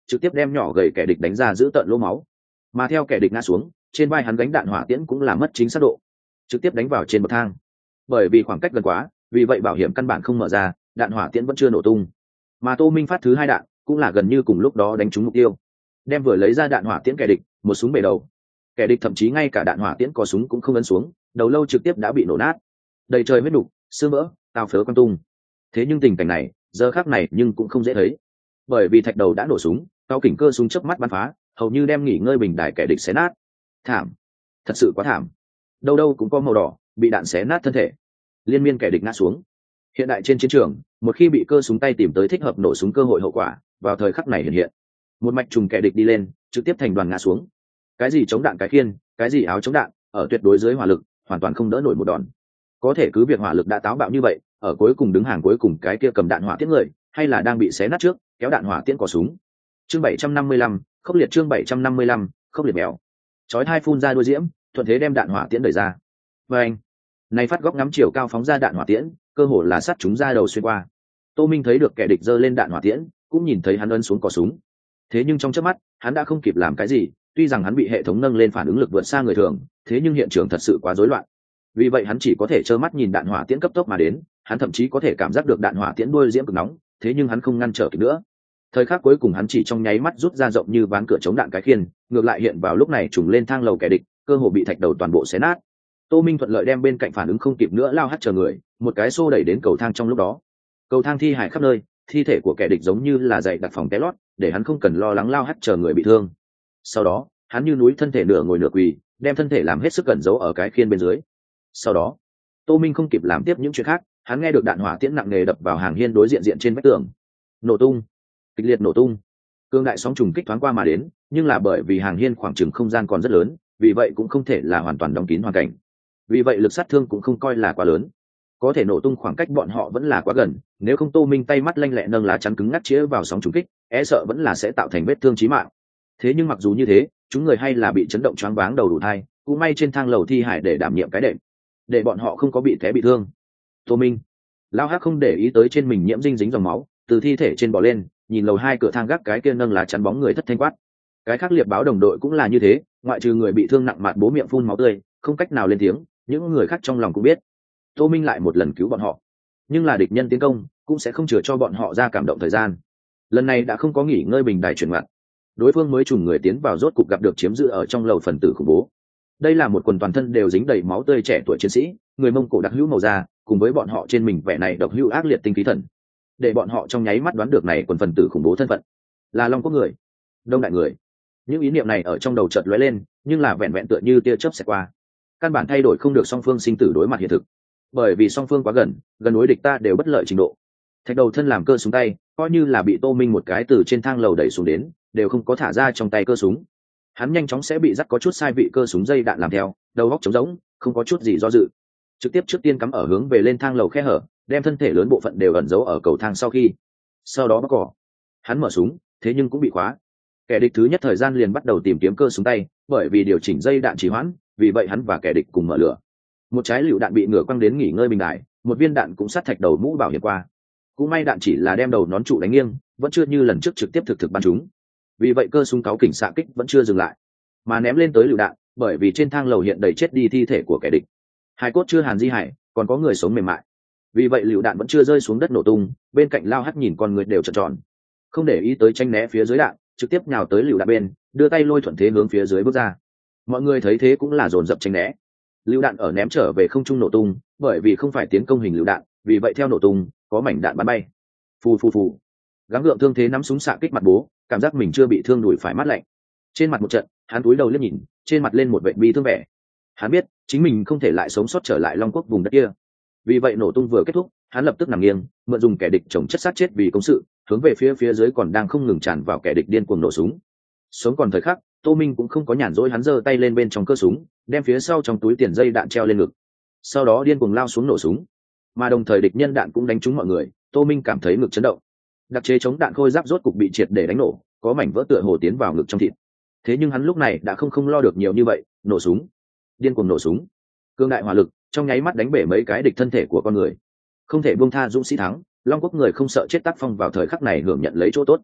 trực tiếp đem nhỏ gầy kẻ địch đánh ra giữ tợn lỗ máu. Mà theo kẻ địch ngã xuống, trên vai hắn gánh đạn hỏa tiễn cũng là mất chính xác độ, trực tiếp đánh vào trên bậc thang. Bởi vì khoảng cách gần quá, vì vậy bảo hiểm căn bản không mở ra, đạn hỏa tiễn vẫn chưa nổ tung. Mà Tô Minh phát thứ hai đạn cũng là gần như cùng lúc đó đánh trúng mục tiêu, đem vừa lấy ra đạn hỏa tiễn kẻ địch một súng bể đầu. Kẻ địch thậm chí ngay cả đạn hỏa tiễn có súng cũng không ấn xuống, đầu lâu trực tiếp đã bị nổ nát, đầy trời huyết nục, xương vỡ, tao phớ quăng tung. Thế nhưng tình cảnh này giờ khắc này nhưng cũng không dễ thấy, bởi vì thạch đầu đã nổ súng, cao kỉnh cơ súng chớp mắt bắn phá, hầu như đem nghỉ ngơi bình đài kẻ địch xé nát. Thảm, thật sự quá thảm. Đâu đâu cũng có màu đỏ, bị đạn xé nát thân thể, liên miên kẻ địch ngã xuống. Hiện đại trên chiến trường, một khi bị cơ súng tay tìm tới thích hợp nổ súng cơ hội hậu quả, vào thời khắc này hiện hiện. Một mạch trùng kẻ địch đi lên, trực tiếp thành đoàn ngã xuống. Cái gì chống đạn cái khiên, cái gì áo chống đạn, ở tuyệt đối dưới hỏa lực, hoàn toàn không đỡ nổi một đòn. Có thể cứ việc hỏa lực đã táo bạo như vậy, ở cuối cùng đứng hàng cuối cùng cái kia cầm đạn hỏa tiễn người, hay là đang bị xé nát trước, kéo đạn hỏa tiễn cò súng. Chương bảy trăm năm mươi lăm, khốc liệt chương bảy trăm năm mươi lăm, khốc liệt mèo. Chói hai phun ra đuôi diễm, thuận thế đem đạn hỏa tiễn đẩy ra. Và anh, này phát góc ngắm chiều cao phóng ra đạn hỏa tiễn, cơ hồ là sát chúng ra đầu xuyên qua. Tô Minh thấy được kẻ địch giơ lên đạn hỏa tiễn, cũng nhìn thấy hắn ấn xuống cò súng. Thế nhưng trong chớp mắt, hắn đã không kịp làm cái gì, tuy rằng hắn bị hệ thống nâng lên phản ứng lực vượt xa người thường, thế nhưng hiện trường thật sự quá rối loạn. Vì vậy hắn chỉ có thể trơ mắt nhìn đạn hỏa tiễn cấp tốc mà đến, hắn thậm chí có thể cảm giác được đạn hỏa tiễn đuôi diễm cực nóng, thế nhưng hắn không ngăn trở kịp nữa. Thời khắc cuối cùng hắn chỉ trong nháy mắt rút ra rộng như ván cửa chống đạn cái khiên, ngược lại hiện vào lúc này trùng lên thang lầu kẻ địch, cơ hồ bị thạch đầu toàn bộ xé nát. Tô Minh thuận lợi đem bên cạnh phản ứng không kịp nữa lao hắt chờ người, một cái xô đẩy đến cầu thang trong lúc đó. Cầu thang thi hải khắp nơi, thi thể của kẻ địch giống như là dày đặc phòng té lót, để hắn không cần lo lắng lao hắt chờ người bị thương. Sau đó, hắn như núi thân thể nửa ngồi nửa quỳ, đem thân thể làm hết sức cẩn giấu ở cái khiên bên dưới. Sau đó, Tô Minh không kịp làm tiếp những chuyện khác, hắn nghe được đạn hỏa tiễn nặng nề đập vào hàng hiên đối diện diện trên vách tường. Nổ tung, kịch liệt nổ tung. Cương đại sóng trùng kích thoáng qua mà đến, nhưng là bởi vì hàng hiên khoảng chừng không gian còn rất lớn, vì vậy cũng không thể là hoàn toàn đóng kín hoàn cảnh. Vì vậy lực sát thương cũng không coi là quá lớn. Có thể nổ tung khoảng cách bọn họ vẫn là quá gần, nếu không Tô Minh tay mắt lanh lẹ nâng lá chắn cứng ngắt chĩa vào sóng trùng kích, e sợ vẫn là sẽ tạo thành vết thương chí mạng. Thế nhưng mặc dù như thế, chúng người hay là bị chấn động choáng váng đầu đủ thai, cũng may trên thang lầu thi hải để đảm nhiệm cái đệm, để bọn họ không có bị té bị thương. Tô Minh, Lao Hắc không để ý tới trên mình nhiễm dinh dính dòng máu, từ thi thể trên bò lên, nhìn lầu hai cửa thang gác cái kia nâng lá chắn bóng người thất thanh quát. Cái khác liệp báo đồng đội cũng là như thế, ngoại trừ người bị thương nặng mạt bố miệng phun máu tươi, không cách nào lên tiếng, những người khác trong lòng cũng biết. Tô Minh lại một lần cứu bọn họ, nhưng là địch nhân tiến công, cũng sẽ không chừa cho bọn họ ra cảm động thời gian. Lần này đã không có nghỉ ngơi bình đài chuyển ngoặt, đối phương mới trùng người tiến vào rốt cục gặp được chiếm giữ ở trong lầu phần tử khủng bố. Đây là một quần toàn thân đều dính đầy máu tươi trẻ tuổi chiến sĩ, người Mông Cổ đặc hữu màu da, cùng với bọn họ trên mình vẻ này độc hữu ác liệt tinh khí thần, để bọn họ trong nháy mắt đoán được này quần phần tử khủng bố thân phận là Long Quốc người, Đông Đại người. Những ý niệm này ở trong đầu chợt lóe lên, nhưng là vẹn vẹn tựa như tia chớp xẹt qua, căn bản thay đổi không được song phương sinh tử đối mặt hiện thực, bởi vì song phương quá gần, gần đối địch ta đều bất lợi trình độ. Thạch đầu thân làm cơ súng tay, coi như là bị Tô Minh một cái từ trên thang lầu đẩy xuống đến, đều không có thả ra trong tay cơ súng. Hắn nhanh chóng sẽ bị dắt có chút sai vị cơ súng dây đạn làm theo, đầu góc trống rỗng, không có chút gì do dự, trực tiếp trước tiên cắm ở hướng về lên thang lầu khe hở, đem thân thể lớn bộ phận đều ẩn giấu ở cầu thang sau khi. Sau đó bóc cỏ, hắn mở súng, thế nhưng cũng bị khóa. Kẻ địch thứ nhất thời gian liền bắt đầu tìm kiếm cơ súng tay, bởi vì điều chỉnh dây đạn trì hoãn, vì vậy hắn và kẻ địch cùng mở lửa. Một trái lựu đạn bị ngửa quăng đến nghỉ ngơi bình đài, một viên đạn cũng sát thạch đầu mũ bảo hiểm qua. Cũng may đạn chỉ là đem đầu nón trụ đánh nghiêng, vẫn chưa như lần trước trực tiếp thực thực bắn chúng. Vì vậy cơ súng cáu kỉnh xạ kích vẫn chưa dừng lại, mà ném lên tới lựu đạn, bởi vì trên thang lầu hiện đầy chết đi thi thể của kẻ địch. Hai cốt chưa hàn di hải, còn có người sống mềm mại. Vì vậy lựu đạn vẫn chưa rơi xuống đất nổ tung, bên cạnh Lao Hắt nhìn con người đều tròn tròn, không để ý tới tranh né phía dưới đạn, trực tiếp nhào tới lựu đạn bên, đưa tay lôi thuận thế hướng phía dưới bước ra. Mọi người thấy thế cũng là dồn dập tranh né. Lựu đạn ở ném trở về không trung nổ tung, bởi vì không phải tiến công hình lựu đạn, vì vậy theo nổ tung có mảnh đạn bắn bay. Phù phù phù. Gắng gượng thương thế nắm súng xạ kích mặt bố, cảm giác mình chưa bị thương đùi phải mát lạnh. Trên mặt một trận, hắn cúi đầu liếc nhìn, trên mặt lên một vẻ bi thương vẻ. Hắn biết chính mình không thể lại sống sót trở lại Long Quốc vùng đất kia. Vì vậy nổ tung vừa kết thúc, hắn lập tức nằm nghiêng, mượn dùng kẻ địch chồng chất sát chết vì công sự, hướng về phía phía dưới còn đang không ngừng tràn vào kẻ địch điên cuồng nổ súng. Sống còn thời khắc, Tô Minh cũng không có nhàn rỗi, hắn giơ tay lên bên trong cơ súng, đem phía sau trong túi tiền dây đạn treo lên ngực, sau đó điên cuồng lao xuống nổ súng. Mà đồng thời địch nhân đạn cũng đánh trúng mọi người, Tô Minh cảm thấy ngực chấn động. Đặc chế chống đạn khôi giáp rốt cục bị triệt để đánh nổ, có mảnh vỡ tựa hồ tiến vào ngực trong thịt. Thế nhưng hắn lúc này đã không không lo được nhiều như vậy, nổ súng, điên cuồng nổ súng, cương đại hỏa lực trong nháy mắt đánh bể mấy cái địch thân thể của con người. Không thể buông tha dũng sĩ thắng, Long Quốc người không sợ chết tác phong vào thời khắc này hưởng nhận lấy chỗ tốt.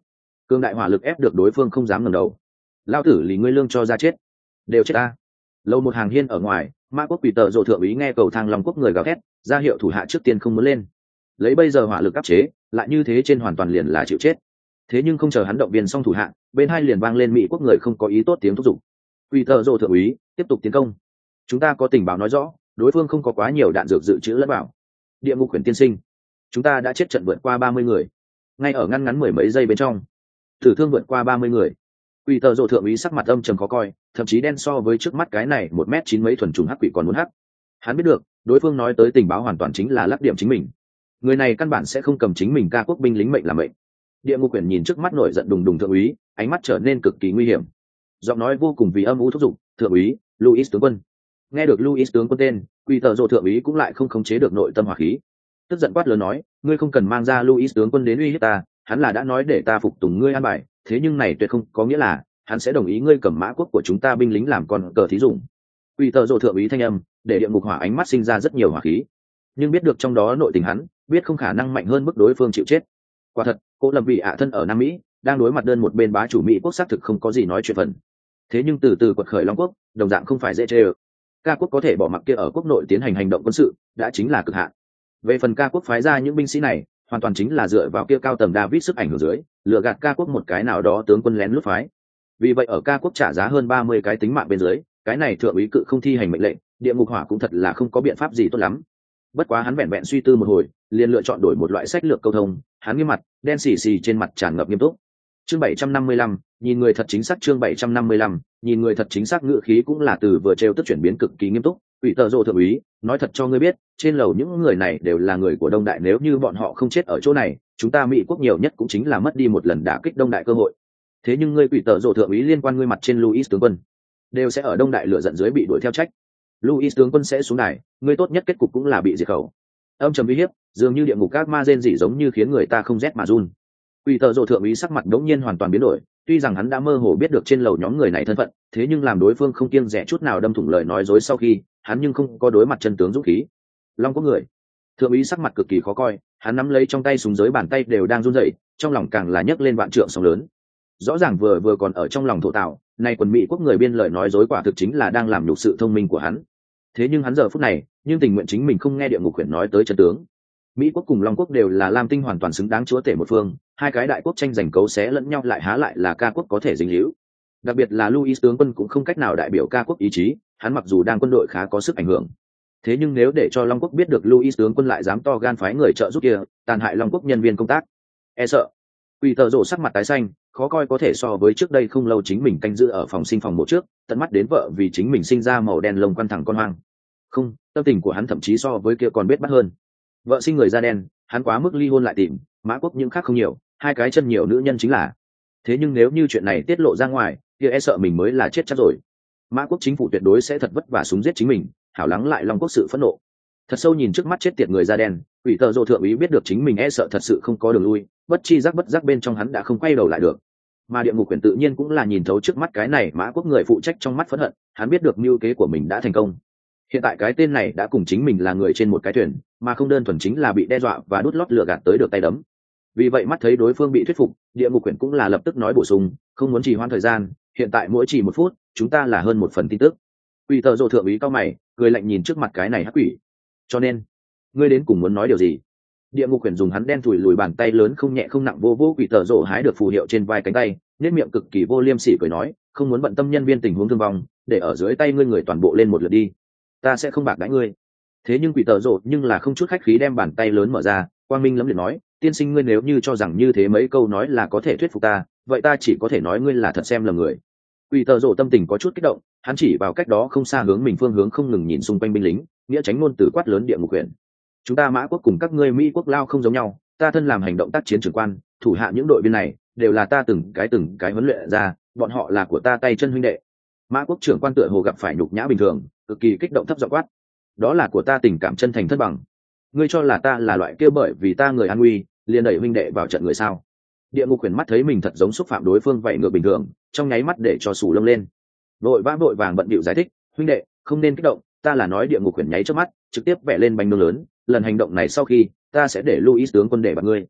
Cương đại hỏa lực ép được đối phương không dám ngẩng đầu. Lao tử lì ngươi lương cho ra chết, đều chết ta. Lâu một hàng hiên ở ngoài, mã quốc quỷ tợ rộ thượng úy nghe cầu thang long quốc người gào thét, ra hiệu thủ hạ trước tiên không muốn lên. Lấy bây giờ hỏa lực áp chế, lại như thế trên hoàn toàn liền là chịu chết. Thế nhưng không chờ hắn động viên xong thủ hạ, bên hai liền vang lên mỹ quốc người không có ý tốt tiếng thúc giục. Quỷ tợ rộ thượng úy tiếp tục tiến công. Chúng ta có tình báo nói rõ, đối phương không có quá nhiều đạn dược dự trữ lẫn vào. Địa ngục huyền tiên sinh, chúng ta đã chết trận vượt qua ba mươi người, ngay ở ngăn ngắn mười mấy giây bên trong, tử thương vượt qua ba mươi người. Quỷ tợ rộ thượng úy sắc mặt âm trầm khó coi, thậm chí đen so với trước mắt cái này một mét chín mấy thuần trùng hắc quỷ còn muốn hắc. Hắn biết được, đối phương nói tới tình báo hoàn toàn chính là lắc điểm chính mình. Người này căn bản sẽ không cầm chính mình ca quốc binh lính mệnh làm mệnh. Địa ngục quyển nhìn trước mắt nổi giận đùng đùng thượng úy, ánh mắt trở nên cực kỳ nguy hiểm. Giọng nói vô cùng vì âm u thúc giục, "Thượng úy, Louis tướng quân." Nghe được Louis tướng quân tên, Quỷ tợ rộ thượng úy cũng lại không khống chế được nội tâm hỏa khí. Tức giận quát lớn nói, "Ngươi không cần mang ra Louis tướng quân đến uy hiếp ta, hắn là đã nói để ta phục tùng ngươi an bài, thế nhưng này tuyệt không có nghĩa là hắn sẽ đồng ý ngươi cầm mã quốc của chúng ta binh lính làm con cờ thí dụng." Quỷ tợ rộ thượng úy thanh âm, để địa ngục hỏa ánh mắt sinh ra rất nhiều hỏa khí, nhưng biết được trong đó nội tình hắn, biết không khả năng mạnh hơn mức đối phương chịu chết. Quả thật, cô lập vị ạ thân ở Nam Mỹ, đang đối mặt đơn một bên bá chủ Mỹ quốc xác thực không có gì nói chuyện phần. Thế nhưng từ từ quật khởi Long quốc, đồng dạng không phải dễ chơi. Ca quốc có thể bỏ mặc kia ở quốc nội tiến hành hành động quân sự, đã chính là cực hạn. Về phần ca quốc phái ra những binh sĩ này, hoàn toàn chính là dựa vào kia cao tầng David sức ảnh hưởng dưới, lừa gạt ca quốc một cái nào đó tướng quân lén lút phái. Vì vậy ở ca quốc trả giá hơn ba mươi cái tính mạng bên dưới, cái này thượng úy cự không thi hành mệnh lệnh, địa ngục hỏa cũng thật là không có biện pháp gì tốt lắm. Bất quá hắn vẹn vẹn suy tư một hồi, liền lựa chọn đổi một loại sách lược câu thông. Hắn nghiêm mặt, đen xì xì trên mặt tràn ngập nghiêm túc. Chương bảy trăm năm mươi lăm, nhìn người thật chính xác. Chương bảy trăm năm mươi lăm, nhìn người thật chính xác. Ngữ khí cũng là từ vừa trêu tức chuyển biến cực kỳ nghiêm túc. Quỷ tợ rộ thượng úy, nói thật cho ngươi biết, trên lầu những người này đều là người của Đông Đại, nếu như bọn họ không chết ở chỗ này, chúng ta Mỹ quốc nhiều nhất cũng chính là mất đi một lần đả kích Đông Đại cơ hội. Thế nhưng ngươi quỷ tợ rộ thượng úy liên quan ngươi mặt trên Louis tướng quân, đều sẽ ở Đông Đại lửa giận dưới bị đuổi theo trách. Louis tướng quân sẽ xuống đài, ngươi tốt nhất kết cục cũng là bị diệt khẩu. Âm trầm uy hiếp, dường như địa ngục các ma rên rỉ giống như khiến người ta không rét mà run. Quỷ tợ rộ thượng úy sắc mặt đống nhiên hoàn toàn biến đổi, tuy rằng hắn đã mơ hồ biết được trên lầu nhóm người này thân phận, thế nhưng làm đối phương không kiêng dè chút nào đâm thủng lời nói dối sau khi, hắn nhưng không có đối mặt chân tướng dũng khí. Long có người. Thượng úy sắc mặt cực kỳ khó coi, hắn nắm lấy trong tay súng giới bàn tay đều đang run rẩy, trong lòng càng là nhấc lên vạn trượng sóng lớn. Rõ ràng vừa vừa còn ở trong lòng thổ tạo, nay quần Mỹ quốc người biên lời nói dối quả thực chính là đang làm nhục sự thông minh của hắn. Thế nhưng hắn giờ phút này, nhưng tình nguyện chính mình không nghe địa ngục quyển nói tới chân tướng. Mỹ quốc cùng Long quốc đều là lam tinh hoàn toàn xứng đáng chúa tể một phương, hai cái đại quốc tranh giành cấu xé lẫn nhau lại há lại là ca quốc có thể dính líu. Đặc biệt là Louis tướng quân cũng không cách nào đại biểu ca quốc ý chí, hắn mặc dù đang quân đội khá có sức ảnh hưởng. Thế nhưng nếu để cho Long quốc biết được Louis tướng quân lại dám to gan phái người trợ giúp kia, tàn hại Long quốc nhân viên công tác, e sợ. Quỷ tợ rộ sắc mặt tái xanh, khó coi có thể so với trước đây không lâu chính mình canh giữ ở phòng sinh phòng một trước, tận mắt đến vợ vì chính mình sinh ra màu đen lông quăn thẳng con hoang. Không, tâm tình của hắn thậm chí so với kia còn biết bắt hơn. Vợ sinh người da đen, hắn quá mức ly hôn lại tìm, mã quốc những khác không nhiều, hai cái chân nhiều nữ nhân chính là. Thế nhưng nếu như chuyện này tiết lộ ra ngoài, kia e sợ mình mới là chết chắc rồi. Mã quốc chính phủ tuyệt đối sẽ thật vất vả súng giết chính mình, hảo lắng lại Long quốc sự phẫn nộ. Thật sâu nhìn trước mắt chết tiệt người da đen, quỷ tợ rộ thượng úy biết được chính mình e sợ thật sự không có đường lui, bất chi giác bất giác bên trong hắn đã không quay đầu lại được. Mà địa ngục quyển tự nhiên cũng là nhìn thấu trước mắt cái này mã quốc người phụ trách trong mắt phẫn hận, hắn biết được mưu kế của mình đã thành công. Hiện tại cái tên này đã cùng chính mình là người trên một cái thuyền, mà không đơn thuần chính là bị đe dọa và đút lót lừa gạt tới được tay đấm. Vì vậy mắt thấy đối phương bị thuyết phục, địa ngục quyển cũng là lập tức nói bổ sung, không muốn trì hoãn thời gian, hiện tại mỗi chỉ một phút, chúng ta là hơn một phần tin tức. Quỷ tợ rộ thượng úy cao mày, cười lạnh nhìn trước mặt cái này hắc quỷ. Cho nên, ngươi đến cùng muốn nói điều gì? Địa ngục quyển dùng hắn đen thủi lùi bàn tay lớn không nhẹ không nặng vô vô quỷ tợ rộ hái được phù hiệu trên vai cánh tay, nét miệng cực kỳ vô liêm sỉ cười nói, không muốn bận tâm nhân viên tình huống thương vong, để ở dưới tay ngươi người toàn bộ lên một lượt đi, ta sẽ không bạc đãi ngươi. Thế nhưng quỷ tợ rộ nhưng là không chút khách khí đem bàn tay lớn mở ra, quang minh lẫm liệt nói, tiên sinh ngươi nếu như cho rằng như thế mấy câu nói là có thể thuyết phục ta, vậy ta chỉ có thể nói ngươi là thật xem lầm người. Quỷ tợ rộ tâm tình có chút kích động, hắn chỉ vào cách đó không xa hướng mình phương hướng không ngừng nhìn xung quanh binh lính, nghĩa tránh ngôn từ quát lớn địa ngục quyển. Chúng ta mã quốc cùng các ngươi Mỹ quốc lao không giống nhau, ta thân làm hành động tác chiến trưởng quan, thủ hạ những đội viên này đều là ta từng cái từng cái huấn luyện ra, bọn họ là của ta tay chân huynh đệ. Mã quốc trưởng quan tựa hồ gặp phải nhục nhã bình thường, cực kỳ kích động thấp giọng quát, đó là của ta tình cảm chân thành thân bằng. Ngươi cho là ta là loại kia bởi vì ta người an nguy liền đẩy huynh đệ vào trận người sao? Địa ngục quyển mắt thấy mình thật giống xúc phạm đối phương vậy ngược bình thường, trong nháy mắt để cho sù lông lên, vội vã vội vàng bận bịu giải thích, huynh đệ không nên kích động, ta là nói địa ngục quyển nháy trước mắt trực tiếp vẽ lên bánh nướng lớn, lần hành động này sau khi ta sẽ để Louis tướng quân để bạt ngươi.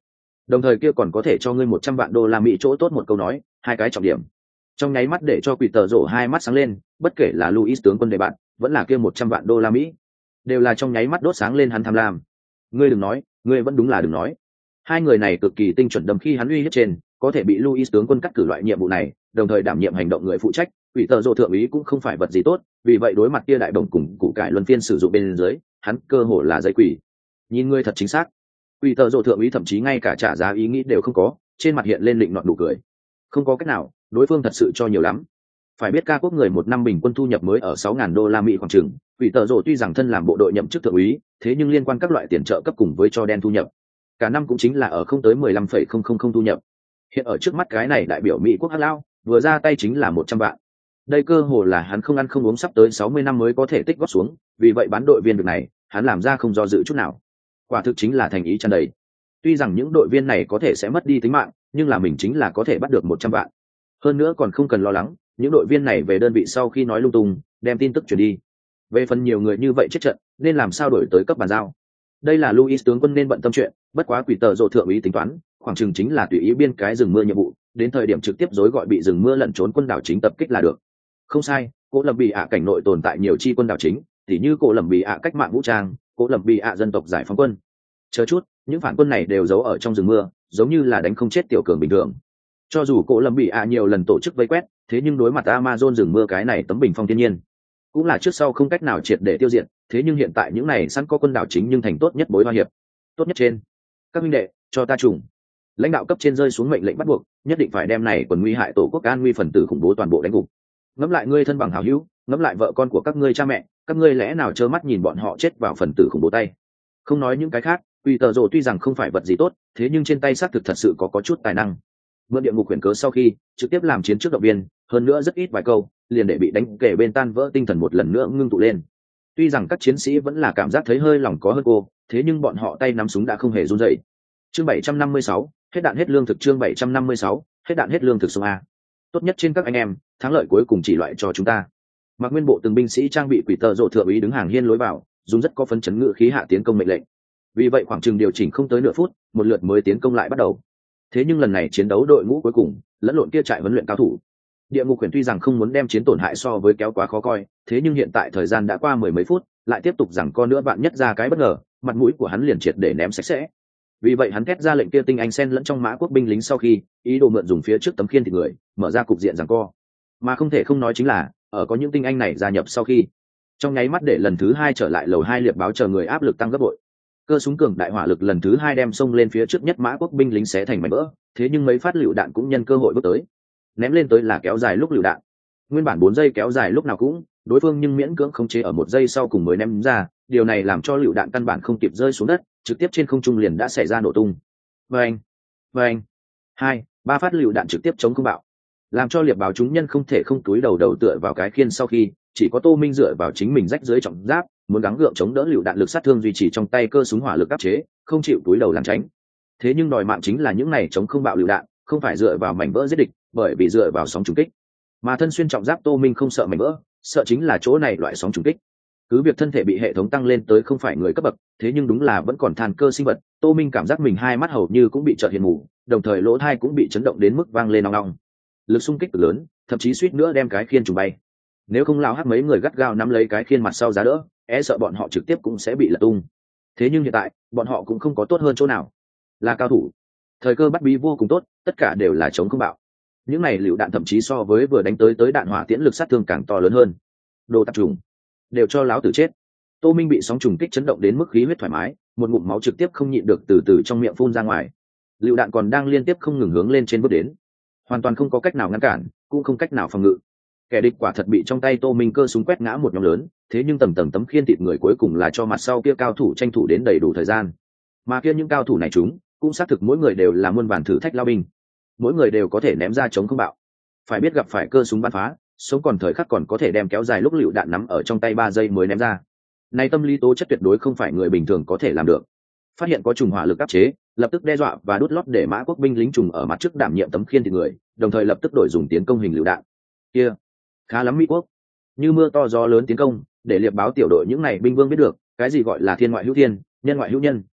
đồng thời kia còn có thể cho ngươi một trăm vạn đô la Mỹ chỗ tốt một câu nói, hai cái trọng điểm. Trong nháy mắt để cho quỷ tờ rổ hai mắt sáng lên, bất kể là Luis tướng quân đề bạn, vẫn là kia một trăm vạn đô la Mỹ, đều là trong nháy mắt đốt sáng lên hắn tham lam. Ngươi đừng nói, ngươi vẫn đúng là đừng nói. Hai người này cực kỳ tinh chuẩn đâm khi hắn uy hiếp trên, có thể bị Luis tướng quân cắt cử loại nhiệm vụ này, đồng thời đảm nhiệm hành động người phụ trách, quỷ tờ rổ thượng úy cũng không phải vật gì tốt, vì vậy đối mặt kia đại bổng cùng củ cải luân phiên sử dụng bên dưới, hắn cơ hồ là dây quỷ. Nhìn ngươi thật chính xác. Quỷ tờ rổ thượng úy thậm chí ngay cả trả giá ý nghĩ đều không có, trên mặt hiện lên định nọt nụ cười. Không có cách nào, đối phương thật sự cho nhiều lắm. Phải biết ca quốc người một năm bình quân thu nhập mới ở sáu ngàn đô la Mỹ khoảng chừng, quỷ tờ rổ tuy rằng thân làm bộ đội nhậm chức thượng úy, thế nhưng liên quan các loại tiền trợ cấp cùng với cho đen thu nhập, cả năm cũng chính là ở không tới mười lăm phẩy không không không thu nhập. Hiện ở trước mắt cái này đại biểu Mỹ quốc hắc lao, vừa ra tay chính là một trăm vạn. Đây cơ hồ là hắn không ăn không uống sắp tới sáu mươi năm mới có thể tích góp xuống, vì vậy bán đội viên việc này, hắn làm ra không do dự chút nào. Quả thực chính là thành ý tràn đầy. Tuy rằng những đội viên này có thể sẽ mất đi tính mạng, nhưng là mình chính là có thể bắt được một trăm vạn. Hơn nữa còn không cần lo lắng, những đội viên này về đơn vị sau khi nói lung tung, đem tin tức truyền đi. Về phần nhiều người như vậy chết trận, nên làm sao đổi tới cấp bàn giao. Đây là Luis tướng quân nên bận tâm chuyện, bất quá quỷ tờ rộ thượng úy tính toán, khoảng chừng chính là tùy ý biên cái rừng mưa nhiệm vụ, đến thời điểm trực tiếp dối gọi bị rừng mưa lẩn trốn quân đảo chính tập kích là được. Không sai, Cố Lầm Bị ạ cảnh nội tồn tại nhiều chi quân đảo chính, tỉ như Cố Lầm Bị ạ cách mạng vũ trang, Cố Lầm Bị ạ dân tộc giải phóng quân. Chờ chút, những phản quân này đều giấu ở trong rừng mưa, giống như là đánh không chết tiểu cường bình thường. Cho dù Cố Lầm Bị ạ nhiều lần tổ chức vây quét, thế nhưng đối mặt Amazon rừng mưa cái này tấm bình phong thiên nhiên, cũng là trước sau không cách nào triệt để tiêu diệt, thế nhưng hiện tại những này sẵn có quân đảo chính nhưng thành tốt nhất bối hoa hiệp. Tốt nhất trên, các minh đệ, cho ta trùng. Lãnh đạo cấp trên rơi xuống mệnh lệnh bắt buộc, nhất định phải đem này quần nguy hại tổ quốc an nguy phần tử khủng bố toàn bộ đánh gục. Ngẫm lại ngươi thân bằng hảo hữu, ngẫm lại vợ con của các ngươi cha mẹ, các ngươi lẽ nào trơ mắt nhìn bọn họ chết vào phần tử khủng bố tay? Không nói những cái khác, Quỷ tờ rồ tuy rằng không phải vật gì tốt, thế nhưng trên tay xác thực thật sự có có chút tài năng. Mượn địa ngục quyền cớ sau khi trực tiếp làm chiến trước động viên, hơn nữa rất ít vài câu, liền để bị đánh kể bên tan vỡ tinh thần một lần nữa ngưng tụ lên. Tuy rằng các chiến sĩ vẫn là cảm giác thấy hơi lòng có hơn cô, thế nhưng bọn họ tay nắm súng đã không hề run rẩy. Chương bảy trăm năm mươi sáu, hết đạn hết lương thực. Chương bảy trăm năm mươi sáu, hết đạn hết lương thực sông a. Tốt nhất trên các anh em, thắng lợi cuối cùng chỉ loại cho chúng ta. Mặc nguyên bộ từng binh sĩ trang bị quỷ tờ rộ thượng úy đứng hàng hiên lối vào, dùng rất có phấn chấn ngự khí hạ tiến công mệnh lệnh. Vì vậy khoảng chừng điều chỉnh không tới nửa phút, một lượt mới tiến công lại bắt đầu. Thế nhưng lần này chiến đấu đội ngũ cuối cùng, lẫn lộn kia trại huấn luyện cao thủ. Địa ngục quyền tuy rằng không muốn đem chiến tổn hại so với kéo quá khó coi, thế nhưng hiện tại thời gian đã qua mười mấy phút, lại tiếp tục rằng con nữa bạn nhất ra cái bất ngờ, mặt mũi của hắn liền triệt để ném sạch sẽ. Vì vậy hắn thét ra lệnh kia tinh anh sen lẫn trong mã quốc binh lính sau khi ý đồ mượn dùng phía trước tấm khiên thịt người, mở ra cục diện rằng co. Mà không thể không nói chính là, ở có những tinh anh này gia nhập sau khi, trong nháy mắt để lần thứ hai trở lại lầu hai liệp báo chờ người áp lực tăng gấp bội. Cơ súng cường đại hỏa lực lần thứ hai đem xông lên phía trước nhất mã quốc binh lính xé thành mảnh vỡ, thế nhưng mấy phát lựu đạn cũng nhân cơ hội bước tới, ném lên tới là kéo dài lúc lựu đạn. Nguyên bản bốn giây kéo dài lúc nào cũng, đối phương nhưng miễn cưỡng khống chế ở một giây sau cùng mới ném ra, điều này làm cho lựu đạn căn bản không kịp rơi xuống đất, trực tiếp trên không trung liền đã xảy ra nổ tung. Vâng, vâng, hai, ba phát lựu đạn trực tiếp chống không bạo, làm cho liệp báo chúng nhân không thể không túi đầu đầu tựa vào cái khiên sau khi, chỉ có Tô Minh dựa vào chính mình rách dưới trọng giáp, muốn gắng gượng chống đỡ lựu đạn lực sát thương duy trì trong tay cơ súng hỏa lực áp chế, không chịu túi đầu làm tránh. Thế nhưng đòi mạng chính là những này chống không bạo lựu đạn, không phải dựa vào mảnh vỡ giết địch, bởi vì dựa vào sóng trùng kích. Mà thân xuyên trọng giáp Tô Minh không sợ mảnh vỡ, sợ chính là chỗ này loại sóng trùng kích. Cứ việc thân thể bị hệ thống tăng lên tới không phải người cấp bậc, thế nhưng đúng là vẫn còn than cơ sinh vật, Tô Minh cảm giác mình hai mắt hầu như cũng bị chợt hiện mù, đồng thời lỗ tai cũng bị chấn động đến mức vang lên ong ong. Lực xung kích cực lớn, thậm chí suýt nữa đem cái khiên trùng bay. Nếu không lao hắc mấy người gắt gao nắm lấy cái khiên mặt sau giá đỡ, e sợ bọn họ trực tiếp cũng sẽ bị lật tung. Thế nhưng hiện tại, bọn họ cũng không có tốt hơn chỗ nào. Là cao thủ, thời cơ bắt bí vô cùng tốt, tất cả đều là chống không bạo. Những này lựu đạn thậm chí so với vừa đánh tới tới đạn hỏa tiễn lực sát thương càng to lớn hơn. Đồ tạp trùng, đều cho láo tử chết. Tô Minh bị sóng trùng kích chấn động đến mức khí huyết thoải mái, một ngụm máu trực tiếp không nhịn được từ từ trong miệng phun ra ngoài. Lựu đạn còn đang liên tiếp không ngừng hướng lên trên bước đến, hoàn toàn không có cách nào ngăn cản, cũng không cách nào phòng ngự. Kẻ địch quả thật bị trong tay Tô Minh cơ súng quét ngã một nhóm lớn, thế nhưng tầng tầng tấm khiên thịt người cuối cùng là cho mặt sau kia cao thủ tranh thủ đến đầy đủ thời gian. Mà kia những cao thủ này chúng cũng xác thực mỗi người đều là muôn vàn thử thách lao binh, mỗi người đều có thể ném ra chống không bạo. Phải biết gặp phải cơ súng bắn phá, sống còn thời khắc còn có thể đem kéo dài lúc lựu đạn nắm ở trong tay ba giây mới ném ra. Này tâm lý tố chất tuyệt đối không phải người bình thường có thể làm được. Phát hiện có trùng hỏa lực áp chế, lập tức đe dọa và đút lót để mã quốc binh lính trùng ở mặt trước đảm nhiệm tấm khiên thịt người, đồng thời lập tức đổi dùng tiến công hình lựu đạn. Kia, khá lắm Mỹ quốc. Như mưa to gió lớn tiến công, để liệp báo tiểu đội những này binh vương biết được, cái gì gọi là thiên ngoại hữu thiên, nhân ngoại hữu nhân.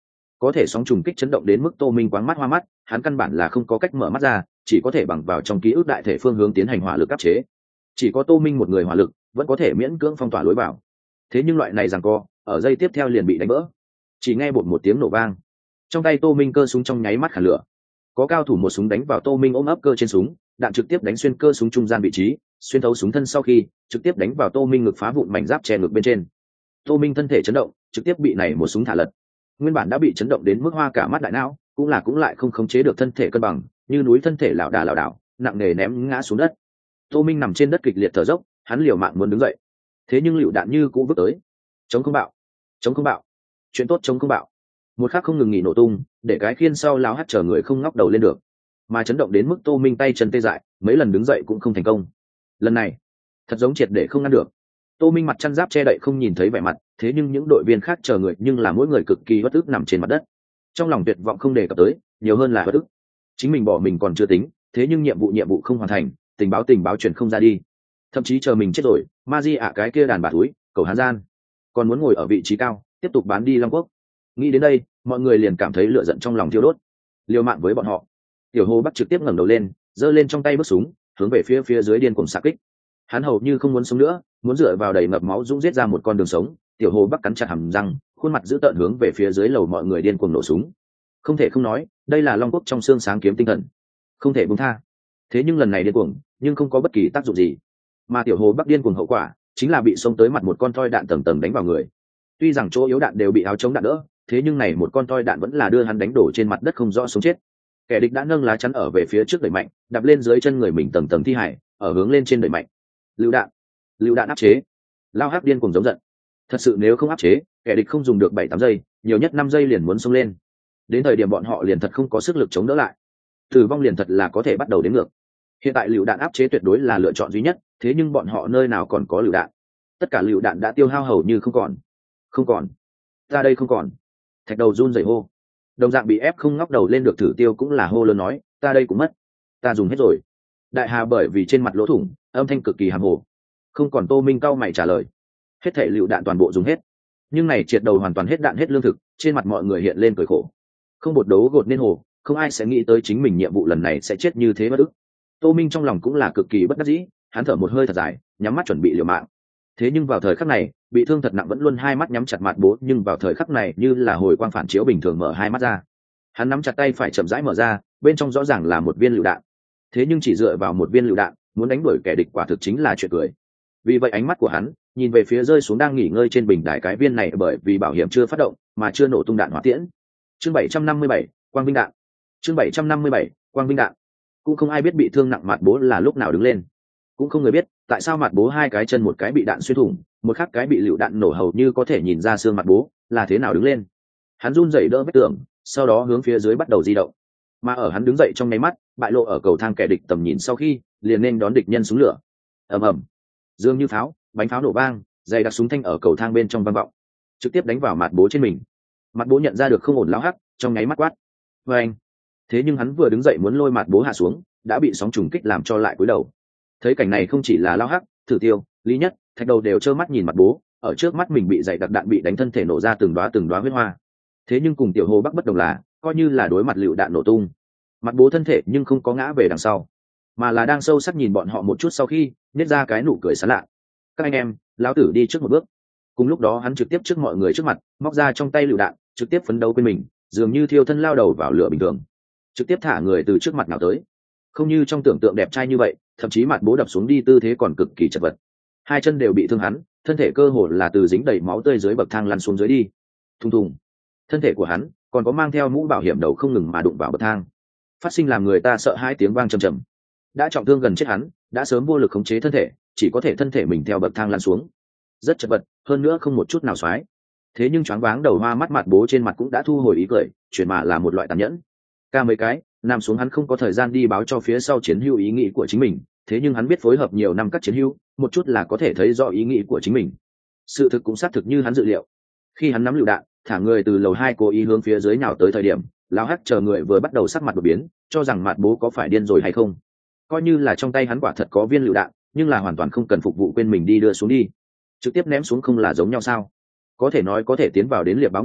có thể sóng trùng kích chấn động đến mức Tô Minh quáng mắt hoa mắt, hắn căn bản là không có cách mở mắt ra, chỉ có thể bằng vào trong ký ức đại thể phương hướng tiến hành hỏa lực áp chế. Chỉ có Tô Minh một người hỏa lực vẫn có thể miễn cưỡng phong tỏa lối vào. Thế nhưng loại này giằng co, ở giây tiếp theo liền bị đánh vỡ. Chỉ nghe bột một tiếng nổ vang, trong tay Tô Minh cơ súng trong nháy mắt khả lửa. Có cao thủ một súng đánh vào Tô Minh ôm ấp cơ trên súng, đạn trực tiếp đánh xuyên cơ súng trung gian vị trí, xuyên thấu súng thân sau khi trực tiếp đánh vào Tô Minh ngực, phá vụn mảnh giáp che ngực bên trên. Tô Minh thân thể chấn động, trực tiếp bị này một súng thả lật. Nguyên bản đã bị chấn động đến mức hoa cả mắt đại não, cũng là cũng lại không khống chế được thân thể cân bằng, như núi thân thể lảo đà lảo đảo, nặng nề ném ngã xuống đất. Tô Minh nằm trên đất kịch liệt thở dốc, hắn liều mạng muốn đứng dậy, thế nhưng lựu đạn như cũ vứt tới. Chống không bạo, chống không bạo, chuyện tốt chống không bạo. Một khắc không ngừng nghỉ nổ tung, để cái khiên sau láo hắt chờ người không ngóc đầu lên được, mà chấn động đến mức Tô Minh tay chân tê dại, mấy lần đứng dậy cũng không thành công. Lần này thật giống triệt để không ngăn được. Tô Minh mặt chăn giáp che đậy không nhìn thấy vẻ mặt, thế nhưng những đội viên khác chờ người nhưng là mỗi người cực kỳ bất ức nằm trên mặt đất, trong lòng tuyệt vọng không đề cập tới, nhiều hơn là bất ức. Chính mình bỏ mình còn chưa tính, thế nhưng nhiệm vụ nhiệm vụ không hoàn thành, tình báo tình báo truyền không ra đi, thậm chí chờ mình chết rồi, ma di ạ cái kia đàn bà túi cầu hán gian còn muốn ngồi ở vị trí cao tiếp tục bán đi Long Quốc. Nghĩ đến đây, mọi người liền cảm thấy lửa giận trong lòng thiêu đốt, liều mạng với bọn họ. Tiểu Hồ Bắc trực tiếp ngẩng đầu lên, giơ lên trong tay bước súng, hướng về phía phía dưới điên cuồng xạ kích. Hắn hầu như không muốn sống nữa, muốn dựa vào đầy ngập máu dũng giết ra một con đường sống. Tiểu Hồ Bắc cắn chặt hàm răng, khuôn mặt dữ tợn hướng về phía dưới lầu mọi người điên cuồng nổ súng. Không thể không nói, đây là Long Quốc trong xương sáng kiếm tinh thần, không thể buông tha. Thế nhưng lần này điên cuồng, nhưng không có bất kỳ tác dụng gì. Mà Tiểu Hồ Bắc điên cuồng hậu quả, chính là bị xông tới mặt một con toi đạn tầng tầng đánh vào người. Tuy rằng chỗ yếu đạn đều bị áo chống đạn đỡ, thế nhưng này một con toi đạn vẫn là đưa hắn đánh đổ trên mặt đất không rõ sống chết. Kẻ địch đã nâng lá chắn ở về phía trước đẩy mạnh, đạp lên dưới chân người mình tầng tầng thi hải, ở hướng lên trên đẩy mạnh. Lựu đạn, lựu đạn áp chế. Lao Hắc điên cuồng giống giận. Thật sự nếu không áp chế, kẻ địch không dùng được bảy tám giây, nhiều nhất năm giây liền muốn xông lên. Đến thời điểm bọn họ liền thật không có sức lực chống đỡ lại, tử vong liền thật là có thể bắt đầu đến ngược. Hiện tại lựu đạn áp chế tuyệt đối là lựa chọn duy nhất, thế nhưng bọn họ nơi nào còn có lựu đạn? Tất cả lựu đạn đã tiêu hao hầu như không còn. Không còn. Ta đây không còn. Thạch Đầu run rẩy hô. Đồng dạng bị ép không ngóc đầu lên được Thử Tiêu cũng là hô lớn nói, ta đây cũng mất. Ta dùng hết rồi. Đại Hà bởi vì trên mặt lỗ thủng, âm thanh cực kỳ hàm hồ. Không còn. Tô Minh cau mày trả lời. Hết thể lựu đạn toàn bộ dùng hết. Nhưng này triệt đầu hoàn toàn hết đạn hết lương thực, trên mặt mọi người hiện lên cười khổ. Không bột đấu gột nên hồ, không ai sẽ nghĩ tới chính mình nhiệm vụ lần này sẽ chết như thế bất ức. Tô Minh trong lòng cũng là cực kỳ bất đắc dĩ, hắn thở một hơi thật dài, nhắm mắt chuẩn bị liều mạng. Thế nhưng vào thời khắc này, bị thương thật nặng vẫn luôn hai mắt nhắm chặt mặt bố, nhưng vào thời khắc này như là hồi quang phản chiếu bình thường mở hai mắt ra. Hắn nắm chặt tay phải chậm rãi mở ra, bên trong rõ ràng là một viên lựu đạn. Thế nhưng chỉ dựa vào một viên lựu đạn, muốn đánh đuổi kẻ địch quả thực chính là chuyện cười. Vì vậy ánh mắt của hắn nhìn về phía rơi xuống đang nghỉ ngơi trên bình đài cái viên này, bởi vì bảo hiểm chưa phát động mà chưa nổ tung đạn hỏa tiễn. Chương bảy trăm năm mươi bảy, quang vinh đạn. Chương bảy trăm năm mươi bảy, quang vinh đạn. Cũng không ai biết bị thương nặng mặt bố là lúc nào đứng lên, cũng không người biết tại sao mặt bố hai cái chân một cái bị đạn xuyên thủng, một khác cái bị lựu đạn nổ hầu như có thể nhìn ra xương mặt bố là thế nào đứng lên. Hắn run rẩy đỡ vết tường, sau đó hướng phía dưới bắt đầu di động. Mà ở hắn đứng dậy trong nháy mắt, bại lộ ở cầu thang kẻ địch tầm nhìn sau khi liền nên đón địch nhân súng lửa. Ầm ầm, dường như pháo, bánh pháo nổ vang, dày đặc súng thanh ở cầu thang bên trong vang vọng, trực tiếp đánh vào mặt bố trên mình. Mặt bố nhận ra được không ổn, Lão Hắc trong nháy mắt quát với anh. Thế nhưng hắn vừa đứng dậy muốn lôi mặt bố hạ xuống, đã bị sóng trùng kích làm cho lại cúi đầu. Thấy cảnh này không chỉ là Lão Hắc, Thử Tiêu, Lý Nhất, Thạch Đầu đều trơ mắt nhìn mặt bố ở trước mắt mình bị dày đặc đạn bị đánh, thân thể nổ ra từng đóa từng đóa huyết hoa. Thế nhưng cùng Tiểu Hồ Bắc bất đồng là, coi như là đối mặt lựu đạn nổ tung, mặt bố thân thể nhưng không có ngã về đằng sau, mà là đang sâu sắc nhìn bọn họ một chút sau khi nết ra cái nụ cười sán lạ. Các anh em, lão tử đi trước một bước. Cùng lúc đó hắn trực tiếp trước mọi người trước mặt móc ra trong tay lựu đạn, trực tiếp phấn đấu quên mình, dường như thiêu thân lao đầu vào lửa bình thường, trực tiếp thả người từ trước mặt nào tới. Không như trong tưởng tượng đẹp trai như vậy, thậm chí mặt bố đập xuống đi tư thế còn cực kỳ chật vật, hai chân đều bị thương, hắn thân thể cơ hồ là từ dính đầy máu tươi dưới bậc thang lăn xuống dưới đi. Thùng thùng, thân thể của hắn còn có mang theo mũ bảo hiểm đầu không ngừng mà đụng vào bậc thang, phát sinh làm người ta sợ hai tiếng vang trầm trầm. Đã trọng thương gần chết hắn đã sớm vô lực khống chế thân thể, chỉ có thể thân thể mình theo bậc thang lăn xuống, rất chật vật, hơn nữa không một chút nào xoái. Thế nhưng choáng váng đầu hoa mắt mặt bố trên mặt cũng đã thu hồi ý cười, chuyển mà là một loại tàn nhẫn. Ca mấy cái nằm xuống, hắn không có thời gian đi báo cho phía sau chiến hữu ý nghĩ của chính mình, thế nhưng hắn biết phối hợp nhiều năm các chiến hữu, một chút là có thể thấy rõ ý nghĩ của chính mình. Sự thực cũng xác thực như hắn dự liệu. Khi hắn nắm lựu đạn thả người từ lầu hai cố ý hướng phía dưới nào tới thời điểm, Lão Hắc chờ người vừa bắt đầu sắc mặt đột biến, cho rằng mặt bố có phải điên rồi hay không. Coi như là trong tay hắn quả thật có viên lựu đạn, nhưng là hoàn toàn không cần phục vụ quên mình đi đưa xuống đi, trực tiếp ném xuống không là giống nhau sao? Có thể nói có thể tiến vào đến liệp báo người,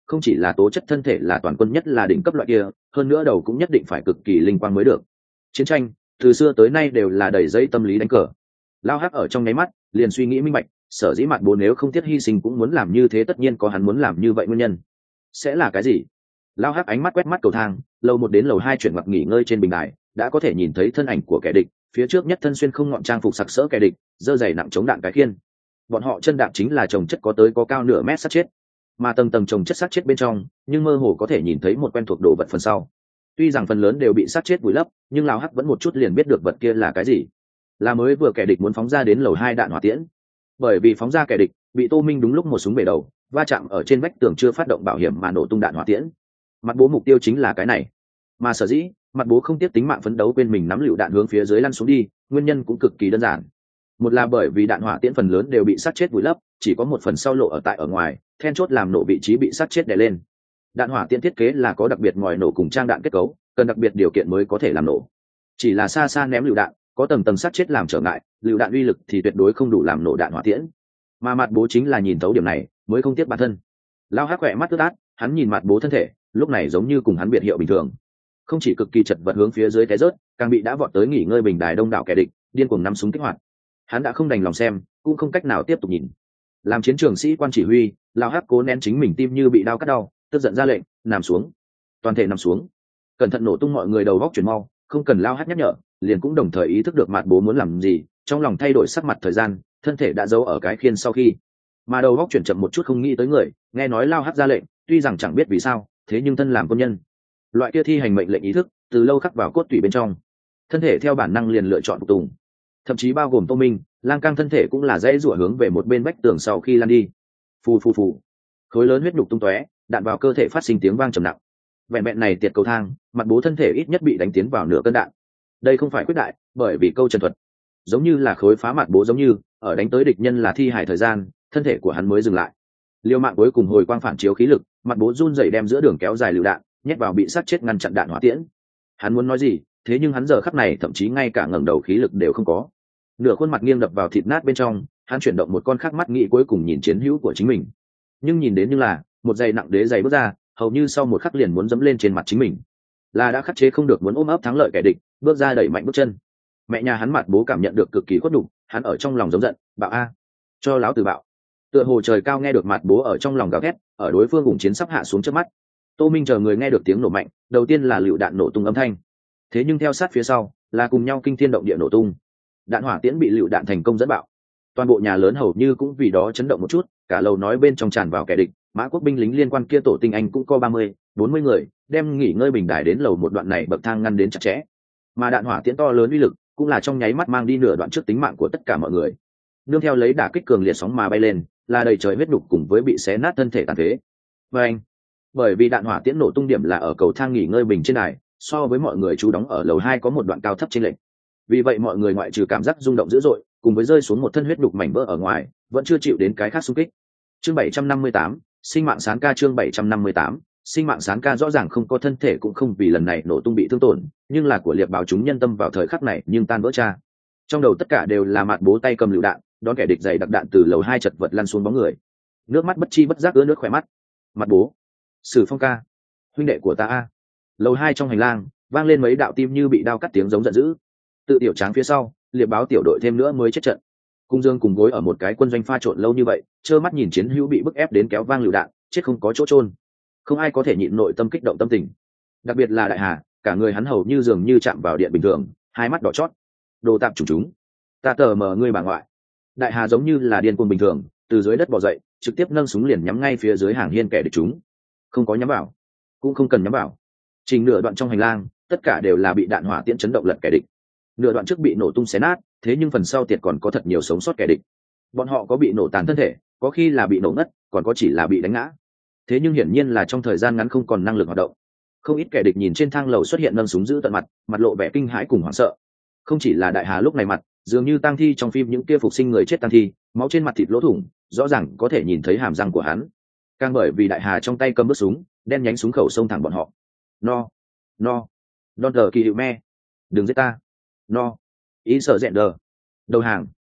không chỉ là tố chất thân thể là toàn quân nhất là đỉnh cấp loại kia, hơn nữa đầu cũng nhất định phải cực kỳ linh quang mới được. Chiến tranh từ xưa tới nay đều là đầy dây tâm lý đánh cờ. Lao Hắc ở trong nháy mắt liền suy nghĩ minh bạch, sở dĩ mặt bố nếu không tiếc hy sinh cũng muốn làm như thế, tất nhiên có hắn muốn làm như vậy nguyên nhân. Sẽ là cái gì? Lao Hắc ánh mắt quét mắt cầu thang, lầu một đến lầu hai chuyển mặt nghỉ ngơi trên bình đài, đã có thể nhìn thấy thân ảnh của kẻ địch, phía trước nhất thân xuyên không ngọn trang phục sặc sỡ kẻ địch, dơ giày nặng chống đạn cái khiên. Bọn họ chân đạp chính là chồng chất có tới có cao nửa mét sát chết, mà tầng tầng chồng chất sát chết bên trong, nhưng mơ hồ có thể nhìn thấy một quen thuộc đồ vật phần sau. Tuy rằng phần lớn đều bị sát chết vùi lấp, nhưng Lao Hắc vẫn một chút liền biết được vật kia là cái gì. Là mới vừa kẻ địch muốn phóng ra đến lầu hai đạn hỏa tiễn. Bởi vì phóng ra kẻ địch, bị Tô Minh đúng lúc một súng bể đầu, va chạm ở trên vách tường chưa phát động bảo hiểm mà nổ tung đạn hỏa tiễn. Mặt bố mục tiêu chính là cái này, mà sở dĩ mặt bố không tiếp tính mạng phấn đấu quên mình nắm lựu đạn hướng phía dưới lăn xuống đi, nguyên nhân cũng cực kỳ đơn giản. Một là bởi vì đạn hỏa tiễn phần lớn đều bị sát chết vùi lấp, chỉ có một phần sau lộ ở tại ở ngoài, then chốt làm nổ vị trí bị sát chết đè lên. Đạn hỏa tiễn thiết kế là có đặc biệt ngòi nổ cùng trang đạn kết cấu, cần đặc biệt điều kiện mới có thể làm nổ. Chỉ là xa xa ném lựu đạn, có tầng tầng sát chết làm trở ngại, lựu đạn uy lực thì tuyệt đối không đủ làm nổ đạn hỏa tiễn. Mà mặt bố chính là nhìn thấu điểm này, mới không tiếc bản thân. Lao Hắc khỏe mắt ướt át, hắn nhìn mặt bố thân thể, lúc này giống như cùng hắn biệt hiệu bình thường, không chỉ cực kỳ chật vật hướng phía dưới té rớt, càng bị đã vọt tới nghỉ ngơi bình đài đông đảo kẻ địch điên cuồng nắm súng kích hoạt. Hắn đã không đành lòng xem, cũng không cách nào tiếp tục nhìn. Làm chiến trường sĩ quan chỉ huy, Lao Hắc cố nén chính mình tim như bị đau cắt đau, tức giận ra lệnh, nằm xuống. Toàn thể nằm xuống. Cẩn thận nổ tung, mọi người đầu góc chuyển mau, không cần Lao Hắc nhắc nhở, liền cũng đồng thời ý thức được mặt bố muốn làm gì, trong lòng thay đổi sắc mặt thời gian, thân thể đã giấu ở cái khiên sau khi, mà đầu góc chuyển chậm một chút không nghĩ tới người, nghe nói Lao Hắc ra lệnh, tuy rằng chẳng biết vì sao, thế nhưng thân làm quân nhân, loại kia thi hành mệnh lệnh ý thức từ lâu khắc vào cốt tủy bên trong, thân thể theo bản năng liền lựa chọn phục tùng. Thậm chí bao gồm Tô Minh, Lang Cang thân thể cũng là dãy rủa hướng về một bên vách tường sau khi lăn đi. Phù phù phù, khối lớn huyết nhục tung tóe, đạn vào cơ thể phát sinh tiếng vang trầm nặng. Vẹn vẹn này tiệt cầu thang, mặt bố thân thể ít nhất bị đánh tiến vào nửa cân đạn. Đây không phải quyết đại, bởi vì câu trần thuật, giống như là khối phá mặt bố, giống như ở đánh tới địch nhân là thi hải thời gian, thân thể của hắn mới dừng lại. Liêu mạng cuối cùng hồi quang phản chiếu khí lực, mặt bố run rẩy đem giữa đường kéo dài lựu đạn nhét vào bị sát chết ngăn chặn đạn hỏa tiễn. Hắn muốn nói gì, thế nhưng hắn giờ khắc này thậm chí ngay cả ngẩng đầu khí lực đều không có, nửa khuôn mặt nghiêng đập vào thịt nát bên trong. Hắn chuyển động một con khác mắt nghĩ cuối cùng nhìn chiến hữu của chính mình, nhưng nhìn đến như là một giày nặng đế giày bước ra, hầu như sau một khắc liền muốn dẫm lên trên mặt chính mình, là đã khắc chế không được muốn ôm ấp thắng lợi kẻ địch, bước ra đẩy mạnh bước chân. Mẹ nhà hắn mặt bố cảm nhận được cực kỳ khuất nhục, hắn ở trong lòng giống giận, bạo a, cho láo từ bạo. Tựa hồ trời cao nghe được mặt bố ở trong lòng gào thét, ở đối phương vùng chiến sắp hạ xuống trước mắt. Tô Minh chờ người nghe được tiếng nổ mạnh, đầu tiên là lựu đạn nổ tung âm thanh, thế nhưng theo sát phía sau là cùng nhau kinh thiên động địa nổ tung. Đạn hỏa tiễn bị lựu đạn thành công dẫn bạo, toàn bộ nhà lớn hầu như cũng vì đó chấn động một chút, cả lầu nói bên trong tràn vào kẻ địch. Mã quốc binh lính liên quan kia tổ tinh anh cũng có ba mươi, bốn mươi người, đem nghỉ ngơi bình đài đến lầu một đoạn này bậc thang ngăn đến chặt chẽ. Mà đạn hỏa tiễn to lớn uy lực cũng là trong nháy mắt mang đi nửa đoạn trước tính mạng của tất cả mọi người. Nương theo lấy đả kích cường liệt sóng mà bay lên, là đầy trời huyết đục cùng với bị xé nát thân thể tàn phế. Và anh, bởi vì đạn hỏa tiễn nổ tung điểm là ở cầu thang nghỉ ngơi bình trên đài, so với mọi người trú đóng ở lầu hai có một đoạn cao thấp chênh lệch. Vì vậy mọi người ngoại trừ cảm giác rung động dữ dội, cùng với rơi xuống một thân huyết đục mảnh vỡ ở ngoài, vẫn chưa chịu đến cái khác xung kích. Chương bảy trăm năm mươi tám, sinh mạng sáng ca. Chương bảy trăm năm mươi tám, sinh mạng sáng ca. Rõ ràng không có thân thể cũng không vì lần này nổ tung bị thương tổn, nhưng là của liệt báo chúng nhân tâm vào thời khắc này nhưng tan vỡ cha. Trong đầu tất cả đều là mặt bố tay cầm lựu đạn, đón kẻ địch dày đặc đạn từ lầu hai chật vật lăn xuống bóng người, nước mắt bất chi bất giác ứa nước khỏe mắt. Mặt bố, Sử Phong ca, huynh đệ của ta a. Lầu hai trong hành lang vang lên mấy đạo tim như bị đao cắt tiếng giống giận dữ. Tự tiểu tráng phía sau, liệt báo tiểu đội thêm nữa mới chết trận. Cung Dương cùng gối ở một cái quân doanh pha trộn lâu như vậy, trơ mắt nhìn chiến hữu bị bức ép đến kéo vang lựu đạn, chết không có chỗ chôn. Không ai có thể nhịn nội tâm kích động tâm tình. Đặc biệt là Đại Hà, cả người hắn hầu như dường như chạm vào điện bình thường, hai mắt đỏ chót. Đồ tạm chủng chúng, ta tờ mờ ngươi bà ngoại. Đại Hà giống như là điên cuồng bình thường, từ dưới đất bò dậy, trực tiếp nâng súng liền nhắm ngay phía dưới hàng hiên kẻ địch chúng. Không có nhắm vào, cũng không cần nhắm vào. Trình nửa đoạn trong hành lang, tất cả đều là bị đạn hỏa tiễn chấn động lật kẻ địch. Nửa đoạn trước bị nổ tung xé nát, thế nhưng phần sau tiệt còn có thật nhiều sống sót kẻ địch. Bọn họ có bị nổ tàn thân thể, có khi là bị nổ ngất, còn có chỉ là bị đánh ngã. Thế nhưng hiển nhiên là trong thời gian ngắn không còn năng lực hoạt động. Không ít kẻ địch nhìn trên thang lầu xuất hiện nâng súng giữ tận mặt, mặt lộ vẻ kinh hãi cùng hoảng sợ. Không chỉ là Đại Hà lúc này mặt, dường như tang thi trong phim những kia phục sinh người chết tang thi, máu trên mặt thịt lỗ thủng, rõ ràng có thể nhìn thấy hàm răng của hắn. Càng bởi vì Đại Hà trong tay cầm bút súng, đen nhánh súng khẩu xông thẳng bọn họ. No, no, Don đờ kỳ hiệu me, đừng giết ta. No, ý sợ dẹn đờ, đầu hàng.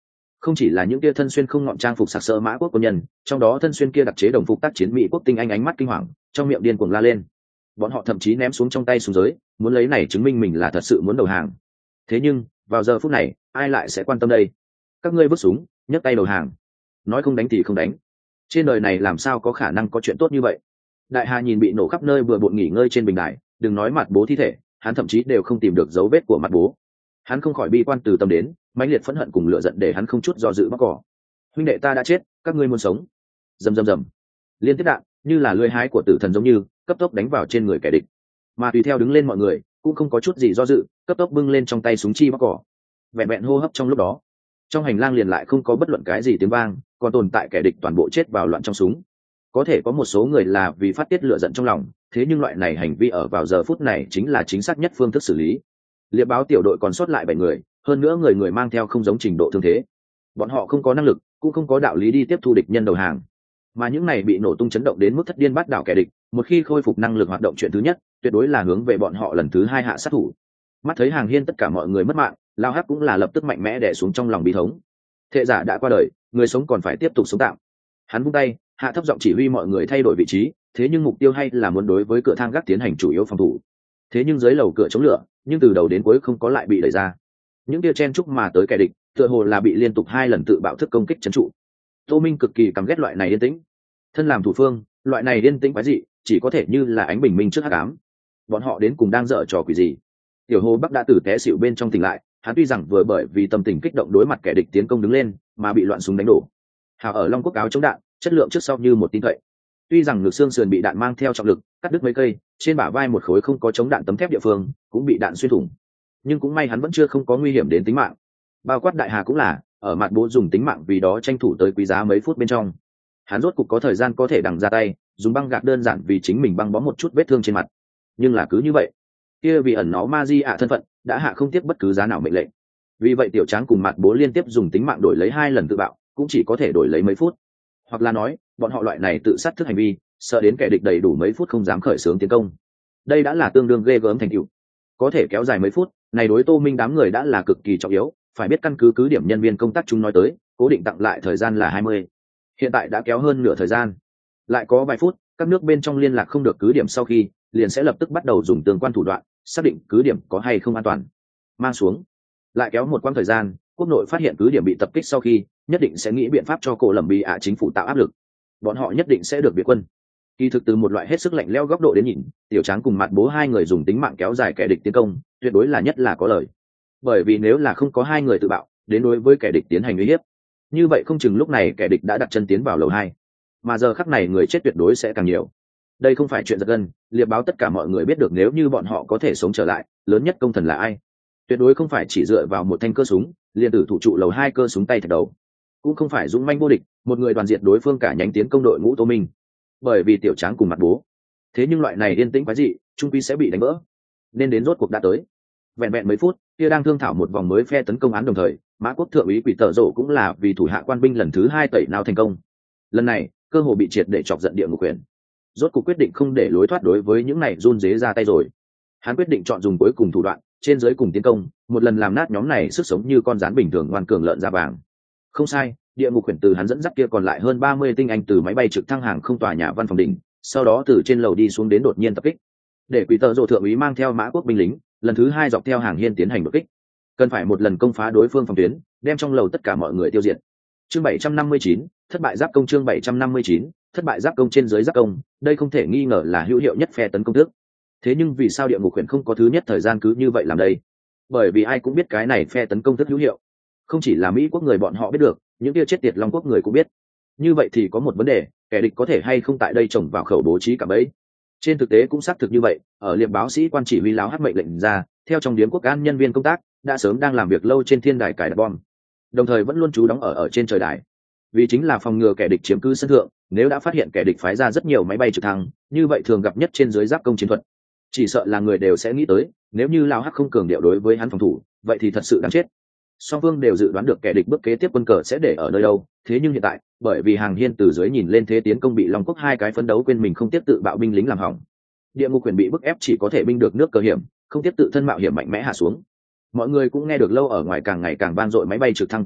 không chỉ là những kia thân xuyên không ngọn trang phục sặc sỡ mã quốc quân nhân, trong đó thân xuyên kia đặc chế đồng phục tác chiến mỹ quốc tinh anh ánh mắt kinh hoàng, trong miệng điên cuồng la lên. Bọn họ thậm chí ném xuống trong tay súng giới, muốn lấy này chứng minh mình là thật sự muốn đầu hàng. Thế nhưng vào giờ phút này ai lại sẽ quan tâm đây? Các ngươi vứt súng, nhấc tay đầu hàng, nói không đánh thì không đánh. Trên đời này làm sao có khả năng có chuyện tốt như vậy? Đại Hà nhìn bị nổ khắp nơi vừa bộn nghỉ ngơi trên bình đài, đừng nói mặt bố thi thể, hắn thậm chí đều không tìm được dấu vết của mặt bố. Hắn không khỏi bi quan từ tâm đến, mãnh liệt phẫn hận cùng lửa giận để hắn không chút do dự mắc cỏ. Huynh đệ ta đã chết, các ngươi muốn sống. Rầm rầm rầm. Liên tiếp đạn như là lưỡi hái của tử thần giống như cấp tốc đánh vào trên người kẻ địch. Mà tùy theo đứng lên mọi người cũng không có chút gì do dự, cấp tốc bưng lên trong tay súng chi mắc cỏ. Vẹn vẹn hô hấp trong lúc đó, trong hành lang liền lại không có bất luận cái gì tiếng vang, còn tồn tại kẻ địch toàn bộ chết vào loạn trong súng. Có thể có một số người là vì phát tiết lửa giận trong lòng, thế nhưng loại này hành vi ở vào giờ phút này chính là chính xác nhất phương thức xử lý. Liệp báo tiểu đội còn sót lại bảy người, hơn nữa người người mang theo không giống trình độ thương thế. Bọn họ không có năng lực, cũng không có đạo lý đi tiếp thu địch nhân đầu hàng. Mà những này bị nổ tung chấn động đến mức thất điên bát đảo kẻ địch, một khi khôi phục năng lực hoạt động, chuyện thứ nhất tuyệt đối là hướng về bọn họ lần thứ hai hạ sát thủ. Mắt thấy Hàng Hiên tất cả mọi người mất mạng, Lao Hắc cũng là lập tức mạnh mẽ đè xuống trong lòng bi thống. Thệ giả đã qua đời, người sống còn phải tiếp tục sống tạm. Hắn vung tay, hạ thấp giọng chỉ huy mọi người thay đổi vị trí, thế nhưng mục tiêu hay là muốn đối với cửa thang gác tiến hành chủ yếu phòng thủ. Thế nhưng dưới lầu cửa chống lửa, nhưng từ đầu đến cuối không có lại bị đẩy ra. Những tia chen chúc mà tới kẻ địch, tựa hồ là bị liên tục hai lần tự bạo thức công kích trấn trụ. Tô Minh cực kỳ căm ghét loại này yên tĩnh. Thân làm thủ phương, loại này yên tĩnh quái dị, chỉ có thể như là ánh bình minh trước hắc ám. Bọn họ đến cùng đang dở trò quỷ gì? Tiểu Hồ Bắc đã từ té xỉu bên trong tỉnh lại, hắn tuy rằng vừa bởi vì tâm tình kích động đối mặt kẻ địch tiến công đứng lên, mà bị loạn súng đánh đổ. Hào ở Long Quốc áo chống đạn, chất lượng trước sau như một tin cậy. Tuy rằng ngực xương sườn bị đạn mang theo trọng lực cắt đứt mấy cây, trên bả vai một khối không có chống đạn tấm thép địa phương cũng bị đạn xuyên thủng, nhưng cũng may hắn vẫn chưa không có nguy hiểm đến tính mạng. Bao quát Đại Hà cũng là ở mặt bố dùng tính mạng vì đó tranh thủ tới quý giá mấy phút bên trong, hắn rốt cục có thời gian có thể đằng ra tay, dùng băng gạc đơn giản vì chính mình băng bó một chút vết thương trên mặt. Nhưng là cứ như vậy, kia vì ẩn nó ma di ạ thân phận đã hạ không tiếc bất cứ giá nào mệnh lệnh. Vì vậy Tiểu Tráng cùng mặt bố liên tiếp dùng tính mạng đổi lấy hai lần tự bạo, cũng chỉ có thể đổi lấy mấy phút. Hoặc là nói bọn họ loại này tự sát thức hành vi, sợ đến kẻ địch đầy đủ mấy phút không dám khởi xướng tiến công. Đây đã là tương đương ghê gớm thành tựu. Có thể kéo dài mấy phút này đối Tô Minh đám người đã là cực kỳ trọng yếu, phải biết căn cứ cứ điểm nhân viên công tác chúng nói tới, cố định tặng lại thời gian là hai mươi. Hiện tại đã kéo hơn nửa thời gian, lại có vài phút các nước bên trong liên lạc không được cứ điểm sau khi, liền sẽ lập tức bắt đầu dùng tương quan thủ đoạn xác định cứ điểm có hay không an toàn. Mang xuống lại kéo một quãng thời gian, quốc nội phát hiện cứ điểm bị tập kích sau khi, nhất định sẽ nghĩ biện pháp cho cổ lầm bị ạ chính phủ tạo áp lực. Bọn họ nhất định sẽ được biệt quân. Kỳ thực từ một loại hết sức lạnh lẽo góc độ đến nhìn, Tiểu Tráng cùng mặt bố hai người dùng tính mạng kéo dài kẻ địch tiến công, tuyệt đối là nhất là có lời. Bởi vì nếu là không có hai người tự bạo đến đối với kẻ địch tiến hành uy hiếp, như vậy không chừng lúc này kẻ địch đã đặt chân tiến vào lầu hai, mà giờ khắc này người chết tuyệt đối sẽ càng nhiều. Đây không phải chuyện giật gân, liệp báo tất cả mọi người biết được nếu như bọn họ có thể sống trở lại, lớn nhất công thần là ai? Tuyệt đối không phải chỉ dựa vào một thanh cơ súng liền tử thủ trụ lầu hai cơ súng tay thật đầu, cũng không phải dũng manh vô địch một người đoàn diệt đối phương cả nhánh tiến công đội ngũ Tô Minh. Bởi vì Tiểu Tráng cùng mặt bố, thế nhưng loại này yên tĩnh quái dị trung quy sẽ bị đánh vỡ, nên đến rốt cuộc đã tới. Vẹn vẹn mấy phút kia đang thương thảo một vòng mới phe tấn công án, đồng thời Mã Quốc thượng úy Quỷ Tở Rộ cũng là vì thủ hạ quan binh lần thứ hai tẩy nào thành công. Lần này cơ hồ bị triệt để chọc giận địa ngục quyền, rốt cuộc quyết định không để lối thoát đối với những này run dế ra tay rồi. Hắn quyết định chọn dùng cuối cùng thủ đoạn, trên dưới cùng tiến công, một lần làm nát nhóm này sức sống như con rắn bình thường ngoan cường lợn da vàng. Không sai, địa ngục quyền từ hắn dẫn dắt kia còn lại hơn ba mươi tinh anh từ máy bay trực thăng hàng không tòa nhà văn phòng đỉnh, sau đó từ trên lầu đi xuống đến đột nhiên tập kích. Để Quỷ Tở Rộ thượng úy mang theo Mã Quốc binh lính, lần thứ hai dọc theo Hàng Hiên tiến hành đột kích. Cần phải một lần công phá đối phương phòng tuyến, đem trong lầu tất cả mọi người tiêu diệt. Chương bảy trăm năm mươi chín, thất bại giáp công. Chương bảy trăm năm mươi chín, thất bại giáp công. Trên dưới giáp công, đây không thể nghi ngờ là hữu hiệu nhất phe tấn công thức. Thế nhưng vì sao địa ngục quyền không có thứ nhất thời gian cứ như vậy làm đây? Bởi vì ai cũng biết cái này phe tấn công thức hữu hiệu, không chỉ là Mỹ Quốc người bọn họ biết được, những kia chết tiệt Long Quốc người cũng biết. Như vậy thì có một vấn đề, kẻ địch có thể hay không tại đây trồng vào khẩu bố trí cả bẫy. Trên thực tế cũng xác thực như vậy, ở liệp báo sĩ quan chỉ huy láo hát mệnh lệnh ra, theo trong điếm quốc an nhân viên công tác đã sớm đang làm việc lâu trên thiên đài cài đặt bom, đồng thời vẫn luôn trú đóng ở ở trên trời đài, vì chính là phòng ngừa kẻ địch chiếm cứ sân thượng. Nếu đã phát hiện kẻ địch phái ra rất nhiều máy bay trực thăng, như vậy thường gặp nhất trên dưới giáp công chiến thuật, chỉ sợ là người đều sẽ nghĩ tới, nếu như lao hắc không cường điệu đối với hắn phòng thủ, vậy thì thật sự đáng chết. Song phương đều dự đoán được kẻ địch bước kế tiếp quân cờ sẽ để ở nơi đâu, thế nhưng hiện tại bởi vì Hàng Hiên từ dưới nhìn lên thế tiến công bị Long Quốc hai cái phấn đấu quên mình không tiếp tự bạo binh lính làm hỏng, địa ngục quyền bị bức ép chỉ có thể binh được nước cờ hiểm, không tiếp tự thân mạo hiểm mạnh mẽ hạ xuống. Mọi người cũng nghe được lâu ở ngoài càng ngày càng vang dội máy bay trực thăng tạc âm,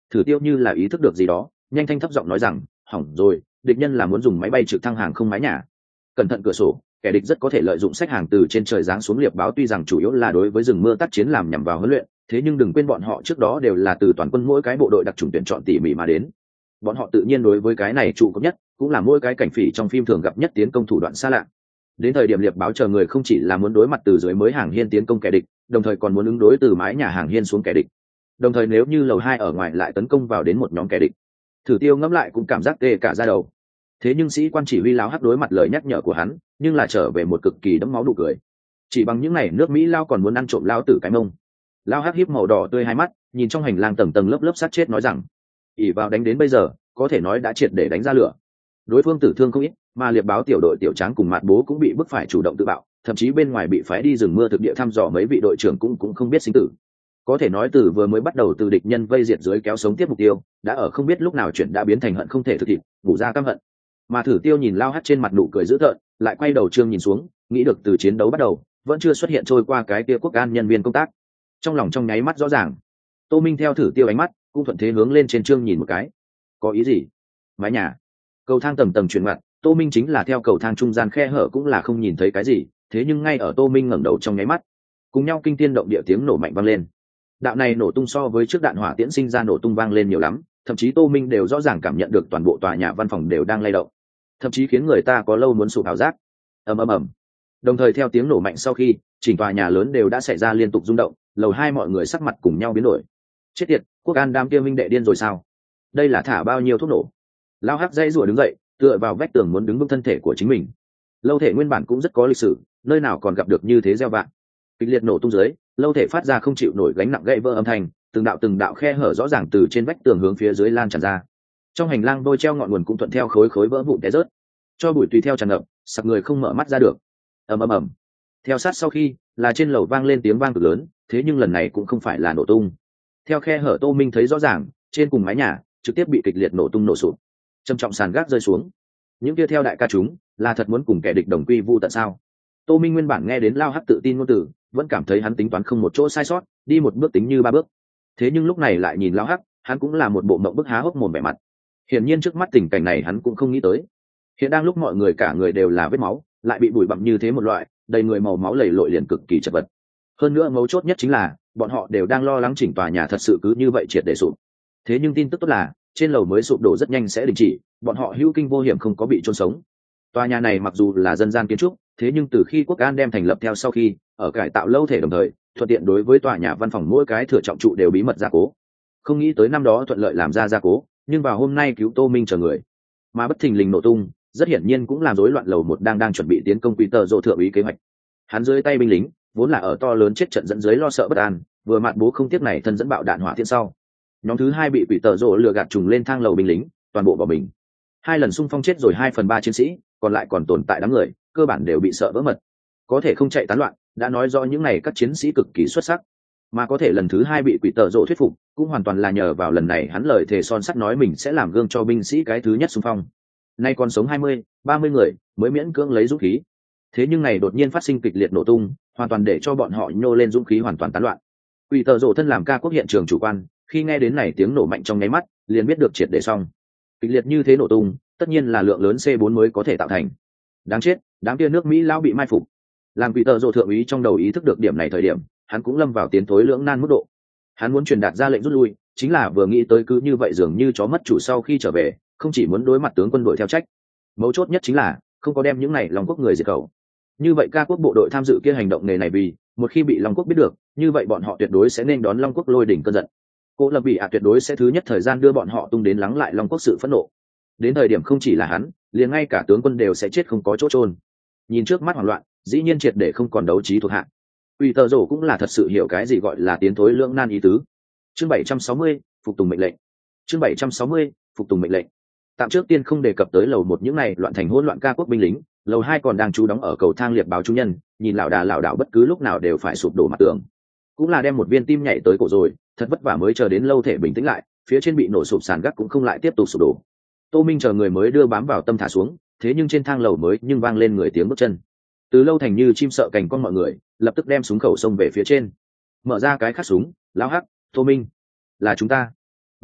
Thử Tiêu như là ý thức được gì đó, nhanh thanh thấp giọng nói rằng, hỏng rồi, địch nhân là muốn dùng máy bay trực thăng hàng không mái nhà. Cẩn thận cửa sổ, kẻ địch rất có thể lợi dụng sách hàng từ trên trời giáng xuống liệp báo, tuy rằng chủ yếu là đối với rừng mưa tác chiến làm nhằm vào huấn luyện, thế nhưng đừng quên bọn họ trước đó đều là từ toàn quân mỗi cái bộ đội đặc chủng tuyển chọn tỉ mỉ mà đến. Bọn họ tự nhiên đối với cái này trụ cấp nhất, cũng là mỗi cái cảnh phỉ trong phim thường gặp nhất tiến công thủ đoạn xa lạ. Đến thời điểm liệp báo chờ người không chỉ là muốn đối mặt từ dưới mới hàng hiên tiến công kẻ địch, đồng thời còn muốn ứng đối từ mái nhà hàng hiên xuống kẻ địch. Đồng thời nếu như lầu hai ở ngoài lại tấn công vào đến một nhóm kẻ địch, Thử Tiêu ngẫm lại cũng cảm giác tê cả da đầu. Thế nhưng sĩ quan chỉ huy Lao Hắc đối mặt lời nhắc nhở của hắn, nhưng là trở về một cực kỳ đẫm máu nụ cười. Chỉ bằng những này nước Mỹ Lao còn muốn ăn trộm Lao tử cái mông. Lao Hắc híp màu đỏ tươi hai mắt, nhìn trong hành lang tầng tầng lớp lớp sát chết nói rằng, ỉ vào đánh đến bây giờ, có thể nói đã triệt để đánh ra lửa. Đối phương tử thương không ít, mà liệp báo tiểu đội tiểu tráng cùng Mạt Bố cũng bị bức phải chủ động tự bạo, thậm chí bên ngoài bị phái đi rừng mưa thực địa thăm dò mấy vị đội trưởng cũng cũng không biết sinh tử. Có thể nói từ vừa mới bắt đầu từ địch nhân vây diệt dưới kéo sống tiếp mục tiêu, đã ở không biết lúc nào chuyện đã biến thành hận không thể thực hiện, ngủ ra căm hận. Mà Thử Tiêu nhìn Lao Hắc trên mặt nụ cười dữ tợn, lại quay đầu trương nhìn xuống, nghĩ được từ chiến đấu bắt đầu, vẫn chưa xuất hiện trôi qua cái kia quốc an nhân viên công tác. Trong lòng trong nháy mắt rõ ràng. Tô Minh theo Thử Tiêu ánh mắt, cũng thuận thế hướng lên trên trương nhìn một cái. Có ý gì? Mái nhà, cầu thang tầng tầng chuyển ngoặt, Tô Minh chính là theo cầu thang trung gian khe hở cũng là không nhìn thấy cái gì, thế nhưng ngay ở Tô Minh ngẩng đầu trong nháy mắt, cùng nhau kinh thiên động địa tiếng nổ mạnh vang lên. Đạo này nổ tung so với trước đạn hỏa tiễn sinh ra nổ tung vang lên nhiều lắm, thậm chí Tô Minh đều rõ ràng cảm nhận được toàn bộ tòa nhà văn phòng đều đang lay động, thậm chí khiến người ta có lâu muốn sụp ảo giác. Ầm ầm ầm. Đồng thời theo tiếng nổ mạnh sau khi, chỉnh tòa nhà lớn đều đã xảy ra liên tục rung động, lầu hai mọi người sắc mặt cùng nhau biến đổi. Chết tiệt, quốc an đám kia minh đệ điên rồi sao? Đây là thả bao nhiêu thuốc nổ? Lao Hắc dây rủa đứng dậy, tựa vào vách tường muốn đứng vững thân thể của chính mình. Lâu thể nguyên bản cũng rất có lịch sử, nơi nào còn gặp được như thế gieo vạn. Kịch liệt nổ tung dưới, lâu thể phát ra không chịu nổi gánh nặng gãy vỡ âm thanh, từng đạo từng đạo khe hở rõ ràng từ trên vách tường hướng phía dưới lan tràn ra. Trong hành lang đôi treo ngọn nguồn cũng thuận theo khối khối vỡ vụn té rớt, cho bụi tùy theo tràn ngập, sặc người không mở mắt ra được. Ầm ầm ầm. Theo sát sau khi, là trên lầu vang lên tiếng vang cực lớn, thế nhưng lần này cũng không phải là nổ tung. Theo khe hở Tô Minh thấy rõ ràng, trên cùng mái nhà trực tiếp bị kịch liệt nổ tung nổ sụp, trầm trọng sàn gác rơi xuống. Những kia theo đại ca chúng là thật muốn cùng kẻ địch đồng quy vu tận sao? Tô Minh nguyên bản nghe đến Lao Hắc tự tin ngôn từ, vẫn cảm thấy hắn tính toán không một chỗ sai sót, đi một bước tính như ba bước. Thế nhưng lúc này lại nhìn Lao Hắc, hắn cũng là một bộ mộng bức há hốc mồm vẻ mặt. Hiển nhiên trước mắt tình cảnh này hắn cũng không nghĩ tới. Hiện đang lúc mọi người cả người đều là vết máu, lại bị bụi bặm như thế một loại, đầy người màu máu lầy lội liền cực kỳ chật vật. Hơn nữa mấu chốt nhất chính là, bọn họ đều đang lo lắng chỉnh tòa nhà thật sự cứ như vậy triệt để sụp. Thế nhưng tin tức tốt là, trên lầu mới sụp đổ rất nhanh sẽ đình chỉ, bọn họ hữu kinh vô hiểm không có bị chôn sống. Tòa nhà này mặc dù là dân gian kiến trúc, thế nhưng từ khi quốc an đem thành lập theo sau khi, ở cải tạo lâu thể đồng thời, thuận tiện đối với tòa nhà văn phòng mỗi cái thừa trọng trụ đều bí mật gia cố. Không nghĩ tới năm đó thuận lợi làm ra gia cố, nhưng vào hôm nay cứu Tô Minh chờ người, mà bất thình lình nổ tung, rất hiển nhiên cũng làm rối loạn lầu một đang đang chuẩn bị tiến công Peter Dỗ thượng úy kế hoạch. Hắn dưới tay binh lính, vốn là ở to lớn chết trận dẫn dưới lo sợ bất an, vừa Mạn Bố không tiếc này thân dẫn bạo đạn hỏa tiễn sau. Nhóm thứ hai bị Peter Dỗ lừa gạt trùng lên thang lầu binh lính, toàn bộ bỏ mình. Hai lần xung phong chết rồi hai phần ba chiến sĩ, còn lại còn tồn tại đám người, cơ bản đều bị sợ vỡ mật. Có thể không chạy tán loạn, đã nói rõ những này các chiến sĩ cực kỳ xuất sắc. Mà có thể lần thứ hai bị Peter Dỗ thuyết phục, cũng hoàn toàn là nhờ vào lần này hắn lời thề son sắt nói mình sẽ làm gương cho binh sĩ cái thứ nhất xung phong. Nay còn sống hai mươi, ba mươi người, mới miễn cưỡng lấy dũng khí. Thế nhưng này đột nhiên phát sinh kịch liệt nổ tung, hoàn toàn để cho bọn họ nhô lên dũng khí hoàn toàn tán loạn. Peter Dỗ thân làm ca quốc hiện trường chủ quan, khi nghe đến này tiếng nổ mạnh trong nháy mắt, liền biết được triệt để xong. Kịch liệt như thế nổ tung, tất nhiên là lượng lớn C bốn mới có thể tạo thành. Đáng chết, đám kia nước Mỹ lao bị mai phục. Làm Peter Dỗ thượng úy trong đầu ý thức được điểm này thời điểm, hắn cũng lâm vào tiến thối lưỡng nan mức độ. Hắn muốn truyền đạt ra lệnh rút lui, chính là vừa nghĩ tới cứ như vậy dường như chó mất chủ sau khi trở về, không chỉ muốn đối mặt tướng quân đội theo trách, mấu chốt nhất chính là không có đem những này Long Quốc người diệt khẩu. Như vậy ca quốc bộ đội tham dự kia hành động nghề này vì một khi bị Long Quốc biết được, như vậy bọn họ tuyệt đối sẽ nên đón Long Quốc lôi đỉnh cơn giận. Cô Lập Bị ạ tuyệt đối sẽ thứ nhất thời gian đưa bọn họ tung đến lắng lại Long Quốc sự phẫn nộ. Đến thời điểm không chỉ là hắn, liền ngay cả tướng quân đều sẽ chết không có chỗ chôn. Nhìn trước mắt hoảng loạn, dĩ nhiên triệt để không còn đấu trí thuộc hạ. Peter Dỗ cũng là thật sự hiểu cái gì gọi là tiến thối lưỡng nan ý tứ. Chương bảy trăm sáu mươi, phục tùng mệnh lệnh. Chương bảy trăm sáu mươi, phục tùng mệnh lệnh. Tạm trước tiên không đề cập tới lầu một những này loạn thành hỗn loạn ca quốc binh lính, lầu hai còn đang trú đóng ở cầu thang liệt báo trung nhân, nhìn lão đà lão đảo bất cứ lúc nào đều phải sụp đổ mặt tường. Cũng là đem một viên tim nhảy tới cổ rồi, thật vất vả mới chờ đến lâu thể bình tĩnh lại, phía trên bị nổ sụp sàn gác cũng không lại tiếp tục sụp đổ. Tô Minh chờ người mới đưa bám vào tâm thả xuống, thế nhưng trên thang lầu mới nhưng vang lên người tiếng bước chân. Từ lâu thành như chim sợ cành con mọi người, lập tức đem súng khẩu xông về phía trên. Mở ra cái khắc súng, lão Hắc, Tô Minh, là chúng ta.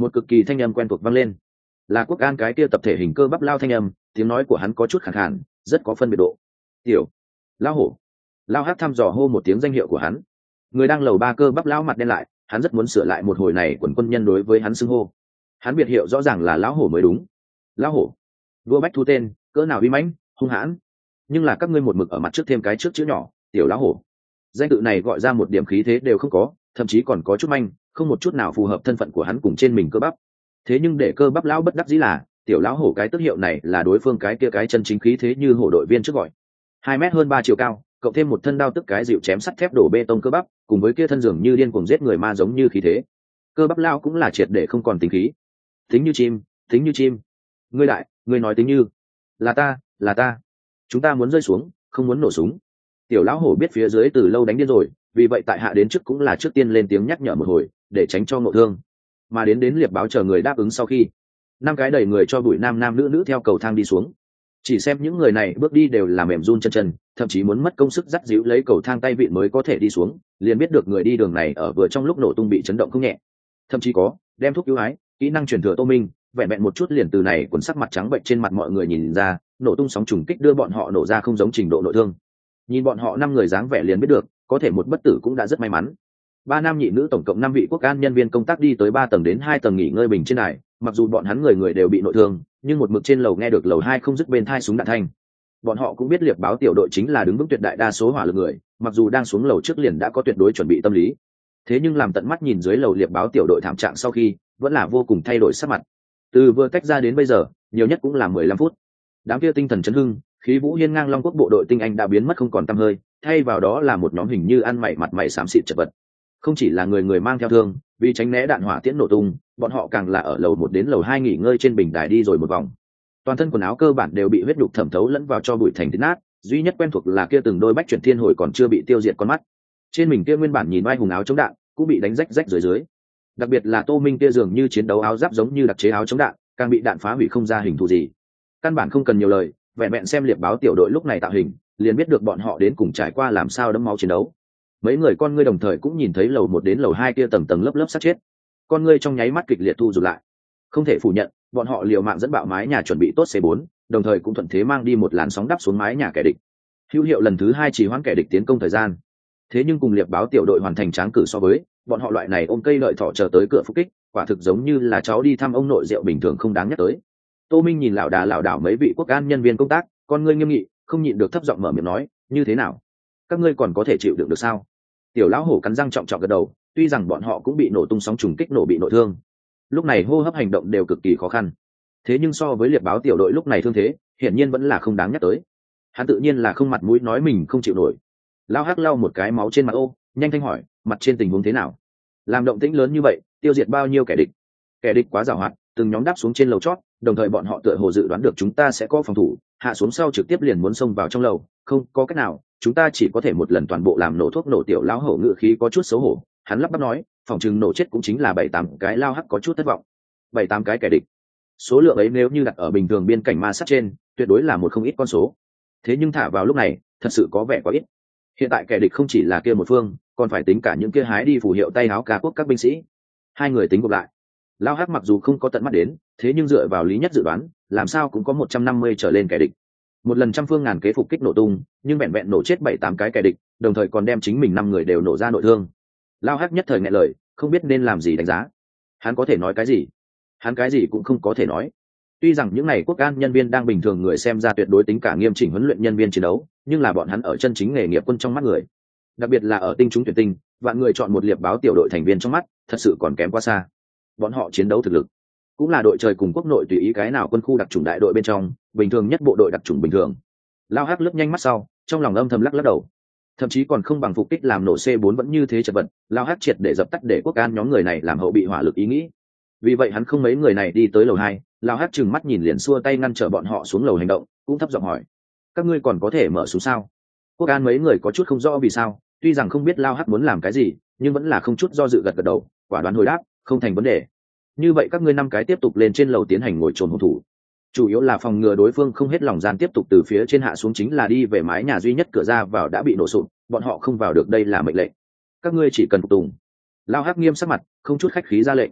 một cực kỳ thanh âm quen thuộc vang lên, là Quốc An cái kia tập thể hình cơ bắp lao thanh âm, tiếng nói của hắn có chút khàn khàn, rất có phân biệt độ. Tiểu lão hổ. Lao Hắc thăm dò hô một tiếng danh hiệu của hắn. Người đang lầu ba cơ bắp lão mặt đen lại, hắn rất muốn sửa lại một hồi này quần quân nhân đối với hắn xưng hô. Hắn biệt hiệu rõ ràng là lão hổ mới đúng. Lão hổ, vua bách thu tên, cỡ nào uy mãnh, hung hãn. Nhưng là các ngươi một mực ở mặt trước thêm cái trước chữ nhỏ, tiểu lão hổ. Danh tự này gọi ra một điểm khí thế đều không có, thậm chí còn có chút manh, không một chút nào phù hợp thân phận của hắn cùng trên mình cơ bắp. Thế nhưng để cơ bắp lão bất đắc dĩ là, tiểu lão hổ cái tước hiệu này là đối phương cái kia cái chân chính khí thế như hổ đội viên trước gọi. Hai mét hơn ba chiều cao, cộng thêm một thân đao tức cái dịu chém sắt thép đổ bê tông cơ bắp, cùng với kia thân dường như điên cuồng giết người ma giống như khí thế. Cơ bắp lao cũng là triệt để không còn tính khí. Tính như chim, tính như chim. Ngươi đại, ngươi nói tính như. Là ta, là ta. Chúng ta muốn rơi xuống, không muốn nổ súng. Tiểu lão hổ biết phía dưới từ lâu đánh điên rồi, vì vậy tại hạ đến trước cũng là trước tiên lên tiếng nhắc nhở một hồi, để tránh cho ngộ thương. Mà đến đến liệp báo chờ người đáp ứng sau khi, năm cái đầy người cho bụi nam nam nữ nữ theo cầu thang đi xuống. Chỉ xem những người này bước đi đều là mềm run chân chân, thậm chí muốn mất công sức dắt dịu lấy cầu thang tay vịn mới có thể đi xuống, liền biết được người đi đường này ở vừa trong lúc nổ tung bị chấn động không nhẹ. Thậm chí có đem thuốc cứu ái, kỹ năng truyền thừa Tô Minh, vẹn vẹn một chút liền từ này cuốn sắc mặt trắng bệnh trên mặt mọi người nhìn ra, nổ tung sóng trùng kích đưa bọn họ nổ ra không giống trình độ nội thương. Nhìn bọn họ năm người dáng vẻ liền biết được, có thể một bất tử cũng đã rất may mắn. Ba nam nhị nữ tổng cộng năm vị Quốc An nhân viên công tác đi tới ba tầng đến hai tầng nghỉ ngơi bình trên đài, mặc dù bọn hắn người người đều bị nội thương, nhưng một mực trên lầu nghe được lầu hai không dứt bên thai súng đạn thanh. Bọn họ cũng biết liệp báo tiểu đội chính là đứng vững tuyệt đại đa số hỏa lực người, mặc dù đang xuống lầu trước liền đã có tuyệt đối chuẩn bị tâm lý. Thế nhưng làm tận mắt nhìn dưới lầu liệp báo tiểu đội thảm trạng sau khi, vẫn là vô cùng thay đổi sắc mặt. Từ vừa tách ra đến bây giờ, nhiều nhất cũng là mười lăm phút. Đám kia tinh thần chấn hưng, khí vũ hiên ngang Long Quốc bộ đội tinh anh đã biến mất không còn tăm hơi, thay vào đó là một nhóm hình như ăn mày mặt mày xám xịt chật vật. Không chỉ là người người mang theo thương, vì tránh né đạn hỏa tiễn nổ tung, bọn họ càng là ở lầu một đến lầu hai nghỉ ngơi trên bình đài đi rồi một vòng. Toàn thân quần áo cơ bản đều bị huyết đục thẩm thấu lẫn vào cho bụi thành thít nát, duy nhất quen thuộc là kia từng đôi bách chuyển thiên hồi còn chưa bị tiêu diệt con mắt. Trên mình kia nguyên bản nhìn vai hùng áo chống đạn, cũng bị đánh rách rách dưới dưới. Đặc biệt là Tô Minh kia dường như chiến đấu áo giáp giống như đặc chế áo chống đạn, càng bị đạn phá hủy không ra hình thù gì. Căn bản không cần nhiều lời, vẹn vẹn xem liệp báo tiểu đội lúc này tạo hình, liền biết được bọn họ đến cùng trải qua làm sao đẫm máu chiến đấu. Mấy người con ngươi đồng thời cũng nhìn thấy lầu một đến lầu hai kia tầng tầng lớp lớp sát chết. Con ngươi trong nháy mắt kịch liệt thu rụt lại. Không thể phủ nhận, bọn họ liều mạng dẫn bạo mái nhà chuẩn bị tốt C bốn, đồng thời cũng thuận thế mang đi một làn sóng đắp xuống mái nhà kẻ địch. Hữu hiệu lần thứ hai trì hoãn kẻ địch tiến công thời gian. Thế nhưng cùng liệp báo tiểu đội hoàn thành tráng cử so với, bọn họ loại này ôm cây lợi thỏ chờ tới cửa phục kích, quả thực giống như là cháu đi thăm ông nội rượu bình thường không đáng nhắc tới. Tô Minh nhìn lão đà lão đảo mấy vị Quốc An nhân viên công tác, con ngươi nghiêm nghị, không nhịn được thấp giọng mở miệng nói, như thế nào? Các ngươi còn có thể chịu đựng được sao? Tiểu lão hổ cắn răng trọng trọng gật đầu, tuy rằng bọn họ cũng bị nổ tung sóng trùng kích nổ bị nội thương, lúc này hô hấp hành động đều cực kỳ khó khăn. Thế nhưng so với liệp báo tiểu đội lúc này thương thế, hiển nhiên vẫn là không đáng nhắc tới. Hắn tự nhiên là không mặt mũi nói mình không chịu nổi. Lão hắc lau một cái máu trên mặt ô, nhanh thanh hỏi, mặt trên tình huống thế nào? Làm động tĩnh lớn như vậy, tiêu diệt bao nhiêu kẻ địch? Kẻ địch quá giàu hoạt, từng nhóm đáp xuống trên lầu chót, đồng thời bọn họ tựa hồ dự đoán được chúng ta sẽ có phòng thủ, hạ xuống sau trực tiếp liền muốn xông vào trong lầu, không có cách nào, chúng ta chỉ có thể một lần toàn bộ làm nổ thuốc nổ. Tiểu lão hổ ngự khí có chút xấu hổ, hắn lắp bắp nói, phòng chừng nổ chết cũng chính là bảy tám cái. Lao hắc có chút thất vọng. Bảy tám cái kẻ địch, số lượng ấy nếu như đặt ở bình thường biên cảnh ma sát trên, tuyệt đối là một không ít con số. Thế nhưng thả vào lúc này, thật sự có vẻ quá ít. Hiện tại kẻ địch không chỉ là kia một phương, còn phải tính cả những kia hái đi phù hiệu tay áo ca quốc các binh sĩ. Hai người tính gộp lại, Lao hắc mặc dù không có tận mắt đến, thế nhưng dựa vào lý nhất dự đoán, làm sao cũng có một trăm năm mươi trở lên kẻ địch. Một lần trăm phương ngàn kế phục kích nổ tung, nhưng vẹn vẹn nổ chết bảy tám cái kẻ địch, đồng thời còn đem chính mình năm người đều nổ ra nội thương. Lao hắc nhất thời nghẹn lời, không biết nên làm gì đánh giá. Hắn có thể nói cái gì? Hắn cái gì cũng không có thể nói. Tuy rằng những này Quốc An nhân viên đang bình thường người xem ra tuyệt đối tính cả nghiêm chỉnh huấn luyện nhân viên chiến đấu, nhưng là bọn hắn ở chân chính nghề nghiệp quân trong mắt người, đặc biệt là ở tinh chúng tuyển tinh, vạn người chọn một liệp báo tiểu đội thành viên trong mắt, thật sự còn kém quá xa. Bọn họ chiến đấu thực lực, cũng là đội trời cùng quốc nội tùy ý cái nào quân khu đặc chủng đại đội bên trong, bình thường nhất bộ đội đặc chủng bình thường. Lao hắc lướt nhanh mắt sau, trong lòng âm thầm lắc lắc đầu. Thậm chí còn không bằng phục kích làm nổ C bốn vẫn như thế chật vật, Lao hắc triệt để dập tắt để Quốc An nhóm người này làm hậu bị hỏa lực ý nghĩ. Vì vậy hắn không mấy người này đi tới lầu hai, Lao hắc trừng mắt nhìn liền xua tay ngăn trở bọn họ xuống lầu hành động, cũng thấp giọng hỏi, các ngươi còn có thể mở xuống sao? Quốc An mấy người có chút không rõ vì sao, tuy rằng không biết Lao hắc muốn làm cái gì, nhưng vẫn là không chút do dự gật gật đầu, quả đoán hồi đáp, không thành vấn đề. Như vậy các ngươi năm cái tiếp tục lên trên lầu tiến hành ngồi trồn hung thủ, chủ yếu là phòng ngừa đối phương không hết lòng gian tiếp tục từ phía trên hạ xuống, chính là đi về mái nhà duy nhất cửa ra vào đã bị nổ sụp, bọn họ không vào được, đây là mệnh lệnh, các ngươi chỉ cần phục tùng. Lao hắc nghiêm sắc mặt, không chút khách khí ra lệnh.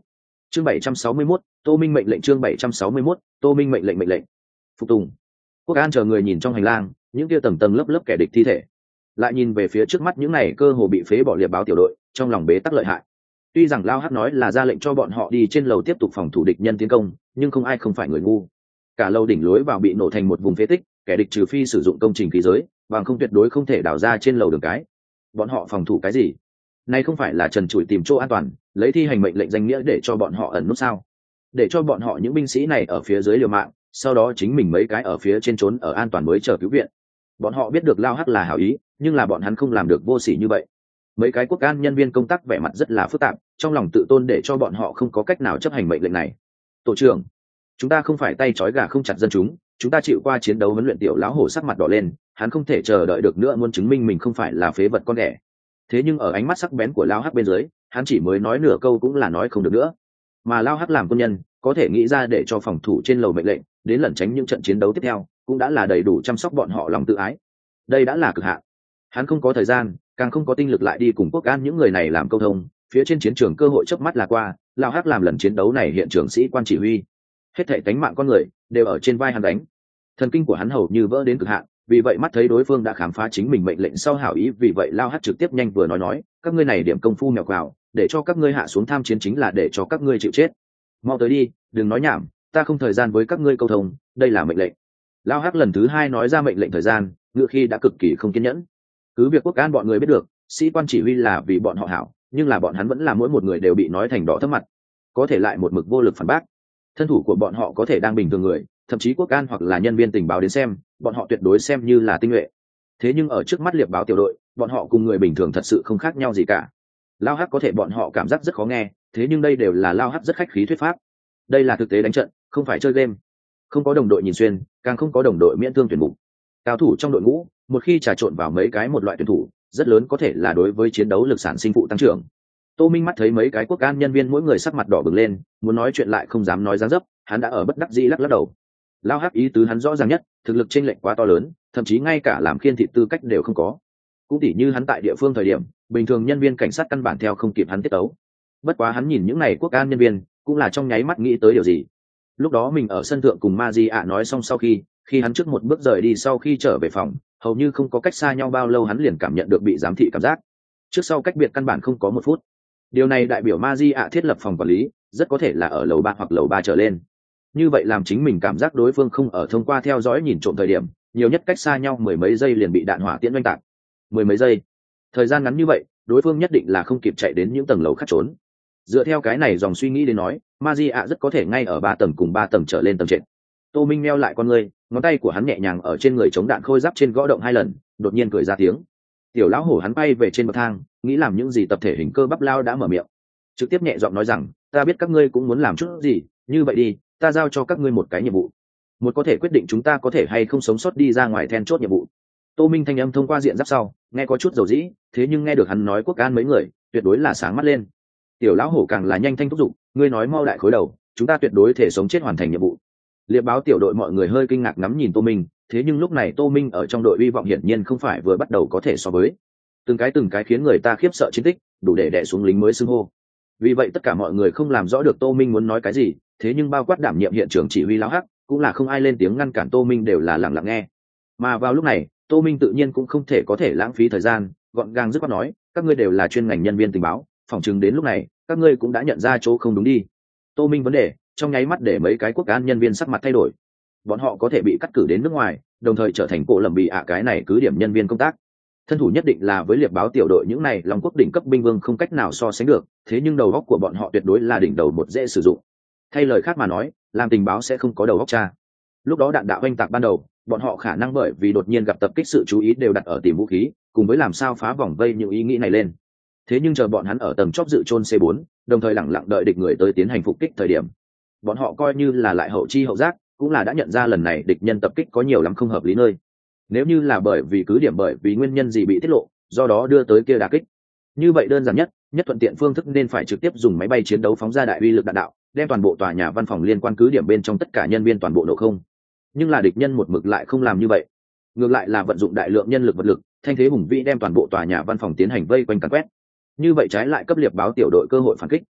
chương bảy trăm sáu mươi mốt, Tô Minh mệnh lệnh. Chương bảy trăm sáu mươi mốt, Tô Minh mệnh lệnh. Mệnh lệnh phục tùng. Quốc An chờ người nhìn trong hành lang những kia tầng tầng lớp lớp kẻ địch thi thể, lại nhìn về phía trước mắt những này cơ hồ bị phế bỏ liệt báo tiểu đội, trong lòng bế tắc lợi hại. Tuy rằng Lao Hắc nói là ra lệnh cho bọn họ đi trên lầu tiếp tục phòng thủ địch nhân tiến công, nhưng không ai không phải người ngu. Cả lầu đỉnh lối vào bị nổ thành một vùng phế tích, kẻ địch trừ phi sử dụng công trình khí giới, bằng không tuyệt đối không thể đào ra trên lầu đường cái. Bọn họ phòng thủ cái gì? Này không phải là trần trụi tìm chỗ an toàn, lấy thi hành mệnh lệnh danh nghĩa để cho bọn họ ẩn nút sao? Để cho bọn họ những binh sĩ này ở phía dưới liều mạng, sau đó chính mình mấy cái ở phía trên trốn ở an toàn mới chờ cứu viện. Bọn họ biết được Lao Hắc là hảo ý, nhưng là bọn hắn không làm được vô sỉ như vậy. Mấy cái quốc an nhân viên công tác vẻ mặt rất là phức tạp, trong lòng tự tôn để cho bọn họ không có cách nào chấp hành mệnh lệnh này. Tổ trưởng, chúng ta không phải tay trói gà không chặt dân chúng, chúng ta chịu qua chiến đấu huấn luyện. Tiểu lão hổ sắc mặt đỏ lên, hắn không thể chờ đợi được nữa, muốn chứng minh mình không phải là phế vật con ghẻ. Thế nhưng ở ánh mắt sắc bén của Lao Hắc bên dưới, hắn chỉ mới nói nửa câu cũng là nói không được nữa. Mà Lao Hắc làm quân nhân, có thể nghĩ ra để cho phòng thủ trên lầu mệnh lệnh, đến lẩn tránh những trận chiến đấu tiếp theo, cũng đã là đầy đủ chăm sóc bọn họ lòng tự ái. Đây đã là cực hạn. Hắn không có thời gian, càng không có tinh lực lại đi cùng quốc an những người này làm câu thông. Phía trên chiến trường cơ hội chớp mắt là qua, Lao Hắc làm lần chiến đấu này hiện trường sĩ quan chỉ huy, hết thảy tánh mạng con người đều ở trên vai hắn đánh. Thần kinh của hắn hầu như vỡ đến cực hạn, vì vậy mắt thấy đối phương đã khám phá chính mình mệnh lệnh sau hảo ý, vì vậy Lao Hắc trực tiếp nhanh vừa nói nói, các ngươi này điểm công phu mèo quào, để cho các ngươi hạ xuống tham chiến chính là để cho các ngươi chịu chết. Mau tới đi, đừng nói nhảm, ta không thời gian với các ngươi câu thông, đây là mệnh lệnh. Lao Hắc lần thứ hai nói ra mệnh lệnh thời gian, ngựa khi đã cực kỳ không kiên nhẫn. Cứ việc quốc an bọn người biết được, sĩ quan chỉ huy là vì bọn họ hảo, nhưng là bọn hắn vẫn là mỗi một người đều bị nói thành đỏ thấp mặt, có thể lại một mực vô lực phản bác. Thân thủ của bọn họ có thể đang bình thường người, thậm chí quốc an hoặc là nhân viên tình báo đến xem, bọn họ tuyệt đối xem như là tinh nhuệ. Thế nhưng ở trước mắt liệp báo tiểu đội, bọn họ cùng người bình thường thật sự không khác nhau gì cả. Lao Hắc có thể bọn họ cảm giác rất khó nghe, thế nhưng đây đều là Lao Hắc rất khách khí thuyết pháp. Đây là thực tế đánh trận, không phải chơi game. Không có đồng đội nhìn xuyên, càng không có đồng đội miễn thương tuyển mục. Cao thủ trong đội ngũ, một khi trà trộn vào mấy cái một loại tuyển thủ, rất lớn có thể là đối với chiến đấu lực sản sinh phụ tăng trưởng. Tô Minh mắt thấy mấy cái quốc an nhân viên mỗi người sắc mặt đỏ bừng lên, muốn nói chuyện lại không dám nói dáng dấp, hắn đã ở bất đắc dĩ lắc lắc đầu. Lao Hắc ý tứ hắn rõ ràng nhất, thực lực chênh lệch quá to lớn, thậm chí ngay cả làm khiên thị tư cách đều không có. Cũng tỉ như hắn tại địa phương thời điểm, bình thường nhân viên cảnh sát căn bản theo không kịp hắn tiết tấu. Bất quá hắn nhìn những này quốc an nhân viên, cũng là trong nháy mắt nghĩ tới điều gì. Lúc đó mình ở sân thượng cùng Maria nói xong sau khi, khi hắn trước một bước rời đi sau khi trở về phòng, hầu như không có cách xa nhau bao lâu hắn liền cảm nhận được bị giám thị cảm giác. Trước sau cách biệt căn bản không có một phút. Điều này đại biểu Maria thiết lập phòng quản lý, rất có thể là ở lầu ba hoặc lầu ba trở lên. Như vậy làm chính mình cảm giác đối phương không ở thông qua theo dõi nhìn trộm thời điểm, nhiều nhất cách xa nhau mười mấy giây liền bị đạn hỏa tiễn oanh tạc. Mười mấy giây. Thời gian ngắn như vậy, đối phương nhất định là không kịp chạy đến những tầng lầu khác trốn. Dựa theo cái này dòng suy nghĩ đến nói, Magia rất có thể ngay ở ba tầng cùng ba tầng trở lên tầng trệt. Tô Minh meo lại con ngươi, ngón tay của hắn nhẹ nhàng ở trên người chống đạn khôi giáp trên gõ động hai lần, đột nhiên cười ra tiếng. Tiểu lão hổ hắn bay về trên bậc thang, nghĩ làm những gì tập thể hình cơ bắp lao đã mở miệng, trực tiếp nhẹ giọng nói rằng, ta biết các ngươi cũng muốn làm chút gì, như vậy đi, ta giao cho các ngươi một cái nhiệm vụ, một có thể quyết định chúng ta có thể hay không sống sót đi ra ngoài then chốt nhiệm vụ. Tô Minh thanh âm thông qua diện giáp sau, nghe có chút dầu dĩ, thế nhưng nghe được hắn nói quốc an mấy người, tuyệt đối là sáng mắt lên. Tiểu lão hổ càng là nhanh thanh thúc giục, ngươi nói mau đại khối đầu, chúng ta tuyệt đối thể sống chết hoàn thành nhiệm vụ. Liệp báo tiểu đội mọi người hơi kinh ngạc ngắm nhìn Tô Minh, thế nhưng lúc này Tô Minh ở trong đội hy vọng hiển nhiên không phải vừa bắt đầu có thể so với. Từng cái từng cái khiến người ta khiếp sợ chiến tích, đủ để đè xuống lính mới xưng hô. Vì vậy tất cả mọi người không làm rõ được Tô Minh muốn nói cái gì, thế nhưng bao quát đảm nhiệm hiện trường chỉ huy lão hắc, cũng là không ai lên tiếng ngăn cản Tô Minh, đều là lặng lặng nghe. Mà vào lúc này, Tô Minh tự nhiên cũng không thể có thể lãng phí thời gian, gọn gàng dứt khoát nói, các ngươi đều là chuyên ngành nhân viên tình báo, phỏng chừng đến lúc này, các ngươi cũng đã nhận ra chỗ không đúng đi. Tô Minh vấn đề, trong nháy mắt để mấy cái quốc an nhân viên sắc mặt thay đổi. Bọn họ có thể bị cắt cử đến nước ngoài, đồng thời trở thành cổ lầm bị ạ cái này cứ điểm nhân viên công tác. Thân thủ nhất định là với liệp báo tiểu đội những này long quốc đỉnh cấp binh vương không cách nào so sánh được, thế nhưng đầu óc của bọn họ tuyệt đối là đỉnh đầu một dễ sử dụng. Thay lời khác mà nói, làm tình báo sẽ không có đầu óc cha. Lúc đó đạn đạo oanh tạc ban đầu, bọn họ khả năng bởi vì đột nhiên gặp tập kích sự chú ý đều đặt ở tìm vũ khí, cùng với làm sao phá vòng vây những ý nghĩ này lên. Thế nhưng chờ bọn hắn ở tầng chóp dự trôn C bốn, đồng thời lẳng lặng đợi địch người tới tiến hành phục kích thời điểm, bọn họ coi như là lại hậu chi hậu giác, cũng là đã nhận ra lần này địch nhân tập kích có nhiều lắm không hợp lý nơi. Nếu như là bởi vì cứ điểm bởi vì nguyên nhân gì bị tiết lộ, do đó đưa tới kia đả kích, như vậy đơn giản nhất, nhất thuận tiện phương thức nên phải trực tiếp dùng máy bay chiến đấu phóng ra đại uy lực đạn đạo, đem toàn bộ tòa nhà văn phòng liên quan cứ điểm bên trong tất cả nhân viên toàn bộ nổ không. Nhưng là địch nhân một mực lại không làm như vậy, ngược lại là vận dụng đại lượng nhân lực vật lực, thanh thế hùng vĩ đem toàn bộ tòa nhà văn phòng tiến hành vây quanh càn quét. Như vậy trái lại cấp liệp báo tiểu đội cơ hội phản kích.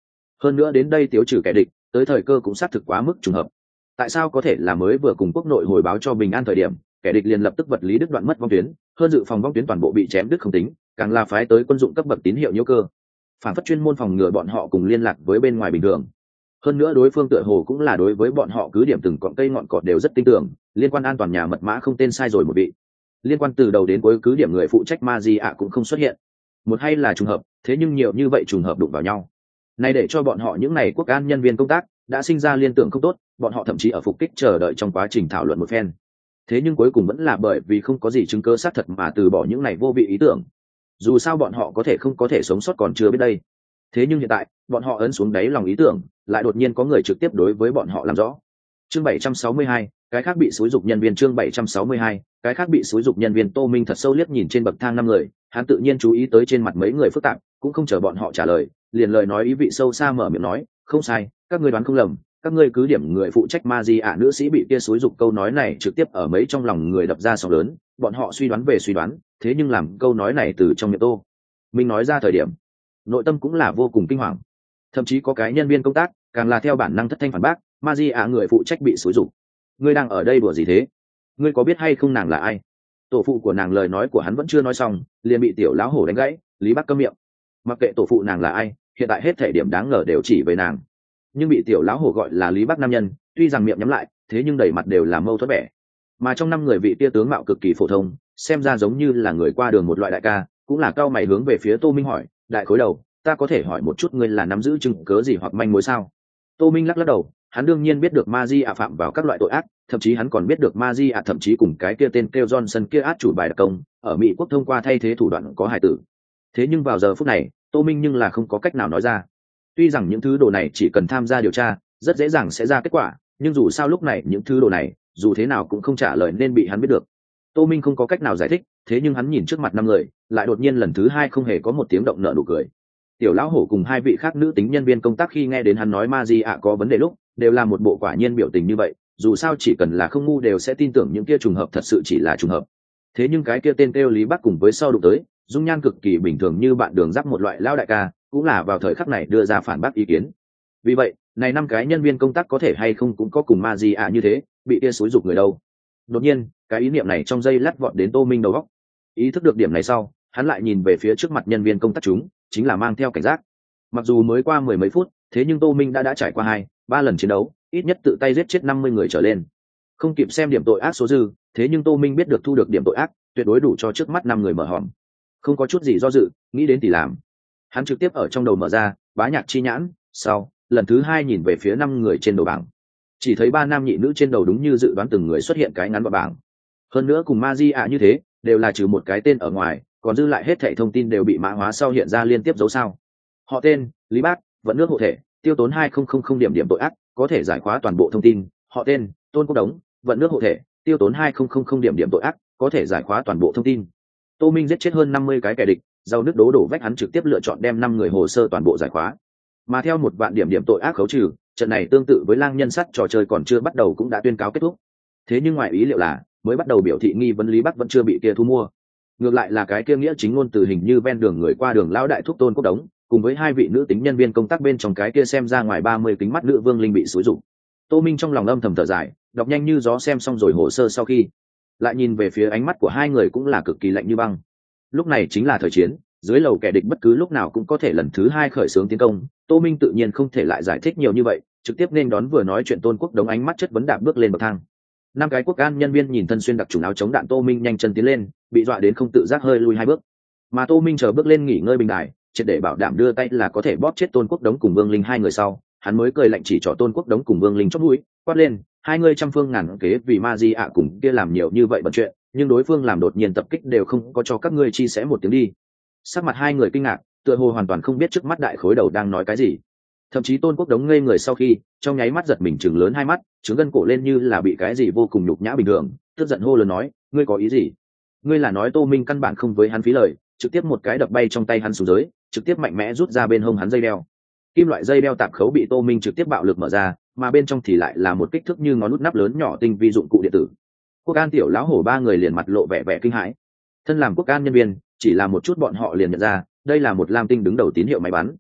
hơn nữa đến đây tiêu trừ kẻ địch tới thời cơ cũng xác thực quá mức trùng hợp. Tại sao có thể là mới vừa cùng quốc nội hồi báo cho bình an thời điểm kẻ địch liền lập tức vật lý đứt đoạn mất vong tuyến, hơn dự phòng vong tuyến toàn bộ bị chém đứt không tính, càng là phái tới quân dụng cấp bậc tín hiệu nhiễu cơ, phản phất chuyên môn phòng ngừa bọn họ cùng liên lạc với bên ngoài bình thường. Hơn nữa đối phương tựa hồ cũng là đối với bọn họ cứ điểm từng cọn cây ngọn cọt đều rất tin tưởng, liên quan an toàn nhà mật mã không tên sai rồi một vị, liên quan từ đầu đến cuối cứ điểm người phụ trách ma di ạ cũng không xuất hiện. Một hay là trùng hợp, thế nhưng nhiều như vậy trùng hợp đụng vào nhau, này để cho bọn họ những này quốc an nhân viên công tác đã sinh ra liên tưởng không tốt, bọn họ thậm chí ở phục kích chờ đợi trong quá trình thảo luận một phen. Thế nhưng cuối cùng vẫn là bởi vì không có gì chứng cứ xác thật mà từ bỏ những này vô vị ý tưởng. Dù sao bọn họ có thể không có thể sống sót còn chưa biết đây. Thế nhưng hiện tại, bọn họ ấn xuống đáy lòng ý tưởng, lại đột nhiên có người trực tiếp đối với bọn họ làm rõ. Chương bảy trăm sáu mươi hai, cái khác bị xúi dục nhân viên chương bảy trăm sáu mươi hai, cái khác bị xúi dục nhân viên Tô Minh thật sâu liếc nhìn trên bậc thang năm người, hắn tự nhiên chú ý tới trên mặt mấy người phức tạp, cũng không chờ bọn họ trả lời, liền lời nói ý vị sâu xa mở miệng nói, không sai, các ngươi đoán không lầm, các ngươi cứ điểm người phụ trách ma di ạ nữ sĩ bị kia xúi dục câu nói này trực tiếp ở mấy trong lòng người đập ra sóng lớn, bọn họ suy đoán về suy đoán, thế nhưng làm câu nói này từ trong miệng Tô Minh nói ra thời điểm, nội tâm cũng là vô cùng kinh hoàng. Thậm chí có cái nhân viên công tác càng là theo bản năng thất thanh phản bác, ma di ạ người phụ trách bị xúi dục, ngươi đang ở đây đùa gì thế? Ngươi có biết hay không nàng là ai? Tổ phụ của nàng lời nói của hắn vẫn chưa nói xong, liền bị tiểu lão hổ đánh gãy. Lý Bắc câm miệng. Mặc kệ tổ phụ nàng là ai, hiện tại hết thể điểm đáng ngờ đều chỉ về nàng. Nhưng bị tiểu lão hổ gọi là Lý Bắc nam nhân, tuy rằng miệng nhắm lại, thế nhưng đầy mặt đều là mâu thuẫn vẻ. Mà trong năm người vị tia tướng mạo cực kỳ phổ thông, xem ra giống như là người qua đường một loại đại ca, cũng là cao mày hướng về phía Tô Minh hỏi, đại khối đầu, ta có thể hỏi một chút ngươi là nắm giữ chứng cớ gì hoặc manh mối sao? Tô Minh lắc lắc đầu, hắn đương nhiên biết được ma di ạ phạm vào các loại tội ác, thậm chí hắn còn biết được ma di ạ thậm chí cùng cái kia tên kêu Johnson kia át chủ bài đặc công ở Mỹ quốc thông qua thay thế thủ đoạn có hại tử. Thế nhưng vào giờ phút này, Tô Minh nhưng là không có cách nào nói ra. Tuy rằng những thứ đồ này chỉ cần tham gia điều tra rất dễ dàng sẽ ra kết quả, nhưng dù sao lúc này những thứ đồ này dù thế nào cũng không trả lời nên bị hắn biết được. Tô Minh không có cách nào giải thích, thế nhưng hắn nhìn trước mặt năm người, lại đột nhiên lần thứ hai không hề có một tiếng động nợ nụ cười. Tiểu lão hổ cùng hai vị khác nữ tính nhân viên công tác khi nghe đến hắn nói ma di ạ có vấn đề lúc, đều là một bộ quả nhiên biểu tình như vậy, dù sao chỉ cần là không ngu đều sẽ tin tưởng những kia trùng hợp thật sự chỉ là trùng hợp. Thế nhưng cái kia tên kêu Lý Bắc cùng với sau đụng tới, dung nhan cực kỳ bình thường như bạn đường giáp một loại lao đại ca, cũng là vào thời khắc này đưa ra phản bác ý kiến. Vì vậy, này năm cái nhân viên công tác có thể hay không cũng có cùng ma di ạ như thế, bị kia xúi dục người đâu. Đột nhiên, cái ý niệm này trong giây lát vọt đến Tô Minh đầu óc. Ý thức được điểm này sau, hắn lại nhìn về phía trước mặt nhân viên công tác chúng, chính là mang theo cảnh giác. Mặc dù mới qua mười mấy phút, thế nhưng Tô Minh đã đã trải qua hai, ba lần chiến đấu, ít nhất tự tay giết chết năm mươi người trở lên. Không kịp xem điểm tội ác số dư, thế nhưng Tô Minh biết được thu được điểm tội ác, tuyệt đối đủ cho trước mắt năm người mở hòm. Không có chút gì do dự, nghĩ đến thì làm. Hắn trực tiếp ở trong đầu mở ra, bá nhạc chi nhãn, sau, lần thứ hai nhìn về phía năm người trên đầu bảng. Chỉ thấy ba nam nhị nữ trên đầu đúng như dự đoán từng người xuất hiện cái ngắn vào bảng. Hơn nữa cùng Magia như thế, đều là trừ một cái tên ở ngoài, còn dư lại hết thảy thông tin đều bị mã hóa sau hiện ra liên tiếp dấu sao. Họ tên, Lý Bác, vận nước hộ thể, tiêu tốn hai nghìn điểm điểm tội ác, có thể giải khóa toàn bộ thông tin. Họ tên, Tôn Quốc Đống, vận nước hộ thể, tiêu tốn hai nghìn điểm điểm tội ác, có thể giải khóa toàn bộ thông tin. Tô Minh giết chết hơn năm mươi cái kẻ địch, giàu nước đố đổ vách hắn trực tiếp lựa chọn đem năm người hồ sơ toàn bộ giải khóa. Mà theo một vạn điểm điểm tội ác khấu trừ, trận này tương tự với lang nhân sắt trò chơi còn chưa bắt đầu cũng đã tuyên cáo kết thúc. Thế nhưng ngoài ý liệu là, mới bắt đầu biểu thị nghi vấn Lý Bắc vẫn chưa bị kia thu mua. Ngược lại là cái kia nghĩa chính ngôn từ hình như ven đường người qua đường lão đại thúc Tôn Quốc Đống, cùng với hai vị nữ tính nhân viên công tác bên trong cái kia xem ra ngoài ba mươi kính mắt nữ vương linh bị xúi dục. Tô Minh trong lòng âm thầm thở dài, đọc nhanh như gió xem xong rồi hồ sơ sau khi, lại nhìn về phía ánh mắt của hai người cũng là cực kỳ lạnh như băng. Lúc này chính là thời chiến, dưới lầu kẻ địch bất cứ lúc nào cũng có thể lần thứ hai khởi xướng tiến công. Tô Minh tự nhiên không thể lại giải thích nhiều như vậy, trực tiếp nên đón vừa nói chuyện Tôn Quốc Đống ánh mắt chất vấn đạp bước lên bậc thang. Năm cái quốc an nhân viên nhìn thân xuyên đặc trùng áo chống đạn Tô Minh nhanh chân tiến lên, bị dọa đến không tự giác hơi lùi hai bước. Mà Tô Minh chờ bước lên nghỉ ngơi bình đài, triệt để bảo đảm đưa tay là có thể bóp chết Tôn Quốc Đống cùng Vương Linh hai người sau, hắn mới cười lạnh chỉ trỏ Tôn Quốc Đống cùng Vương Linh chót mũi, quát lên, hai người trăm phương ngàn kế vì ma di ạ cùng kia làm nhiều như vậy bận chuyện, nhưng đối phương làm đột nhiên tập kích đều không có cho các ngươi chi sẻ một tiếng đi. Sắc mặt hai người kinh ngạc, tựa hồ hoàn toàn không biết trước mắt đại khối đầu đang nói cái gì. Thậm chí Tôn Quốc Đống ngây người sau khi, trong nháy mắt giật mình chừng lớn hai mắt, trứng gân cổ lên như là bị cái gì vô cùng nhục nhã bình thường, tức giận hô lớn nói, ngươi có ý gì? Ngươi là nói Tô Minh căn bản không với hắn phí lời, trực tiếp một cái đập bay trong tay hắn xuống dưới, trực tiếp mạnh mẽ rút ra bên hông hắn dây đeo. Kim loại dây đeo tạp khấu bị Tô Minh trực tiếp bạo lực mở ra, mà bên trong thì lại là một kích thước như ngón nút nắp lớn nhỏ tinh vi dụng cụ điện tử. Quốc an tiểu lão hổ ba người liền mặt lộ vẻ vẻ kinh hãi. Thân làm quốc an nhân viên, chỉ là một chút bọn họ liền nhận ra, đây là một lam tinh đứng đầu tín hiệu máy bắn.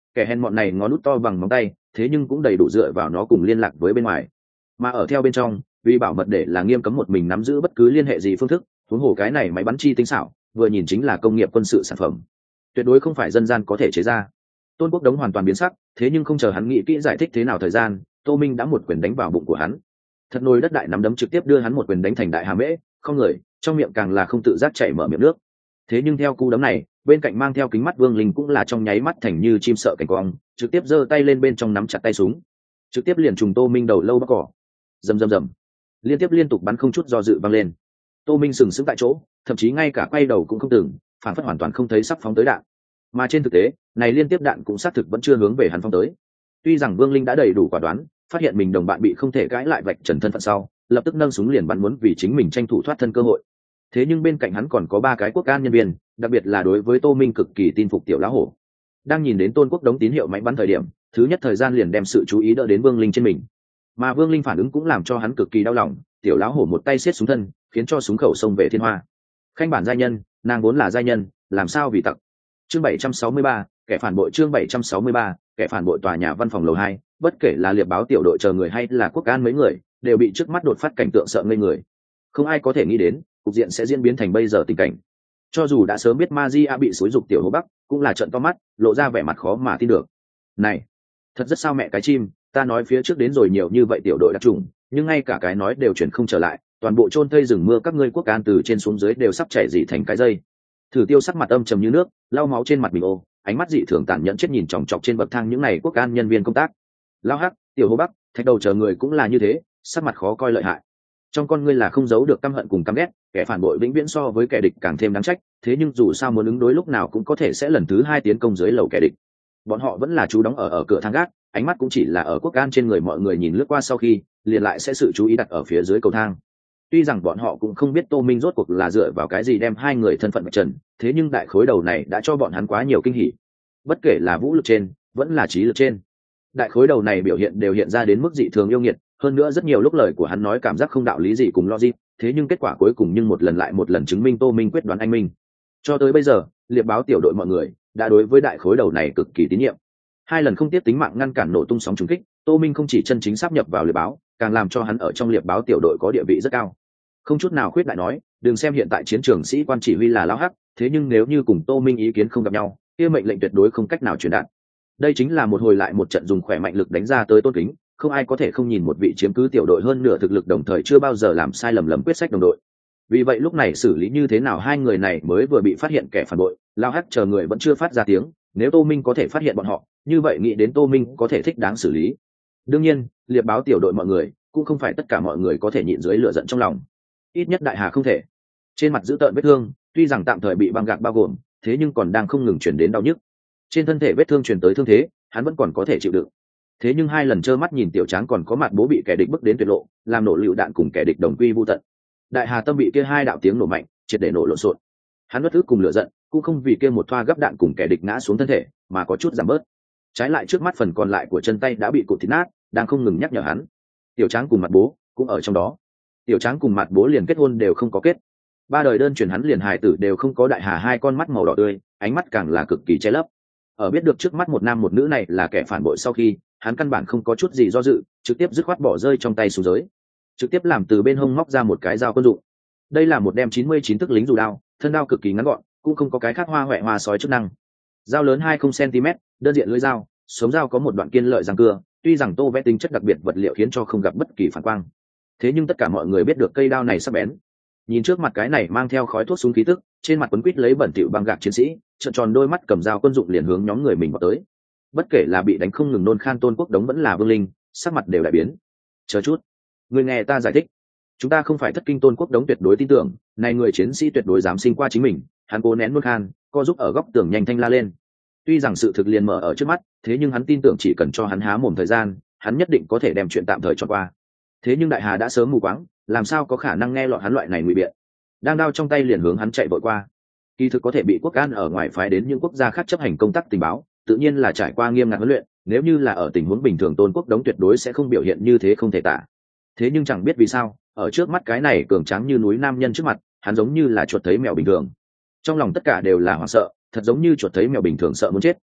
kẻ hèn mọn này ngón nút to bằng móng tay, thế nhưng cũng đầy đủ dựa vào nó cùng liên lạc với bên ngoài. Mà ở theo bên trong, vì bảo mật để là nghiêm cấm một mình nắm giữ bất cứ liên hệ gì phương thức, huống hồ cái này máy bắn chi tinh xảo, vừa nhìn chính là công nghiệp quân sự sản phẩm, tuyệt đối không phải dân gian có thể chế ra. Tôn Quốc Đống hoàn toàn biến sắc, thế nhưng không chờ hắn nghĩ kỹ giải thích thế nào thời gian, Tô Minh đã một quyền đánh vào bụng của hắn. Thật nồi đất đại nắm đấm trực tiếp đưa hắn một quyền đánh thành đại hà mễ, không người, trong miệng càng là không tự giác chảy mở miệng nước. Thế nhưng theo cú đấm này, bên cạnh mang theo kính mắt Vương Linh cũng là trong nháy mắt thành như chim sợ cảnh quang, trực tiếp giơ tay lên bên trong nắm chặt tay súng, trực tiếp liền trùng Tô Minh đầu lâu bắc cỏ. Rầm rầm rầm, liên tiếp liên tục bắn không chút do dự vang lên. Tô Minh sừng sững tại chỗ, thậm chí ngay cả quay đầu cũng không từng, phản phất hoàn toàn không thấy sắp phóng tới đạn. Mà trên thực tế, này liên tiếp đạn cũng xác thực vẫn chưa hướng về hắn phóng tới. Tuy rằng Vương Linh đã đầy đủ quả đoán, phát hiện mình đồng bạn bị không thể cãi lại vạch trần thân phận sau, lập tức nâng súng liền bắn muốn vì chính mình tranh thủ thoát thân cơ hội. Thế nhưng bên cạnh hắn còn có ba cái quốc an nhân viên, đặc biệt là đối với Tô Minh cực kỳ tin phục tiểu lão hổ. Đang nhìn đến Tôn Quốc Đống tín hiệu máy bắn thời điểm, thứ nhất thời gian liền đem sự chú ý đỡ đến Vương Linh trên mình. Mà Vương Linh phản ứng cũng làm cho hắn cực kỳ đau lòng, tiểu lão hổ một tay siết súng thân, khiến cho súng khẩu xông về thiên hoa. Khanh bản giai nhân, nàng vốn là giai nhân, làm sao vì tặc. Chương bảy trăm sáu mươi ba, kẻ phản bội. Chương bảy trăm sáu mươi ba, kẻ phản bội. Tòa nhà văn phòng lầu hai, bất kể là liệp báo tiểu đội chờ người hay là quốc an mấy người, đều bị trước mắt đột phát cảnh tượng sợ ngây người. Không ai có thể nghĩ đến, cục diện sẽ diễn biến thành bây giờ tình cảnh. Cho dù đã sớm biết Magia bị xúi dục tiểu Hồ Bắc, cũng là trợn to mắt, lộ ra vẻ mặt khó mà tin được. Này, thật rất sao mẹ cái chim, ta nói phía trước đến rồi nhiều như vậy tiểu đội đặc trùng, nhưng ngay cả cái nói đều chuyển không trở lại, toàn bộ chôn thây rừng mưa các ngươi quốc an từ trên xuống dưới đều sắp chảy dị thành cái dây. Thử Tiêu sắc mặt âm trầm như nước, lau máu trên mặt mình ô, ánh mắt dị thường tàn nhẫn chết nhìn chòng chọc trên bậc thang những này quốc an nhân viên công tác. Lao Hắc, tiểu Hồ Bắc, thạch đầu chờ người cũng là như thế, sắc mặt khó coi lợi hại. Trong con ngươi là không giấu được căm hận cùng căm ghét, kẻ phản bội vĩnh viễn so với kẻ địch càng thêm đáng trách, thế nhưng dù sao muốn ứng đối lúc nào cũng có thể sẽ lần thứ hai tiến công dưới lầu kẻ địch. Bọn họ vẫn là chú đóng ở ở cửa thang gác, ánh mắt cũng chỉ là ở quốc an trên người mọi người nhìn lướt qua sau khi, liền lại sẽ sự chú ý đặt ở phía dưới cầu thang. Tuy rằng bọn họ cũng không biết Tô Minh rốt cuộc là dựa vào cái gì đem hai người thân phận vạch trần, thế nhưng đại khối đầu này đã cho bọn hắn quá nhiều kinh hỉ. Bất kể là vũ lực trên, vẫn là trí lực trên, đại khối đầu này biểu hiện đều hiện ra đến mức dị thường yêu nghiệt, hơn nữa rất nhiều lúc lời của hắn nói cảm giác không đạo lý gì cùng logic, thế nhưng kết quả cuối cùng nhưng một lần lại một lần chứng minh Tô Minh quyết đoán anh minh. Cho tới bây giờ, liệp báo tiểu đội mọi người đã đối với đại khối đầu này cực kỳ tín nhiệm. Hai lần không tiếp tính mạng ngăn cản nổ tung sóng trùng kích, Tô Minh không chỉ chân chính sáp nhập vào liệp báo, càng làm cho hắn ở trong liệp báo tiểu đội có địa vị rất cao. Không chút nào khuyết đại nói, đừng xem hiện tại chiến trường sĩ quan chỉ huy là lão hắc, thế nhưng nếu như cùng Tô Minh ý kiến không gặp nhau, kia mệnh lệnh tuyệt đối không cách nào truyền đạt. Đây chính là một hồi lại một trận dùng khỏe mạnh lực đánh ra tới tôn kính, không ai có thể không nhìn một vị chiếm cứ tiểu đội hơn nửa thực lực đồng thời chưa bao giờ làm sai lầm lầm quyết sách đồng đội. Vì vậy lúc này xử lý như thế nào hai người này mới vừa bị phát hiện kẻ phản bội, lao hắc chờ người vẫn chưa phát ra tiếng, nếu Tô Minh có thể phát hiện bọn họ, như vậy nghĩ đến Tô Minh có thể thích đáng xử lý. Đương nhiên, liệp báo tiểu đội mọi người, cũng không phải tất cả mọi người có thể nhịn dưới lửa giận trong lòng. Ít nhất Đại Hà không thể. Trên mặt giữ tợn vết thương, tuy rằng tạm thời bị băng gạc bao gồm, thế nhưng còn đang không ngừng chuyển đến đau nhức. Trên thân thể vết thương truyền tới thương thế, hắn vẫn còn có thể chịu đựng. Thế nhưng hai lần trơ mắt nhìn Tiểu Tráng còn có mặt bố bị kẻ địch bức đến tuyệt lộ, làm nổ lựu đạn cùng kẻ địch đồng quy vu tận. Đại Hà tâm bị kia hai đạo tiếng nổ mạnh, triệt để nổ lộn xộn. Hắn bất ức cùng lửa giận, cũng không vì kia một thoa gấp đạn cùng kẻ địch ngã xuống thân thể, mà có chút giảm bớt. Trái lại trước mắt phần còn lại của chân tay đã bị cụt thịt nát, đang không ngừng nhắc nhở hắn. Tiểu Tráng cùng mặt bố cũng ở trong đó. Tiểu Tráng cùng mặt bố liền kết hôn đều không có kết. Ba đời đơn truyền hắn liền hài tử đều không có. Đại Hà hai con mắt màu đỏ tươi, ánh mắt càng là cực kỳ che lấp. Ở biết được trước mắt một nam một nữ này là kẻ phản bội sau khi, hắn căn bản không có chút gì do dự, trực tiếp dứt khoát bỏ rơi trong tay xuống giới, trực tiếp làm từ bên hông móc ra một cái dao quân dụng. Đây là một đem chín mươi chín thức lính dù đao, thân đao cực kỳ ngắn gọn, cũng không có cái khác hoa hoẹ hoa sói chức năng. Dao lớn hai mươi xăng-ti-mét, đơn diện lưỡi dao, sống dao có một đoạn kiên lợi răng cưa, tuy rằng tô vẽ tính chất đặc biệt vật liệu khiến cho không gặp bất kỳ phản quang. Thế nhưng tất cả mọi người biết được cây đao này sắc bén. Nhìn trước mặt cái này mang theo khói thuốc súng khí tức, trên mặt quấn quít lấy bẩn thỉu băng gạc chiến sĩ, trợn tròn đôi mắt cầm dao quân dụng liền hướng nhóm người mình vào tới. Bất kể là bị đánh không ngừng nôn khan Tôn Quốc Đống vẫn là Vương Linh, sắc mặt đều đại biến. Chờ chút, người nghe ta giải thích. Chúng ta không phải thất kinh. Tôn Quốc Đống tuyệt đối tin tưởng, này người chiến sĩ tuyệt đối dám sinh qua chính mình. Hắn cố nén nôn khan, co giúp ở góc tường nhanh thanh la lên. Tuy rằng sự thực liền mở ở trước mắt, thế nhưng hắn tin tưởng chỉ cần cho hắn há mồm thời gian, hắn nhất định có thể đem chuyện tạm thời cho qua. Thế nhưng Đại Hà đã sớm mù quáng, làm sao có khả năng nghe lọt hắn loại này ngụy biện. Đang đao trong tay liền hướng hắn chạy vội qua. Kỳ thực có thể bị quốc an ở ngoài phái đến những quốc gia khác chấp hành công tác tình báo, tự nhiên là trải qua nghiêm ngặt huấn luyện, nếu như là ở tình huống bình thường Tôn Quốc Đống tuyệt đối sẽ không biểu hiện như thế không thể tả. Thế nhưng chẳng biết vì sao, ở trước mắt cái này cường tráng như núi nam nhân trước mặt, hắn giống như là chuột thấy mèo bình thường. Trong lòng tất cả đều là hoảng sợ, thật giống như chuột thấy mèo bình thường sợ muốn chết.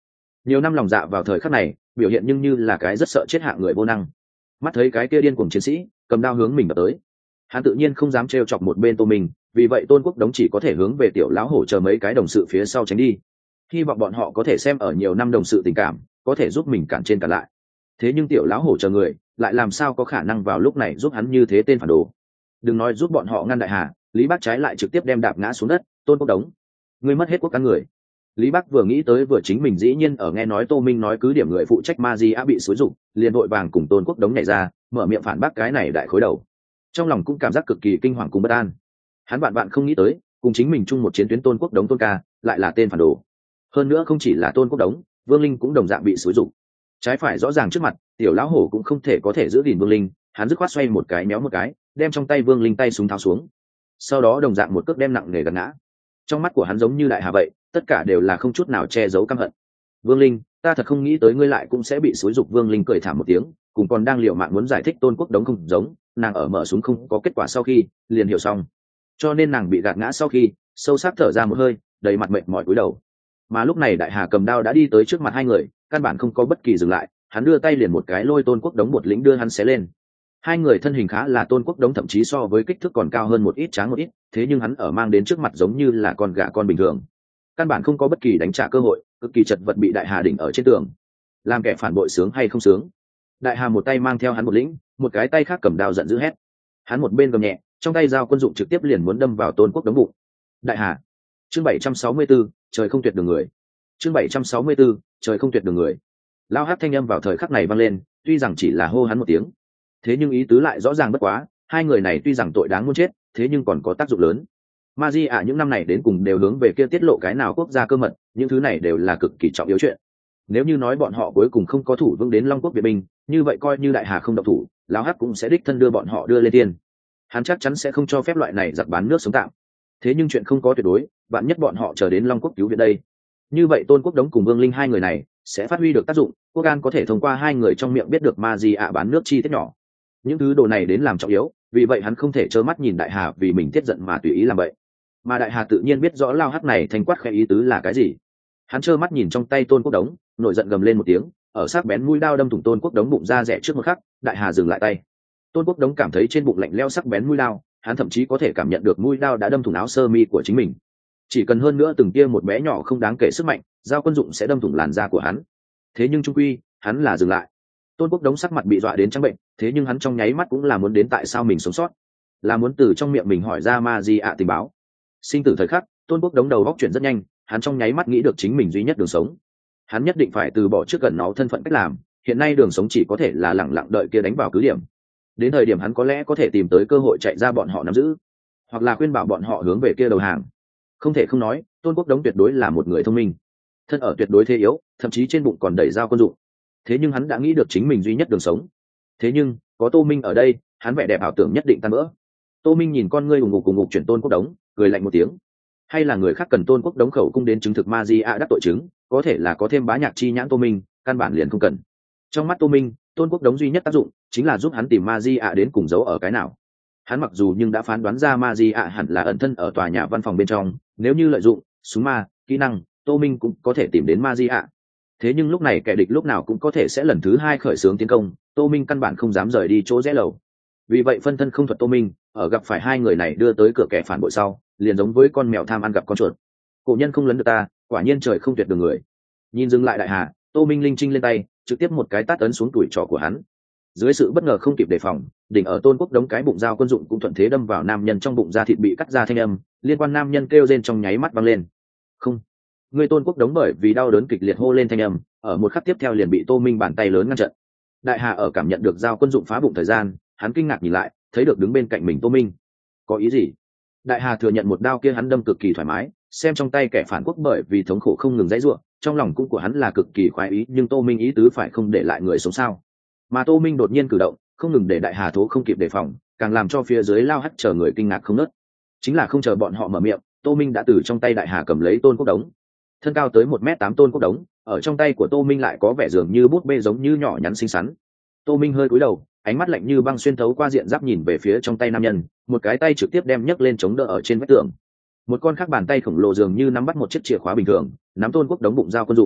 nhiều năm lòng dạ vào thời khắc này biểu hiện nhưng như là cái rất sợ chết hạ người vô năng. Mắt thấy cái kia điên cuồng chiến sĩ cầm đao hướng mình đập tới, hắn tự nhiên không dám trêu chọc một bên Tô Minh, vì vậy Tôn Quốc Đống chỉ có thể hướng về tiểu lão hổ chờ mấy cái đồng sự phía sau tránh đi, hy vọng bọn họ có thể xem ở nhiều năm đồng sự tình cảm có thể giúp mình cản trên cản lại. Thế nhưng tiểu lão hổ chờ người lại làm sao có khả năng vào lúc này giúp hắn như thế tên phản đồ. Đừng nói giúp bọn họ ngăn đại hà, Lý Bác trái lại trực tiếp đem đạp ngã xuống đất. Tôn Quốc Đống, ngươi mất hết quốc căn người. Lý Bác vừa nghĩ tới vừa chính mình dĩ nhiên ở nghe nói Tô Minh nói cứ điểm người phụ trách ma di á bị xúi rụng, liền vội vàng cùng Tôn Quốc Đống nhảy ra mở miệng phản bác cái này đại khối đầu. Trong lòng cũng cảm giác cực kỳ kinh hoàng cùng bất an. Hắn bạn bạn không nghĩ tới cùng chính mình chung một chiến tuyến Tôn Quốc Đống Tôn ca lại là tên phản đồ. Hơn nữa không chỉ là Tôn Quốc Đống, Vương Linh cũng đồng dạng bị xúi rụng. Trái phải rõ ràng trước mặt, tiểu lão hổ cũng không thể có thể giữ gìn Vương Linh, hắn dứt khoát xoay một cái méo một cái, đem trong tay Vương Linh tay súng tháo xuống, sau đó đồng dạng một cước đem nặng nề gạt ngã. Trong mắt của hắn giống như đại hà vậy, tất cả đều là không chút nào che giấu căm hận. Vương Linh, ta thật không nghĩ tới ngươi lại cũng sẽ bị xúi dục. Vương Linh cười thảm một tiếng, cùng còn đang liều mạng muốn giải thích Tôn Quốc Đống không giống, nàng ở mở súng không có kết quả sau khi liền hiểu xong, cho nên nàng bị gạt ngã sau khi sâu sắc thở ra một hơi, đầy mặt mệt mỏi cúi đầu. Mà lúc này đại hà cầm đao đã đi tới trước mặt hai người, căn bản không có bất kỳ dừng lại, hắn đưa tay liền một cái lôi Tôn Quốc Đống một lĩnh đưa hắn xé lên. Hai người thân hình khá là Tôn Quốc Đống thậm chí so với kích thước còn cao hơn một ít, tráng một ít, thế nhưng hắn ở mang đến trước mặt giống như là con gà con bình thường, căn bản không có bất kỳ đánh trả cơ hội, cực kỳ chật vật bị đại hà đỉnh ở trên tường. Làm kẻ phản bội sướng hay không sướng? Đại hà một tay mang theo hắn một lĩnh, một cái tay khác cầm đao giận dữ hét. Hắn một bên cầm nhẹ, trong tay dao quân dụng trực tiếp liền muốn đâm vào Tôn Quốc Đống bụng. Đại hà. Chương bảy trăm sáu mươi tư, trời không tuyệt đường người. Chương bảy trăm sáu mươi tư, trời không tuyệt đường người. Lao hát thanh âm vào thời khắc này vang lên, tuy rằng chỉ là hô hắn một tiếng, thế nhưng ý tứ lại rõ ràng bất quá. Hai người này tuy rằng tội đáng muốn chết, thế nhưng còn có tác dụng lớn. Ma Di ạ những năm này đến cùng đều hướng về kia tiết lộ cái nào quốc gia cơ mật, những thứ này đều là cực kỳ trọng yếu chuyện. Nếu như nói bọn họ cuối cùng không có thủ vững đến Long Quốc Việt binh, như vậy coi như đại hà không động thủ, Lão Hắc cũng sẽ đích thân đưa bọn họ đưa lên tiên. Hắn chắc chắn sẽ không cho phép loại này giặc bán nước sống tạm. Thế nhưng chuyện không có tuyệt đối, vạn nhất bọn họ chờ đến Long Quốc cứu viện đây, như vậy Tôn Quốc Đống cùng Vương Linh hai người này sẽ phát huy được tác dụng. Quốc An có thể thông qua hai người trong miệng biết được Ma Di ạ bán nước chi tiết nhỏ, những thứ đồ này đến làm trọng yếu, vì vậy hắn không thể trơ mắt nhìn đại hà vì mình tiết giận mà tùy ý làm vậy. Mà đại hà tự nhiên biết rõ Lao Hắc này thanh quát khẽ ý tứ là cái gì. Hắn trơ mắt nhìn trong tay Tôn Quốc Đống, nổi giận gầm lên một tiếng, ở sắc bén mũi đao đâm thủng Tôn Quốc Đống bụng ra rẻ trước một khắc, đại hà dừng lại tay. Tôn Quốc Đống cảm thấy trên bụng lạnh lẽo sắc bén mũi đao, hắn thậm chí có thể cảm nhận được mũi đao đã đâm thủng áo sơ mi của chính mình. Chỉ cần hơn nữa từng tia một bé nhỏ không đáng kể sức mạnh, dao quân dụng sẽ đâm thủng làn da của hắn. Thế nhưng trung quy, hắn là dừng lại. Tôn Quốc Đống sắc mặt bị dọa đến trắng bệnh, thế nhưng hắn trong nháy mắt cũng là muốn đến tại sao mình sống sót, là muốn từ trong miệng mình hỏi ra Ma Di ạ tình báo. Sinh tử thời khắc, Tôn Quốc Đống đầu góc chuyển rất nhanh, hắn trong nháy mắt nghĩ được chính mình duy nhất đường sống. Hắn nhất định phải từ bỏ trước gần nó thân phận cách làm, hiện nay đường sống chỉ có thể là lẳng lặng đợi kia đánh vào cứ điểm. Đến thời điểm hắn có lẽ có thể tìm tới cơ hội chạy ra bọn họ nắm giữ, hoặc là khuyên bảo bọn họ hướng về kia đầu hàng. Không thể không nói, Tôn Quốc Đống tuyệt đối là một người thông minh, thân ở tuyệt đối thế yếu, thậm chí trên bụng còn đẩy dao quân dụng. Thế nhưng hắn đã nghĩ được chính mình duy nhất đường sống. Thế nhưng có Tô Minh ở đây, hắn vẻ đẹp ảo tưởng nhất định tan vỡ. Tô Minh nhìn con ngươi ùng ục ùng ục chuyển Tôn Quốc Đống, cười lạnh một tiếng. Hay là người khác cần Tôn Quốc Đống khẩu cung đến chứng thực Ma Di ạ đắc tội chứng, có thể là có thêm bá nhạc chi nhãn Tô Minh, căn bản liền không cần. Trong mắt Tô Minh, Tôn Quốc Đống duy nhất tác dụng chính là giúp hắn tìm Ma Di ạ đến cùng giấu ở cái nào. Hắn mặc dù nhưng đã phán đoán ra Ma Di ạ hẳn là ẩn thân ở tòa nhà văn phòng bên trong, nếu như lợi dụng súng ma kỹ năng, Tô Minh cũng có thể tìm đến Ma Di ạ. Thế nhưng lúc này kẻ địch lúc nào cũng có thể sẽ lần thứ hai khởi xướng tiến công, Tô Minh căn bản không dám rời đi chỗ rẽ lầu. Vì vậy phân thân không thuật Tô Minh ở gặp phải hai người này đưa tới cửa kẻ phản bội sau, liền giống với con mèo tham ăn gặp con chuột. Cổ nhân không lấn được ta, quả nhiên trời không tuyệt đường người. Nhìn dừng lại đại hà, Tô Minh linh trinh lên tay, trực tiếp một cái tát ấn xuống tuổi trỏ của hắn. Dưới sự bất ngờ không kịp đề phòng, đỉnh ở Tôn Quốc Đống cái bụng dao quân dụng cũng thuận thế đâm vào nam nhân trong bụng, da thịt bị cắt ra thanh âm liên quan nam nhân kêu rên trong nháy mắt vang lên. Không, người Tôn Quốc Đống bởi vì đau đớn kịch liệt hô lên thanh âm, ở một khắc tiếp theo liền bị Tô Minh bàn tay lớn ngăn chặn. Đại hà ở cảm nhận được dao quân dụng phá bụng thời gian, hắn kinh ngạc nhìn lại, thấy được đứng bên cạnh mình Tô Minh. Có ý gì? Đại hà thừa nhận một đao kia hắn đâm cực kỳ thoải mái, xem trong tay kẻ phản quốc bởi vì thống khổ không ngừng dãy ruộng, trong lòng cũng của hắn là cực kỳ khoái ý, nhưng Tô Minh ý tứ phải không để lại người sống sao? Mà Tô Minh đột nhiên cử động, không ngừng để đại hà thố không kịp đề phòng, càng làm cho phía dưới lao hắt chờ người kinh ngạc không nớt. Chính là không chờ bọn họ mở miệng, Tô Minh đã từ trong tay đại hà cầm lấy Tôn Quốc Đống. Thân cao tới một mét tám Tôn Quốc Đống, ở trong tay của Tô Minh lại có vẻ dường như bút bê giống như nhỏ nhắn xinh xắn. Tô Minh hơi cúi đầu, ánh mắt lạnh như băng xuyên thấu qua diện giáp nhìn về phía trong tay nam nhân, một cái tay trực tiếp đem nhấc lên chống đỡ ở trên vách tường. Một con khác bàn tay khổng lồ dường như nắm bắt một chiếc chìa khóa bình thường, nắm Tôn Quốc Đống bụng dao quân dụng.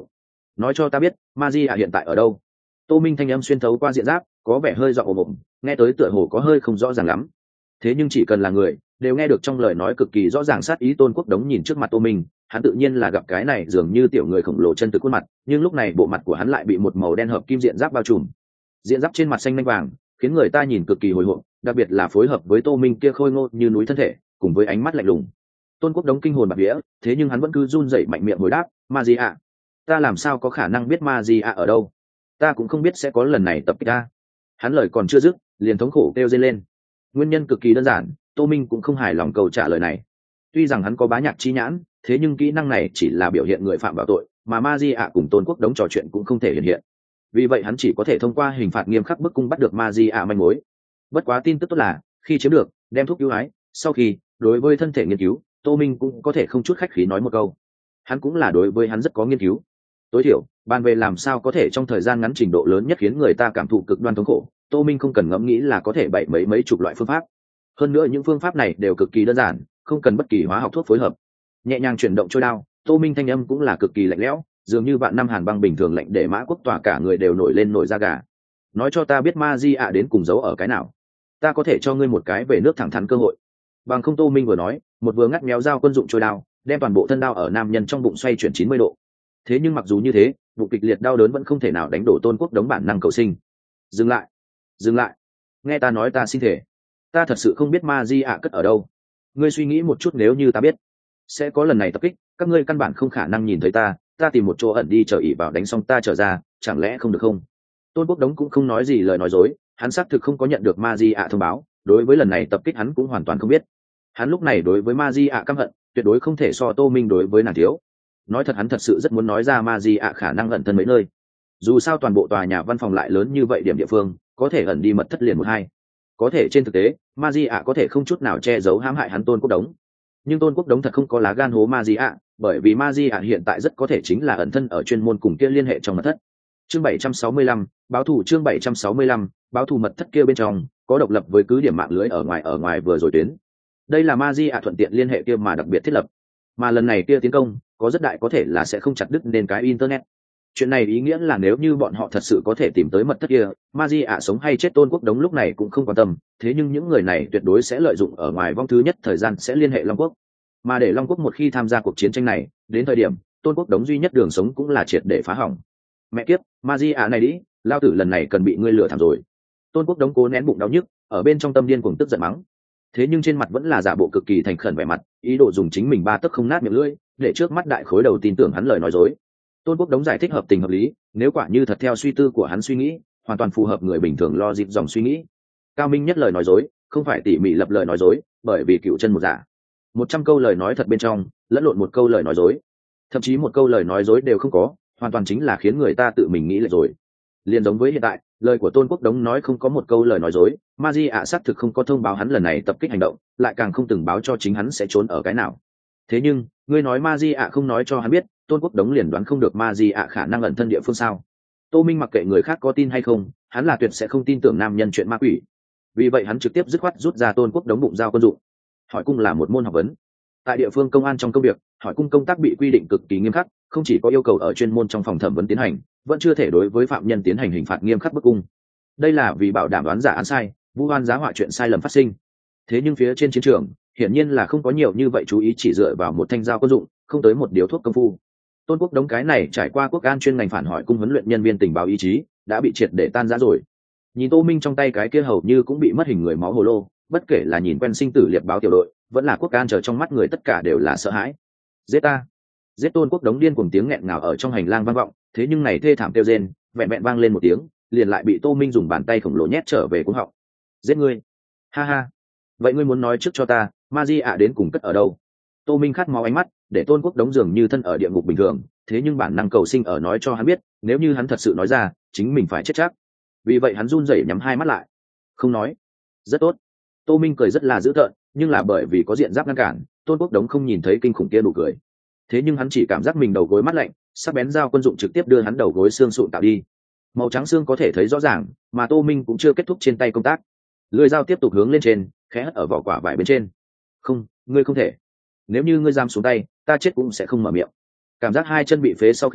nói cho ta biết ma di ạ hiện tại ở đâu. Tô Minh thanh âm xuyên thấu qua diện giáp, có vẻ hơi dọa ồm ồm, nghe tới tựa hồ có hơi không rõ ràng lắm. Thế nhưng chỉ cần là người đều nghe được trong lời nói cực kỳ rõ ràng sát ý. Tôn Quốc Đống nhìn trước mặt Tô Minh, hắn tự nhiên là gặp cái này dường như tiểu người khổng lồ chân từ khuôn mặt, nhưng lúc này bộ mặt của hắn lại bị một màu đen hợp kim diện giáp bao trùm. Diện giáp trên mặt xanh lanh vàng, khiến người ta nhìn cực kỳ hồi hộp, đặc biệt là phối hợp với Tô Minh kia khôi ngô như núi thân thể, cùng với ánh mắt lạnh lùng. Tôn Quốc Đống kinh hồn bạt vía, thế nhưng hắn vẫn cứ run rẩy mạnh miệng hồi đáp, "Ma Di ạ, ta làm sao có khả năng biết Ma Di ạ ở đâu? Ta cũng không biết sẽ có lần này tập kích ta." Hắn lời còn chưa dứt, liền thống khổ kêu dên lên. Nguyên nhân cực kỳ đơn giản, Tô Minh cũng không hài lòng câu trả lời này. Tuy rằng hắn có bá nhạc chi nhãn, thế nhưng kỹ năng này chỉ là biểu hiện người phạm vào tội, mà Ma Di ạ cùng Tôn Quốc Đống trò chuyện cũng không thể hiện hiện. Vì vậy hắn chỉ có thể thông qua hình phạt nghiêm khắc bức cung bắt được Ma Di ạ manh mối. Bất quá tin tức tốt là, khi chiếm được, đem thuốc ưu ái, sau khi đối với thân thể nghiên cứu, Tô Minh cũng có thể không chút khách khí nói một câu. Hắn cũng là đối với hắn rất có nghiên cứu. Tối thiểu, bàn về làm sao có thể trong thời gian ngắn trình độ lớn nhất khiến người ta cảm thụ cực đoan thống khổ, Tô Minh không cần ngẫm nghĩ là có thể bày mấy mấy chục loại phương pháp. Hơn nữa những phương pháp này đều cực kỳ đơn giản, không cần bất kỳ hóa học thuốc phối hợp. Nhẹ nhàng chuyển động trôi đao, Tô Minh thanh âm cũng là cực kỳ lạnh lẽo, dường như vạn năm hàn băng bình thường lạnh để Mã Quốc tỏa cả người đều nổi lên nổi da gà. Nói cho ta biết Ma Di ạ đến cùng giấu ở cái nào, ta có thể cho ngươi một cái về nước thẳng thắn cơ hội. Bằng không. Tô Minh vừa nói, một vừa ngắt méo dao quân dụng trôi đao, đem toàn bộ thân đao ở nam nhân trong bụng xoay chuyển chín mươi độ. Thế nhưng mặc dù như thế, bụng kịch liệt đau đớn vẫn không thể nào đánh đổ Tôn Quốc Đống bản năng cầu sinh. Dừng lại, dừng lại, nghe ta nói, ta xin thể, ta thật sự không biết Ma Di ạ cất ở đâu. Ngươi suy nghĩ một chút, nếu như ta biết sẽ có lần này tập kích, các ngươi căn bản không khả năng nhìn thấy ta, ta tìm một chỗ ẩn đi chờ ỉ vào đánh xong ta trở ra, chẳng lẽ không được không? Tôn Quốc Đống cũng không nói gì lời nói dối, hắn xác thực không có nhận được Ma Di ạ thông báo, đối với lần này tập kích hắn cũng hoàn toàn không biết. Hắn lúc này đối với Ma Di ạ căm hận tuyệt đối không thể so Tô Minh đối với nàng thiếu. Nói thật, hắn thật sự rất muốn nói ra Ma Di ạ khả năng ẩn thân mấy nơi. Dù sao toàn bộ tòa nhà văn phòng lại lớn như vậy, điểm địa phương có thể ẩn đi mật thất liền một hai. Có thể trên thực tế, Ma Di ạ có thể không chút nào che giấu hãm hại hắn Tôn Quốc Đống. Nhưng Tôn Quốc Đống thật không có lá gan hố Ma Di ạ, bởi vì Ma Di ạ hiện tại rất có thể chính là ẩn thân ở chuyên môn cùng kia liên hệ trong mật thất. Chương bảy trăm sáu mươi lăm, báo thù. Chương bảy trăm sáu mươi lăm, báo thù. Mật thất kia bên trong có độc lập với cứ điểm mạng lưới ở ngoài ở ngoài vừa rồi tuyến. Đây là Ma Di ạ thuận tiện liên hệ kia mà đặc biệt thiết lập. Mà lần này kia tiến công có rất đại có thể là sẽ không chặt đứt nên cái internet. Chuyện này ý nghĩa là nếu như bọn họ thật sự có thể tìm tới mật thất kia, Ma Di ạ sống hay chết Tôn Quốc Đống lúc này cũng không quan tâm, thế nhưng những người này tuyệt đối sẽ lợi dụng ở ngoài vong thứ nhất thời gian sẽ liên hệ Long Quốc. Mà để Long Quốc một khi tham gia cuộc chiến tranh này, đến thời điểm Tôn Quốc Đống duy nhất đường sống cũng là triệt để phá hỏng. Mẹ kiếp, Ma Di ạ này đi, lao tử lần này cần bị ngươi lừa thảm rồi. Tôn Quốc Đống cố nén bụng đau nhức, ở bên trong tâm điên cuồng tức giận mắng. Thế nhưng trên mặt vẫn là giả bộ cực kỳ thành khẩn vẻ mặt, ý đồ dùng chính mình ba tấc không nát miệng lưỡi để trước mắt đại khối đầu tin tưởng hắn lời nói dối. Tôn Quốc Đống giải thích hợp tình hợp lý, nếu quả như thật theo suy tư của hắn suy nghĩ, hoàn toàn phù hợp người bình thường lo dịp dòng suy nghĩ. Cao minh nhất lời nói dối, không phải tỉ mỉ lập lời nói dối, bởi vì cựu chân một giả. Một trăm câu lời nói thật bên trong, lẫn lộn một câu lời nói dối, thậm chí một câu lời nói dối đều không có, hoàn toàn chính là khiến người ta tự mình nghĩ lại rồi. Liên giống với hiện tại, lời của Tôn Quốc Đống nói không có một câu lời nói dối, Ma Di ạ xác thực không có thông báo hắn lần này tập kích hành động, lại càng không từng báo cho chính hắn sẽ trốn ở cái nào. Thế nhưng, ngươi nói Ma Di ạ không nói cho hắn biết, Tôn Quốc Đống liền đoán không được Ma Di ạ khả năng ẩn thân địa phương sao? Tô Minh mặc kệ người khác có tin hay không, hắn là tuyệt sẽ không tin tưởng nam nhân chuyện ma quỷ. Vì vậy hắn trực tiếp dứt khoát rút ra Tôn Quốc Đống bụng dao quân dụng. Hỏi cung là một môn học vấn. Tại địa phương công an trong công việc, hỏi cung công tác bị quy định cực kỳ nghiêm khắc, không chỉ có yêu cầu ở chuyên môn trong phòng thẩm vấn tiến hành, vẫn chưa thể đối với phạm nhân tiến hành hình phạt nghiêm khắc bức cung. Đây là vì bảo đảm đoán giả án sai, vu oan giá họa chuyện sai lầm phát sinh. Thế nhưng phía trên chiến trường, hiển nhiên là không có nhiều như vậy chú ý, chỉ dựa vào một thanh dao quân dụng, không tới một điếu thuốc công phu. Tôn Quốc Đống cái này trải qua quốc an chuyên ngành phản hỏi cung huấn luyện nhân viên tình báo ý chí, đã bị triệt để tan rã rồi. Nhìn Tô Minh trong tay cái kia hầu như cũng bị mất hình người máu hồ lô, bất kể là nhìn quen sinh tử liệt báo tiểu đội, vẫn là quốc an chờ trong mắt người tất cả đều là sợ hãi. Giết ta! Giết! Tôn Quốc Đống điên cuồng tiếng nghẹn ngào ở trong hành lang vang vọng, thế nhưng này thê thảm kêu rên, vẹn vẹn vang lên một tiếng, liền lại bị Tô Minh dùng bàn tay khổng lồ nhét trở về cuống họng. Giết ngươi! Ha ha! Vậy ngươi muốn nói trước cho ta, Ma Di ạ đến cùng cất ở đâu? Tô Minh khát máu ánh mắt, để Tôn Quốc Đống dường như thân ở địa ngục bình thường, thế nhưng bản năng cầu sinh ở nói cho hắn biết, nếu như hắn thật sự nói ra, chính mình phải chết chắc. Vì vậy hắn run rẩy nhắm hai mắt lại, không nói. Rất tốt. Tô Minh cười rất là dữ tợn, nhưng là bởi vì có diện giáp ngăn cản, Tôn Quốc Đống không nhìn thấy kinh khủng kia nụ cười. Thế nhưng hắn chỉ cảm giác mình đầu gối mát lạnh, sắc bén dao quân dụng trực tiếp đưa hắn đầu gối xương sụn tạo đi. Màu trắng xương có thể thấy rõ ràng, mà Tô Minh cũng chưa kết thúc trên tay công tác. Lưỡi dao tiếp tục hướng lên trên, khẽ hất ở vỏ quả vải bên trên. Không, ngươi không thể. Nếu như ngươi giam xuống tay, ta chết cũng sẽ không mở miệng. Cảm giác hai chân bị phế sau khi,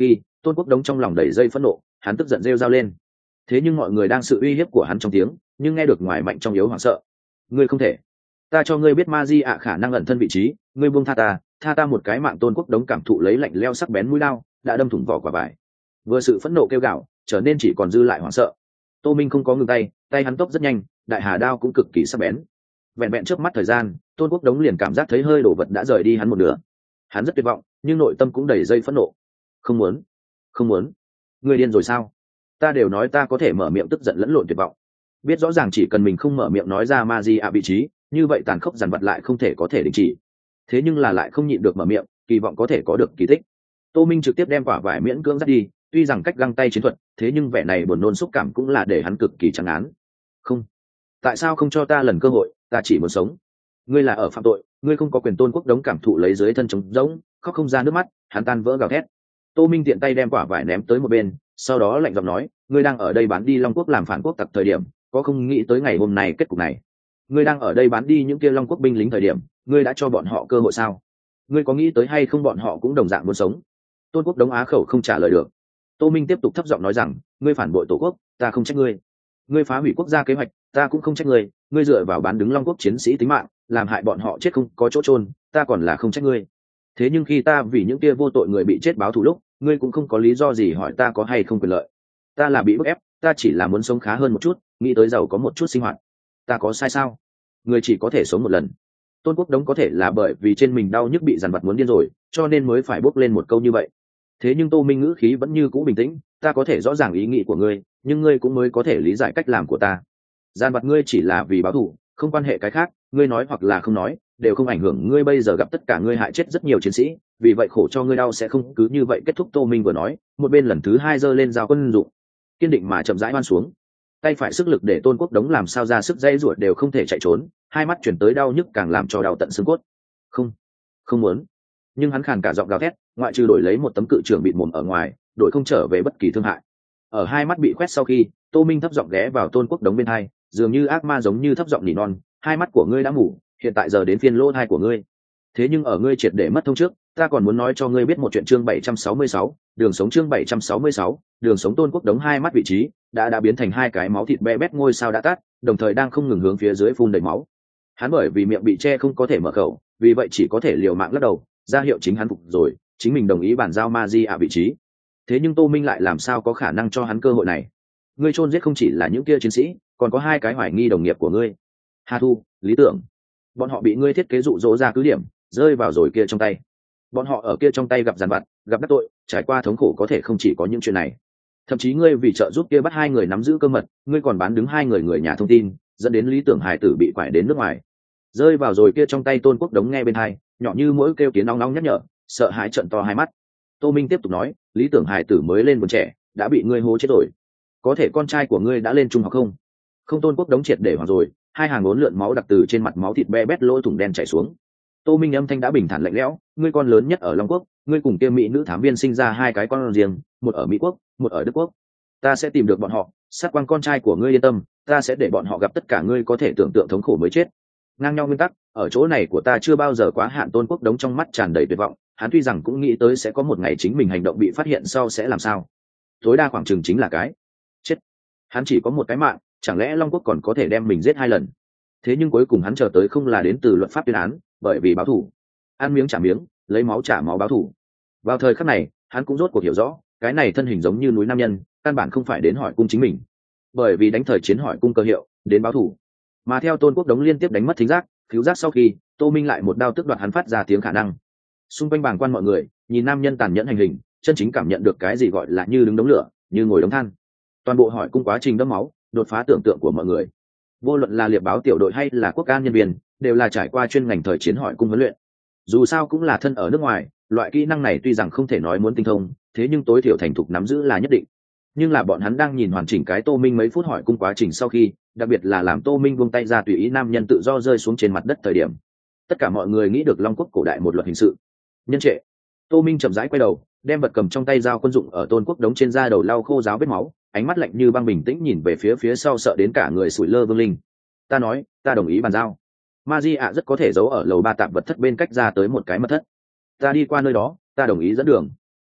Tôn Quốc Đống trong lòng đầy dây phẫn nộ, hắn tức giận rêu rao lên. Thế nhưng mọi người đang sự uy hiếp của hắn trong tiếng, nhưng nghe được ngoài mạnh trong yếu hoảng sợ. Ngươi không thể, ta cho ngươi biết ma di ạ khả năng ẩn thân vị trí, ngươi buông tha ta, tha ta một cái mạng. Tôn Quốc Đống cảm thụ lấy lạnh leo sắc bén mũi lao đã đâm thủng vỏ quả vải, vừa sự phẫn nộ kêu gào trở nên chỉ còn dư lại hoảng sợ. Tô Minh không có ngừng tay, tay hắn tốc rất nhanh, đại hà đao cũng cực kỳ sắc bén. Vẹn vẹn trước mắt thời gian, Tôn Quốc Đống liền cảm giác thấy hơi đổ vật đã rời đi hắn một nửa. Hắn rất tuyệt vọng, nhưng nội tâm cũng đầy dây phẫn nộ. Không muốn, không muốn. Ngươi điên rồi sao? Ta đều nói ta có thể mở miệng tức giận lẫn lộn tuyệt vọng. Biết rõ ràng chỉ cần mình không mở miệng nói ra ma di ạ vị trí, như vậy tàn khốc dằn vặt lại không thể có thể đình chỉ. Thế nhưng là lại không nhịn được mở miệng, kỳ vọng có thể có được kỳ tích. Tô Minh trực tiếp đem quả vải miễn cưỡng dắt đi, tuy rằng cách găng tay chiến thuật, thế nhưng vẻ này buồn nôn xúc cảm cũng là để hắn cực kỳ chán án. Không, tại sao không cho ta lần cơ hội? Ta chỉ muốn sống. Ngươi là ở phạm tội, ngươi không có quyền. Tôn Quốc Đống cảm thụ lấy dưới thân trống rỗng, khóc không ra nước mắt, hắn tan vỡ gào thét. Tô Minh tiện tay đem quả vải ném tới một bên, sau đó lạnh giọng nói, ngươi đang ở đây bán đi Long Quốc làm phản quốc tặc thời điểm, có không nghĩ tới ngày hôm nay kết cục này? Ngươi đang ở đây bán đi những kia Long Quốc binh lính thời điểm, ngươi đã cho bọn họ cơ hội sao? Ngươi có nghĩ tới hay không bọn họ cũng đồng dạng muốn sống? Tôn Quốc Đống á khẩu không trả lời được. Tô Minh tiếp tục thấp giọng nói rằng, ngươi phản bội tổ quốc, ta không trách ngươi. Ngươi phá hủy quốc gia kế hoạch, ta cũng không trách ngươi. Ngươi dựa vào bán đứng Long Quốc chiến sĩ tính mạng, làm hại bọn họ chết không có chỗ chôn, ta còn là không trách ngươi. Thế nhưng khi ta vì những kia vô tội người bị chết báo thù lúc, ngươi cũng không có lý do gì hỏi ta có hay không quyền lợi. Ta là bị bức ép, ta chỉ là muốn sống khá hơn một chút, nghĩ tới giàu có một chút sinh hoạt. Ta có sai sao? Ngươi chỉ có thể sống một lần. Tôn Quốc Đống có thể là bởi vì trên mình đau nhức bị dằn vặt muốn điên rồi, cho nên mới phải bốc lên một câu như vậy. Thế nhưng Tô Minh ngữ khí vẫn như cũ bình tĩnh, ta có thể rõ ràng ý nghĩ của ngươi, nhưng ngươi cũng mới có thể lý giải cách làm của ta. Dằn vặt ngươi chỉ là vì báo thù, không quan hệ cái khác, ngươi nói hoặc là không nói, đều không ảnh hưởng ngươi bây giờ gặp tất cả ngươi hại chết rất nhiều chiến sĩ, vì vậy khổ cho ngươi đau sẽ không cứ như vậy kết thúc. Tô Minh vừa nói, một bên lần thứ hai giơ lên dao quân dụng, kiên định mà chậm rãi oan xuống. Tay phải sức lực để Tôn Quốc Đống làm sao ra sức dây ruột đều không thể chạy trốn, hai mắt chuyển tới đau nhức càng làm cho đau tận xương cốt. Không, không muốn. Nhưng hắn khàn cả giọng gào thét, ngoại trừ đổi lấy một tấm cự trường bịt mồm ở ngoài, đổi không trở về bất kỳ thương hại. Ở hai mắt bị quét sau khi, Tô Minh thấp giọng ghé vào Tôn Quốc Đống bên hai, dường như ác ma giống như thấp giọng nỉ non, hai mắt của ngươi đã mù, hiện tại giờ đến phiên lỗ tai của ngươi. Thế nhưng ở ngươi triệt để mất thông trước, ta còn muốn nói cho ngươi biết một chuyện. Chương bảy trăm sáu mươi sáu, đường sống. Chương bảy trăm sáu mươi sáu, đường sống. Tôn Quốc Đống hai mắt vị trí đã đã biến thành hai cái máu thịt be bét ngôi sao đã tắt, đồng thời đang không ngừng hướng phía dưới phun đầy máu. Hắn bởi vì miệng bị che không có thể mở khẩu, vì vậy chỉ có thể liều mạng lắc đầu, ra hiệu chính hắn phục rồi, chính mình đồng ý bàn giao ma di ạ vị trí. Thế nhưng Tô Minh lại làm sao có khả năng cho hắn cơ hội này? Ngươi chôn giết không chỉ là những kia chiến sĩ, còn có hai cái hoài nghi đồng nghiệp của ngươi, Hà Thu, Lý Tưởng. Bọn họ bị ngươi thiết kế dụ dỗ ra cứ điểm, rơi vào rồi kia trong tay. Bọn họ ở kia trong tay gặp giàn vặt, gặp đắc tội, trải qua thống khổ có thể không chỉ có những chuyện này. Thậm chí ngươi vì trợ giúp kia bắt hai người nắm giữ cơ mật, ngươi còn bán đứng hai người người nhà thông tin, dẫn đến Lý Tưởng hài tử bị quải đến nước ngoài, rơi vào rồi kia trong tay. Tôn Quốc Đống nghe bên hai, nhỏ như mỗi kêu kiến nóng nóng nhắc nhở, sợ hãi trợn to hai mắt. Tô Minh tiếp tục nói, Lý Tưởng hài tử mới lên vườn trẻ, đã bị ngươi hố chết rồi. Có thể con trai của ngươi đã lên trung học không? Không. Tôn Quốc Đống triệt để hoảng rồi, hai hàng uốn lượn máu đặc từ trên mặt máu thịt be bét lỗ thủng đen chảy xuống. Tô Minh âm thanh đã bình thản lạnh lẽo, ngươi con lớn nhất ở Long Quốc, ngươi cùng kia mỹ nữ thám viên sinh ra hai cái con riêng, một ở Mỹ Quốc, một ở Đức Quốc. Ta sẽ tìm được bọn họ, sát quang con trai của ngươi, yên tâm, ta sẽ để bọn họ gặp tất cả ngươi có thể tưởng tượng thống khổ mới chết. Ngang nhau nguyên tắc, ở chỗ này của ta chưa bao giờ quá hạn. Tôn Quốc Đống trong mắt tràn đầy tuyệt vọng, hắn tuy rằng cũng nghĩ tới sẽ có một ngày chính mình hành động bị phát hiện sau sẽ làm sao. Tối đa khoảng chừng chính là cái chết. Hắn chỉ có một cái mạng, chẳng lẽ Long Quốc còn có thể đem mình giết hai lần? Thế nhưng cuối cùng hắn chờ tới không là đến từ luật pháp tuyên án, bởi vì báo thù, ăn miếng trả miếng, lấy máu trả máu báo thù. Vào thời khắc này, hắn cũng rốt cuộc hiểu rõ, cái này thân hình giống như núi nam nhân, căn bản không phải đến hỏi cung chính mình, bởi vì đánh thời chiến hỏi cung cơ hiệu, đến báo thù. Mà theo Tôn Quốc Đống liên tiếp đánh mất thính giác, cứu giác sau khi, Tô Minh lại một đao tức đoạt hắn phát ra tiếng khả năng. Xung quanh bàng quan mọi người nhìn nam nhân tàn nhẫn hành hình, chân chính cảm nhận được cái gì gọi là như đứng đống lửa, như ngồi đống than. Toàn bộ hỏi cung quá trình đẫm máu, đột phá tưởng tượng của mọi người. Vô luận là liệp báo tiểu đội hay là quốc an nhân viên, đều là trải qua chuyên ngành thời chiến hỏi cung huấn luyện. Dù sao cũng là thân ở nước ngoài, loại kỹ năng này tuy rằng không thể nói muốn tinh thông, thế nhưng tối thiểu thành thục nắm giữ là nhất định. Nhưng là bọn hắn đang nhìn hoàn chỉnh cái Tô Minh mấy phút hỏi cung quá trình sau khi, đặc biệt là làm Tô Minh buông tay ra tùy ý nam nhân tự do rơi xuống trên mặt đất thời điểm, tất cả mọi người nghĩ được Long Quốc cổ đại một luật hình sự. Nhân trệ. Tô Minh chậm rãi quay đầu, đem vật cầm trong tay dao quân dụng ở Tôn Quốc Đống trên da đầu lau khô ráo vết máu, ánh mắt lạnh như băng bình tĩnh nhìn về phía phía sau sợ đến cả người sủi lơ Vương Linh. Ta nói, ta đồng ý bàn giao. Ma Di ạ rất có thể giấu ở lầu ba tạm vật thất bên cách ra tới một cái mật thất. Ta đi qua nơi đó, ta đồng ý dẫn đường.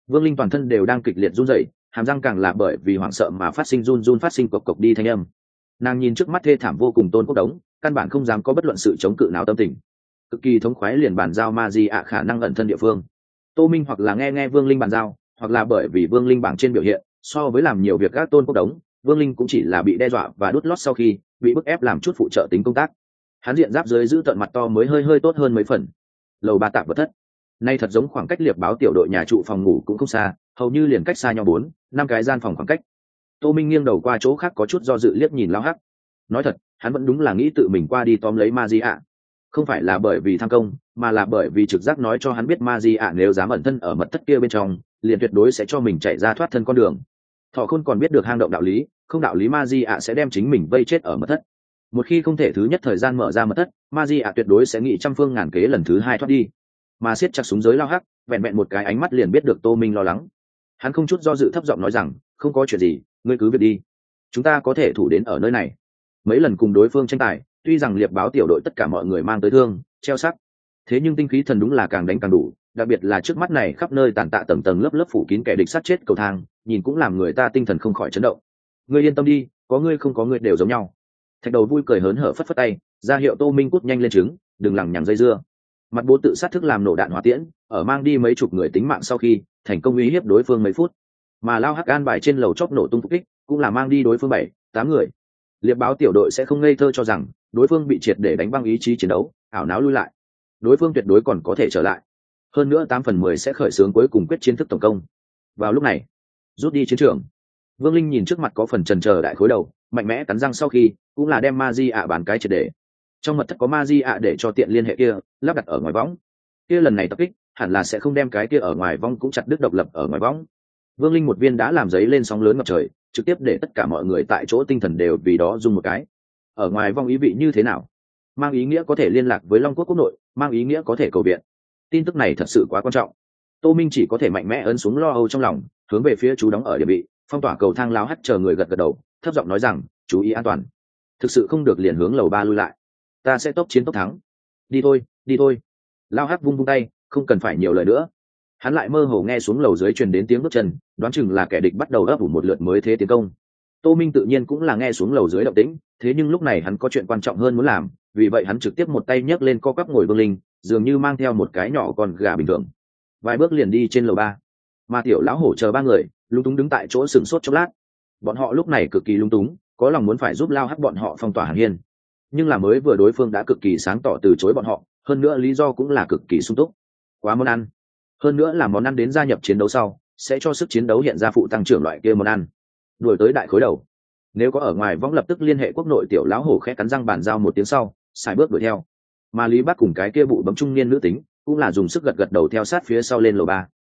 Vương Linh toàn thân đều đang kịch liệt run rẩy, hàm răng càng là bởi vì hoảng sợ mà phát sinh run run phát sinh cộc cộc đi thanh âm. Nàng nhìn trước mắt thê thảm vô cùng Tôn Quốc Đống, căn bản không dám có bất luận sự chống cự nào tâm tình, cực kỳ thống khoái liền bàn giao ma di ạ khả năng ẩn thân địa phương. Tô Minh hoặc là nghe nghe Vương Linh bàn giao, hoặc là bởi vì Vương Linh bảng trên biểu hiện so với làm nhiều việc các Tôn Quốc Đống, Vương Linh cũng chỉ là bị đe dọa và đút lót sau khi bị bức ép làm chút phụ trợ tính công tác. Hắn diện giáp dưới giữ tận mặt to mới hơi hơi tốt hơn mấy phần. Lầu ba tạm vật thất, nay thật giống khoảng cách liệp báo tiểu đội nhà trụ phòng ngủ cũng không xa, hầu như liền cách xa nhau bốn năm cái gian phòng khoảng cách. Tô Minh nghiêng đầu qua chỗ khác có chút do dự liếc nhìn Lao Hắc. Nói thật, hắn vẫn đúng là nghĩ tự mình qua đi tóm lấy ma di ạ, không phải là bởi vì tham công, mà là bởi vì trực giác nói cho hắn biết ma di ạ nếu dám ẩn thân ở mật thất kia bên trong, liền tuyệt đối sẽ cho mình chạy ra thoát thân con đường. Thọ Khôn còn biết được hang động đạo lý, không đạo lý ma di ạ sẽ đem chính mình vây chết ở mật thất. Một khi không thể thứ nhất thời gian mở ra mật thất, ma di ạ tuyệt đối sẽ nghĩ trăm phương ngàn kế lần thứ hai thoát đi. Mà siết chặt súng giới Lao Hắc, vẹn vẹn một cái ánh mắt liền biết được Tô Minh lo lắng. Hắn không chút do dự thấp giọng nói rằng, không có chuyện gì, ngươi cứ việc đi, chúng ta có thể thủ đến ở nơi này. Mấy lần cùng đối phương tranh tài, tuy rằng liệp báo tiểu đội tất cả mọi người mang tới thương treo sắc, thế nhưng tinh khí thần đúng là càng đánh càng đủ, đặc biệt là trước mắt này khắp nơi tàn tạ tầng tầng lớp lớp phủ kín kẻ địch sát chết cầu thang, nhìn cũng làm người ta tinh thần không khỏi chấn động. Ngươi yên tâm đi, có ngươi không có ngươi đều giống nhau. Thạch Đầu vui cười hớn hở phất phất tay, ra hiệu Tô Minh cút nhanh lên trứng, đừng lằng nhằng dây dưa. Mặt bố tự sát thức làm nổ đạn hỏa tiễn, ở mang đi mấy chục người tính mạng sau khi thành công uy hiếp đối phương mấy phút, mà Lao Hắc an bài trên lầu chóp nổ tung phục kích cũng là mang đi đối phương bảy tám người. Liệp báo tiểu đội sẽ không ngây thơ cho rằng đối phương bị triệt để đánh băng ý chí chiến đấu, ảo não lui lại. Đối phương tuyệt đối còn có thể trở lại, hơn nữa tám phần mười sẽ khởi xướng cuối cùng quyết chiến thức tổng công. Vào lúc này, rút đi chiến trường. Vương Linh nhìn trước mặt có phần chần chờ đại khối đầu, mạnh mẽ cắn răng sau khi cũng là đem ma di ạ bán cái triệt để. Trong mật thất có ma di ạ để cho tiện liên hệ kia lắp đặt ở ngoài võng, kia lần này tập kích hẳn là sẽ không đem cái kia ở ngoài võng cũng chặt đứt độc lập ở ngoài võng. Vương Linh một viên đã làm giấy lên sóng lớn ngập trời, trực tiếp để tất cả mọi người tại chỗ tinh thần đều vì đó dùng một cái. Ở ngoài vong ý vị như thế nào? Mang ý nghĩa có thể liên lạc với Long Quốc quốc nội, mang ý nghĩa có thể cầu viện. Tin tức này thật sự quá quan trọng. Tô Minh chỉ có thể mạnh mẽ ấn xuống lo âu trong lòng, hướng về phía chú đóng ở địa vị phong tỏa cầu thang Lao Hắt chờ người gật gật đầu, thấp giọng nói rằng, chú ý an toàn. Thực sự không được liền hướng lầu ba lui lại. Ta sẽ tốc chiến tốc thắng. Đi thôi, đi thôi. Lao Hắt vung vung tay, không cần phải nhiều lời nữa. Hắn lại mơ hồ nghe xuống lầu dưới truyền đến tiếng bước chân, đoán chừng là kẻ địch bắt đầu ấp ủ một lượt mới thế tiến công. Tô Minh tự nhiên cũng là nghe xuống lầu dưới động tĩnh, thế nhưng lúc này hắn có chuyện quan trọng hơn muốn làm, vì vậy hắn trực tiếp một tay nhấc lên co quắp ngồi Vương Linh, dường như mang theo một cái nhỏ con gà bình thường. Vài bước liền đi trên lầu ba, mà tiểu lão hổ chờ ba người lúng túng đứng tại chỗ sừng sốt chốc lát. Bọn họ lúc này cực kỳ lúng túng, có lòng muốn phải giúp Lao Hắc bọn họ phong tỏa Hàn Hiên, nhưng là mới vừa đối phương đã cực kỳ sáng tỏ từ chối bọn họ, hơn nữa lý do cũng là cực kỳ sung túc, quá món ăn, hơn nữa là món ăn đến gia nhập chiến đấu sau sẽ cho sức chiến đấu hiện ra phụ tăng trưởng loại kia món ăn. Đuổi tới đại khối đầu, nếu có ở ngoài võng lập tức liên hệ quốc nội. Tiểu lão hổ khẽ cắn răng bàn giao một tiếng sau xài bước đuổi theo, mà Lý Bắc cùng cái kia bụ bấm trung niên nữ tính cũng là dùng sức gật gật đầu theo sát phía sau lên lầu ba.